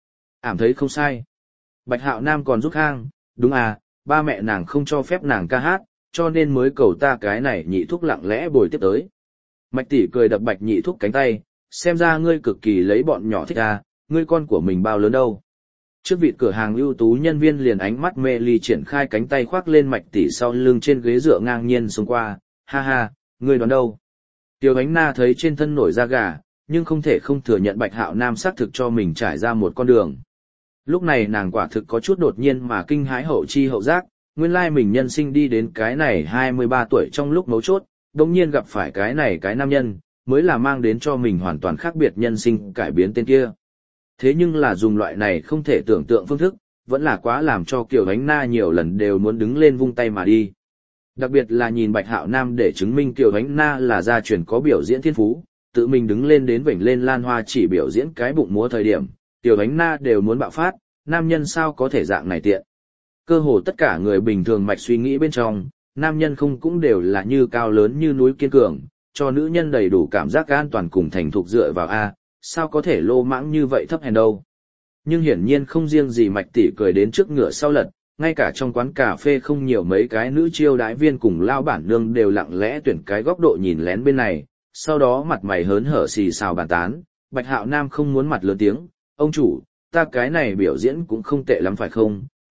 Ảm thấy không sai. Bạch Hạo Nam còn giúp hang, đúng à, ba mẹ nàng không cho phép nàng ca hát, cho nên mới cầu ta cái này nhị thúc lặng lẽ bồi tiếp tới. Mạch tỷ cười đập Bạch nhị thúc cánh tay, xem ra ngươi cực kỳ lấy bọn nhỏ thích à, ngươi con của mình bao lớn đâu. Trước vịt cửa hàng ưu tú nhân viên liền ánh mắt mê ly triển khai cánh tay khoác lên Mạch tỷ sau lưng trên ghế dựa ngang nhiên xông qua, ha ha, ngươi đoán đâu. Tiêu Ánh Na thấy trên thân nổi da gà, nhưng không thể không thừa nhận Bạch Hạo Nam xác thực cho mình trải ra một con đường. Lúc này nàng quả thực có chút đột nhiên mà kinh hãi hậu chi hậu giác, nguyên lai mình nhân sinh đi đến cái này 23 tuổi trong lúc mấu chốt, đồng nhiên gặp phải cái này cái nam nhân, mới là mang đến cho mình hoàn toàn khác biệt nhân sinh cải biến tên kia. Thế nhưng là dùng loại này không thể tưởng tượng phương thức, vẫn là quá làm cho Kiều Ánh Na nhiều lần đều muốn đứng lên vung tay mà đi. Đặc biệt là nhìn Bạch Hạo Nam để chứng minh Kiều Ánh Na là gia truyền có biểu diễn thiên phú, tự mình đứng lên đến vểnh lên lan hoa chỉ biểu diễn cái bụng múa thời điểm, Kiều Ánh Na đều muốn bạo phát, nam nhân sao có thể dạng này tiện. Cơ hồ tất cả người bình thường mạch suy nghĩ bên trong, nam nhân không cũng đều là như cao lớn như núi kiên cường, cho nữ nhân đầy đủ cảm giác an toàn cùng thành thục dựa vào A, sao có thể lô mãng như vậy thấp hèn đâu. Nhưng hiển nhiên không riêng gì Mạch tỷ cười đến trước ngựa sau lật, ngay cả trong quán cà phê không nhiều mấy cái nữ chiêu đãi viên cùng lao bản nương đều lặng lẽ tuyển cái góc độ nhìn lén bên này, sau đó mặt mày hớn hở xì xào bàn tán, Bạch Hạo Nam không muốn mặt lớn tiếng, ông chủ, ta cái này biểu diễn cũng không tệ lắm phải không,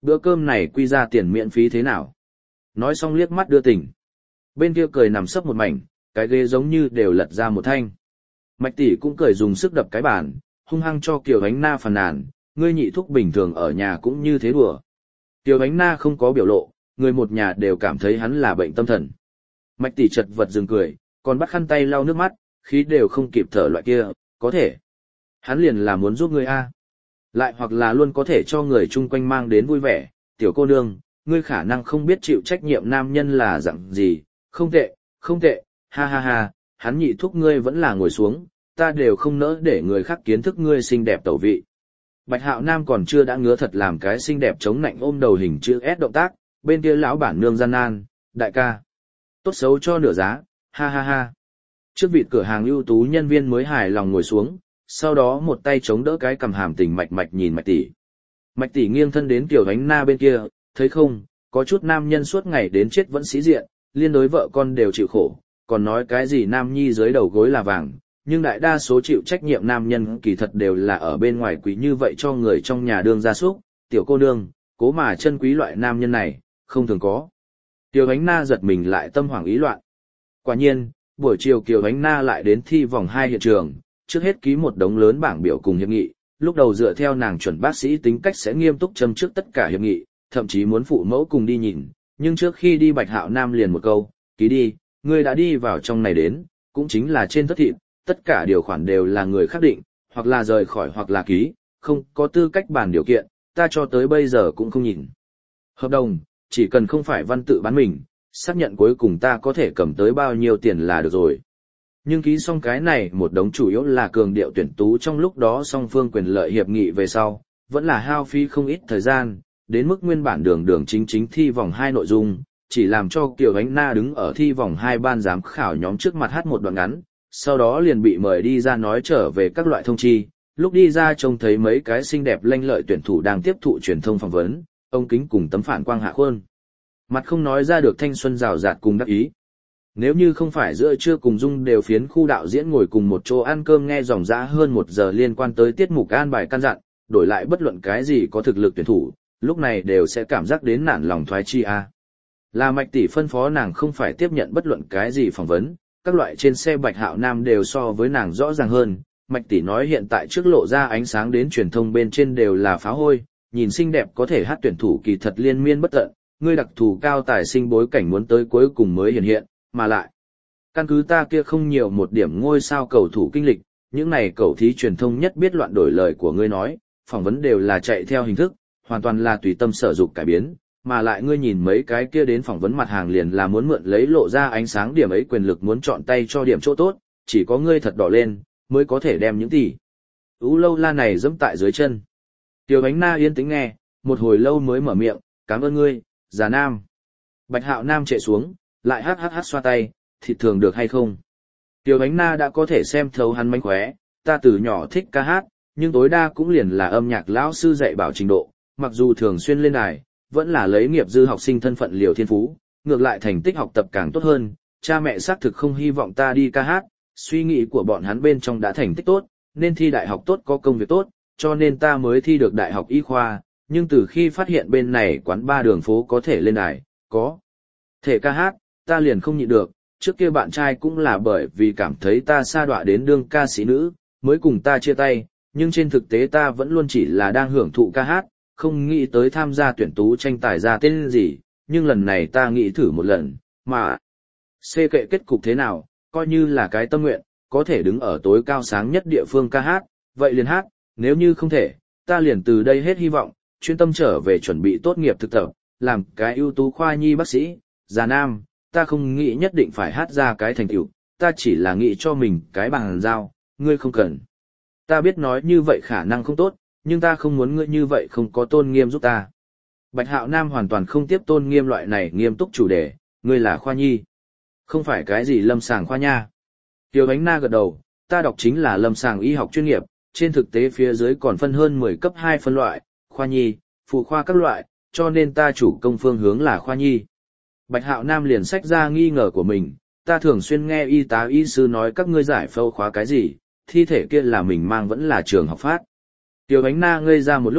bữa cơm này quy ra tiền miễn phí thế nào? Nói xong liếc mắt đưa tình. Bên kia cười nằm sấp một mảnh, cái ghế giống như đều lật ra một thanh. Mạch tỷ cũng cười dùng sức đập cái bàn, hung hăng cho Kiều Ánh Na phàn nàn, ngươi nhị thúc bình thường ở nhà cũng như thế đùa. Kiều Ánh Na không có biểu lộ, người một nhà đều cảm thấy hắn là bệnh tâm thần. Mạch tỷ chật vật dừng cười, còn bắt khăn tay lau nước mắt, khí đều không kịp thở loại kia, có thể. Hắn liền là muốn giúp ngươi a. Lại hoặc là luôn có thể cho người chung quanh mang đến vui vẻ, tiểu cô nương, ngươi khả năng không biết chịu trách nhiệm nam nhân là dạng gì, không tệ, không tệ, ha ha ha, hắn nhị thúc ngươi vẫn là ngồi xuống, ta đều không nỡ để người khác kiến thức ngươi xinh đẹp tẩu vị. Bạch Hạo Nam còn chưa đã ngứa thật làm cái xinh đẹp chống nạnh ôm đầu hình chữ S động tác, bên kia lão bản nương gian nan, đại ca. Tốt xấu cho nửa giá, ha ha ha. Trước vịt cửa hàng ưu tú nhân viên mới hài lòng ngồi xuống, sau đó một tay chống đỡ cái cầm hàm tình mạch mạch nhìn Mạch tỷ. Mạch tỷ nghiêng thân đến Kiều Ánh Na bên kia, thấy không, có chút nam nhân suốt ngày đến chết vẫn sĩ diện, liên đối vợ con đều chịu khổ, còn nói cái gì nam nhi dưới đầu gối là vàng, nhưng đại đa số chịu trách nhiệm nam nhân kỳ thật đều là ở bên ngoài quý như vậy cho người trong nhà đương gia súc, tiểu cô nương, cố mà chân quý loại nam nhân này, không thường có. Kiều Ánh Na giật mình lại tâm hoảng ý loạn. Quả nhiên, buổi chiều Kiều Ánh Na lại đến thi vòng 2 hiện trường, trước hết ký một đống lớn bảng biểu cùng hiệp nghị, lúc đầu dựa theo nàng chuẩn bác sĩ tính cách sẽ nghiêm túc châm trước tất cả hiệp nghị, thậm chí muốn phụ mẫu cùng đi nhìn, nhưng trước khi đi Bạch Hạo Nam liền một câu, ký đi, ngươi đã đi vào trong này đến, cũng chính là trên thất thịt, tất cả điều khoản đều là người khác định, hoặc là rời khỏi hoặc là ký, không có tư cách bàn điều kiện, ta cho tới bây giờ cũng không nhìn. Hợp đồng, chỉ cần không phải văn tự bán mình, xác nhận cuối cùng ta có thể cầm tới bao nhiêu tiền là được rồi. Nhưng ký xong cái này một đống chủ yếu là cường điệu tuyển tú trong lúc đó song phương quyền lợi hiệp nghị về sau, vẫn là hao phí không ít thời gian, đến mức nguyên bản đường chính thi vòng 2 nội dung, chỉ làm cho Kiều Ánh Na đứng ở thi vòng 2 ban giám khảo nhóm trước mặt hát một đoạn ngắn, sau đó liền bị mời đi ra nói trở về các loại thông chi, lúc đi ra trông thấy mấy cái xinh đẹp lanh lợi tuyển thủ đang tiếp thụ truyền thông phỏng vấn, ông kính cùng tấm phản quang hạ khuôn. Mặt không nói ra được thanh xuân rào rạt cùng đắc ý. Nếu như không phải giữa trưa cùng Dung đều phiến khu đạo diễn ngồi cùng một chỗ ăn cơm nghe dòng dã hơn 1 giờ liên quan tới tiết mục an bài căn dặn, đổi lại bất luận cái gì có thực lực tuyển thủ, lúc này đều sẽ cảm giác đến nản lòng thoái chi a. Là Mạch tỷ phân phó nàng không phải tiếp nhận bất luận cái gì phỏng vấn, các loại trên xe Bạch Hạo Nam đều so với nàng rõ ràng hơn. Mạch tỷ nói hiện tại trước lộ ra ánh sáng đến truyền thông bên trên đều là phá hôi, nhìn xinh đẹp có thể hát tuyển thủ kỳ thật liên miên bất tận, ngươi đặc thù cao tài sinh bối cảnh muốn tới cuối cùng mới hiện hiện, mà lại. Căn cứ ta kia không nhiều một điểm ngôi sao cầu thủ kinh lịch, những này cầu thí truyền thông nhất biết loạn đổi lời của ngươi nói, phỏng vấn đều là chạy theo hình thức, hoàn toàn là tùy tâm sở dục cải biến, mà lại ngươi nhìn mấy cái kia đến phỏng vấn mặt hàng liền là muốn mượn lấy lộ ra ánh sáng điểm ấy quyền lực muốn chọn tay cho điểm chỗ tốt, chỉ có ngươi thật đỏ lên, mới có thể đem những tỷ lâu la này dẫm tại dưới chân. Tiêu Ánh Na yên tĩnh nghe, một hồi lâu mới mở miệng, cảm ơn ngươi, già nam. Bạch Hạo Nam chạy xuống, lại hát xoa tay, thịt thường được hay không? Tiêu Ánh Na đã có thể xem thấu hắn mánh khóe, ta từ nhỏ thích ca hát, nhưng tối đa cũng liền là âm nhạc lão sư dạy bảo trình độ, mặc dù thường xuyên lên đài, vẫn là lấy nghiệp dư học sinh thân phận liều thiên phú, ngược lại thành tích học tập càng tốt hơn, cha mẹ xác thực không hy vọng ta đi ca hát, suy nghĩ của bọn hắn bên trong đã thành tích tốt, nên thi đại học tốt có công việc tốt, cho nên ta mới thi được đại học y khoa, nhưng từ khi phát hiện bên này quán ba đường phố có thể lên đài, có thể ca hát, ta liền không nhịn được, trước kia bạn trai cũng là bởi vì cảm thấy ta sa đọa đến đương ca sĩ nữ, mới cùng ta chia tay, nhưng trên thực tế ta vẫn luôn chỉ là đang hưởng thụ ca hát, không nghĩ tới tham gia tuyển tú tranh tài ra tên gì, nhưng lần này ta nghĩ thử một lần, mà xê kệ kết cục thế nào, coi như là cái tâm nguyện, có thể đứng ở tối cao sáng nhất địa phương ca hát, vậy liền hát, nếu như không thể, ta liền từ đây hết hy vọng, chuyên tâm trở về chuẩn bị tốt nghiệp thực tập, làm cái ưu tú khoa nhi bác sĩ, già nam, ta không nghĩ nhất định phải hát ra cái thành tựu, ta chỉ là nghĩ cho mình cái bằng giao, ngươi không cần. Ta biết nói như vậy khả năng không tốt, nhưng ta không muốn ngươi như vậy không có tôn nghiêm giúp ta. Bạch Hạo Nam hoàn toàn không tiếp tôn nghiêm loại này nghiêm túc chủ đề, ngươi là khoa nhi. Không phải cái gì lâm sàng khoa nha. Tiêu Ánh Na gật đầu, ta đọc chính là lâm sàng y học chuyên nghiệp, trên thực tế phía dưới còn phân hơn 10 cấp 2 phân loại, khoa nhi, phụ khoa các loại, cho nên ta chủ công phương hướng là khoa nhi. Bạch Hạo Nam liền xách ra nghi ngờ của mình, ta thường xuyên nghe y tá y sư nói các ngươi giải phẫu khóa cái gì, thi thể kia là mình mang vẫn là trường học phát. Tiêu Ánh Na ngây ra một lúc,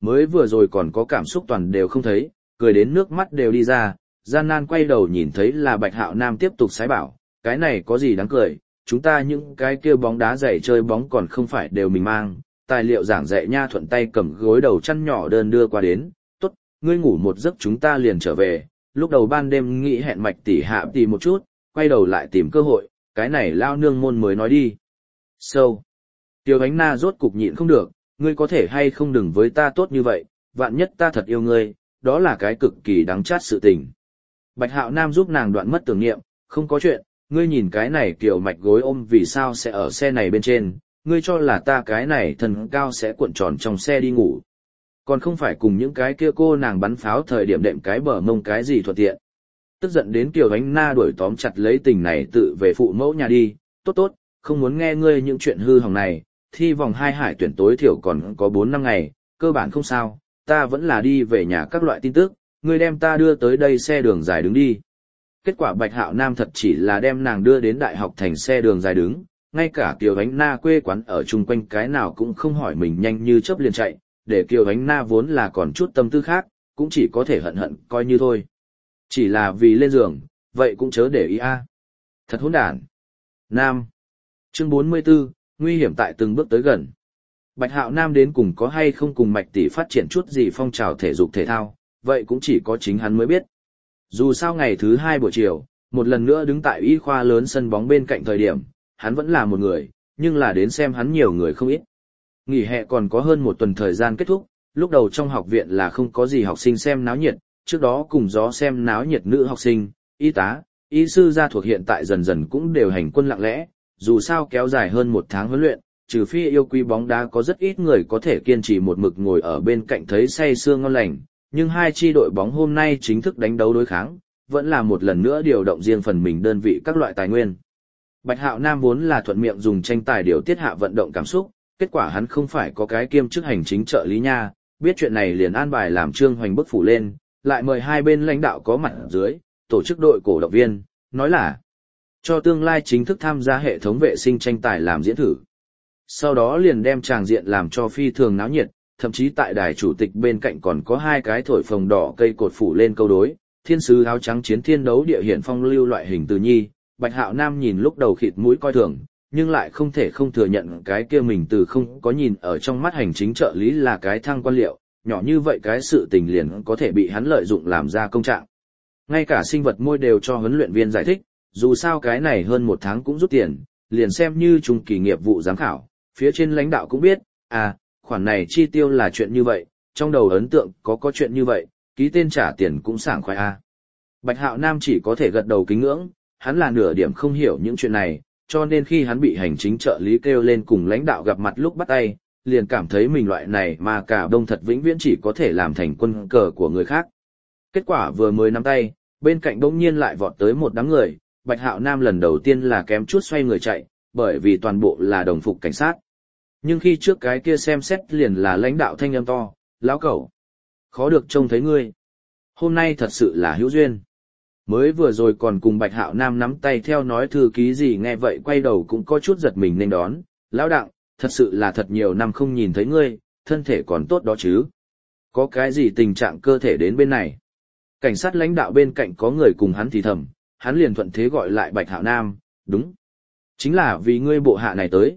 mới vừa rồi còn có cảm xúc toàn đều không thấy, cười đến nước mắt đều đi ra, gian nan quay đầu nhìn thấy là Bạch Hạo Nam tiếp tục sái bảo, cái này có gì đáng cười, chúng ta những cái kia bóng đá giày chơi bóng còn không phải đều mình mang, tài liệu giảng dạy nha thuận tay cầm gối đầu chăn nhỏ đơn đưa qua đến, tốt, ngươi ngủ một giấc chúng ta liền trở về, lúc đầu ban đêm nghĩ hẹn Mạch tỷ hạ tỷ một chút, quay đầu lại tìm cơ hội, cái này lao nương môn mới nói đi. Sâu. Tiêu Ánh Na rốt cục nhịn không được, ngươi có thể hay không đừng với ta tốt như vậy, vạn nhất ta thật yêu ngươi, đó là cái cực kỳ đáng chát sự tình. Bạch Hạo Nam giúp nàng đoạn mất tưởng niệm, không có chuyện, ngươi nhìn cái này kiểu mạch gối ôm vì sao sẽ ở xe này bên trên, ngươi cho là ta cái này thần cao sẽ cuộn tròn trong xe đi ngủ. Còn không phải cùng những cái kia cô nàng bắn pháo thời điểm đệm cái bờ mông cái gì thuận tiện. Tức giận đến Kiều Ánh Na đuổi tóm chặt lấy tình này tự về phụ mẫu nhà đi, tốt tốt, không muốn nghe ngươi những chuyện hư hỏng này, thi vòng 2 hải tuyển tối thiểu còn có 4 năm ngày, cơ bản không sao, ta vẫn là đi về nhà các loại tin tức, ngươi đem ta đưa tới đây xe đường dài đứng đi. Kết quả Bạch Hạo Nam thật chỉ là đem nàng đưa đến đại học thành xe đường dài đứng, ngay cả Kiều Ánh Na quê quán ở chung quanh cái nào cũng không hỏi mình nhanh như chớp liền chạy, để Kiều Ánh Na vốn là còn chút tâm tư khác, cũng chỉ có thể hận hận coi như thôi. Chỉ là vì lên giường, vậy cũng chớ để ý a. Thật hỗn đản. Nam. Chương 44, nguy hiểm tại từng bước tới gần. Bạch Hạo Nam đến cùng có hay không cùng Mạch tỷ phát triển chút gì phong trào thể dục thể thao, vậy cũng chỉ có chính hắn mới biết. Dù sao ngày thứ 2 buổi chiều, một lần nữa đứng tại y khoa lớn sân bóng bên cạnh thời điểm, hắn vẫn là một người, nhưng là đến xem hắn nhiều người không ít. Nghỉ hè còn có hơn một tuần thời gian kết thúc, lúc đầu trong học viện là không có gì học sinh xem náo nhiệt, trước đó cùng gió xem náo nhiệt nữ học sinh, y tá, y sư gia thuộc hiện tại dần dần cũng đều hành quân lặng lẽ, dù sao kéo dài hơn 1 tháng huấn luyện, trừ phi yêu quý bóng đá có rất ít người có thể kiên trì một mực ngồi ở bên cạnh thấy say sưa ngon lành, nhưng hai chi đội bóng hôm nay chính thức đánh đấu đối kháng, vẫn là một lần nữa điều động riêng phần mình đơn vị các loại tài nguyên. Bạch Hạo Nam vốn là thuận miệng dùng tranh tài điều tiết hạ vận động cảm xúc, kết quả hắn không phải có cái kiêm chức hành chính trợ lý nha, biết chuyện này liền an bài làm Trương Hoành bức phủ lên, lại mời hai bên lãnh đạo có mặt ở dưới, tổ chức đội cổ động viên, nói là cho tương lai chính thức tham gia hệ thống vệ sinh tranh tài làm diễn thử. Sau đó liền đem tràng diện làm cho phi thường náo nhiệt, thậm chí tại đài chủ tịch bên cạnh còn có 2 cái thổi phồng đỏ cây cột phủ lên câu đối, thiên sứ áo trắng chiến thiên đấu địa hiển phong lưu loại hình từ nhi, Bạch Hạo Nam nhìn lúc đầu khịt mũi coi thường, nhưng lại không thể không thừa nhận cái kia mình từ không có nhìn ở trong mắt hành chính trợ lý là cái thăng quan liệu, nhỏ như vậy cái sự tình liền có thể bị hắn lợi dụng làm ra công trạng. Ngay cả sinh vật môi đều cho huấn luyện viên giải thích, dù sao cái này hơn 1 tháng cũng rút tiền, liền xem như trung kỳ nghiệp vụ giám khảo, phía trên lãnh đạo cũng biết, khoản này chi tiêu là chuyện như vậy, trong đầu ấn tượng có chuyện như vậy, ký tên trả tiền cũng sảng khoái a. Bạch Hạo Nam chỉ có thể gật đầu kính ngưỡng, hắn là nửa điểm không hiểu những chuyện này, cho nên khi hắn bị hành chính trợ lý kêu lên cùng lãnh đạo gặp mặt lúc bắt tay, liền cảm thấy mình loại này mà cả đông thật vĩnh viễn chỉ có thể làm thành quân cờ của người khác. Kết quả vừa mới nắm tay, bên cạnh bỗng nhiên lại vọt tới một đám người, Bạch Hạo Nam lần đầu tiên là kém chút xoay người chạy, bởi vì toàn bộ là đồng phục cảnh sát. Nhưng khi trước cái kia xem xét liền là lãnh đạo thanh âm to, lão cẩu, khó được trông thấy ngươi. Hôm nay thật sự là hữu duyên. Mới vừa rồi còn cùng Bạch Hạo Nam nắm tay theo nói thư ký gì nghe vậy quay đầu cũng có chút giật mình nên đón, lão Đặng, thật sự là thật nhiều năm không nhìn thấy ngươi, thân thể còn tốt đó chứ. Có cái gì tình trạng cơ thể đến bên này? Cảnh sát lãnh đạo bên cạnh có người cùng hắn thì thầm, hắn liền thuận thế gọi lại Bạch Hạo Nam, đúng. Chính là vì ngươi bộ hạ này tới,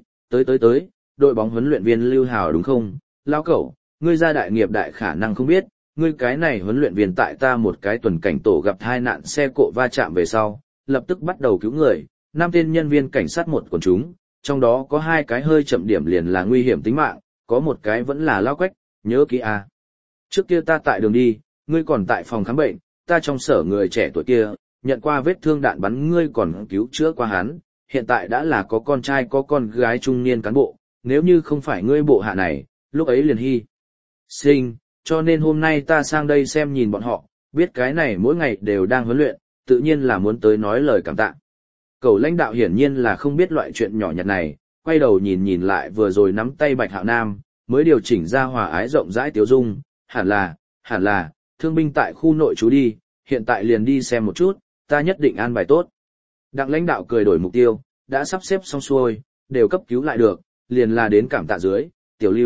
đội bóng huấn luyện viên Lưu Hào đúng không? Lão cẩu, ngươi ra đại nghiệp đại khả năng không biết, ngươi cái này huấn luyện viên tại ta một cái tuần cảnh tổ gặp 2 nạn xe cộ va chạm về sau, lập tức bắt đầu cứu người, 5 tên nhân viên cảnh sát một quần chúng, trong đó có 2 cái hơi chậm điểm liền là nguy hiểm tính mạng, có một cái vẫn là lao quách, nhớ kỹ à. Trước kia ta tại đường đi, ngươi còn tại phòng khám bệnh, ta trong sở người trẻ tuổi kia, nhận qua vết thương đạn bắn ngươi còn cứu chữa qua hắn, hiện tại đã là có con trai có con gái trung niên cán bộ, nếu như không phải ngươi bộ hạ này, lúc ấy liền hy sinh, cho nên hôm nay ta sang đây xem nhìn bọn họ, biết cái này mỗi ngày đều đang huấn luyện, tự nhiên là muốn tới nói lời cảm tạ. Cầu lãnh đạo hiển nhiên là không biết loại chuyện nhỏ nhặt này, quay đầu nhìn lại vừa rồi nắm tay Bạch Hạo Nam, mới điều chỉnh ra hòa ái rộng rãi tiếu dung, hẳn là, thương binh tại khu nội trú đi, hiện tại liền đi xem một chút, ta nhất định an bài tốt. Đặng lãnh đạo cười đổi mục tiêu, đã sắp xếp xong xuôi, đều cấp cứu lại được, liền là đến cảm tạ dưới, Tiểu Lưu,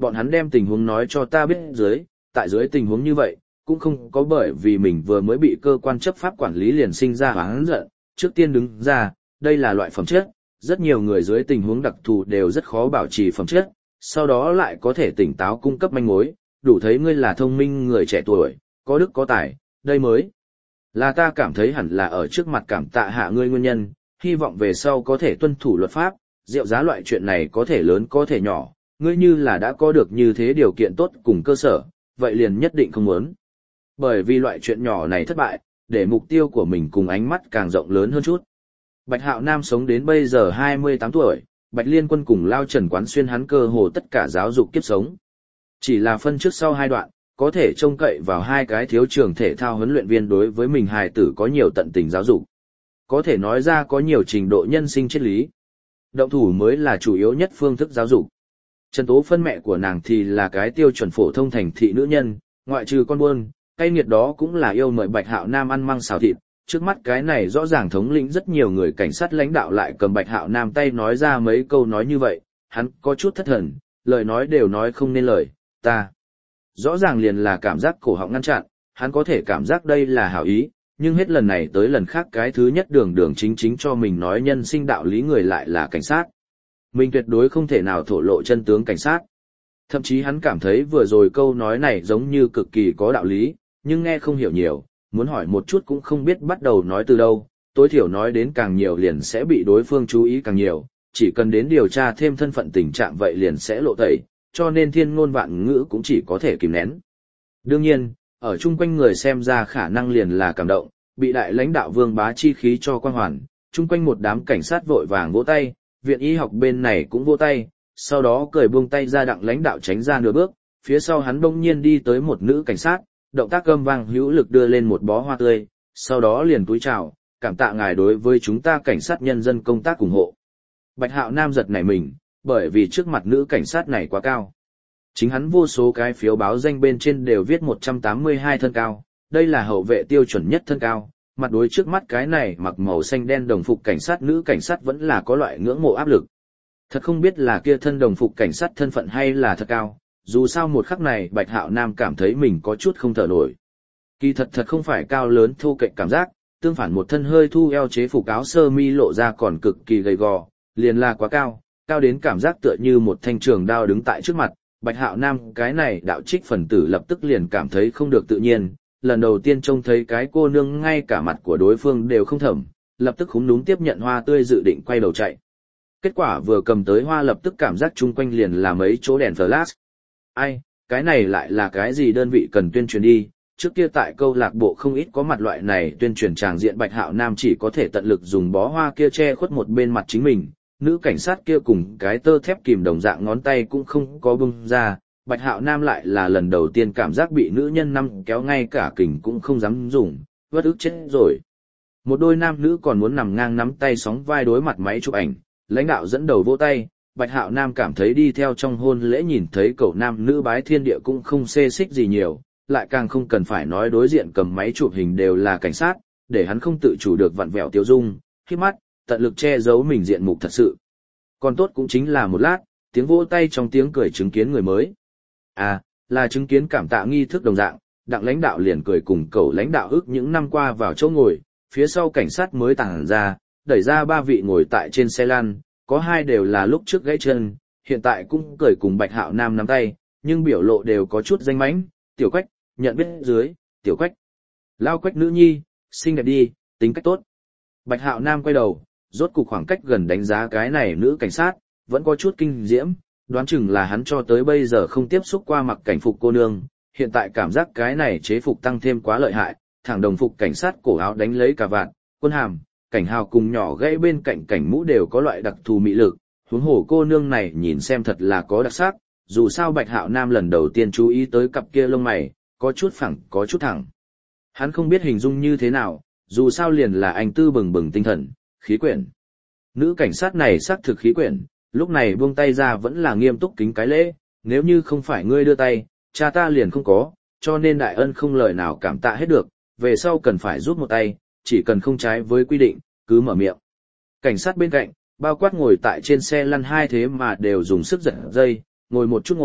bọn hắn đem tình huống nói cho ta biết tại dưới tình huống như vậy, cũng không có bởi vì mình vừa mới bị cơ quan chấp pháp quản lý liền sinh ra oán giận, trước tiên đứng ra, đây là loại phẩm chất, rất nhiều người dưới tình huống đặc thù đều rất khó bảo trì phẩm chất, sau đó lại có thể tỉnh táo cung cấp manh mối, đủ thấy ngươi là thông minh người trẻ tuổi, có đức có tài, đây mới là ta cảm thấy hẳn là ở trước mặt cảm tạ hạ ngươi nguyên nhân, hy vọng về sau có thể tuân thủ luật pháp, rượu giá loại chuyện này có thể lớn có thể nhỏ, ngươi như là đã có được như thế điều kiện tốt cùng cơ sở, vậy liền nhất định không muốn. Bởi vì loại chuyện nhỏ này thất bại, để mục tiêu của mình cùng ánh mắt càng rộng lớn hơn chút. Bạch Hạo Nam sống đến bây giờ 28 tuổi, Bạch Liên Quân cùng Lao Trần quán xuyên hắn cơ hồ tất cả giáo dục kiếp sống. Chỉ là phân trước sau hai đoạn, có thể trông cậy vào hai cái thiếu trường thể thao huấn luyện viên đối với mình hài tử có nhiều tận tình giáo dục. Có thể nói ra có nhiều trình độ nhân sinh triết lý. Động thủ mới là chủ yếu nhất phương thức giáo dục. Trần Tố Phân mẹ của nàng thì là cái tiêu chuẩn phổ thông thành thị nữ nhân, ngoại trừ con buôn, cay nghiệt đó cũng là yêu mời Bạch Hạo Nam ăn măng xào thịt. Trước mắt cái này rõ ràng thống lĩnh rất nhiều người cảnh sát lãnh đạo lại cầm Bạch Hạo Nam tay nói ra mấy câu nói như vậy, hắn có chút thất thần, lời nói đều nói không nên lời, ta. Rõ ràng liền là cảm giác cổ họng ngăn chặn, hắn có thể cảm giác đây là hảo ý, nhưng hết lần này tới lần khác cái thứ nhất đường đường chính chính cho mình nói nhân sinh đạo lý người lại là cảnh sát. Mình tuyệt đối không thể nào thổ lộ chân tướng cảnh sát. Thậm chí hắn cảm thấy vừa rồi câu nói này giống như cực kỳ có đạo lý, nhưng nghe không hiểu nhiều, muốn hỏi một chút cũng không biết bắt đầu nói từ đâu, tối thiểu nói đến càng nhiều liền sẽ bị đối phương chú ý càng nhiều, chỉ cần đến điều tra thêm thân phận tình trạng vậy liền sẽ lộ tẩy, cho nên thiên ngôn vạn ngữ cũng chỉ có thể kìm nén. Đương nhiên, ở chung quanh người xem ra khả năng liền là cảm động, bị đại lãnh đạo Vương Bá chi khí cho quan hoàn, chung quanh một đám cảnh sát vội vàng vỗ tay, viện y học bên này cũng vỗ tay, sau đó cười buông tay ra đặng lãnh đạo tránh ra nửa bước, phía sau hắn bỗng nhiên đi tới một nữ cảnh sát, động tác gầm vang hữu lực đưa lên một bó hoa tươi, sau đó liền túi chào, cảm tạ ngài đối với chúng ta cảnh sát nhân dân công tác ủng hộ. Bạch Hạo Nam giật nảy mình, bởi vì trước mặt nữ cảnh sát này quá cao. Chính hắn vô số cái phiếu báo danh bên trên đều viết 182 thân cao, đây là hậu vệ tiêu chuẩn nhất thân cao, mặt đối trước mắt cái này mặc màu xanh đen đồng phục cảnh sát nữ cảnh sát vẫn là có loại ngưỡng mộ áp lực. Thật không biết là kia thân đồng phục cảnh sát thân phận hay là thật cao, dù sao một khắc này Bạch Hạo Nam cảm thấy mình có chút không thở nổi. Kỳ thật không phải cao lớn thô kệch cảm giác, tương phản một thân hơi thu eo chế phục áo sơ mi lộ ra còn cực kỳ gầy gò, liền là quá cao, cao đến cảm giác tựa như một thanh trường đao đứng tại trước mặt. Bạch Hạo Nam cái này đạo trích phần tử lập tức liền cảm thấy không được tự nhiên, lần đầu tiên trông thấy cái cô nương ngay cả mặt của đối phương đều không thẩm, lập tức khúm núm tiếp nhận hoa tươi dự định quay đầu chạy. Kết quả vừa cầm tới hoa lập tức cảm giác chung quanh liền là mấy chỗ đèn flash. Ai, cái này lại là cái gì đơn vị cần tuyên truyền đi, trước kia tại câu lạc bộ không ít có mặt loại này tuyên truyền tràng diện. Bạch Hạo Nam chỉ có thể tận lực dùng bó hoa kia che khuất một bên mặt chính mình, nữ cảnh sát kia cùng cái tơ thép kìm đồng dạng ngón tay cũng không có bung ra, Bạch Hạo Nam lại là lần đầu tiên cảm giác bị nữ nhân nắm kéo ngay cả kình cũng không dám dùng, vất ức chết rồi. Một đôi nam nữ còn muốn nằm ngang nắm tay sóng vai đối mặt máy chụp ảnh, lãnh đạo dẫn đầu vỗ tay, Bạch Hạo Nam cảm thấy đi theo trong hôn lễ nhìn thấy cậu nam nữ bái thiên địa cũng không xê xích gì nhiều, lại càng không cần phải nói đối diện cầm máy chụp hình đều là cảnh sát, để hắn không tự chủ được vặn vẹo tiêu dung, khi mắt, tận lực che giấu mình diện mục thật sự. Còn tốt cũng chính là một lát, tiếng vỗ tay trong tiếng cười chứng kiến người mới. À, là chứng kiến cảm tạ nghi thức đồng dạng, đặng lãnh đạo liền cười cùng cậu lãnh đạo ước những năm qua vào chỗ ngồi, phía sau cảnh sát mới tàng ra, đẩy ra 3 vị ngồi tại trên xe lăn, có 2 đều là lúc trước gãy chân, hiện tại cũng cười cùng Bạch Hạo Nam nắm tay, nhưng biểu lộ đều có chút danh mãnh. Tiểu Quách, nhận biết dưới, Tiểu Quách. Lao Quách nữ nhi, xinh đẹp đi, tính cách tốt. Bạch Hạo Nam quay đầu, rốt cục khoảng cách gần đánh giá cái này nữ cảnh sát, vẫn có chút kinh diễm, đoán chừng là hắn cho tới bây giờ không tiếp xúc qua mặc cảnh phục cô nương, hiện tại cảm giác cái này chế phục tăng thêm quá lợi hại, thẳng đồng phục cảnh sát cổ áo đánh lấy cà vạt, quân hàm, cảnh hào cùng nhỏ gãy bên cạnh cảnh mũ đều có loại đặc thù mị lực, huống hồ cô nương này nhìn xem thật là có đặc sắc, dù sao Bạch Hạo Nam lần đầu tiên chú ý tới cặp kia lông mày, có chút phẳng có chút thẳng. Hắn không biết hình dung như thế nào, dù sao liền là anh tư bừng bừng tinh thần, khí quyển. Nữ cảnh sát này xác thực khí quyển, lúc này buông tay ra vẫn là nghiêm túc kính cái lễ, nếu như không phải ngươi đưa tay, cha ta liền không có, cho nên đại ân không lời nào cảm tạ hết được, về sau cần phải giúp một tay, chỉ cần không trái với quy định, cứ mở miệng. Cảnh sát bên cạnh, bao quát ngồi tại trên xe lăn 2 thế mà đều dùng sức giật dây, ngồi một chút ngồi,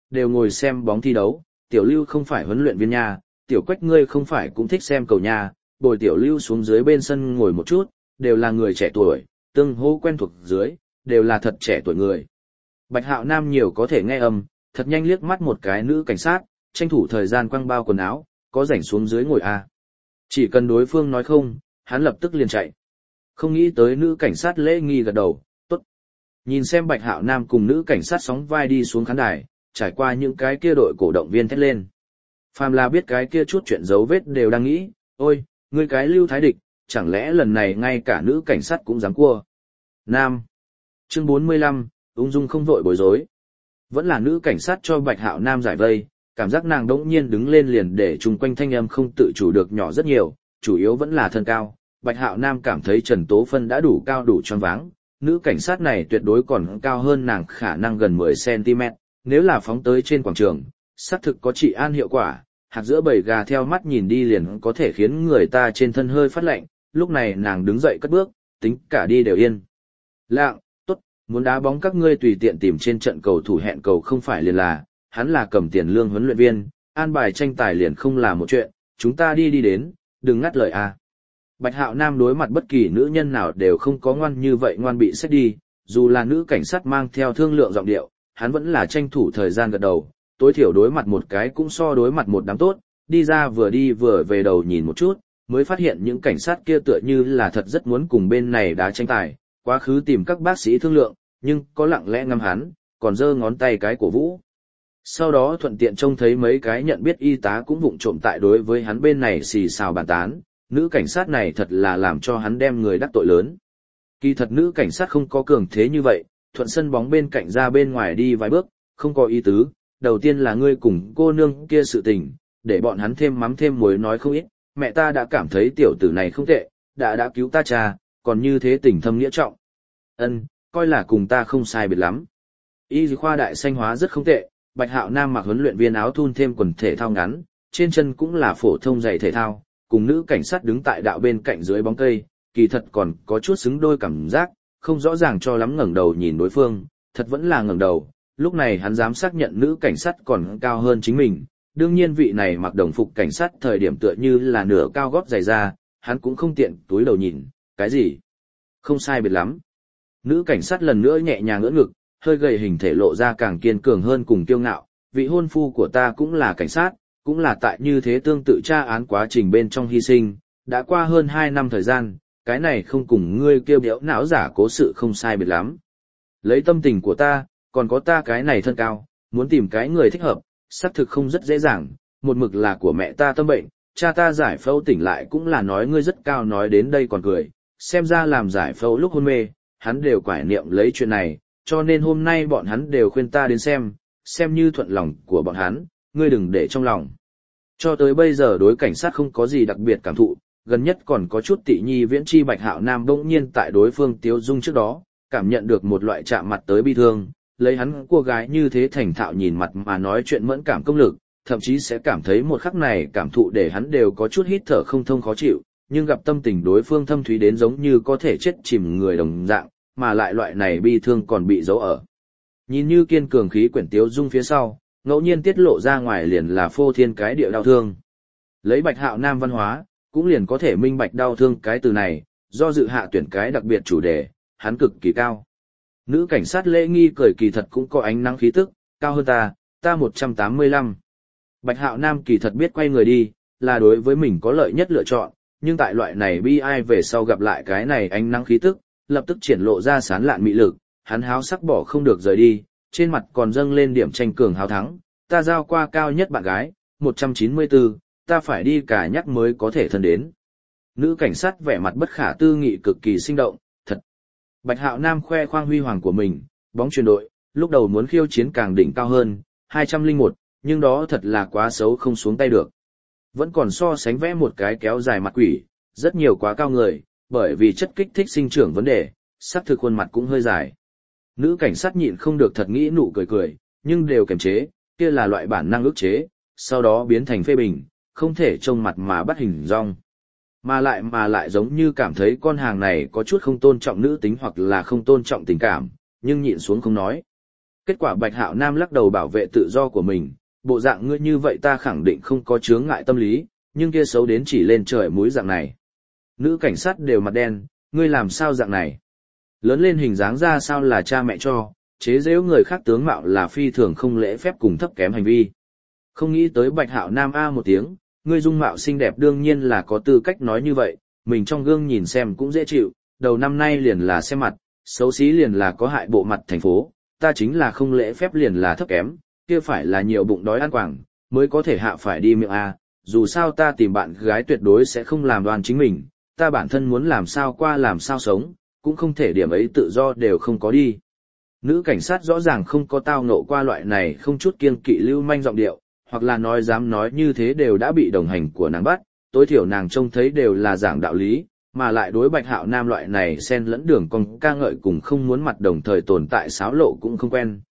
đều ngồi xem bóng thi đấu, tiểu lưu không phải huấn luyện viên nha, tiểu quách ngươi không phải cũng thích xem cầu nha, bồi tiểu lưu xuống dưới bên sân ngồi một chút, đều là người trẻ tuổi, tương hô quen thuộc dưới, đều là thật trẻ tuổi người. Bạch Hạo Nam nhiều có thể nghe âm, thật nhanh liếc mắt một cái nữ cảnh sát, tranh thủ thời gian quăng bao quần áo, có rảnh xuống dưới ngồi à. Chỉ cần đối phương nói không, hắn lập tức liền chạy. Không nghĩ tới nữ cảnh sát lễ nghi gật đầu, tốt. Nhìn xem Bạch Hạo Nam cùng nữ cảnh sát sóng vai đi xuống khán đài, trải qua những cái kia đội cổ động viên thét lên. Phàm là biết cái kia chút chuyện dấu vết đều đang nghĩ, ôi, ngươi cái Lưu Thái Địch, chẳng lẽ lần này ngay cả nữ cảnh sát cũng dám cua. Nam. Chương 45, ung dung không vội bối rối. Vẫn là nữ cảnh sát cho Bạch Hạo Nam giải vây, cảm giác nàng đống nhiên đứng lên liền để chung quanh thanh âm không tự chủ được nhỏ rất nhiều, chủ yếu vẫn là thân cao. Bạch Hạo Nam cảm thấy Trần Tố Phân đã đủ cao đủ choáng váng, nữ cảnh sát này tuyệt đối còn cao hơn nàng khả năng gần 10cm, nếu là phóng tới trên quảng trường, xác thực có trị an hiệu quả, hạt giữa bầy gà theo mắt nhìn đi liền có thể khiến người ta trên thân hơi phát lạnh, lúc này nàng đứng dậy cất bước, tính cả đi đều yên. Lạng, tốt, muốn đá bóng các ngươi tùy tiện tìm trên trận cầu thủ hẹn cầu không phải liền là, hắn là cầm tiền lương huấn luyện viên, an bài tranh tài liền không là một chuyện, chúng ta đi đến, đừng ngắt lời à. Bạch Hạo Nam đối mặt bất kỳ nữ nhân nào đều không có ngoan như vậy ngoan bị xét đi, dù là nữ cảnh sát mang theo thương lượng giọng điệu, hắn vẫn là tranh thủ thời gian gật đầu, tối thiểu đối mặt một cái cũng so đối mặt một đám tốt, đi ra vừa đi vừa về đầu nhìn một chút, mới phát hiện những cảnh sát kia tựa như là thật rất muốn cùng bên này đá tranh tài, quá khứ tìm các bác sĩ thương lượng, nhưng có lặng lẽ ngắm hắn, còn giơ ngón tay cái cổ vũ. Sau đó thuận tiện trông thấy mấy cái nhận biết y tá cũng vụng trộm tại đối với hắn bên này xì xào bàn tán, nữ cảnh sát này thật là làm cho hắn đem người đắc tội lớn. Kỳ thật nữ cảnh sát không có cường thế như vậy, thuận sân bóng bên cạnh ra bên ngoài đi vài bước, không có ý tứ, đầu tiên là ngươi cùng cô nương kia sự tình, để bọn hắn thêm mắm thêm muối nói không ít, mẹ ta đã cảm thấy tiểu tử này không tệ, đã cứu ta cha, còn như thế tình thâm nghĩa trọng. Ân, coi là cùng ta không sai biệt lắm. Y khoa đại sanh hóa rất không tệ, Bạch Hạo Nam mặc huấn luyện viên áo thun thêm quần thể thao ngắn, trên chân cũng là phổ thông giày thể thao, cùng nữ cảnh sát đứng tại đạo bên cạnh dưới bóng cây, kỳ thật còn có chút xứng đôi cảm giác, không rõ ràng cho lắm ngẩng đầu nhìn đối phương, thật vẫn là ngẩng đầu, lúc này hắn dám xác nhận nữ cảnh sát còn cao hơn chính mình, đương nhiên vị này mặc đồng phục cảnh sát thời điểm tựa như là nửa cao gót giày ra, hắn cũng không tiện túi đầu nhìn, cái gì? Không sai biệt lắm. Nữ cảnh sát lần nữa nhẹ nhàng ưỡn ngực, hơi gầy hình thể lộ ra càng kiên cường hơn cùng kiêu ngạo, vị hôn phu của ta cũng là cảnh sát, cũng là tại như thế tương tự tra án quá trình bên trong hy sinh, đã qua hơn 2 năm thời gian, cái này không cùng ngươi kêu béo não giả cố sự không sai biệt lắm. Lấy tâm tình của ta, còn có ta cái này thân cao, muốn tìm cái người thích hợp, xác thực không rất dễ dàng, một mực là của mẹ ta tâm bệnh, cha ta giải phẫu tỉnh lại cũng là nói ngươi rất cao nói đến đây còn cười, xem ra làm giải phẫu lúc hôn mê, hắn đều quải niệm lấy chuyện này, cho nên hôm nay bọn hắn đều khuyên ta đến xem như thuận lòng của bọn hắn, ngươi đừng để trong lòng. Cho tới bây giờ đối cảnh sát không có gì đặc biệt cảm thụ, gần nhất còn có chút tị nhi viễn chi Bạch Hạo Nam bỗng nhiên tại đối phương tiếu dung trước đó, cảm nhận được một loại chạm mặt tới bi thương, lấy hắn cô gái như thế thành thạo nhìn mặt mà nói chuyện mẫn cảm công lực, thậm chí sẽ cảm thấy một khắc này cảm thụ để hắn đều có chút hít thở không thông khó chịu, nhưng gặp tâm tình đối phương thâm thúy đến giống như có thể chết chìm người đồng dạng, mà lại loại này bi thương còn bị giấu ở. Nhìn như kiên cường khí quyển tiếu dung phía sau, ngẫu nhiên tiết lộ ra ngoài liền là phô thiên cái địa đau thương. Lấy Bạch Hạo Nam văn hóa, cũng liền có thể minh bạch đau thương cái từ này, do dự hạ tuyển cái đặc biệt chủ đề, hắn cực kỳ cao. Nữ cảnh sát lễ nghi cười kỳ thật cũng có ánh nắng khí tức, cao hơn ta 185. Bạch Hạo Nam kỳ thật biết quay người đi, là đối với mình có lợi nhất lựa chọn, nhưng tại loại này bi ai về sau gặp lại cái này ánh nắng khí tức, lập tức triển lộ ra sán lạn mị lực, hắn háo sắc bỏ không được rời đi, trên mặt còn dâng lên điểm tranh cường hào thắng, ta giao qua cao nhất bạn gái, 194, ta phải đi cả nhắc mới có thể thân đến. Nữ cảnh sát vẻ mặt bất khả tư nghị cực kỳ sinh động, thật. Bạch Hạo Nam khoe khoang huy hoàng của mình, bóng chuyền đội, lúc đầu muốn khiêu chiến càng đỉnh cao hơn, 201, nhưng đó thật là quá xấu không xuống tay được. Vẫn còn so sánh vẽ một cái kéo dài mặt quỷ, rất nhiều quá cao người, bởi vì chất kích thích sinh trưởng vấn đề, sắc thực khuôn mặt cũng hơi dài. Nữ cảnh sát nhịn không được thật nghĩ nụ cười cười, nhưng đều kiềm chế, kia là loại bản năng ức chế, sau đó biến thành phê bình, không thể trông mặt mà bắt hình dong. Mà lại giống như cảm thấy con hàng này có chút không tôn trọng nữ tính hoặc là không tôn trọng tình cảm, nhưng nhịn xuống không nói. Kết quả Bạch Hạo Nam lắc đầu bảo vệ tự do của mình, bộ dạng ngươi như vậy ta khẳng định không có chướng ngại tâm lý, nhưng kia xấu đến chỉ lên trời múi dạng này. Nữ cảnh sát đều mặt đen, ngươi làm sao dạng này? Lớn lên hình dáng ra sao là cha mẹ cho, chế giễu người khác tướng mạo là phi thường không lễ phép cùng thấp kém hành vi. Không nghĩ tới Bạch Hạo Nam a một tiếng, ngươi dung mạo xinh đẹp đương nhiên là có tư cách nói như vậy, mình trong gương nhìn xem cũng dễ chịu, đầu năm nay liền là xem mặt, xấu xí liền là có hại bộ mặt thành phố, ta chính là không lễ phép liền là thấp kém, kia phải là nhiều bụng đói ăn quảng, mới có thể hạ phải đi miệng a, dù sao ta tìm bạn gái tuyệt đối sẽ không làm đoan chính mình, ta bản thân muốn làm sao qua làm sao sống, cũng không thể điểm ấy tự do đều không có đi. Nữ cảnh sát rõ ràng không có tao ngộ qua loại này không chút kiêng kỵ lưu manh giọng điệu, hoặc là nói dám nói như thế đều đã bị đồng hành của nàng bắt, tối thiểu nàng trông thấy đều là giảng đạo lý, mà lại đối Bạch Hạo Nam loại này xen lẫn đường cong ca ngợi cùng không muốn mặt đồng thời tồn tại xáo lộ cũng không quen,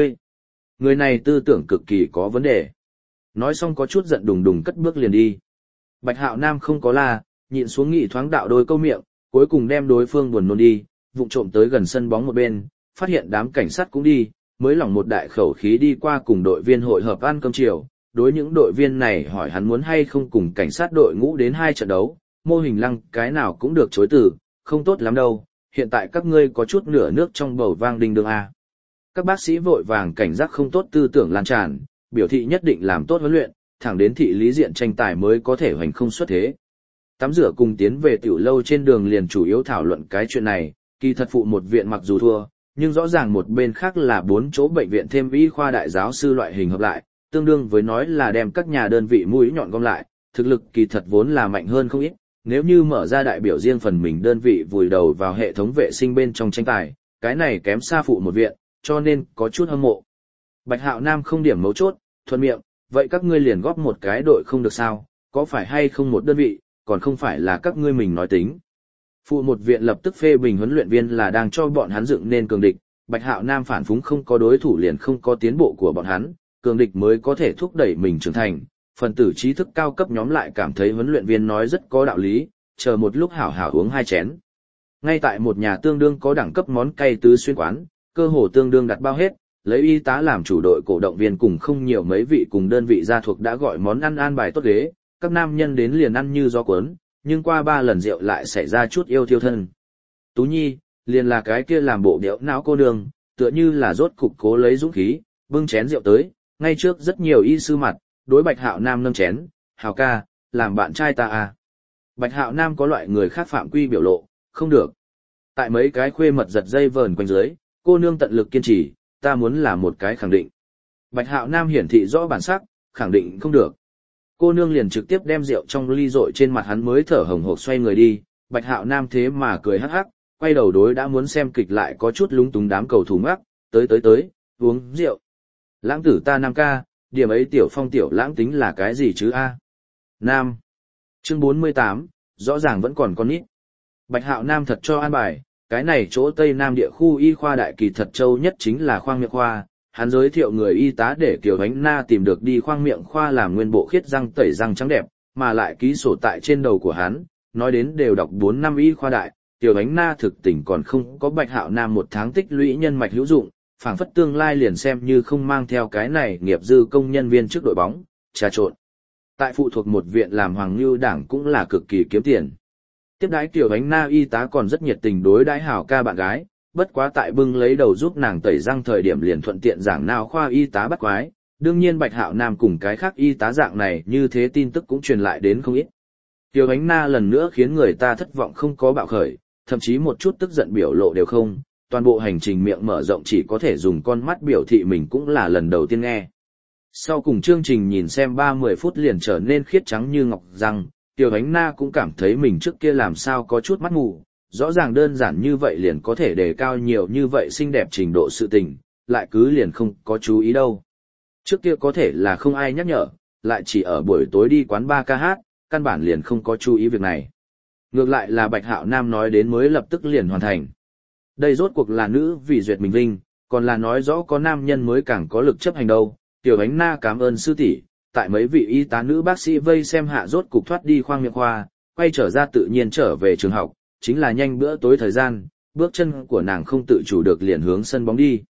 người này tư tưởng cực kỳ có vấn đề. Nói xong có chút giận đùng đùng cất bước liền đi. Bạch Hạo Nam không có la, nhịn xuống nghị thoáng đạo đôi câu miệng, cuối cùng đem đối phương buồn nôn đi, vụng trộm tới gần sân bóng một bên, phát hiện đám cảnh sát cũng đi, mới lỏng một đại khẩu khí đi qua cùng đội viên hội hợp ăn cơm chiều. Đối những đội viên này hỏi hắn muốn hay không cùng cảnh sát đội ngũ đến 2 trận đấu, mô hình lăng cái nào cũng được chối từ, không tốt lắm đâu, hiện tại các ngươi có chút nửa nước trong bầu vang đinh đường A. Các bác sĩ vội vàng cảnh giác không tốt tư tưởng lan tràn, biểu thị nhất định làm tốt huấn luyện, thẳng đến thị lý diện tranh tài mới có thể hoành không xuất thế. Tắm rửa cùng tiến về tiểu lâu trên đường liền chủ yếu thảo luận cái chuyện này, kỳ thật phụ một viện mặc dù thua, nhưng rõ ràng một bên khác là 4 chỗ bệnh viện thêm y khoa đại giáo sư loại hình hợp lại, tương đương với nói là đem các nhà đơn vị mũi nhọn gom lại, thực lực kỳ thật vốn là mạnh hơn không ít, nếu như mở ra đại biểu riêng phần mình đơn vị vùi đầu vào hệ thống vệ sinh bên trong tranh tài, cái này kém xa phụ một viện, cho nên có chút hâm mộ. Bạch Hạo Nam không điểm mấu chốt, thuận miệng, vậy các ngươi liền góp một cái đội không được sao, có phải hay không một đơn vị, còn không phải là các ngươi mình nói tính. Phụ một viện lập tức phê bình huấn luyện viên là đang cho bọn hắn dựng nên cường địch, Bạch Hạo Nam phản phúng không có đối thủ liền không có tiến bộ của bọn hắn, cường địch mới có thể thúc đẩy mình trưởng thành. Phần tử trí thức cao cấp nhóm lại cảm thấy huấn luyện viên nói rất có đạo lý, chờ một lúc hảo hảo uống 2 chén. Ngay tại một nhà tương đương có đẳng cấp món cay tứ xuyên quán, cơ hồ tương đương đặt bao hết, lấy y tá làm chủ đội cổ động viên cùng không nhiều mấy vị cùng đơn vị gia thuộc đã gọi món ăn an bài tốt ghế, các nam nhân đến liền ăn như gió cuốn, nhưng qua 3 lần rượu lại xảy ra chút yêu thiêu thân. Tú Nhi, liền là cái kia làm bộ điệu não cô nương, tựa như là rốt cục cố lấy dũng khí, bưng chén rượu tới, ngay trước rất nhiều y sư mặt, đối Bạch Hạo Nam nâng chén, Hào ca, làm bạn trai ta à. Bạch Hạo Nam có loại người khác phạm quy biểu lộ, không được. Tại mấy cái khuê mật giật dây vờn quanh dưới, cô nương tận lực kiên trì, ta muốn là một cái khẳng định. Bạch Hạo Nam hiển thị rõ bản sắc, khẳng định không được. Cô nương liền trực tiếp đem rượu trong ly rội trên mặt hắn mới thở hồng hộc xoay người đi, Bạch Hạo Nam thế mà cười hắc hắc, quay đầu đối đã muốn xem kịch lại có chút lúng túng đám cầu thủ ngắc, tới, uống rượu. Lãng tử ta Nam ca, điểm ấy tiểu phong tiểu lãng tính là cái gì chứ a? Nam. Chương 48, rõ ràng vẫn còn con nít. Bạch Hạo Nam thật cho an bài, cái này chỗ Tây Nam địa khu y khoa đại kỳ thật châu nhất chính là khoang miệng khoa, hắn giới thiệu người y tá để Kiều Ánh Na tìm được đi khoang miệng khoa làm nguyên bộ khiết răng tẩy răng trắng đẹp, mà lại ký sổ tại trên đầu của hắn, nói đến đều đọc 4 năm y khoa đại, Kiều Ánh Na thực tình còn không có Bạch Hạo Nam 1 tháng tích lũy nhân mạch hữu dụng, phảng phất tương lai liền xem như không mang theo cái này nghiệp dư công nhân viên trước đội bóng, trà trộn. Tại phụ thuộc một viện làm Hoàng Nưu đảng cũng là cực kỳ kiếm tiền. Tiếp đãi Kiều Ánh Na y tá còn rất nhiệt tình đối đãi Hảo ca bạn gái, bất quá tại bưng lấy đầu giúp nàng tẩy răng thời điểm liền thuận tiện giảng nào khoa y tá bắt quái, đương nhiên Bạch Hạo Nam cùng cái khác y tá dạng này như thế tin tức cũng truyền lại đến không ít. Kiều Ánh Na lần nữa khiến người ta thất vọng không có bạo khởi, thậm chí một chút tức giận biểu lộ đều không, toàn bộ hành trình miệng mở rộng chỉ có thể dùng con mắt biểu thị mình cũng là lần đầu tiên nghe. Sau cùng chương trình nhìn xem 30 phút liền trở nên khiết trắng như ngọc răng, Kiều Ánh Na cũng cảm thấy mình trước kia làm sao có chút mắt mù, rõ ràng đơn giản như vậy liền có thể đề cao nhiều như vậy xinh đẹp trình độ sự tình, lại cứ liền không có chú ý đâu. Trước kia có thể là không ai nhắc nhở, lại chỉ ở buổi tối đi quán bar ca hát, căn bản liền không có chú ý việc này. Ngược lại là Bạch Hạo Nam nói đến mới lập tức liền hoàn thành. Đây rốt cuộc là nữ vì duyệt mình vinh, còn là nói rõ có nam nhân mới càng có lực chấp hành đâu. Tiểu Ánh Na cảm ơn sư tỷ, tại mấy vị y tá nữ bác sĩ vây xem hạ rốt cục thoát đi khoang miệng khoa, quay trở ra tự nhiên trở về trường học, chính là nhanh bữa tối thời gian, bước chân của nàng không tự chủ được liền hướng sân bóng đi.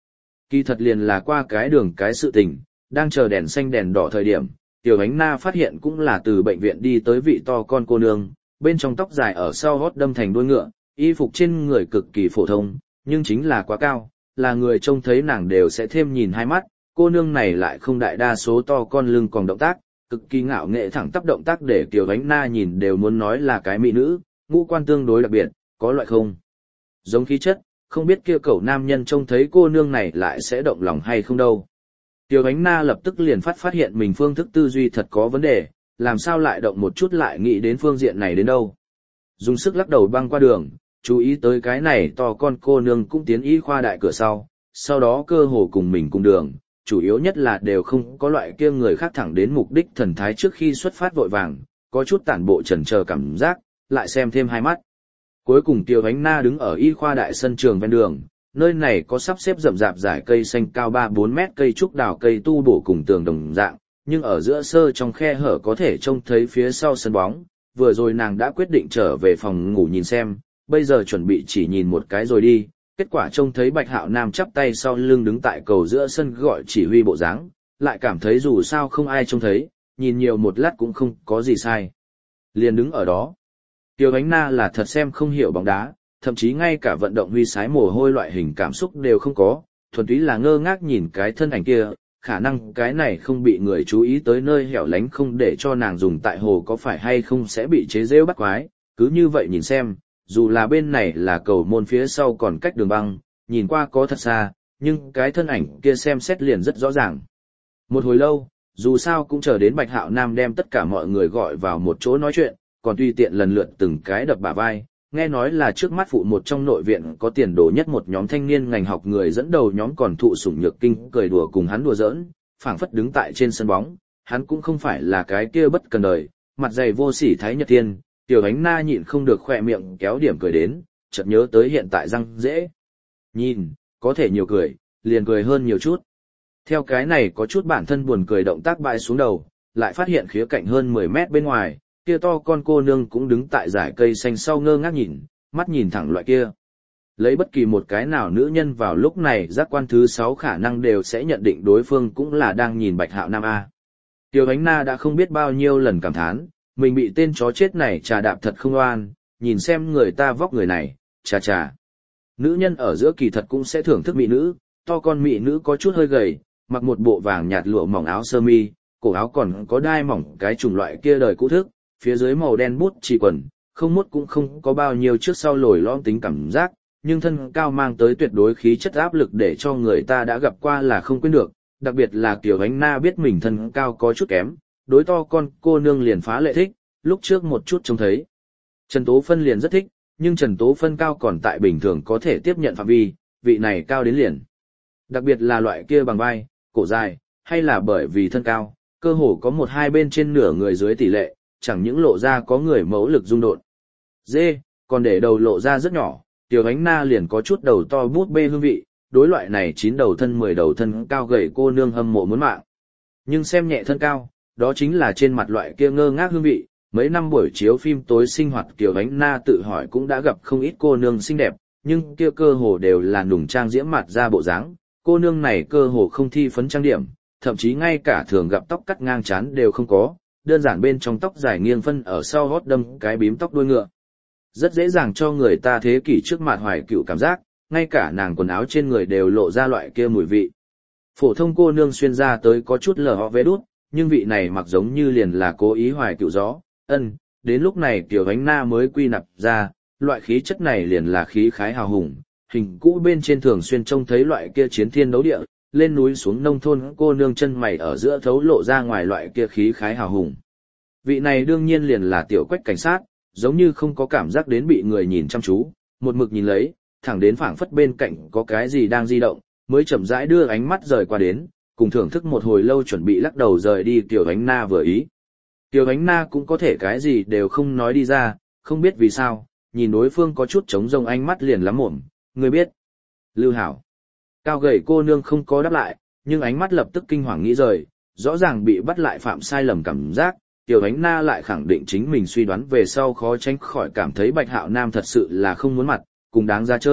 Kỳ thật liền là qua cái đường cái sự tình, đang chờ đèn xanh đèn đỏ thời điểm, Tiểu Ánh Na phát hiện cũng là từ bệnh viện đi tới vị to con cô nương, bên trong tóc dài ở sau hót đâm thành đuôi ngựa, y phục trên người cực kỳ phổ thông, nhưng chính là quá cao, là người trông thấy nàng đều sẽ thêm nhìn hai mắt, cô nương này lại không đại đa số to con lưng còn động tác, cực kỳ ngạo nghệ thẳng tắp động tác để Tiểu Ánh Na nhìn đều muốn nói là cái mỹ nữ, ngũ quan tương đối đặc biệt, có loại không giống khí chất, không biết kia cậu nam nhân trông thấy cô nương này lại sẽ động lòng hay không đâu. Tiểu Ánh Na lập tức liền phát hiện mình phương thức tư duy thật có vấn đề, làm sao lại động một chút lại nghĩ đến phương diện này đến đâu. Dùng sức lắc đầu băng qua đường, chú ý tới cái này to con cô nương cũng tiến y khoa đại cửa sau đó cơ hồ cùng mình cùng đường, chủ yếu nhất là đều không có loại kia người khác thẳng đến mục đích thần thái trước khi xuất phát vội vàng, có chút tản bộ chần chờ cảm giác, lại xem thêm hai mắt. Cuối cùng Tiểu Ánh Na đứng ở y khoa đại sân trường ven đường, nơi này có sắp xếp rậm rạp dải cây xanh cao 3-4 mét cây trúc đào cây tu bổ cùng tường đồng dạng, nhưng ở giữa sơ trong khe hở có thể trông thấy phía sau sân bóng. Vừa rồi nàng đã quyết định trở về phòng ngủ nhìn xem, bây giờ chuẩn bị chỉ nhìn một cái rồi đi, kết quả trông thấy Bạch Hạo Nam chắp tay sau lưng đứng tại cầu giữa sân gọi chỉ huy bộ dáng, lại cảm thấy dù sao không ai trông thấy, nhìn nhiều một lát cũng không có gì sai. Liền đứng ở đó. Tiểu Ánh Na là thật xem không hiểu bóng đá, thậm chí ngay cả vận động huy sái mồ hôi loại hình cảm xúc đều không có, thuần túy là ngơ ngác nhìn cái thân ảnh kia, khả năng cái này không bị người chú ý tới nơi hẻo lánh không để cho nàng dùng tại hồ có phải hay không sẽ bị chế giễu bắt quái, cứ như vậy nhìn xem, dù là bên này là cầu môn phía sau còn cách đường băng, nhìn qua có thật xa, nhưng cái thân ảnh kia xem xét liền rất rõ ràng. Một hồi lâu, dù sao cũng chờ đến Bạch Hạo Nam đem tất cả mọi người gọi vào một chỗ nói chuyện, còn tùy tiện lần lượt từng cái đập bả vai, nghe nói là trước mắt phụ một trong nội viện có tiền đồ nhất một nhóm thanh niên ngành học người dẫn đầu nhóm còn thụ sủng nhược kinh cười đùa cùng hắn đùa giỡn, phảng phất đứng tại trên sân bóng, hắn cũng không phải là cái kia bất cần đời, mặt dày vô sỉ thái nhật tiên, Tiểu Ánh Na nhịn không được khỏe miệng kéo điểm cười đến, chợt nhớ tới hiện tại răng dễ. Nhìn, có thể nhiều cười, liền cười hơn nhiều chút. Theo cái này có chút bản thân buồn cười động tác bại xuống đầu, lại phát hiện khía cạnh hơn 10 mét bên ngoài, kia to con cô nương cũng đứng tại dải cây xanh sau ngơ ngác nhìn, mắt nhìn thẳng loại kia. Lấy bất kỳ một cái nào nữ nhân vào lúc này giác quan thứ 6 khả năng đều sẽ nhận định đối phương cũng là đang nhìn Bạch Hạo Nam A. Tiểu Ánh Na đã không biết bao nhiêu lần cảm thán, mình bị tên chó chết này trà đạp thật không oan, nhìn xem người ta vóc người này, chà. Nữ nhân ở giữa kỳ thật cũng sẽ thưởng thức mỹ nữ, to con mỹ nữ có chút hơi gầy, mặc một bộ vàng nhạt lụa mỏng áo sơ mi, cổ áo còn có đai mỏng cái chủng loại kia đời cũ thức, phía dưới màu đen bút chỉ quần, không mốt cũng không có bao nhiêu trước sau lồi lõm tính cảm giác, nhưng thân cao mang tới tuyệt đối khí chất áp lực để cho người ta đã gặp qua là không quên được, đặc biệt là Tiểu Ánh Na biết mình thân cao có chút kém, đối to con cô nương liền phá lệ thích, lúc trước một chút trông thấy. Trần Tố Phân liền rất thích, nhưng Trần Tố Phân cao còn tại bình thường có thể tiếp nhận phạm vi, vị này cao đến liền. Đặc biệt là loại kia bằng vai, cổ dài, hay là bởi vì thân cao, cơ hồ có một hai bên trên nửa người dưới tỷ lệ, chẳng những lộ ra có người mẫu lực rung độn. Dê, còn để đầu lộ ra rất nhỏ, Tiểu Ánh Na liền có chút đầu to bút bê hương vị, đối loại này 9 đầu thân 10 đầu thân cao gầy cô nương hâm mộ muốn mạng. Nhưng xem nhẹ thân cao, đó chính là trên mặt loại kia ngơ ngác hương vị, mấy năm buổi chiếu phim tối sinh hoạt Tiểu Ánh Na tự hỏi cũng đã gặp không ít cô nương xinh đẹp, nhưng kia cơ hồ đều là nùng trang diễm mặt ra bộ dáng, cô nương này cơ hồ không thi phấn trang điểm, thậm chí ngay cả thường gặp tóc cắt ngang trán đều không có, đơn giản bên trong tóc dài nghiêng phân ở sau gót đâm cái bím tóc đuôi ngựa. Rất dễ dàng cho người ta thế kỷ trước mặt hoài cựu cảm giác, ngay cả nàng quần áo trên người đều lộ ra loại kia mùi vị. Phổ thông cô nương xuyên ra tới có chút lờ họ vé đút, nhưng vị này mặc giống như liền là cố ý hoài cựu gió, đến lúc này Tiểu Ánh Na mới quy nạp ra, loại khí chất này liền là khí khái hào hùng, hình cũ bên trên thường xuyên trông thấy loại kia chiến thiên đấu địa, lên núi xuống nông thôn cô nương chân mày ở giữa thấu lộ ra ngoài loại kia khí khái hào hùng. Vị này đương nhiên liền là Tiểu Quách cảnh sát, giống như không có cảm giác đến bị người nhìn chăm chú, một mực nhìn lấy, thẳng đến phảng phất bên cạnh có cái gì đang di động, mới chậm rãi đưa ánh mắt rời qua đến, cùng thưởng thức một hồi lâu chuẩn bị lắc đầu rời đi. Tiểu Ánh Na vừa ý. Tiểu Ánh Na cũng có thể cái gì đều không nói đi ra, không biết vì sao, nhìn đối phương có chút trống rông ánh mắt liền lắm mồm, người biết. Lưu Hảo. Cao gầy cô nương không có đáp lại, nhưng ánh mắt lập tức kinh hoàng nghĩ rời, rõ ràng bị bắt lại phạm sai lầm cảm giác. Tiểu Ánh Na lại khẳng định chính mình suy đoán về sau khó tránh khỏi cảm thấy Bạch Hạo Nam thật sự là không muốn mặt, cùng đáng ra chơi,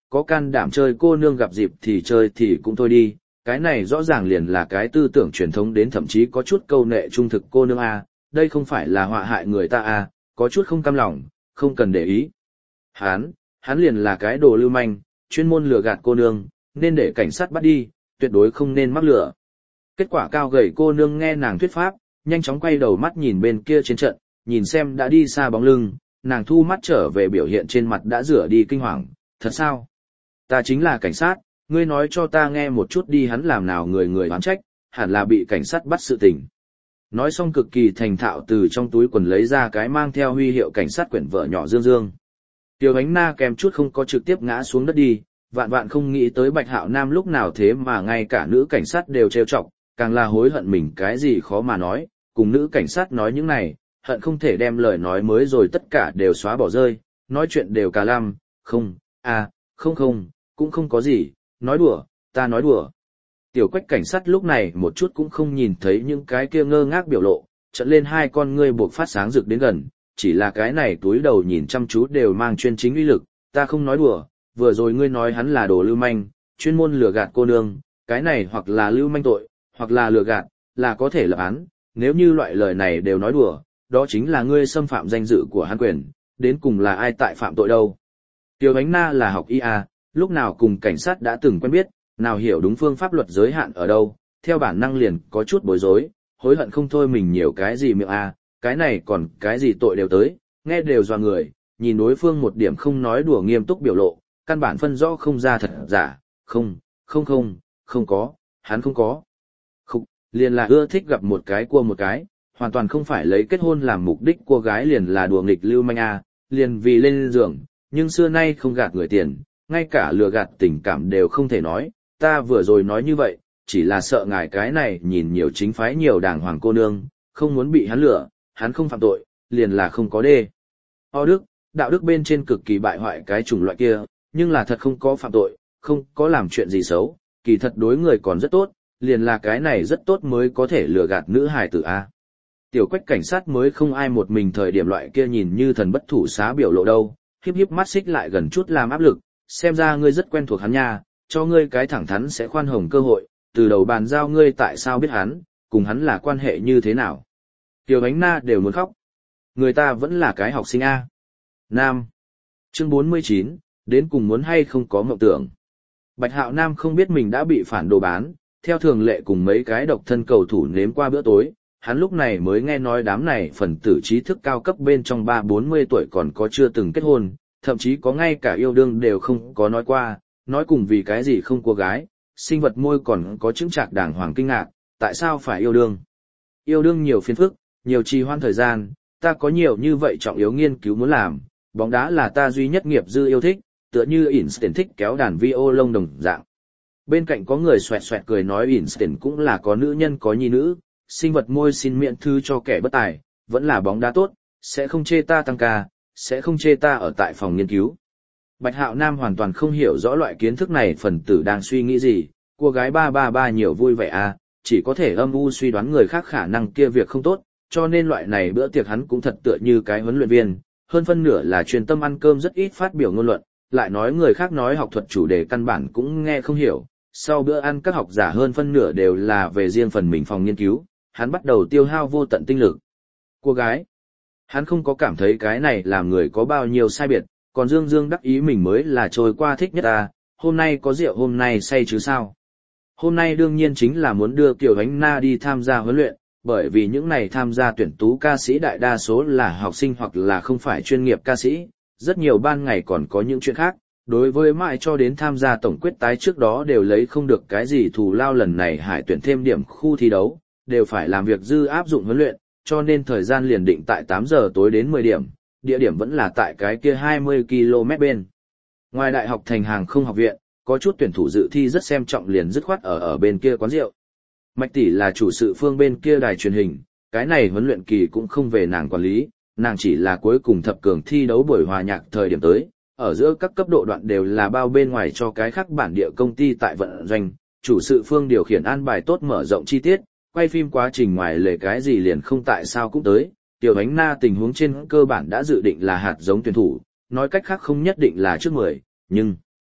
có can đảm chơi cô nương gặp dịp thì chơi thì cũng thôi đi, cái này rõ ràng liền là cái tư tưởng truyền thống đến thậm chí có chút câu nệ trung thực cô nương a, đây không phải là họa hại người ta a, có chút không cam lòng, không cần để ý. Hắn liền là cái đồ lưu manh, chuyên môn lừa gạt cô nương, nên để cảnh sát bắt đi, tuyệt đối không nên mắc lừa. Kết quả cao gầy cô nương nghe nàng thuyết pháp, nhanh chóng quay đầu mắt nhìn bên kia trên trận, nhìn xem đã đi xa bóng lưng, nàng thu mắt trở về biểu hiện trên mặt đã rửa đi kinh hoàng, thật sao? Ta chính là cảnh sát, ngươi nói cho ta nghe một chút đi, hắn làm nào người oán trách, hẳn là bị cảnh sát bắt sự tình. Nói xong cực kỳ thành thạo từ trong túi quần lấy ra cái mang theo huy hiệu cảnh sát quyển vợ nhỏ dương dương. Tiêu Ánh Na kèm chút không có trực tiếp ngã xuống đất đi, vạn vạn không nghĩ tới Bạch Hạo Nam lúc nào thế mà ngay cả nữ cảnh sát đều trêu chọc, càng là hối hận mình cái gì khó mà nói, cùng nữ cảnh sát nói những này, hận không thể đem lời nói mới rồi tất cả đều xóa bỏ rơi, nói chuyện đều cà lăm, không, không, cũng không có gì, nói đùa, ta nói đùa. Tiểu Quách cảnh sát lúc này một chút cũng không nhìn thấy những cái kia ngơ ngác biểu lộ, trợn lên hai con ngươi buộc phát sáng rực đến gần, chỉ là cái này túi đầu nhìn chăm chú đều mang chuyên chính uy lực, ta không nói đùa, vừa rồi ngươi nói hắn là đồ lưu manh, chuyên môn lừa gạt cô nương, cái này hoặc là lưu manh tội, hoặc là lừa gạt, là có thể lập án, nếu như loại lời này đều nói đùa, đó chính là ngươi xâm phạm danh dự của hắn quyền, đến cùng là ai tại phạm tội đâu. Tiêu Ánh Na là học y a, lúc nào cùng cảnh sát đã từng quen biết, nào hiểu đúng phương pháp luật giới hạn ở đâu, theo bản năng liền có chút bối rối, hối hận không thôi mình nhiều cái gì miệng a, cái này còn cái gì tội đều tới, nghe đều dọa người, nhìn đối phương một điểm không nói đùa nghiêm túc biểu lộ, căn bản phân rõ không ra thật giả, không có, hắn không có. Liền là ưa thích gặp một cái cua một cái, hoàn toàn không phải lấy kết hôn làm mục đích, cô gái liền là đùa nghịch lưu manh a, liền vì lên giường, nhưng xưa nay không gạt người tiền, ngay cả lừa gạt tình cảm đều không thể nói, ta vừa rồi nói như vậy, chỉ là sợ ngài cái này nhìn nhiều chính phái nhiều đàng hoàng cô nương, không muốn bị hắn lừa, hắn không phạm tội, liền là không có đê. Đức, đạo đức bên trên cực kỳ bại hoại cái chủng loại kia, nhưng là thật không có phạm tội, không có làm chuyện gì xấu, kỳ thật đối người còn rất tốt, liền là cái này rất tốt mới có thể lừa gạt nữ hài tử a. Tiểu Quách cảnh sát mới không ai một mình thời điểm loại kia nhìn như thần bất thủ xá biểu lộ đâu, hiếp hiếp mắt xích lại gần chút làm áp lực, xem ra ngươi rất quen thuộc hắn nha, cho ngươi cái thẳng thắn sẽ khoan hồng cơ hội, từ đầu bàn giao ngươi tại sao biết hắn, cùng hắn là quan hệ như thế nào. Tiểu Ánh Na đều muốn khóc. Người ta vẫn là cái học sinh A. Nam. Chương 49, đến cùng muốn hay không có mộng tưởng. Bạch Hạo Nam không biết mình đã bị phản đồ bán, theo thường lệ cùng mấy cái độc thân cầu thủ nếm qua bữa tối, hắn lúc này mới nghe nói đám này phần tử trí thức cao cấp bên trong 30-40 tuổi còn có chưa từng kết hôn, thậm chí có ngay cả yêu đương đều không có nói qua, nói cùng vì cái gì không cô gái, sinh vật môi còn có chứng trạc đàng hoàng kinh ngạc, tại sao phải yêu đương? Yêu đương nhiều phiền phức, nhiều trì hoãn thời gian, ta có nhiều như vậy trọng yếu nghiên cứu muốn làm, bóng đá là ta duy nhất nghiệp dư yêu thích, tựa như Einstein thích kéo đàn violon đồng dạng. Bên cạnh có người xoẹt xoẹt cười nói Einstein cũng là có nữ nhân có nhi nữ, sinh vật môi xin miễn thư cho kẻ bất tài, vẫn là bóng đá tốt, sẽ không chê ta tăng ca, sẽ không chê ta ở tại phòng nghiên cứu. Bạch Hạo Nam hoàn toàn không hiểu rõ loại kiến thức này phần tử đang suy nghĩ gì, cô gái 333 nhiều vui vẻ à, chỉ có thể âm u suy đoán người khác khả năng kia việc không tốt, cho nên loại này bữa tiệc hắn cũng thật tựa như cái huấn luyện viên, hơn phân nửa là truyền tâm ăn cơm rất ít phát biểu ngôn luận, lại nói người khác nói học thuật chủ đề căn bản cũng nghe không hiểu. Sau bữa ăn các học giả hơn phân nửa đều là về riêng phần mình phòng nghiên cứu, hắn bắt đầu tiêu hao vô tận tinh lực. Cô gái, hắn không có cảm thấy cái này làm người có bao nhiêu sai biệt, còn Dương Dương đắc ý mình mới là trôi qua thích nhất ta, hôm nay có rượu hôm nay say chứ sao. Hôm nay đương nhiên chính là muốn đưa Kiều Ánh Na đi tham gia huấn luyện, bởi vì những này tham gia tuyển tú ca sĩ đại đa số là học sinh hoặc là không phải chuyên nghiệp ca sĩ, rất nhiều ban ngày còn có những chuyện khác. Đối với mãi cho đến tham gia tổng quyết tái trước đó đều lấy không được cái gì thù lao, lần này Hải tuyển thêm điểm khu thi đấu, đều phải làm việc dư áp dụng huấn luyện, cho nên thời gian liền định tại 8 giờ tối đến 10 điểm, địa điểm vẫn là tại cái kia 20 km bên. Ngoài đại học thành hàng không học viện, có chút tuyển thủ dự thi rất xem trọng liền dứt khoát ở bên kia quán rượu. Mạch tỷ là chủ sự phương bên kia đài truyền hình, cái này huấn luyện kỳ cũng không về nàng quản lý, nàng chỉ là cuối cùng thập cường thi đấu buổi hòa nhạc thời điểm tới. Ở giữa các cấp độ đoạn đều là bao bên ngoài cho cái khác bản địa công ty tại vận doanh, chủ sự phương điều khiển an bài tốt mở rộng chi tiết, quay phim quá trình ngoài lề cái gì liền không tại sao cũng tới. Tiểu Ánh Na tình huống trên cơ bản đã dự định là hạt giống tuyển thủ, nói cách khác không nhất định là trước 10, nhưng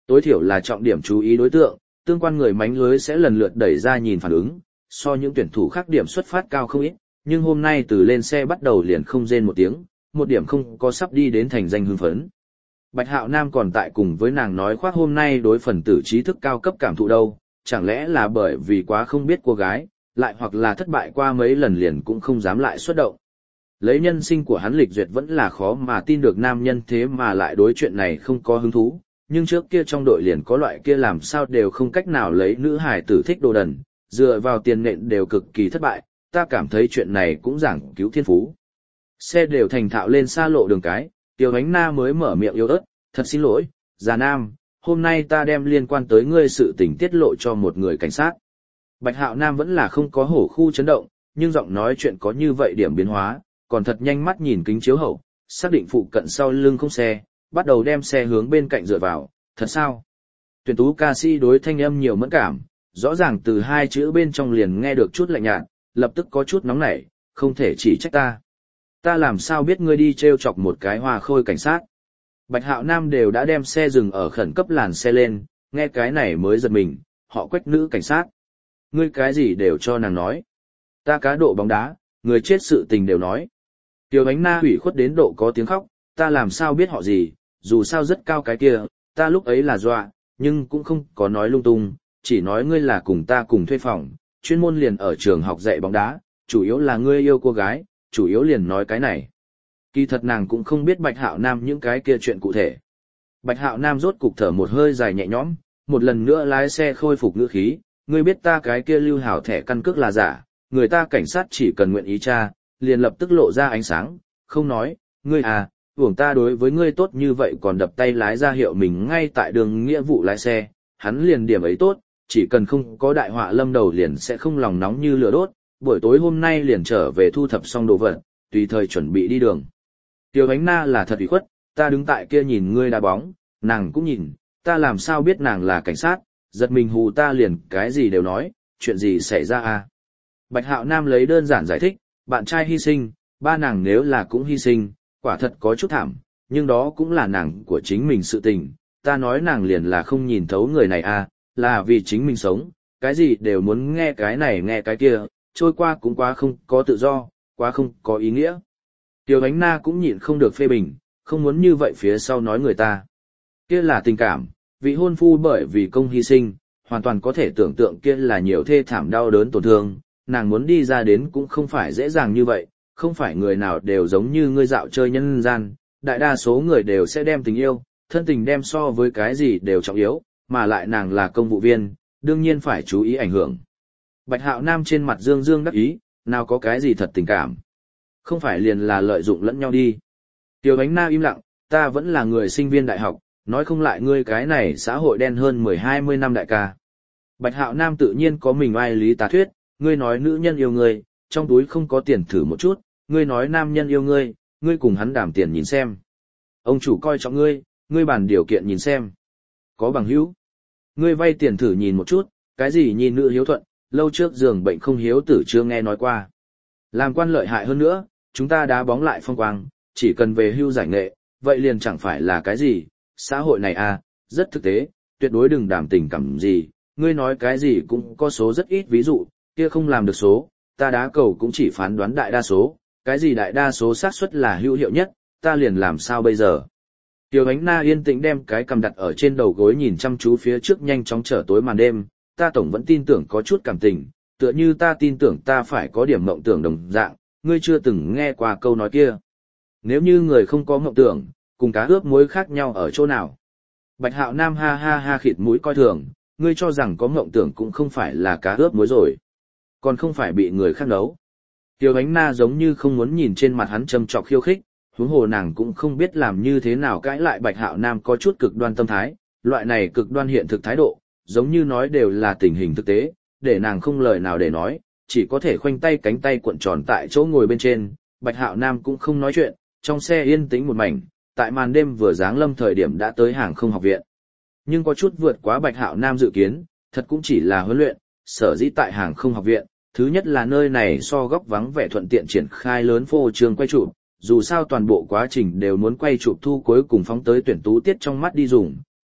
Tối thiểu là trọng điểm chú ý đối tượng, tương quan người mánh lưới sẽ lần lượt đẩy ra nhìn phản ứng, so những tuyển thủ khác điểm xuất phát cao không ít, nhưng hôm nay từ lên xe bắt đầu liền không rên một tiếng, một điểm không có sắp đi đến thành danh hưng phấn. Bạch Hạo Nam còn tại cùng với nàng nói khoác hôm nay đối phần tử trí thức cao cấp cảm thụ đâu, chẳng lẽ là bởi vì quá không biết cô gái, lại hoặc là thất bại qua mấy lần liền cũng không dám lại xuất động. Lấy nhân sinh của hắn lịch duyệt vẫn là khó mà tin được nam nhân thế mà lại đối chuyện này không có hứng thú, nhưng trước kia trong đội liền có loại kia làm sao đều không cách nào lấy nữ hải tử thích đồ đần, dựa vào tiền nện đều cực kỳ thất bại, ta cảm thấy chuyện này cũng giảng cứu thiên phú. Xe đều thành thạo lên xa lộ đường cái, Tiêu Ánh Na mới mở miệng yếu ớt, thật xin lỗi, già nam, hôm nay ta đem liên quan tới ngươi sự tình tiết lộ cho một người cảnh sát. Bạch Hạo Nam vẫn là không có hổ khu chấn động, nhưng giọng nói chuyện có như vậy điểm biến hóa, còn thật nhanh mắt nhìn kính chiếu hậu, xác định phụ cận sau lưng không xe, bắt đầu đem xe hướng bên cạnh dựa vào, thật sao? Tuyển tú ca sĩ đối thanh âm nhiều mẫn cảm, rõ ràng từ hai chữ bên trong liền nghe được chút lạnh nhạt, lập tức có chút nóng nảy, không thể chỉ trách ta. Ta làm sao biết ngươi đi treo chọc một cái hoa khôi cảnh sát? Bạch Hạo Nam đều đã đem xe dừng ở khẩn cấp làn xe lên, nghe cái này mới giật mình, họ Quách nữ cảnh sát. Ngươi cái gì đều cho nàng nói. Ta cá độ bóng đá, người chết sự tình đều nói. Tiêu Ánh Na hủy khuất đến độ có tiếng khóc, ta làm sao biết họ gì, dù sao rất cao cái kia, ta lúc ấy là dọa, nhưng cũng không có nói lung tung, chỉ nói ngươi là cùng ta cùng thuê phòng, chuyên môn liền ở trường học dạy bóng đá, chủ yếu là ngươi yêu cô gái, chủ yếu liền nói cái này. Kỳ thật nàng cũng không biết Bạch Hạo Nam những cái kia chuyện cụ thể. Bạch Hạo Nam rốt cục thở một hơi dài nhẹ nhõm, một lần nữa lái xe khôi phục ngữ khí, ngươi biết ta cái kia lưu hảo thẻ căn cước là giả, người ta cảnh sát chỉ cần nguyện ý tra, liền lập tức lộ ra ánh sáng, không nói, ngươi à, uổng ta đối với ngươi tốt như vậy còn đập tay lái ra hiệu mình ngay tại đường nghĩa vụ lái xe, hắn liền điểm ấy tốt, chỉ cần không có đại họa lâm đầu liền sẽ không lòng nóng như lửa đốt, buổi tối hôm nay liền trở về thu thập xong đồ vật, tùy thời chuẩn bị đi đường. Tiêu Ánh Na là thật ủy khuất, ta đứng tại kia nhìn ngươi đá bóng, nàng cũng nhìn, ta làm sao biết nàng là cảnh sát, giật mình hù ta liền cái gì đều nói, chuyện gì xảy ra à. Bạch Hạo Nam lấy đơn giản giải thích, bạn trai hy sinh, ba nàng nếu là cũng hy sinh, quả thật có chút thảm, nhưng đó cũng là nàng của chính mình sự tình, ta nói nàng liền là không nhìn thấu người này à, là vì chính mình sống, cái gì đều muốn nghe cái này nghe cái kia, trôi qua cũng quá không có tự do, quá không có ý nghĩa. Tiêu Ánh Na cũng nhịn không được phê bình, không muốn như vậy phía sau nói người ta. Kia là tình cảm, vị hôn phu bởi vì công hy sinh, hoàn toàn có thể tưởng tượng kia là nhiều thê thảm đau đớn tổn thương, nàng muốn đi ra đến cũng không phải dễ dàng như vậy, không phải người nào đều giống như ngươi dạo chơi nhân gian, đại đa số người đều sẽ đem tình yêu, thân tình đem so với cái gì đều trọng yếu, mà lại nàng là công vụ viên, đương nhiên phải chú ý ảnh hưởng. Bạch Hạo Nam trên mặt dương dương đắc ý, nào có cái gì thật tình cảm. Không phải liền là lợi dụng lẫn nhau đi. Tiêu Ánh Na im lặng, ta vẫn là người sinh viên đại học, nói không lại ngươi cái này xã hội đen hơn 10-20 năm đại ca. Bạch Hạo Nam tự nhiên có mình ai lý tà thuyết, ngươi nói nữ nhân yêu ngươi, trong túi không có tiền thử một chút, ngươi nói nam nhân yêu ngươi, ngươi cùng hắn đàm tiền nhìn xem. Ông chủ coi trọng ngươi, ngươi bàn điều kiện nhìn xem. Có bằng hữu. Ngươi vay tiền thử nhìn một chút, cái gì nhi nữ hiếu thuận, lâu trước giường bệnh không hiếu tử chưa nghe nói qua. Làm quan lợi hại hơn nữa, chúng ta đá bóng lại phong quang, chỉ cần về hưu giải nghệ, vậy liền chẳng phải là cái gì, xã hội này à, rất thực tế, tuyệt đối đừng đàm tình cảm gì, ngươi nói cái gì cũng có số rất ít ví dụ, kia không làm được số, ta đá cầu cũng chỉ phán đoán đại đa số, cái gì đại đa số xác suất là hữu hiệu nhất, ta liền làm sao bây giờ. Tiêu Ánh Na yên tĩnh đem cái cầm đặt ở trên đầu gối nhìn chăm chú phía trước nhanh chóng trở tối màn đêm, ta tổng vẫn tin tưởng có chút cảm tình, tựa như ta tin tưởng ta phải có điểm mộng tưởng đồng dạng, ngươi chưa từng nghe qua câu nói kia. Nếu như người không có mộng tưởng, cùng cá ướp muối khác nhau ở chỗ nào? Bạch Hạo Nam ha ha ha khịt mũi coi thường, ngươi cho rằng có mộng tưởng cũng không phải là cá ướp muối rồi, còn không phải bị người khác nấu. Tiêu Ánh Na giống như không muốn nhìn trên mặt hắn châm chọc khiêu khích, huống hồ nàng cũng không biết làm như thế nào cãi lại Bạch Hạo Nam có chút cực đoan tâm thái, loại này cực đoan hiện thực thái độ, giống như nói đều là tình hình thực tế, để nàng không lời nào để nói, chỉ có thể khoanh tay cánh tay cuộn tròn tại chỗ ngồi bên trên, Bạch Hạo Nam cũng không nói chuyện, trong xe yên tĩnh một mảnh, tại màn đêm vừa giáng lâm thời điểm đã tới hàng không học viện. Nhưng có chút vượt quá Bạch Hạo Nam dự kiến, thật cũng chỉ là huấn luyện, sở dĩ tại hàng không học viện, thứ nhất là nơi này so góc vắng vẻ thuận tiện triển khai lớn phô trương quay chụp, dù sao toàn bộ quá trình đều muốn quay chụp thu cuối cùng phóng tới tuyển tú tiết trong mắt đi dùng,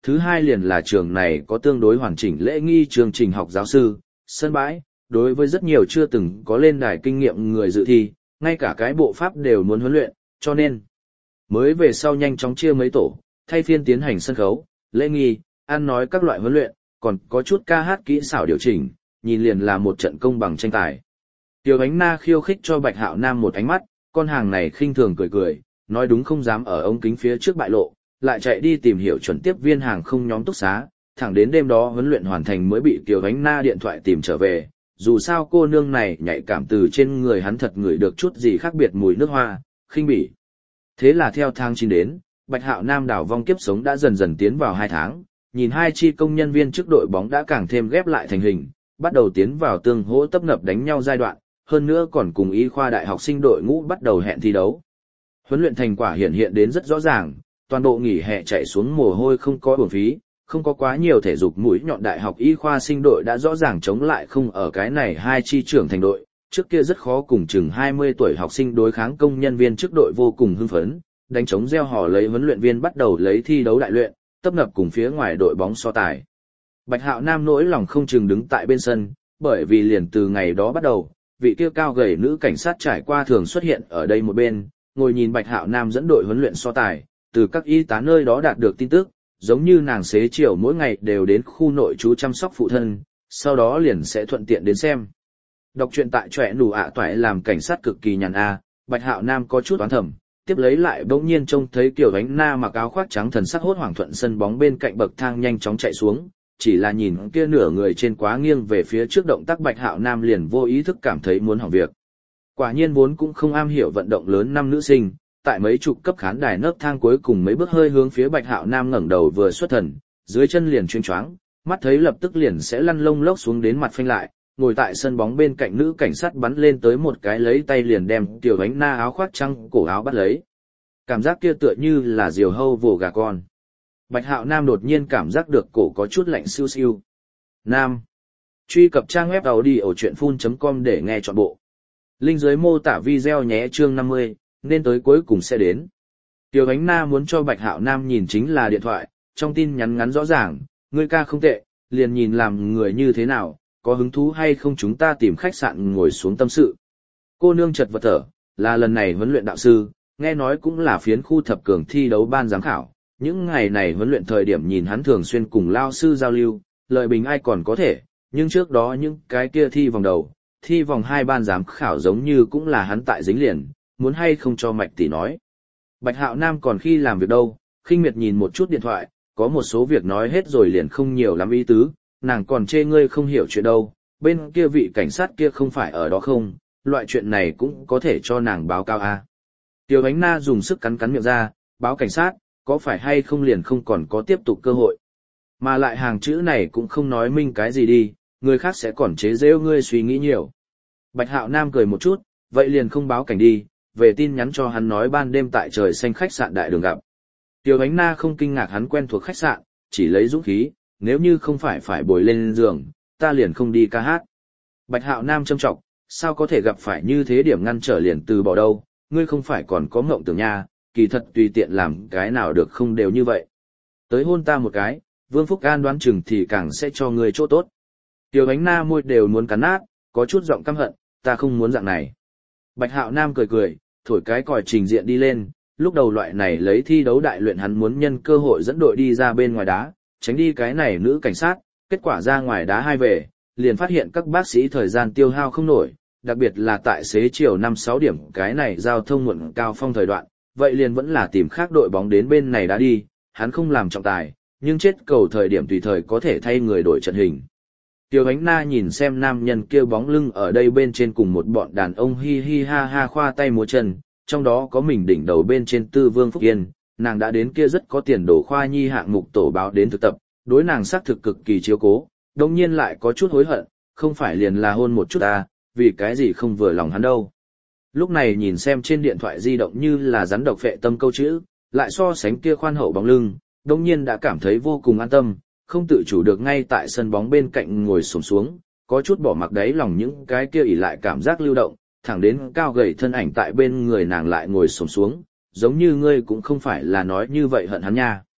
thứ hai liền là trường này có tương đối hoàn chỉnh lễ nghi chương trình học giáo sư, sân bãi, đối với rất nhiều chưa từng có lên đài kinh nghiệm người dự thi, ngay cả cái bộ pháp đều muốn huấn luyện, cho nên mới về sau nhanh chóng chia mấy tổ, thay phiên tiến hành sân khấu, lễ nghi, ăn nói các loại huấn luyện, còn có chút ca hát kỹ xảo điều chỉnh, nhìn liền là một trận công bằng tranh tài. Tiêu Ánh Na khiêu khích cho Bạch Hạo Nam một ánh mắt, con hàng này khinh thường cười cười, nói đúng không dám ở ống kính phía trước bại lộ, lại chạy đi tìm hiểu chuẩn tiếp viên hàng không nhóm túc xá, thẳng đến đêm đó huấn luyện hoàn thành mới bị Tiêu Ánh Na điện thoại tìm trở về. Dù sao cô nương này nhạy cảm từ trên người hắn thật ngửi được chút gì khác biệt mùi nước hoa, khinh bỉ. Thế là theo tháng 9 đến, Bạch Hạo Nam đảo vong kiếp sống đã dần dần tiến vào 2 tháng, nhìn hai chi công nhân viên trước đội bóng đã càng thêm ghép lại thành hình, bắt đầu tiến vào tương hỗ tấp nập đánh nhau giai đoạn, hơn nữa còn cùng y khoa đại học sinh đội ngũ bắt đầu hẹn thi đấu. Huấn luyện thành quả hiện đến rất rõ ràng, toàn bộ nghỉ hè chạy xuống mồ hôi không có uổng phí, không có quá nhiều thể dục mũi nhọn đại học y khoa sinh đội đã rõ ràng chống lại không ở cái này hai chi trưởng thành đội, trước kia rất khó cùng chừng 20 tuổi học sinh đối kháng công nhân viên trước đội vô cùng hưng phấn, đánh trống reo hò lấy huấn luyện viên bắt đầu lấy thi đấu đại luyện, tấp nập cùng phía ngoài đội bóng so tài. Bạch Hạo Nam nỗi lòng không chừng đứng tại bên sân, bởi vì liền từ ngày đó bắt đầu, vị kia cao gầy nữ cảnh sát trải qua thường xuất hiện ở đây một bên, ngồi nhìn Bạch Hạo Nam dẫn đội huấn luyện so tài, từ các y tá nơi đó đạt được tin tức, giống như nàng xế chiều mỗi ngày đều đến khu nội trú chăm sóc phụ thân, sau đó liền sẽ thuận tiện đến xem. Đọc truyện tại Choẹ Nủ ạ Toại làm cảnh sát cực kỳ nhàn a, Bạch Hạo Nam có chút oán thầm, tiếp lấy lại bỗng nhiên trông thấy Kiều Ánh Na mặc áo khoác trắng thần sắc hốt hoảng thuận sân bóng bên cạnh bậc thang nhanh chóng chạy xuống, chỉ là nhìn kia nửa người trên quá nghiêng về phía trước động tác Bạch Hạo Nam liền vô ý thức cảm thấy muốn hỏng việc. Quả nhiên vốn cũng không am hiểu vận động lớn năm nữ sinh, tại mấy chục cấp khán đài nấc thang cuối cùng mấy bước hơi hướng phía Bạch Hạo Nam ngẩng đầu vừa xuất thần, dưới chân liền chuyên choáng, mắt thấy lập tức liền sẽ lăn lông lốc xuống đến mặt phanh lại, ngồi tại sân bóng bên cạnh nữ cảnh sát bắn lên tới một cái lấy tay liền đem Tiểu Ánh Na áo khoác trắng cổ áo bắt lấy. Cảm giác kia tựa như là diều hâu vồ gà con. Bạch Hạo Nam đột nhiên cảm giác được cổ có chút lạnh siêu siêu. Nam. Truy cập trang web audiochuyenphun.com để nghe trọn bộ. Link dưới mô tả video nhé chương 50, nên tới cuối cùng sẽ đến. Tiểu Ánh Na muốn cho Bạch Hạo Nam nhìn chính là điện thoại, trong tin nhắn ngắn rõ ràng, ngươi ca không tệ, liền nhìn làm người như thế nào, có hứng thú hay không chúng ta tìm khách sạn ngồi xuống tâm sự. Cô nương chật vật thở, là lần này huấn luyện đạo sư, nghe nói cũng là phiến khu thập cường thi đấu ban giám khảo, những ngày này huấn luyện thời điểm nhìn hắn thường xuyên cùng lao sư giao lưu, lợi bình ai còn có thể, nhưng trước đó những cái kia thi vòng đầu, thi vòng 2 ban giám khảo giống như cũng là hắn tại dính liền, muốn hay không cho Mạch tỷ nói. Bạch Hạo Nam còn khi làm việc đâu, khinh miệt nhìn một chút điện thoại, có một số việc nói hết rồi liền không nhiều lắm ý tứ, nàng còn chê ngươi không hiểu chuyện đâu, bên kia vị cảnh sát kia không phải ở đó không, loại chuyện này cũng có thể cho nàng báo cáo a. Tiêu Ánh Na dùng sức cắn miệng ra, báo cảnh sát, có phải hay không liền không còn có tiếp tục cơ hội. Mà lại hàng chữ này cũng không nói minh cái gì đi, người khác sẽ còn chế giễu ngươi suy nghĩ nhiều. Bạch Hạo Nam cười một chút, vậy liền không báo cảnh đi, về tin nhắn cho hắn nói ban đêm tại Trời Xanh khách sạn đại đường gặp. Tiêu Ánh Na không kinh ngạc hắn quen thuộc khách sạn, chỉ lấy dũng khí, nếu như không phải bồi lên giường, ta liền không đi ca hát. Bạch Hạo Nam châm trọng, sao có thể gặp phải như thế điểm ngăn trở liền từ bỏ đâu, ngươi không phải còn có mộng tưởng nha, kỳ thật tùy tiện làm cái nào được không đều như vậy. Tới hôn ta một cái, Vương Phúc An đoán chừng thì càng sẽ cho ngươi chỗ tốt. Tiêu Ánh Na môi đều muốn cắn nát, có chút giọng căm hận, ta không muốn dạng này. Bạch Hạo Nam cười, thổi cái còi trình diện đi lên, lúc đầu loại này lấy thi đấu đại luyện hắn muốn nhân cơ hội dẫn đội đi ra bên ngoài đá, tránh đi cái này nữ cảnh sát, kết quả ra ngoài đá hai về, liền phát hiện các bác sĩ thời gian tiêu hao không nổi, đặc biệt là tại xế chiều 5-6 điểm cái này giao thông muộn cao phong thời đoạn, vậy liền vẫn là tìm khác đội bóng đến bên này đá đi, hắn không làm trọng tài, nhưng chết cầu thời điểm tùy thời có thể thay người đổi trận hình. Tiêu Ánh Na nhìn xem nam nhân kia bóng lưng ở đây bên trên cùng một bọn đàn ông hi hi ha ha khoa tay múa chân, trong đó có mình đỉnh đầu bên trên Tư Vương Phúc Yên, nàng đã đến kia rất có tiền đồ khoa nhi hạng mục tổ báo đến thực tập, đối nàng xác thực cực kỳ chiếu cố, đồng nhiên lại có chút hối hận, không phải liền là hôn một chút à, vì cái gì không vừa lòng hắn đâu. Lúc này nhìn xem trên điện thoại di động như là rắn độc phệ tâm câu chữ, lại so sánh kia khoan hậu bóng lưng, đồng nhiên đã cảm thấy vô cùng an tâm, không tự chủ được ngay tại sân bóng bên cạnh ngồi xổm xuống, có chút bỏ mặc đáy lòng những cái kia ỉ lại cảm giác lưu động, thẳng đến cao gầy thân ảnh tại bên người nàng lại ngồi xổm xuống, giống như ngươi cũng không phải là nói như vậy hận hắn nha.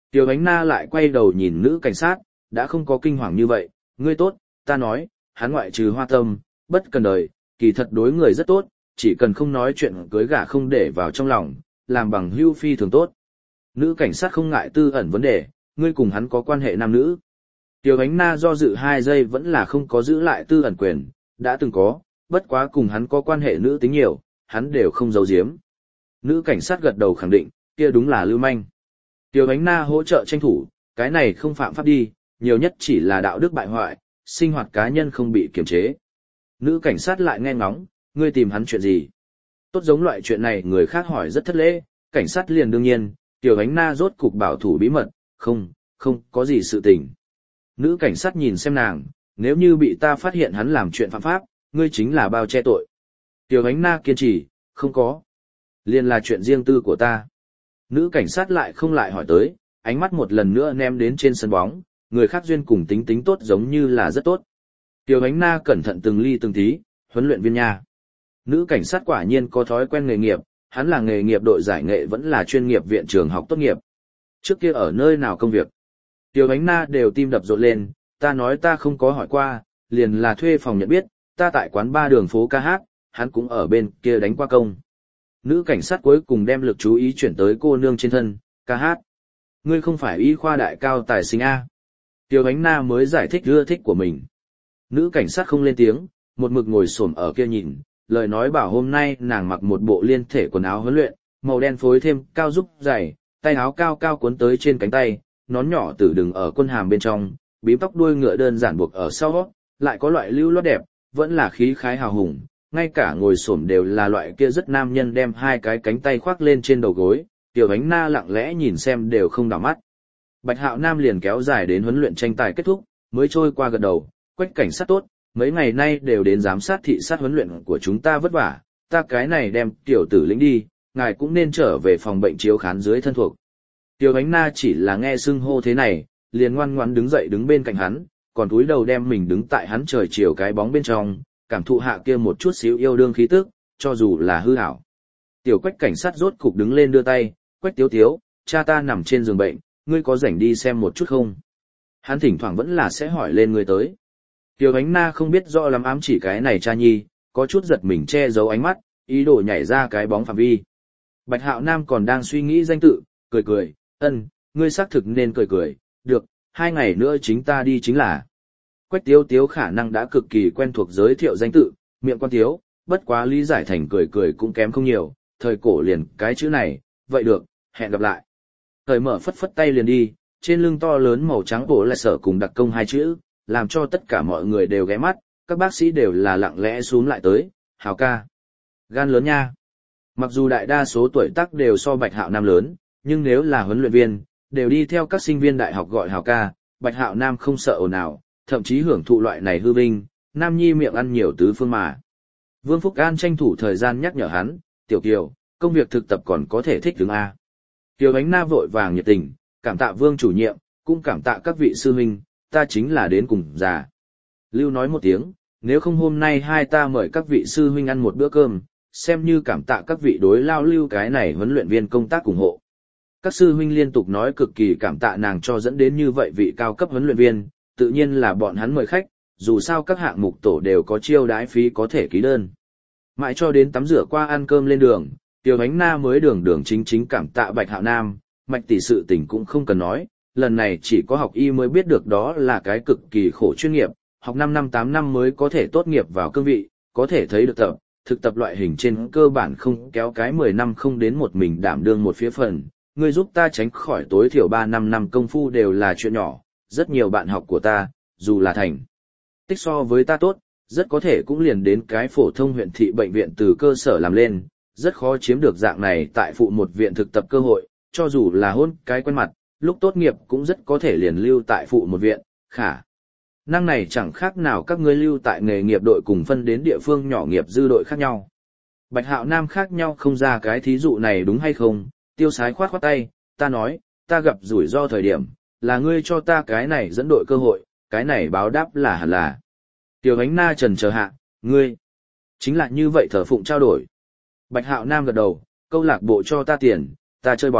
Tiểu Ánh Na lại quay đầu nhìn nữ cảnh sát, đã không có kinh hoàng như vậy, ngươi tốt, ta nói, hắn ngoại trừ hoa tâm, bất cần đời, kỳ thật đối người rất tốt, chỉ cần không nói chuyện cưới gả không để vào trong lòng, làm bằng hữu phi thường tốt. Nữ cảnh sát không ngại tư ẩn vấn đề, ngươi cùng hắn có quan hệ nam nữ. Tiểu Ánh Na do dự 2 giây vẫn là không có giữ lại tư ẩn quyền, đã từng có, bất quá cùng hắn có quan hệ nữ tính nhiều, hắn đều không giấu giếm. Nữ cảnh sát gật đầu khẳng định, kia đúng là lưu manh. Tiểu Ánh Na hỗ trợ tranh thủ, cái này không phạm pháp đi, nhiều nhất chỉ là đạo đức bại hoại, sinh hoạt cá nhân không bị kiềm chế. Nữ cảnh sát lại nghe ngóng, ngươi tìm hắn chuyện gì? Tốt giống loại chuyện này người khác hỏi rất thất lễ, cảnh sát liền đương nhiên, Tiểu Ánh Na rốt cục bảo thủ bí mật, không có gì sự tình. Nữ cảnh sát nhìn xem nàng, nếu như bị ta phát hiện hắn làm chuyện phạm pháp, ngươi chính là bao che tội. Tiểu Ánh Na kiên trì, không có. Liền là chuyện riêng tư của ta. Nữ cảnh sát lại không lại hỏi tới, ánh mắt một lần nữa ném đến trên sân bóng, người khác duyên cùng tính tính tốt giống như là rất tốt. Tiểu Ánh Na cẩn thận từng ly từng tí, huấn luyện viên nha. Nữ cảnh sát quả nhiên có thói quen nghề nghiệp, hắn là nghề nghiệp đội giải nghệ vẫn là chuyên nghiệp viện trường học tốt nghiệp. Trước kia ở nơi nào công việc? Tiểu Ánh Na đều tim đập rộn lên, ta nói ta không có hỏi qua, liền là thuê phòng nhận biết, ta tại quán ba đường phố ca hát, hắn cũng ở bên kia đánh qua công. Nữ cảnh sát cuối cùng đem lực chú ý chuyển tới cô nương trên thân, ca hát. Ngươi không phải y khoa đại cao tài sinh A. Tiểu Ánh Na mới giải thích ưa thích của mình. Nữ cảnh sát không lên tiếng, một mực ngồi xổm ở kia nhìn, lời nói bảo hôm nay nàng mặc một bộ liên thể quần áo huấn luyện, màu đen phối thêm cao giúp dày, tay áo cao cao cuốn tới trên cánh tay, nón nhỏ tử đừng ở quân hàm bên trong, bím tóc đuôi ngựa đơn giản buộc ở sau, lại có loại lưu loát đẹp, vẫn là khí khái hào hùng, ngay cả ngồi xổm đều là loại kia rất nam nhân đem 2 cái cánh tay khoác lên trên đầu gối, Tiểu Ánh Na lặng lẽ nhìn xem đều không đảo mắt. Bạch Hạo Nam liền kéo dài đến huấn luyện tranh tài kết thúc, mới trôi qua gật đầu, Quách cảnh sát tốt, mấy ngày nay đều đến giám sát thị sát huấn luyện của chúng ta vất vả, ta cái này đem tiểu tử lĩnh đi, ngài cũng nên trở về phòng bệnh chiếu khán dưới thân thuộc. Tiểu Ánh Na chỉ là nghe xưng hô thế này, liền ngoan ngoãn đứng dậy đứng bên cạnh hắn, còn cúi đầu đem mình đứng tại hắn trời chiều cái bóng bên trong, cảm thụ hạ kia một chút xíu yêu đương khí tức, cho dù là hư ảo. Tiểu Quách cảnh sát rốt cục đứng lên đưa tay, Quách Tiếu Tiếu, cha ta nằm trên giường bệnh, ngươi có rảnh đi xem một chút không? Hắn thỉnh thoảng vẫn là sẽ hỏi lên ngươi tới. Tiểu Ánh Na không biết rõ lắm ám chỉ cái này cha nhi, có chút giật mình che giấu ánh mắt, ý đồ nhảy ra cái bóng phạm vi. Bạch Hạo Nam còn đang suy nghĩ danh tự, cười, ngươi xác thực nên cười, được, 2 ngày nữa chính ta đi chính là. Quách Tiếu Tiếu khả năng đã cực kỳ quen thuộc giới thiệu danh tự, miệng quan tiếu, bất quá lý giải thành cười cũng kém không nhiều, thời cổ liền cái chữ này, vậy được, hẹn gặp lại. Thời mở phất tay liền đi, trên lưng to lớn màu trắng bổ lại sở cùng đặc công 2 chữ, làm cho tất cả mọi người đều ghé mắt, các bác sĩ đều là lặng lẽ xuống lại tới, Hào ca. Gan lớn nha. Mặc dù đại đa số tuổi tác đều so Bạch Hạo Nam lớn, nhưng nếu là huấn luyện viên, đều đi theo các sinh viên đại học gọi Hào ca, Bạch Hạo Nam không sợ ồn ào, thậm chí hưởng thụ loại này hư vinh, Nam Nhi miệng ăn nhiều tứ phương mà. Vương Phúc An tranh thủ thời gian nhắc nhở hắn, Tiểu Kiều, công việc thực tập còn có thể thích ứng A. Kiều Ánh Na vội vàng nhiệt tình, cảm tạ Vương chủ nhiệm, cũng cảm tạ các vị sư huynh, ta chính là đến cùng già. Lưu nói một tiếng, nếu không hôm nay hai ta mời các vị sư huynh ăn một bữa cơm, xem như cảm tạ các vị đối lao lưu cái này huấn luyện viên công tác ủng hộ. Các sư huynh liên tục nói cực kỳ cảm tạ nàng cho dẫn đến như vậy vị cao cấp huấn luyện viên, tự nhiên là bọn hắn mời khách, dù sao các hạng mục tổ đều có chiêu đãi phí có thể ký đơn. Mãi cho đến tắm rửa qua ăn cơm lên đường, Tiểu Ánh Na mới đường chính cảm tạ Bạch Hạo Nam, Mạch tỷ sự tình cũng không cần nói, lần này chỉ có học y mới biết được đó là cái cực kỳ khổ chuyên nghiệp, học 5 năm 8 năm mới có thể tốt nghiệp vào cương vị, có thể thấy được thực tập loại hình trên cơ bản không kéo cái 10 năm không đến một mình đảm đương một phía phần, ngươi giúp ta tránh khỏi tối thiểu 3-5 năm công phu đều là chuyện nhỏ, rất nhiều bạn học của ta, dù là thành tích so với ta tốt, rất có thể cũng liền đến cái phổ thông huyện thị bệnh viện từ cơ sở làm lên, rất khó chiếm được dạng này tại phụ một viện thực tập cơ hội, cho dù là hôn cái quen mặt, lúc tốt nghiệp cũng rất có thể liền lưu tại phụ một viện, khả năng này chẳng khác nào các ngươi lưu tại nghề nghiệp đội cùng phân đến địa phương nhỏ nghiệp dư đội khác nhau. Bạch Hạo Nam khác nhau không ra cái thí dụ này đúng hay không, Tiêu Sái khoát tay, ta nói, ta gặp rủi ro thời điểm, là ngươi cho ta cái này dẫn đội cơ hội, cái này báo đáp là hẳn là. Tiểu Ánh Na trần chờ hạ, ngươi, chính là như vậy thờ phụng trao đổi. Bạch Hạo Nam gật đầu, câu lạc bộ cho ta tiền, ta chơi bóng,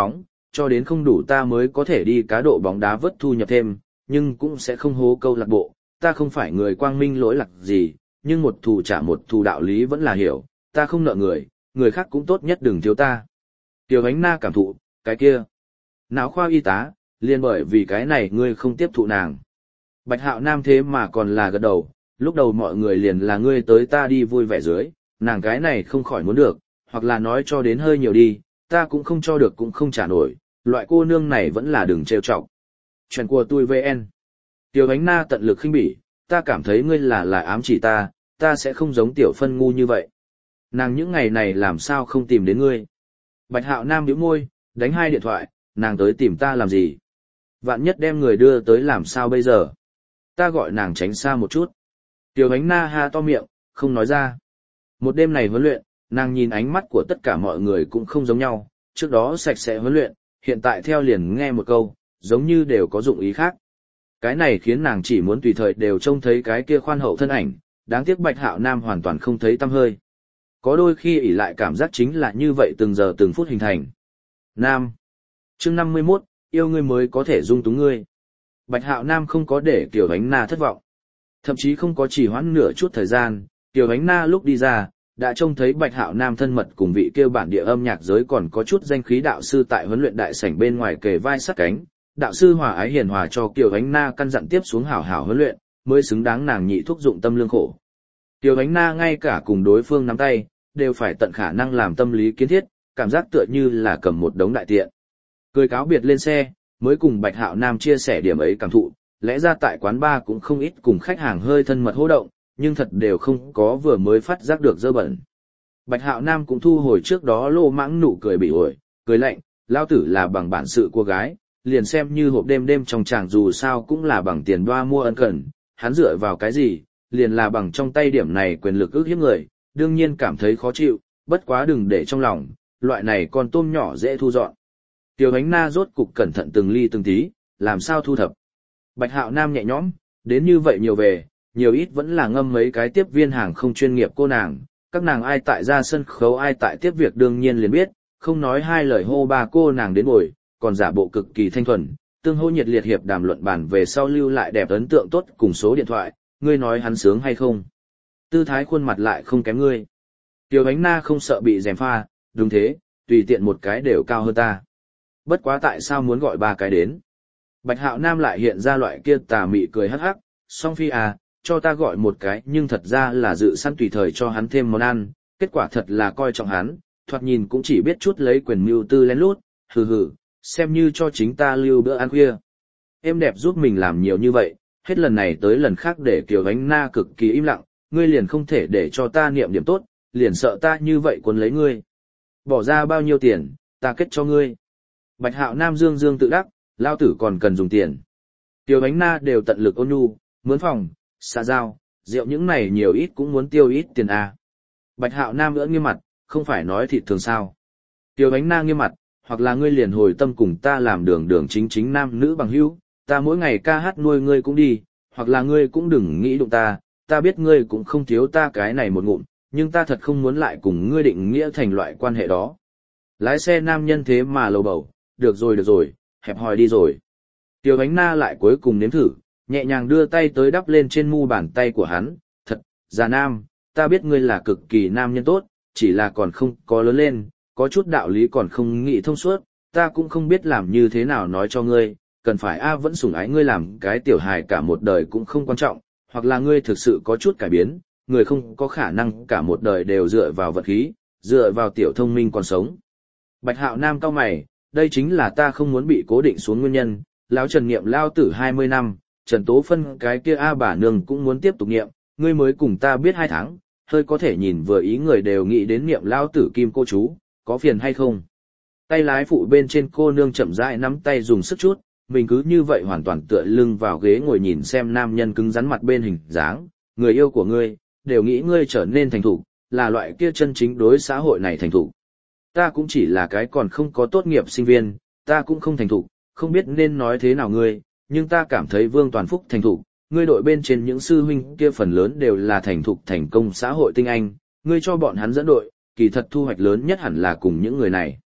cho đến không đủ ta mới có thể đi cá độ bóng đá vớt thu nhập thêm, nhưng cũng sẽ không hố câu lạc bộ, ta không phải người quang minh lỗi lạc gì, nhưng một thù trả một thù đạo lý vẫn là hiểu, ta không nợ người, người khác cũng tốt nhất đừng thiếu ta. Tiểu Ánh Na cảm thụ, cái kia, não khoa y tá, liền bởi vì cái này ngươi không tiếp thụ nàng. Bạch Hạo Nam thế mà còn là gật đầu, lúc đầu mọi người liền là ngươi tới ta đi vui vẻ dưới, nàng cái này không khỏi muốn được, hoặc là nói cho đến hơi nhiều đi, ta cũng không cho được cũng không trả nổi, loại cô nương này vẫn là đừng trêu chọc. Chuyện của tôi VN. Tiểu Ánh Na tận lực khinh bỉ, ta cảm thấy ngươi là ám chỉ ta sẽ không giống tiểu phân ngu như vậy. Nàng những ngày này làm sao không tìm đến ngươi. Bạch Hạo Nam nhíu môi, đánh 2 điện thoại, nàng tới tìm ta làm gì? Vạn nhất đem người đưa tới làm sao bây giờ? Ta gọi nàng tránh xa một chút. Tiểu Ánh Na ha to miệng, không nói ra. Một đêm này huấn luyện, nàng nhìn ánh mắt của tất cả mọi người cũng không giống nhau, trước đó sạch sẽ huấn luyện, hiện tại theo liền nghe một câu, giống như đều có dụng ý khác. Cái này khiến nàng chỉ muốn tùy thời đều trông thấy cái kia khoan hậu thân ảnh, đáng tiếc Bạch Hạo Nam hoàn toàn không thấy tăm hơi. Có đôi khi ỷ lại cảm giác chính là như vậy từng giờ từng phút hình thành. Nam. Chương 51, yêu ngươi mới có thể dung túng ngươi. Bạch Hạo Nam không có để Tiểu Ánh Na thất vọng. Thậm chí không có trì hoãn nửa chút thời gian, Tiểu Ánh Na lúc đi ra, đã trông thấy Bạch Hạo Nam thân mật cùng vị kêu bản địa âm nhạc giới còn có chút danh khí đạo sư tại huấn luyện đại sảnh bên ngoài kề vai sát cánh. Đạo sư hòa ái hiền hòa cho Tiểu Ánh Na căn dặn tiếp xuống hảo hảo huấn luyện, mới xứng đáng nàng nhị thúc dụng tâm lương khổ. Tiểu Ánh Na ngay cả cùng đối phương nắm tay, đều phải tận khả năng làm tâm lý kiến thiết, cảm giác tựa như là cầm một đống đại tiện. Cười cáo biệt lên xe, mới cùng Bạch Hạo Nam chia sẻ điểm ấy cảm thụ, lẽ ra tại quán bar cũng không ít cùng khách hàng hơi thân mật hô động, nhưng thật đều không có vừa mới phát giác được dơ bẩn. Bạch Hạo Nam cũng thu hồi trước đó lô mãng nụ cười bị ổi, cười lạnh, lao tử là bằng bản sự cô gái, liền xem như hộp đêm đêm trong chàng dù sao cũng là bằng tiền đoa mua ân cần, hắn dựa vào cái gì, liền là bằng trong tay điểm này quyền lực ức hiếp người, đương nhiên cảm thấy khó chịu, bất quá đừng để trong lòng, loại này con tôm nhỏ dễ thu dọn. Tiểu Ánh Na rốt cục cẩn thận từng ly từng tí, làm sao thu thập. Bạch Hạo Nam nhẹ nhõm, đến như vậy nhiều về, nhiều ít vẫn là ngâm mấy cái tiếp viên hàng không chuyên nghiệp cô nàng, các nàng ai tại ra sân khấu ai tại tiếp việc đương nhiên liền biết, không nói 2 lời hô 3 cô nàng đến ngồi, còn giả bộ cực kỳ thanh thuần, tương hô nhiệt liệt hiệp đàm luận bàn về sau lưu lại đẹp ấn tượng tốt cùng số điện thoại, ngươi nói hắn sướng hay không? Tư thái khuôn mặt lại không kém ngươi. Tiểu Ánh Na không sợ bị gièm pha, đúng thế, tùy tiện một cái đều cao hơn ta. Bất quá tại sao muốn gọi 3 cái đến? Bạch Hạo Nam lại hiện ra loại kia tà mị cười hắc hắc, song phi à, cho ta gọi một cái nhưng thật ra là dự sẵn tùy thời cho hắn thêm món ăn, kết quả thật là coi trọng hắn, thoạt nhìn cũng chỉ biết chút lấy quyền mưu tư lén lút, hừ hừ, xem như cho chính ta lưu bữa ăn khuya. Em đẹp giúp mình làm nhiều như vậy, hết lần này tới lần khác để Kiều Ánh Na cực kỳ im lặng, ngươi liền không thể để cho ta niệm điểm tốt, liền sợ ta như vậy cuốn lấy ngươi. Bỏ ra bao nhiêu tiền, ta kết cho ngươi. Bạch Hạo Nam dương dương tự đắc, lao tử còn cần dùng tiền. Kiều Ánh Na đều tận lực ôn nhu, mướn phòng, xã giao, rượu những này nhiều ít cũng muốn tiêu ít tiền à. Bạch Hạo Nam ưỡn nghiêm mặt, không phải nói thịt thường sao. Kiều Ánh Na nghiêm mặt, hoặc là ngươi liền hồi tâm cùng ta làm đường đường chính chính nam nữ bằng hữu, ta mỗi ngày ca hát nuôi ngươi cũng đi, hoặc là ngươi cũng đừng nghĩ đụng ta biết ngươi cũng không thiếu ta cái này một ngụm, nhưng ta thật không muốn lại cùng ngươi định nghĩa thành loại quan hệ đó. Lái xe nam nhân thế mà lầu bầu, được rồi, hẹp hòi đi rồi. Tiểu Ánh Na lại cuối cùng nếm thử, nhẹ nhàng đưa tay tới đắp lên trên mu bàn tay của hắn, thật, già nam, ta biết ngươi là cực kỳ nam nhân tốt, chỉ là còn không có lớn lên, có chút đạo lý còn không nghĩ thông suốt, ta cũng không biết làm như thế nào nói cho ngươi, cần phải vẫn sủng ái ngươi làm cái tiểu hài cả một đời cũng không quan trọng, hoặc là ngươi thực sự có chút cải biến, người không có khả năng cả một đời đều dựa vào vật khí, dựa vào tiểu thông minh còn sống. Bạch Hạo Nam cau mày, đây chính là ta không muốn bị cố định xuống nguyên nhân, lão Trần niệm lao tử 20 năm, Trần Tố Phân cái kia bà nương cũng muốn tiếp tục niệm, ngươi mới cùng ta biết 2 tháng, hơi có thể nhìn vừa ý người đều nghĩ đến niệm lao tử kim cô chú, có phiền hay không? Tay lái phụ bên trên cô nương chậm rãi nắm tay dùng sức chút, mình cứ như vậy hoàn toàn tựa lưng vào ghế ngồi nhìn xem nam nhân cứng rắn mặt bên hình dáng, người yêu của ngươi, đều nghĩ ngươi trở nên thành thục, là loại kia chân chính đối xã hội này thành thục. Ta cũng chỉ là cái còn không có tốt nghiệp sinh viên, ta cũng không thành thục, không biết nên nói thế nào ngươi, nhưng ta cảm thấy Vương Toàn Phúc thành thục, ngươi đội bên trên những sư huynh kia phần lớn đều là thành thục thành công xã hội tinh anh, ngươi cho bọn hắn dẫn đội, kỳ thật thu hoạch lớn nhất hẳn là cùng những người này.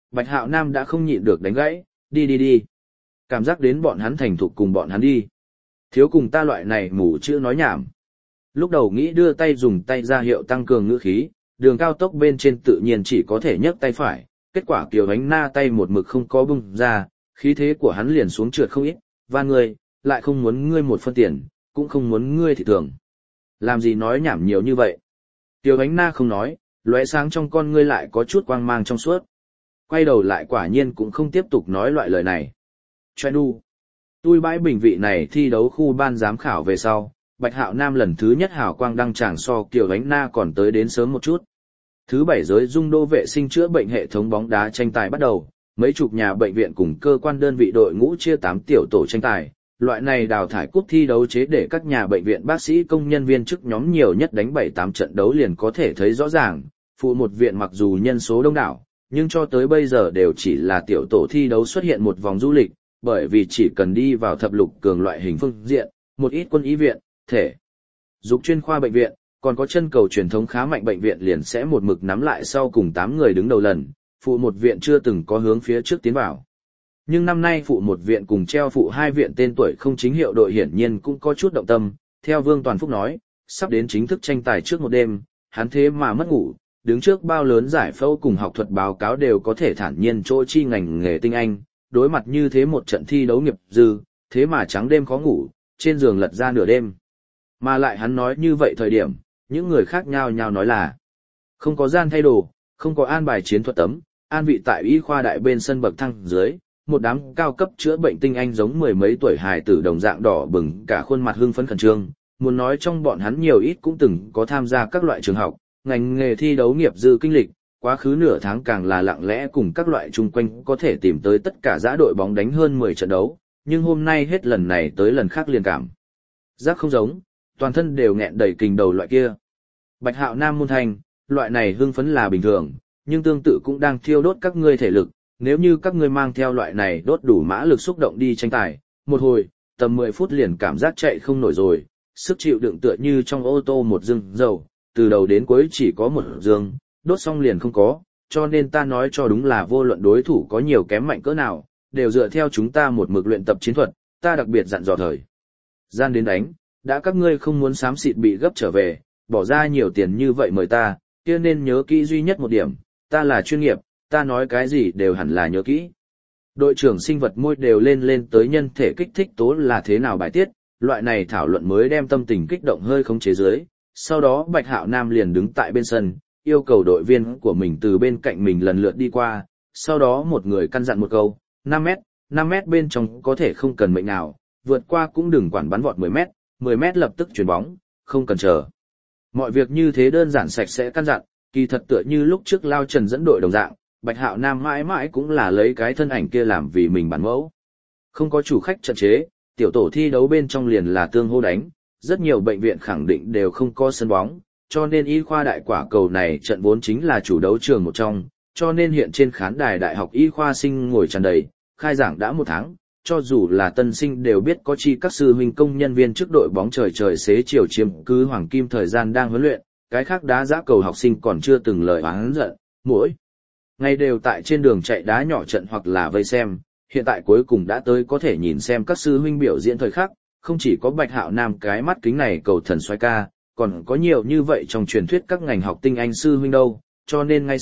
Bạch Hạo Nam đã không nhịn được đánh gãy, đi. Cảm giác đến bọn hắn thành thục cùng bọn hắn đi. Thiếu cùng ta loại này mù chữ nói nhảm. Lúc đầu nghĩ đưa tay dùng tay ra hiệu tăng cường ngữ khí, đường cao tốc bên trên tự nhiên chỉ có thể nhấc tay phải, kết quả Kiều Ánh Na tay một mực không có bung ra, khí thế của hắn liền xuống trượt không ít, và ngươi, lại không muốn ngươi một phân tiền, cũng không muốn ngươi thì thường. Làm gì nói nhảm nhiều như vậy? Kiều Ánh Na không nói, lóe sáng trong con ngươi lại có chút quang mang trong suốt. Quay đầu lại quả nhiên cũng không tiếp tục nói loại lời này. Choe nu. Tui bãi bình vị này thi đấu khu ban giám khảo về sau, Bạch Hạo Nam lần thứ nhất hào quang đăng tràng so Kiều Ánh Na còn tới đến sớm một chút. Thứ bảy giới dung đô vệ sinh chữa bệnh hệ thống bóng đá tranh tài bắt đầu, mấy chục nhà bệnh viện cùng cơ quan đơn vị đội ngũ chia 8 tiểu tổ tranh tài. Loại này đào thải cúp thi đấu chế để các nhà bệnh viện bác sĩ công nhân viên chức nhóm nhiều nhất đánh 7-8 trận đấu liền có thể thấy rõ ràng, phụ một viện mặc dù nhân số đông đảo, nhưng cho tới bây giờ đều chỉ là tiểu tổ thi đấu xuất hiện một vòng du lịch, bởi vì chỉ cần đi vào thập lục cường loại hình phương diện, một ít quân y viện, thể dục chuyên khoa bệnh viện, còn có chân cầu truyền thống khá mạnh bệnh viện liền sẽ một mực nắm lại sau cùng 8 người đứng đầu lần, phụ một viện chưa từng có hướng phía trước tiến vào. Nhưng năm nay phụ một viện cùng treo phụ hai viện tên tuổi không chính hiệu đội hiển nhiên cũng có chút động tâm, theo Vương Toàn Phúc nói, sắp đến chính thức tranh tài trước một đêm, hắn thế mà mất ngủ, đứng trước bao lớn giải phẫu cùng học thuật báo cáo đều có thể thản nhiên chỗ chi ngành nghề tinh anh, đối mặt như thế một trận thi đấu nghiệp dư, thế mà trắng đêm khó ngủ, trên giường lật ra nửa đêm. Mà lại hắn nói như vậy thời điểm, những người khác nhao nhao nói là không có gian thay đồ, không có an bài chiến thuật tấm, an vị tại y khoa đại bên sân bậc thang dưới, một đám cao cấp chữa bệnh tinh anh giống mười mấy tuổi hài tử đồng dạng đỏ bừng cả khuôn mặt hưng phấn khẩn trương, muốn nói trong bọn hắn nhiều ít cũng từng có tham gia các loại trường học, ngành nghề thi đấu nghiệp dư kinh lịch, quá khứ nửa tháng càng là lặng lẽ cùng các loại chung quanh có thể tìm tới tất cả dã đội bóng đánh hơn 10 trận đấu, nhưng hôm nay hết lần này tới lần khác liên cảm. Giác không giống, toàn thân đều nghẹn đầy kình đầu loại kia. Bạch Hạo Nam môn thành, loại này hưng phấn là bình thường, nhưng tương tự cũng đang thiêu đốt các ngươi thể lực, nếu như các ngươi mang theo loại này đốt đủ mã lực xúc động đi tranh tài, một hồi, tầm 10 phút liền cảm giác chạy không nổi rồi, sức chịu đựng tựa như trong ô tô một dương dầu, từ đầu đến cuối chỉ có một dương, đốt xong liền không có, cho nên ta nói cho đúng là vô luận đối thủ có nhiều kém mạnh cỡ nào, đều dựa theo chúng ta một mực luyện tập chiến thuật, ta đặc biệt dặn dò thời gian đến đánh, đã các ngươi không muốn xám xịt bị gấp trở về, bỏ ra nhiều tiền như vậy mời ta, kia nên nhớ kỹ duy nhất một điểm, ta là chuyên nghiệp, ta nói cái gì đều hẳn là nhớ kỹ. Đội trưởng sinh vật môi đều lên tới nhân thể kích thích tố là thế nào bài tiết, loại này thảo luận mới đem tâm tình kích động hơi khống chế dưới. Sau đó Bạch Hạo Nam liền đứng tại bên sân, yêu cầu đội viên của mình từ bên cạnh mình lần lượt đi qua, sau đó một người căn dặn một câu, 5 mét bên trong có thể không cần mệnh nào, vượt qua cũng đừng quản bắn vọt 10 mét lập tức chuyển bóng, không cần chờ. Mọi việc như thế đơn giản sạch sẽ căn dặn, kỳ thật tựa như lúc trước Lao Trần dẫn đội đồng dạng, Bạch Hạo Nam mãi mãi cũng là lấy cái thân ảnh kia làm vì mình bản mẫu. Không có chủ khách trận chế, tiểu tổ thi đấu bên trong liền là tương hô đánh, rất nhiều bệnh viện khẳng định đều không có sân bóng, cho nên y khoa đại quả cầu này trận vốn chính là chủ đấu trường một trong, cho nên hiện trên khán đài đại học y khoa sinh ngồi tràn đầy, khai giảng đã 1 tháng, cho dù là tân sinh đều biết có chi các sư huynh công nhân viên trước đội bóng trời xế chiều chiếm cứ hoàng kim thời gian đang huấn luyện, cái khác đá giã cầu học sinh còn chưa từng lời oán giận, mỗi ngày đều tại trên đường chạy đá nhỏ trận hoặc là vây xem, hiện tại cuối cùng đã tới có thể nhìn xem các sư huynh biểu diễn thời khắc, không chỉ có Bạch Hạo Nam cái mắt kính này cầu thần xoay ca, còn có nhiều như vậy trong truyền thuyết các ngành học tinh anh sư huynh đâu, cho nên ngay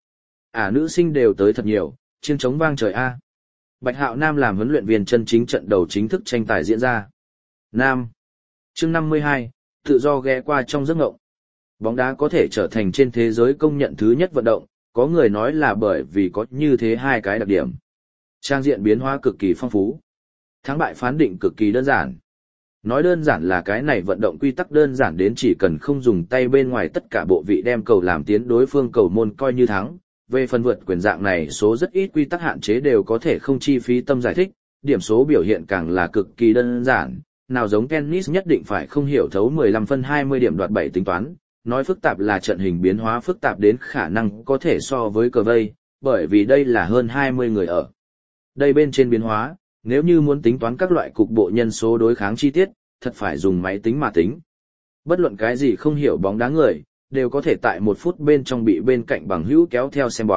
nữ sinh đều tới thật nhiều, chiêng trống vang trời a. Bạch Hạo Nam làm huấn luyện viên chân chính trận đầu chính thức tranh tài diễn ra. Nam. Chương 52, tự do ghé qua trong giấc ngộng. Bóng đá có thể trở thành trên thế giới công nhận thứ nhất vận động, có người nói là bởi vì có như thế hai cái đặc điểm. Trang diện biến hóa cực kỳ phong phú. Thắng bại phán định cực kỳ đơn giản. Nói đơn giản là cái này vận động quy tắc đơn giản đến chỉ cần không dùng tay bên ngoài tất cả bộ vị đem cầu làm tiến đối phương cầu môn coi như thắng. Về phần vượt quyền dạng này số rất ít quy tắc hạn chế đều có thể không chi phí tâm giải thích, điểm số biểu hiện càng là cực kỳ đơn giản, nào giống tennis nhất định phải không hiểu thấu 15 phân 20 điểm đoạt 7 tính toán, nói phức tạp là trận hình biến hóa phức tạp đến khả năng có thể so với cờ vây, bởi vì đây là hơn 20 người ở. Đây bên trên biến hóa, nếu như muốn tính toán các loại cục bộ nhân số đối kháng chi tiết, thật phải dùng máy tính mà tính. Bất luận cái gì không hiểu bóng đá người, đều có thể tại 1 phút bên trong bị bên cạnh bằng hữu kéo theo xem bóng,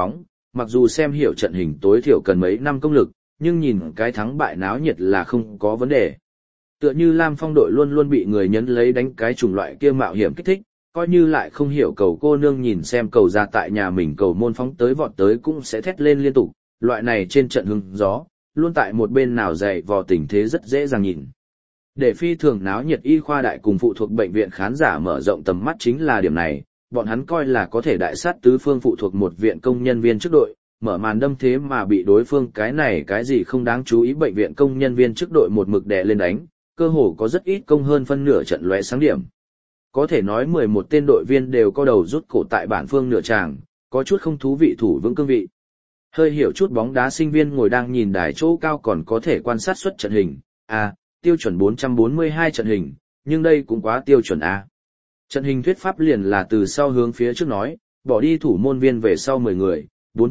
mặc dù xem hiểu trận hình tối thiểu cần mấy năm công lực, nhưng nhìn cái thắng bại náo nhiệt là không có vấn đề. Tựa như Lam Phong đội luôn luôn bị người nhấn lấy đánh cái chủng loại kia mạo hiểm kích thích, coi như lại không hiểu cầu cô nương nhìn xem cầu ra tại nhà mình cầu môn phóng tới vọt tới cũng sẽ thét lên liên tục, loại này trên trận hứng gió, luôn tại một bên nào dày vò tình thế rất dễ dàng nhìn. Để phi thường náo nhiệt y khoa đại cùng phụ thuộc bệnh viện khán giả mở rộng tầm mắt chính là điểm này, bọn hắn coi là có thể đại sát tứ phương phụ thuộc một viện công nhân viên trước đội, mở màn đâm thế mà bị đối phương cái này cái gì không đáng chú ý bệnh viện công nhân viên trước đội một mực đè lên đánh, cơ hồ có rất ít công hơn phân nửa trận lóe sáng điểm. Có thể nói 11 tên đội viên đều có đầu rút cổ tại bản phương nửa tràng, có chút không thú vị thủ vững cương vị. Hơi hiểu chút bóng đá sinh viên ngồi đang nhìn đài chỗ cao còn có thể quan sát xuất trận hình, tiêu chuẩn 442 trận hình, nhưng đây cũng quá tiêu chuẩn a. Trận hình thuyết pháp liền là từ sau hướng phía trước nói, bỏ đi thủ môn viên về sau 10 người,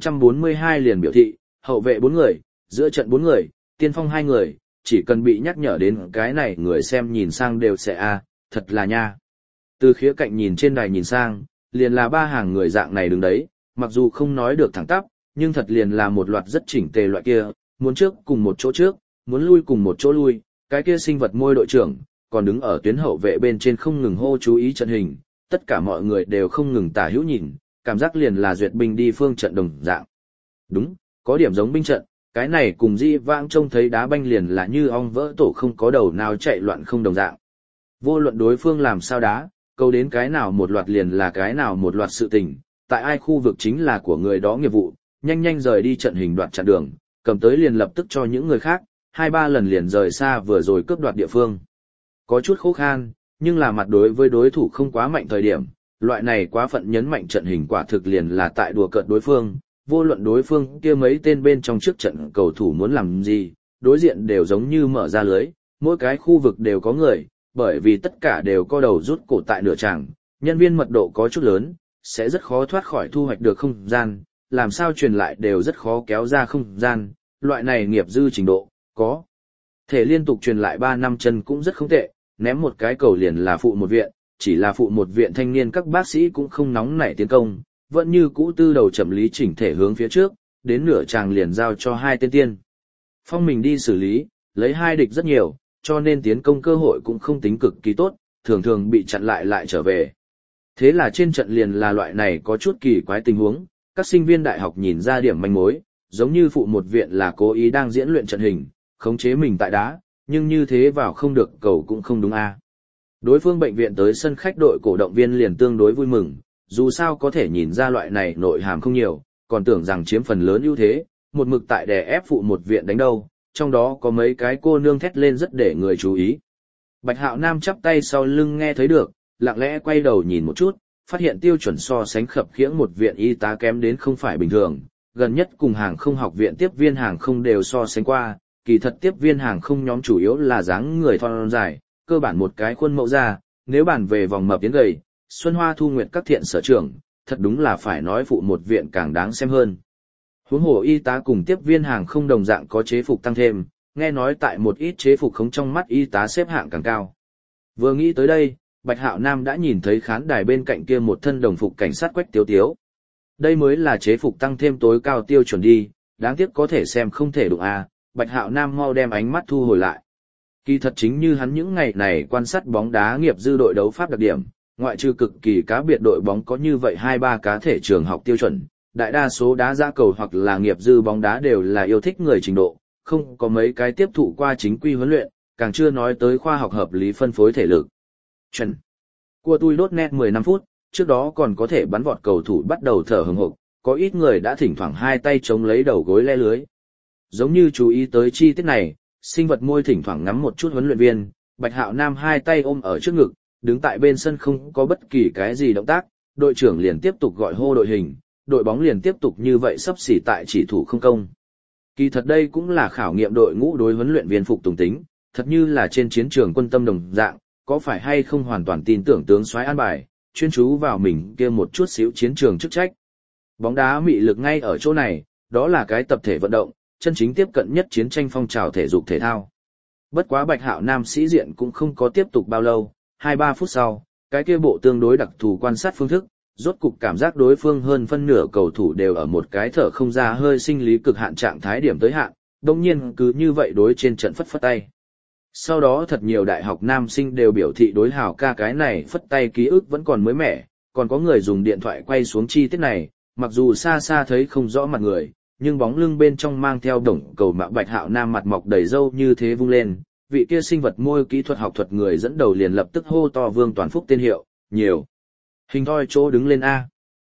442 liền biểu thị, hậu vệ 4 người, giữa trận 4 người, tiên phong 2 người, chỉ cần bị nhắc nhở đến cái này người xem nhìn sang đều sẽ thật là nha. Từ khía cạnh nhìn trên đài nhìn sang, liền là 3 hàng người dạng này đứng đấy, mặc dù không nói được thẳng tắp, nhưng thật liền là một loạt rất chỉnh tề loại kia, muốn trước cùng một chỗ trước, muốn lui cùng một chỗ lui, cái kia sinh vật môi đội trưởng, còn đứng ở tuyến hậu vệ bên trên không ngừng hô chú ý trận hình, tất cả mọi người đều không ngừng tả hữu nhìn, cảm giác liền là duyệt binh đi phương trận đồng dạng. Đúng, có điểm giống binh trận, cái này cùng di vãng trông thấy đá banh liền là như ong vỡ tổ không có đầu nào chạy loạn không đồng dạng. Vô luận đối phương làm sao đá, câu đến cái nào một loạt liền là cái nào một loạt sự tình, tại ai khu vực chính là của người đó nghiệp vụ, nhanh nhanh rời đi trận hình đoạt chặn đường, cầm tới liền lập tức cho những người khác, 2-3 lần liền rời xa vừa rồi cướp đoạt địa phương. Có chút khó khăn, nhưng là mặt đối với đối thủ không quá mạnh thời điểm, loại này quá phận nhấn mạnh trận hình quả thực liền là tại đùa cợt đối phương, vô luận đối phương kia mấy tên bên trong trước trận cầu thủ muốn làm gì, đối diện đều giống như mở ra lưới, mỗi cái khu vực đều có người, bởi vì tất cả đều có đầu rút cổ tại nửa tràng, nhân viên mật độ có chút lớn, sẽ rất khó thoát khỏi thu hoạch được không gian, làm sao truyền lại đều rất khó kéo ra không gian, loại này nghiệp dư trình độ, có thể liên tục truyền lại 3 năm chân cũng rất không tệ, ném một cái cầu liền là phụ một viện, chỉ là phụ một viện thanh niên các bác sĩ cũng không nóng nảy tiến công, vẫn như cũ tư đầu chậm lý chỉnh thể hướng phía trước, đến nửa tràng liền giao cho 2 tên tiên phong mình đi xử lý, lấy 2 địch rất nhiều, cho nên tiến công cơ hội cũng không tính cực kỳ tốt, thường thường bị chặn lại trở về. Thế là trên trận liền là loại này có chút kỳ quái tình huống, các sinh viên đại học nhìn ra điểm manh mối, giống như phụ một viện là cố ý đang diễn luyện trận hình, khống chế mình tại đá, nhưng như thế vào không được cầu cũng không đúng a. Đối phương bệnh viện tới sân khách đội cổ động viên liền tương đối vui mừng, dù sao có thể nhìn ra loại này nội hàm không nhiều, còn tưởng rằng chiếm phần lớn ưu thế, một mực tại đè ép phụ một viện đánh đâu, trong đó có mấy cái cô nương thét lên rất để người chú ý. Bạch Hạo Nam chắp tay sau lưng nghe thấy được, lặng lẽ quay đầu nhìn một chút, phát hiện tiêu chuẩn so sánh khập khiễng một viện y tá kém đến không phải bình thường, gần nhất cùng hàng không học viện tiếp viên hàng không đều so sánh qua, kỳ thật tiếp viên hàng không nhóm chủ yếu là dáng người thon dài, cơ bản một cái khuôn mẫu ra, nếu bàn về vòng mập tiến gầy, Xuân Hoa Thu Nguyệt các thiện sở trưởng, thật đúng là phải nói phụ một viện càng đáng xem hơn. Huống hồ y tá cùng tiếp viên hàng không đồng dạng có chế phục tăng thêm, nghe nói tại một ít chế phục không trong mắt y tá xếp hạng càng cao. Vừa nghĩ tới đây, Bạch Hạo Nam đã nhìn thấy khán đài bên cạnh kia một thân đồng phục cảnh sát Quách Tiếu Tiếu. Đây mới là chế phục tăng thêm tối cao tiêu chuẩn đi, đáng tiếc có thể xem không thể đụng a. Bạch Hạo Nam mau đem ánh mắt thu hồi lại. Kỳ thật chính như hắn những ngày này quan sát bóng đá nghiệp dư đội đấu pháp đặc điểm, ngoại trừ cực kỳ cá biệt đội bóng có như vậy 2-3 cá thể trường học tiêu chuẩn, đại đa số đá ra cầu hoặc là nghiệp dư bóng đá đều là yêu thích người trình độ, không có mấy cái tiếp thụ qua chính quy huấn luyện, càng chưa nói tới khoa học hợp lý phân phối thể lực. Chuẩn. Cua tui đốt net 15 phút, trước đó còn có thể bắn vọt cầu thủ bắt đầu thở hừng hực, có ít người đã thỉnh thoảng 2 tay chống lấy đầu gối le lưới. Giống như chú ý tới chi tiết này, sinh vật môi thỉnh thoảng ngắm một chút huấn luyện viên, Bạch Hạo Nam 2 tay ôm ở trước ngực, đứng tại bên sân không có bất kỳ cái gì động tác, đội trưởng liền tiếp tục gọi hô đội hình, đội bóng liền tiếp tục như vậy sắp xỉ tại chỉ thủ không công. Kỳ thật đây cũng là khảo nghiệm đội ngũ đối huấn luyện viên phục tùng tính, thật như là trên chiến trường quân tâm đồng dạng, có phải hay không hoàn toàn tin tưởng tướng soái an bài, chuyên chú vào mình kia một chút xíu chiến trường chức trách. Bóng đá mị lực ngay ở chỗ này, đó là cái tập thể vận động, chân chính tiếp cận nhất chiến tranh phong trào thể dục thể thao. Bất quá Bạch Hạo Nam sĩ diện cũng không có tiếp tục bao lâu, 2-3 phút sau, cái kia bộ tương đối đặc thù quan sát phương thức, Rốt cục cảm giác đối phương hơn phân nửa cầu thủ đều ở một cái thở không ra hơi sinh lý cực hạn trạng thái điểm tới hạn, đồng nhiên cứ như vậy đối trên trận phất phất tay. Sau đó thật nhiều đại học nam sinh đều biểu thị đối Hào ca cái này phất tay ký ức vẫn còn mới mẻ, còn có người dùng điện thoại quay xuống chi tiết này, mặc dù xa xa thấy không rõ mặt người, nhưng bóng lưng bên trong mang theo đồng cầu mạo Bạch Hạo Nam mặt mọc đầy râu như thế vung lên, vị kia sinh vật môi kỹ thuật học thuật người dẫn đầu liền lập tức hô to Vương Toàn Phúc tên hiệu, nhiều. Hình thoi chỗ đứng lên A.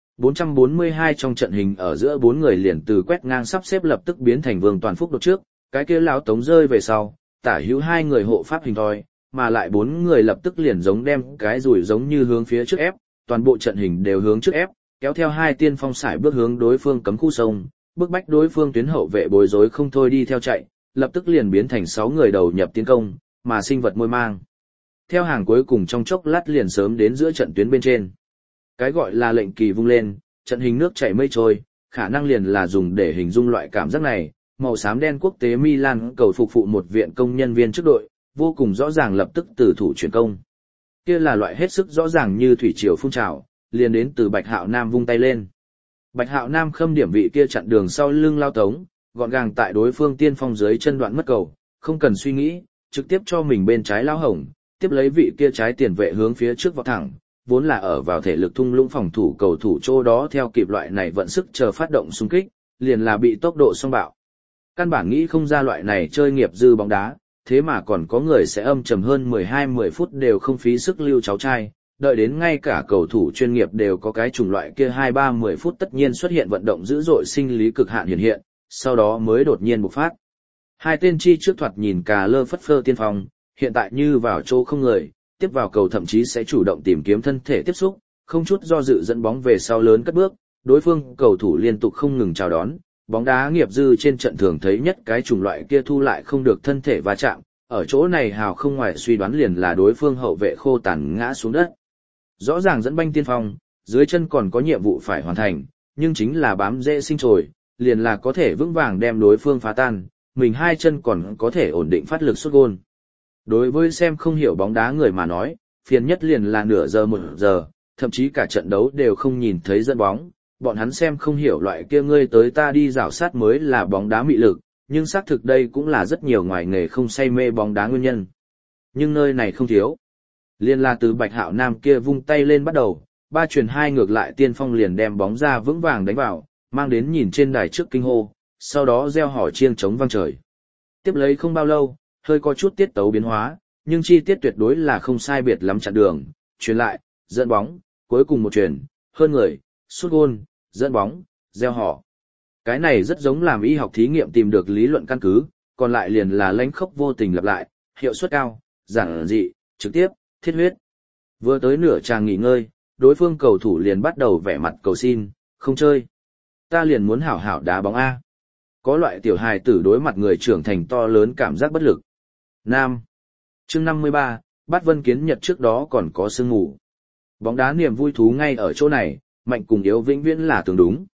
442 trong trận hình ở giữa bốn người liền từ quét ngang sắp xếp lập tức biến thành Vương Toàn Phúc đột trước, cái kia lão Tống rơi về sau, tả hữu hai người hộ pháp hình thoi, mà lại bốn người lập tức liền giống đem cái rủi giống như hướng phía trước ép, toàn bộ trận hình đều hướng trước ép, kéo theo hai tiên phong sải bước hướng đối phương cấm khu sông, bức bách đối phương tuyến hậu vệ bối rối không thôi đi theo chạy, lập tức liền biến thành 6 người đầu nhập tiến công, mà sinh vật môi mang. Theo hàng cuối cùng trong chốc lát liền sớm đến giữa trận tuyến bên trên. Cái gọi là lệnh kỳ vung lên, trận hình nước chảy mây trôi, khả năng liền là dùng để hình dung loại cảm giác này, màu xám đen quốc tế Milan cầu phục vụ một viện công nhân viên trước đội, vô cùng rõ ràng lập tức từ thủ chuyển công. Kia là loại hết sức rõ ràng như thủy triều phun trào, liền đến từ Bạch Hạo Nam vung tay lên. Bạch Hạo Nam khâm điểm vị kia chặn đường sau lưng lao Tống, gọn gàng tại đối phương tiên phong dưới chân đoạn mất cầu, không cần suy nghĩ, trực tiếp cho mình bên trái lao hổng, tiếp lấy vị kia trái tiền vệ hướng phía trước vào thẳng, vốn là ở vào thể lực thung lũng phòng thủ cầu thủ chỗ đó theo kịp loại này vận sức chờ phát động xung kích, liền là bị tốc độ xông bạo. Căn bản nghĩ không ra loại này chơi nghiệp dư bóng đá, thế mà còn có người sẽ âm trầm hơn 12-10 phút đều không phí sức lưu cháu trai, đợi đến ngay cả cầu thủ chuyên nghiệp đều có cái chủng loại kia 2-3-10 phút tất nhiên xuất hiện vận động dữ dội sinh lý cực hạn hiện, sau đó mới đột nhiên bộc phát. Hai tên chi trước thoạt nhìn cà lơ phất phơ tiên phong, hiện tại như vào chỗ không người, tiếp vào cầu thậm chí sẽ chủ động tìm kiếm thân thể tiếp xúc, không chút do dự dẫn bóng về sau lớn cất bước, đối phương cầu thủ liên tục không ngừng chào đón, bóng đá nghiệp dư trên trận thường thấy nhất cái chủng loại kia thu lại không được thân thể va chạm, ở chỗ này Hào không ngoài suy đoán liền là đối phương hậu vệ khô tàn ngã xuống đất. Rõ ràng dẫn banh tiên phong, dưới chân còn có nhiệm vụ phải hoàn thành, nhưng chính là bám dễ sinh trồi, liền là có thể vững vàng đem đối phương phá tan, mình hai chân còn có thể ổn định phát lực sút gôn. Đối với xem không hiểu bóng đá người mà nói, phiền nhất liền là nửa giờ 1 giờ, thậm chí cả trận đấu đều không nhìn thấy dẫn bóng, bọn hắn xem không hiểu loại kia ngươi tới ta đi rảo sát mới là bóng đá mị lực, nhưng xác thực đây cũng là rất nhiều ngoài nghề không say mê bóng đá nguyên nhân. Nhưng nơi này không thiếu. Liên là từ Bạch Hạo Nam kia vung tay lên bắt đầu, 3 chuyền 2 ngược lại tiên phong liền đem bóng ra vững vàng đánh vào, mang đến nhìn trên đài trước kinh hô, sau đó reo hò chiêng trống vang trời. Tiếp lấy không bao lâu, hơi có chút tiết tấu biến hóa, nhưng chi tiết tuyệt đối là không sai biệt lắm chặn đường, chuyền lại, dẫn bóng, cuối cùng một chuyền, hơn người, sút gôn, dẫn bóng, reo hò. Cái này rất giống làm y học thí nghiệm tìm được lý luận căn cứ, còn lại liền là lãnh khốc vô tình lặp lại, hiệu suất cao, giản dị, trực tiếp, thiết huyết. Vừa tới nửa tràng nghỉ ngơi, đối phương cầu thủ liền bắt đầu vẻ mặt cầu xin, không chơi. Ta liền muốn hảo hảo đá bóng A. Có loại tiểu hài tử đối mặt người trưởng thành to lớn cảm giác bất lực. Nam. Chương 53, Bát Vân Kiến Nhật trước đó còn có sương mù. Bóng đá niềm vui thú ngay ở chỗ này, mạnh cùng yếu vĩnh viễn là tương đúng.